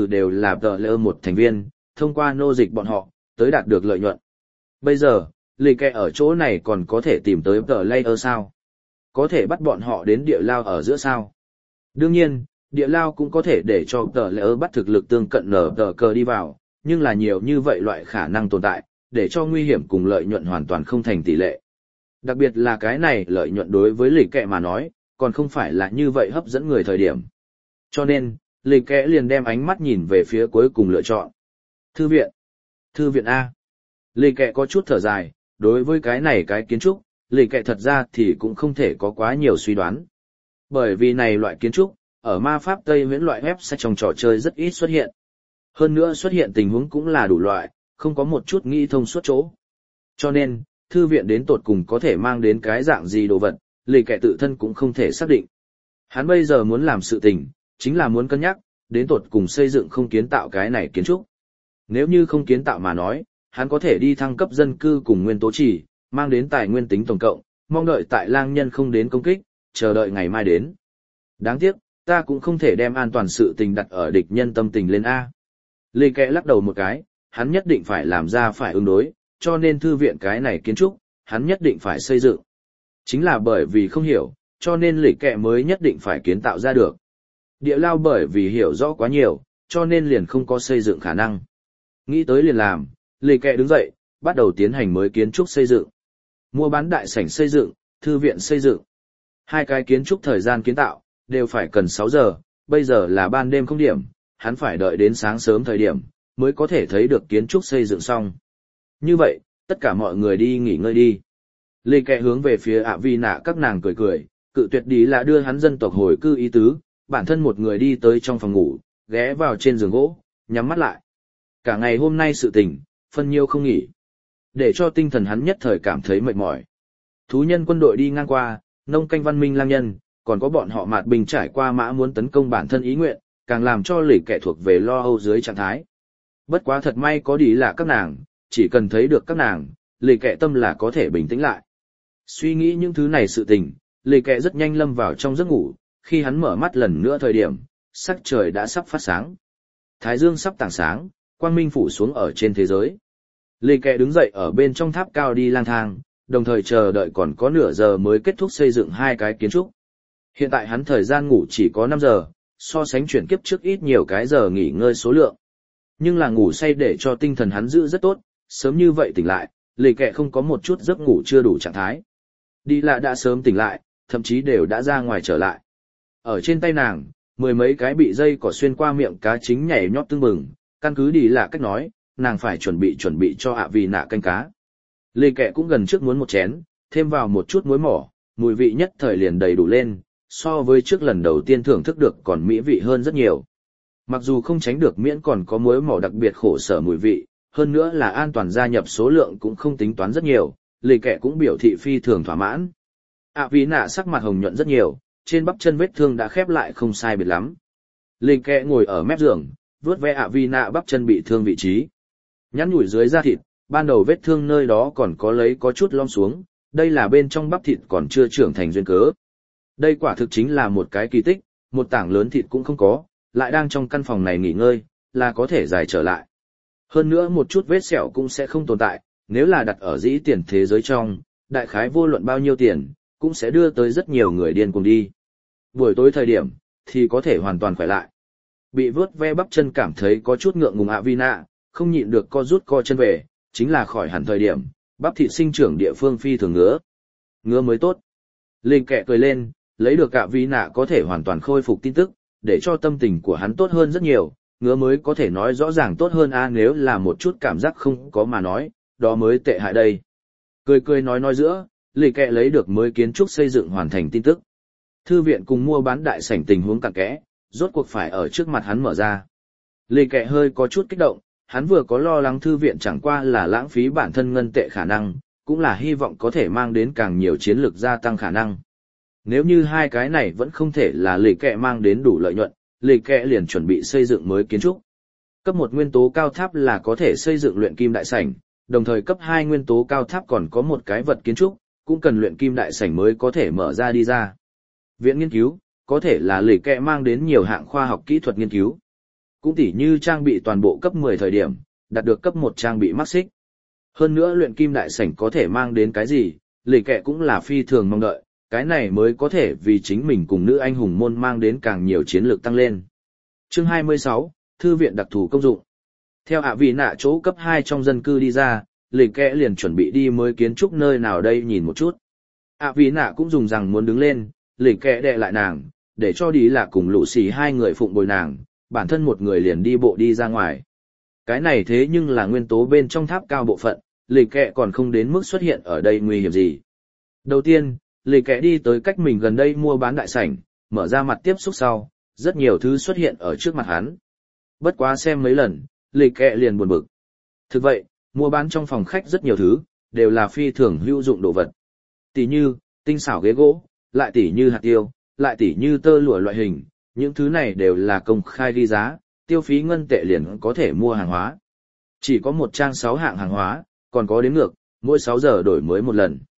tờ lơ một thành viên, thông qua nô dịch bọn họ, tới đạt được lợi nhuận. Bây giờ, lì kẹ ở chỗ này còn có thể tìm tới tờ layer sao? Có thể bắt bọn họ đến địa lao ở giữa sao? Đương nhiên, địa lao cũng có thể để cho tờ layer bắt thực lực tương cận nở tờ cờ đi vào, nhưng là nhiều như vậy loại khả năng tồn tại, để cho nguy hiểm cùng lợi nhuận hoàn toàn không thành tỷ lệ. Đặc biệt là cái này lợi nhuận đối với lì kẹ mà nói, còn không phải là như vậy hấp dẫn người thời điểm. Cho nên, lì kẹ liền đem ánh mắt nhìn về phía cuối cùng lựa chọn. Thư viện. Thư viện A. Lì kẹ có chút thở dài, đối với cái này cái kiến trúc, lì kẹ thật ra thì cũng không thể có quá nhiều suy đoán. Bởi vì này loại kiến trúc, ở ma pháp Tây Viễn loại website trong trò chơi rất ít xuất hiện. Hơn nữa xuất hiện tình huống cũng là đủ loại, không có một chút nghĩ thông suốt chỗ. Cho nên, thư viện đến tột cùng có thể mang đến cái dạng gì đồ vật, lì kẹ tự thân cũng không thể xác định. Hắn bây giờ muốn làm sự tình, chính là muốn cân nhắc, đến tột cùng xây dựng không kiến tạo cái này kiến trúc. Nếu như không kiến tạo mà nói, hắn có thể đi thăng cấp dân cư cùng nguyên tố trì, mang đến tài nguyên tính tổng cộng, mong đợi tại lang nhân không đến công kích, chờ đợi ngày mai đến. Đáng tiếc, ta cũng không thể đem an toàn sự tình đặt ở địch nhân tâm tình lên A. Lì kẹ lắc đầu một cái, hắn nhất định phải làm ra phải ứng đối, cho nên thư viện cái này kiến trúc, hắn nhất định phải xây dựng. Chính là bởi vì không hiểu, cho nên lì kẹ mới nhất định phải kiến tạo ra được. Địa lao bởi vì hiểu rõ quá nhiều, cho nên liền không có xây dựng khả năng. Nghĩ tới liền làm, lì kẹ đứng dậy, bắt đầu tiến hành mới kiến trúc xây dựng. Mua bán đại sảnh xây dựng, thư viện xây dựng. Hai cái kiến trúc thời gian kiến tạo, đều phải cần 6 giờ, bây giờ là ban đêm không điểm, hắn phải đợi đến sáng sớm thời điểm, mới có thể thấy được kiến trúc xây dựng xong. Như vậy, tất cả mọi người đi nghỉ ngơi đi. Lê Kẹ hướng về phía ạ vi nạ các nàng cười cười, cự tuyệt đi là đưa hắn dân tộc hồi cư ý tứ, bản thân một người đi tới trong phòng ngủ, ghé vào trên giường gỗ, nhắm mắt lại. Cả ngày hôm nay sự tình, phân nhiêu không nghỉ. Để cho tinh thần hắn nhất thời cảm thấy mệt mỏi. Thú nhân quân đội đi ngang qua, nông canh văn minh lang nhân, còn có bọn họ mạt bình trải qua mã muốn tấn công bản thân ý nguyện, càng làm cho Lê Kẹ thuộc về lo âu dưới trạng thái. Bất quá thật may có đi là các nàng, chỉ cần thấy được các nàng, Lê Kẹ tâm là có thể bình tĩnh lại. Suy nghĩ những thứ này sự tình, Lê Kẹ rất nhanh lâm vào trong giấc ngủ, khi hắn mở mắt lần nữa thời điểm, sắc trời đã sắp phát sáng. Thái dương sắp tảng sáng, quang minh phủ xuống ở trên thế giới. Lê Kẹ đứng dậy ở bên trong tháp cao đi lang thang, đồng thời chờ đợi còn có nửa giờ mới kết thúc xây dựng hai cái kiến trúc. Hiện tại hắn thời gian ngủ chỉ có 5 giờ, so sánh chuyển kiếp trước ít nhiều cái giờ nghỉ ngơi số lượng. Nhưng là ngủ say để cho tinh thần hắn giữ rất tốt, sớm như vậy tỉnh lại, Lê Kẹ không có một chút giấc ngủ chưa đủ trạng thái. Đi là đã sớm tỉnh lại, thậm chí đều đã ra ngoài trở lại. Ở trên tay nàng, 10 mấy cái bị dây cỏ xuyên qua miệng cá chính nhảy nhót tưng bừng, căn cứ đi là cách nói, nàng phải chuẩn bị cho ạ vì nạ canh cá. Lê Kẹ cũng gần trước muốn một chén, thêm vào một chút muối mỏ, mùi vị nhất thời liền đầy đủ lên, so với trước lần đầu tiên thưởng thức được còn mỹ vị hơn rất nhiều. Mặc dù không tránh được miễn còn có muối mỏ đặc biệt khổ sở mùi vị, hơn nữa là an toàn gia nhập số lượng cũng không tính toán rất nhiều, Lê Kẹ cũng biểu thị phi thường thỏa mãn. ạ vì nạ sắc mặt hồng nhuận rất nhiều, trên bắp chân vết thương đã khép lại không sai biệt lắm. Lê Kẹ ngồi ở mép giường, vuốt ve ạ vì nạ bắp chân bị thương vị trí. Nhắn nhủi dưới da thịt, ban đầu vết thương nơi đó còn có chút lom xuống, đây là bên trong bắp thịt còn chưa trưởng thành duyên cớ. Đây quả thực chính là một cái kỳ tích, một tảng lớn thịt cũng không có, lại đang trong căn phòng này nghỉ ngơi, là có thể dài trở lại. Hơn nữa một chút vết sẹo cũng sẽ không tồn tại, nếu là đặt ở dĩ tiền thế giới trong, đại khái vô luận bao nhiêu tiền, cũng sẽ đưa tới rất nhiều người điên cùng đi. Buổi tối thời điểm, thì có thể hoàn toàn khỏe lại. Bị vớt ve bắp chân cảm thấy có chút ngượng ngùng ạ vi nạ, không nhịn được co rút co chân về, chính là khỏi hẳn thời điểm, bắp thịt sinh trưởng địa phương phi thường ngứa. Ngứa mới tốt. Linh kẹ cười lên, lấy được cả vi nạ có thể hoàn toàn khôi phục tin tức, để cho tâm tình của hắn tốt hơn rất nhiều, ngứa mới có thể nói rõ ràng tốt hơn nếu là một chút cảm giác không có mà nói, đó mới tệ hại đây. Cười cười nói giữa, Linh kẹ lấy được mới kiến trúc xây dựng hoàn thành tin tức. Thư viện cùng mua bán đại sảnh tình huống cặn kẽ, rốt cuộc phải ở trước mặt hắn mở ra. Linh kẹ hơi có chút kích động, hắn vừa có lo lắng thư viện chẳng qua là lãng phí bản thân ngân tệ khả năng, cũng là hy vọng có thể mang đến càng nhiều chiến lược gia tăng khả năng. Nếu như hai cái này vẫn không thể là lì kẹ mang đến đủ lợi nhuận, lì kẹ liền chuẩn bị xây dựng mới kiến trúc. Cấp 1 nguyên tố cao tháp là có thể xây dựng luyện kim đại sảnh, đồng thời cấp 2 nguyên tố cao tháp còn có một cái vật kiến trúc, cũng cần luyện kim đại sảnh mới có thể mở ra đi ra. Viện nghiên cứu, có thể là lì kẹ mang đến nhiều hạng khoa học kỹ thuật nghiên cứu. Cũng tỉ như trang bị toàn bộ cấp 10 thời điểm, đạt được cấp 1 trang bị mắc xích. Hơn nữa luyện kim đại sảnh có thể mang đến cái gì, lì kẹ cũng là phi thường mong đợi, cái này mới có thể vì chính mình cùng nữ anh hùng môn mang đến càng nhiều chiến lược tăng lên. Chương 26, Thư viện đặc thù công dụng. Theo ạ vị nạ chỗ cấp 2 trong dân cư đi ra, lì kẹ liền chuẩn bị đi mới kiến trúc nơi nào đây nhìn một chút. ạ vị nạ cũng dùng rằng muốn đứng lên, lì kẹ đè lại nàng, để cho đi là cùng lũ xì hai người phụng bồi nàng, bản thân một người liền đi bộ đi ra ngoài. Cái này thế nhưng là nguyên tố bên trong tháp cao bộ phận, lì kẹ còn không đến mức xuất hiện ở đây nguy hiểm gì. Đầu tiên, lì kẹ đi tới cách mình gần đây mua bán đại sảnh, mở ra mặt tiếp xúc sau, rất nhiều thứ xuất hiện ở trước mặt hắn. Bất quá xem mấy lần, lì kẹ liền buồn bực. Thực vậy, mua bán trong phòng khách rất nhiều thứ, đều là phi thường hữu dụng đồ vật. Tỷ như, tinh xảo ghế gỗ, lại tỷ như hạt tiêu, lại tỷ như tơ lụa loại hình, những thứ này đều là công khai ghi giá, tiêu phí ngân tệ liền có thể mua hàng hóa. Chỉ có một trang 6 hạng hàng hóa, còn có đếm ngược, mỗi 6 giờ đổi mới một lần.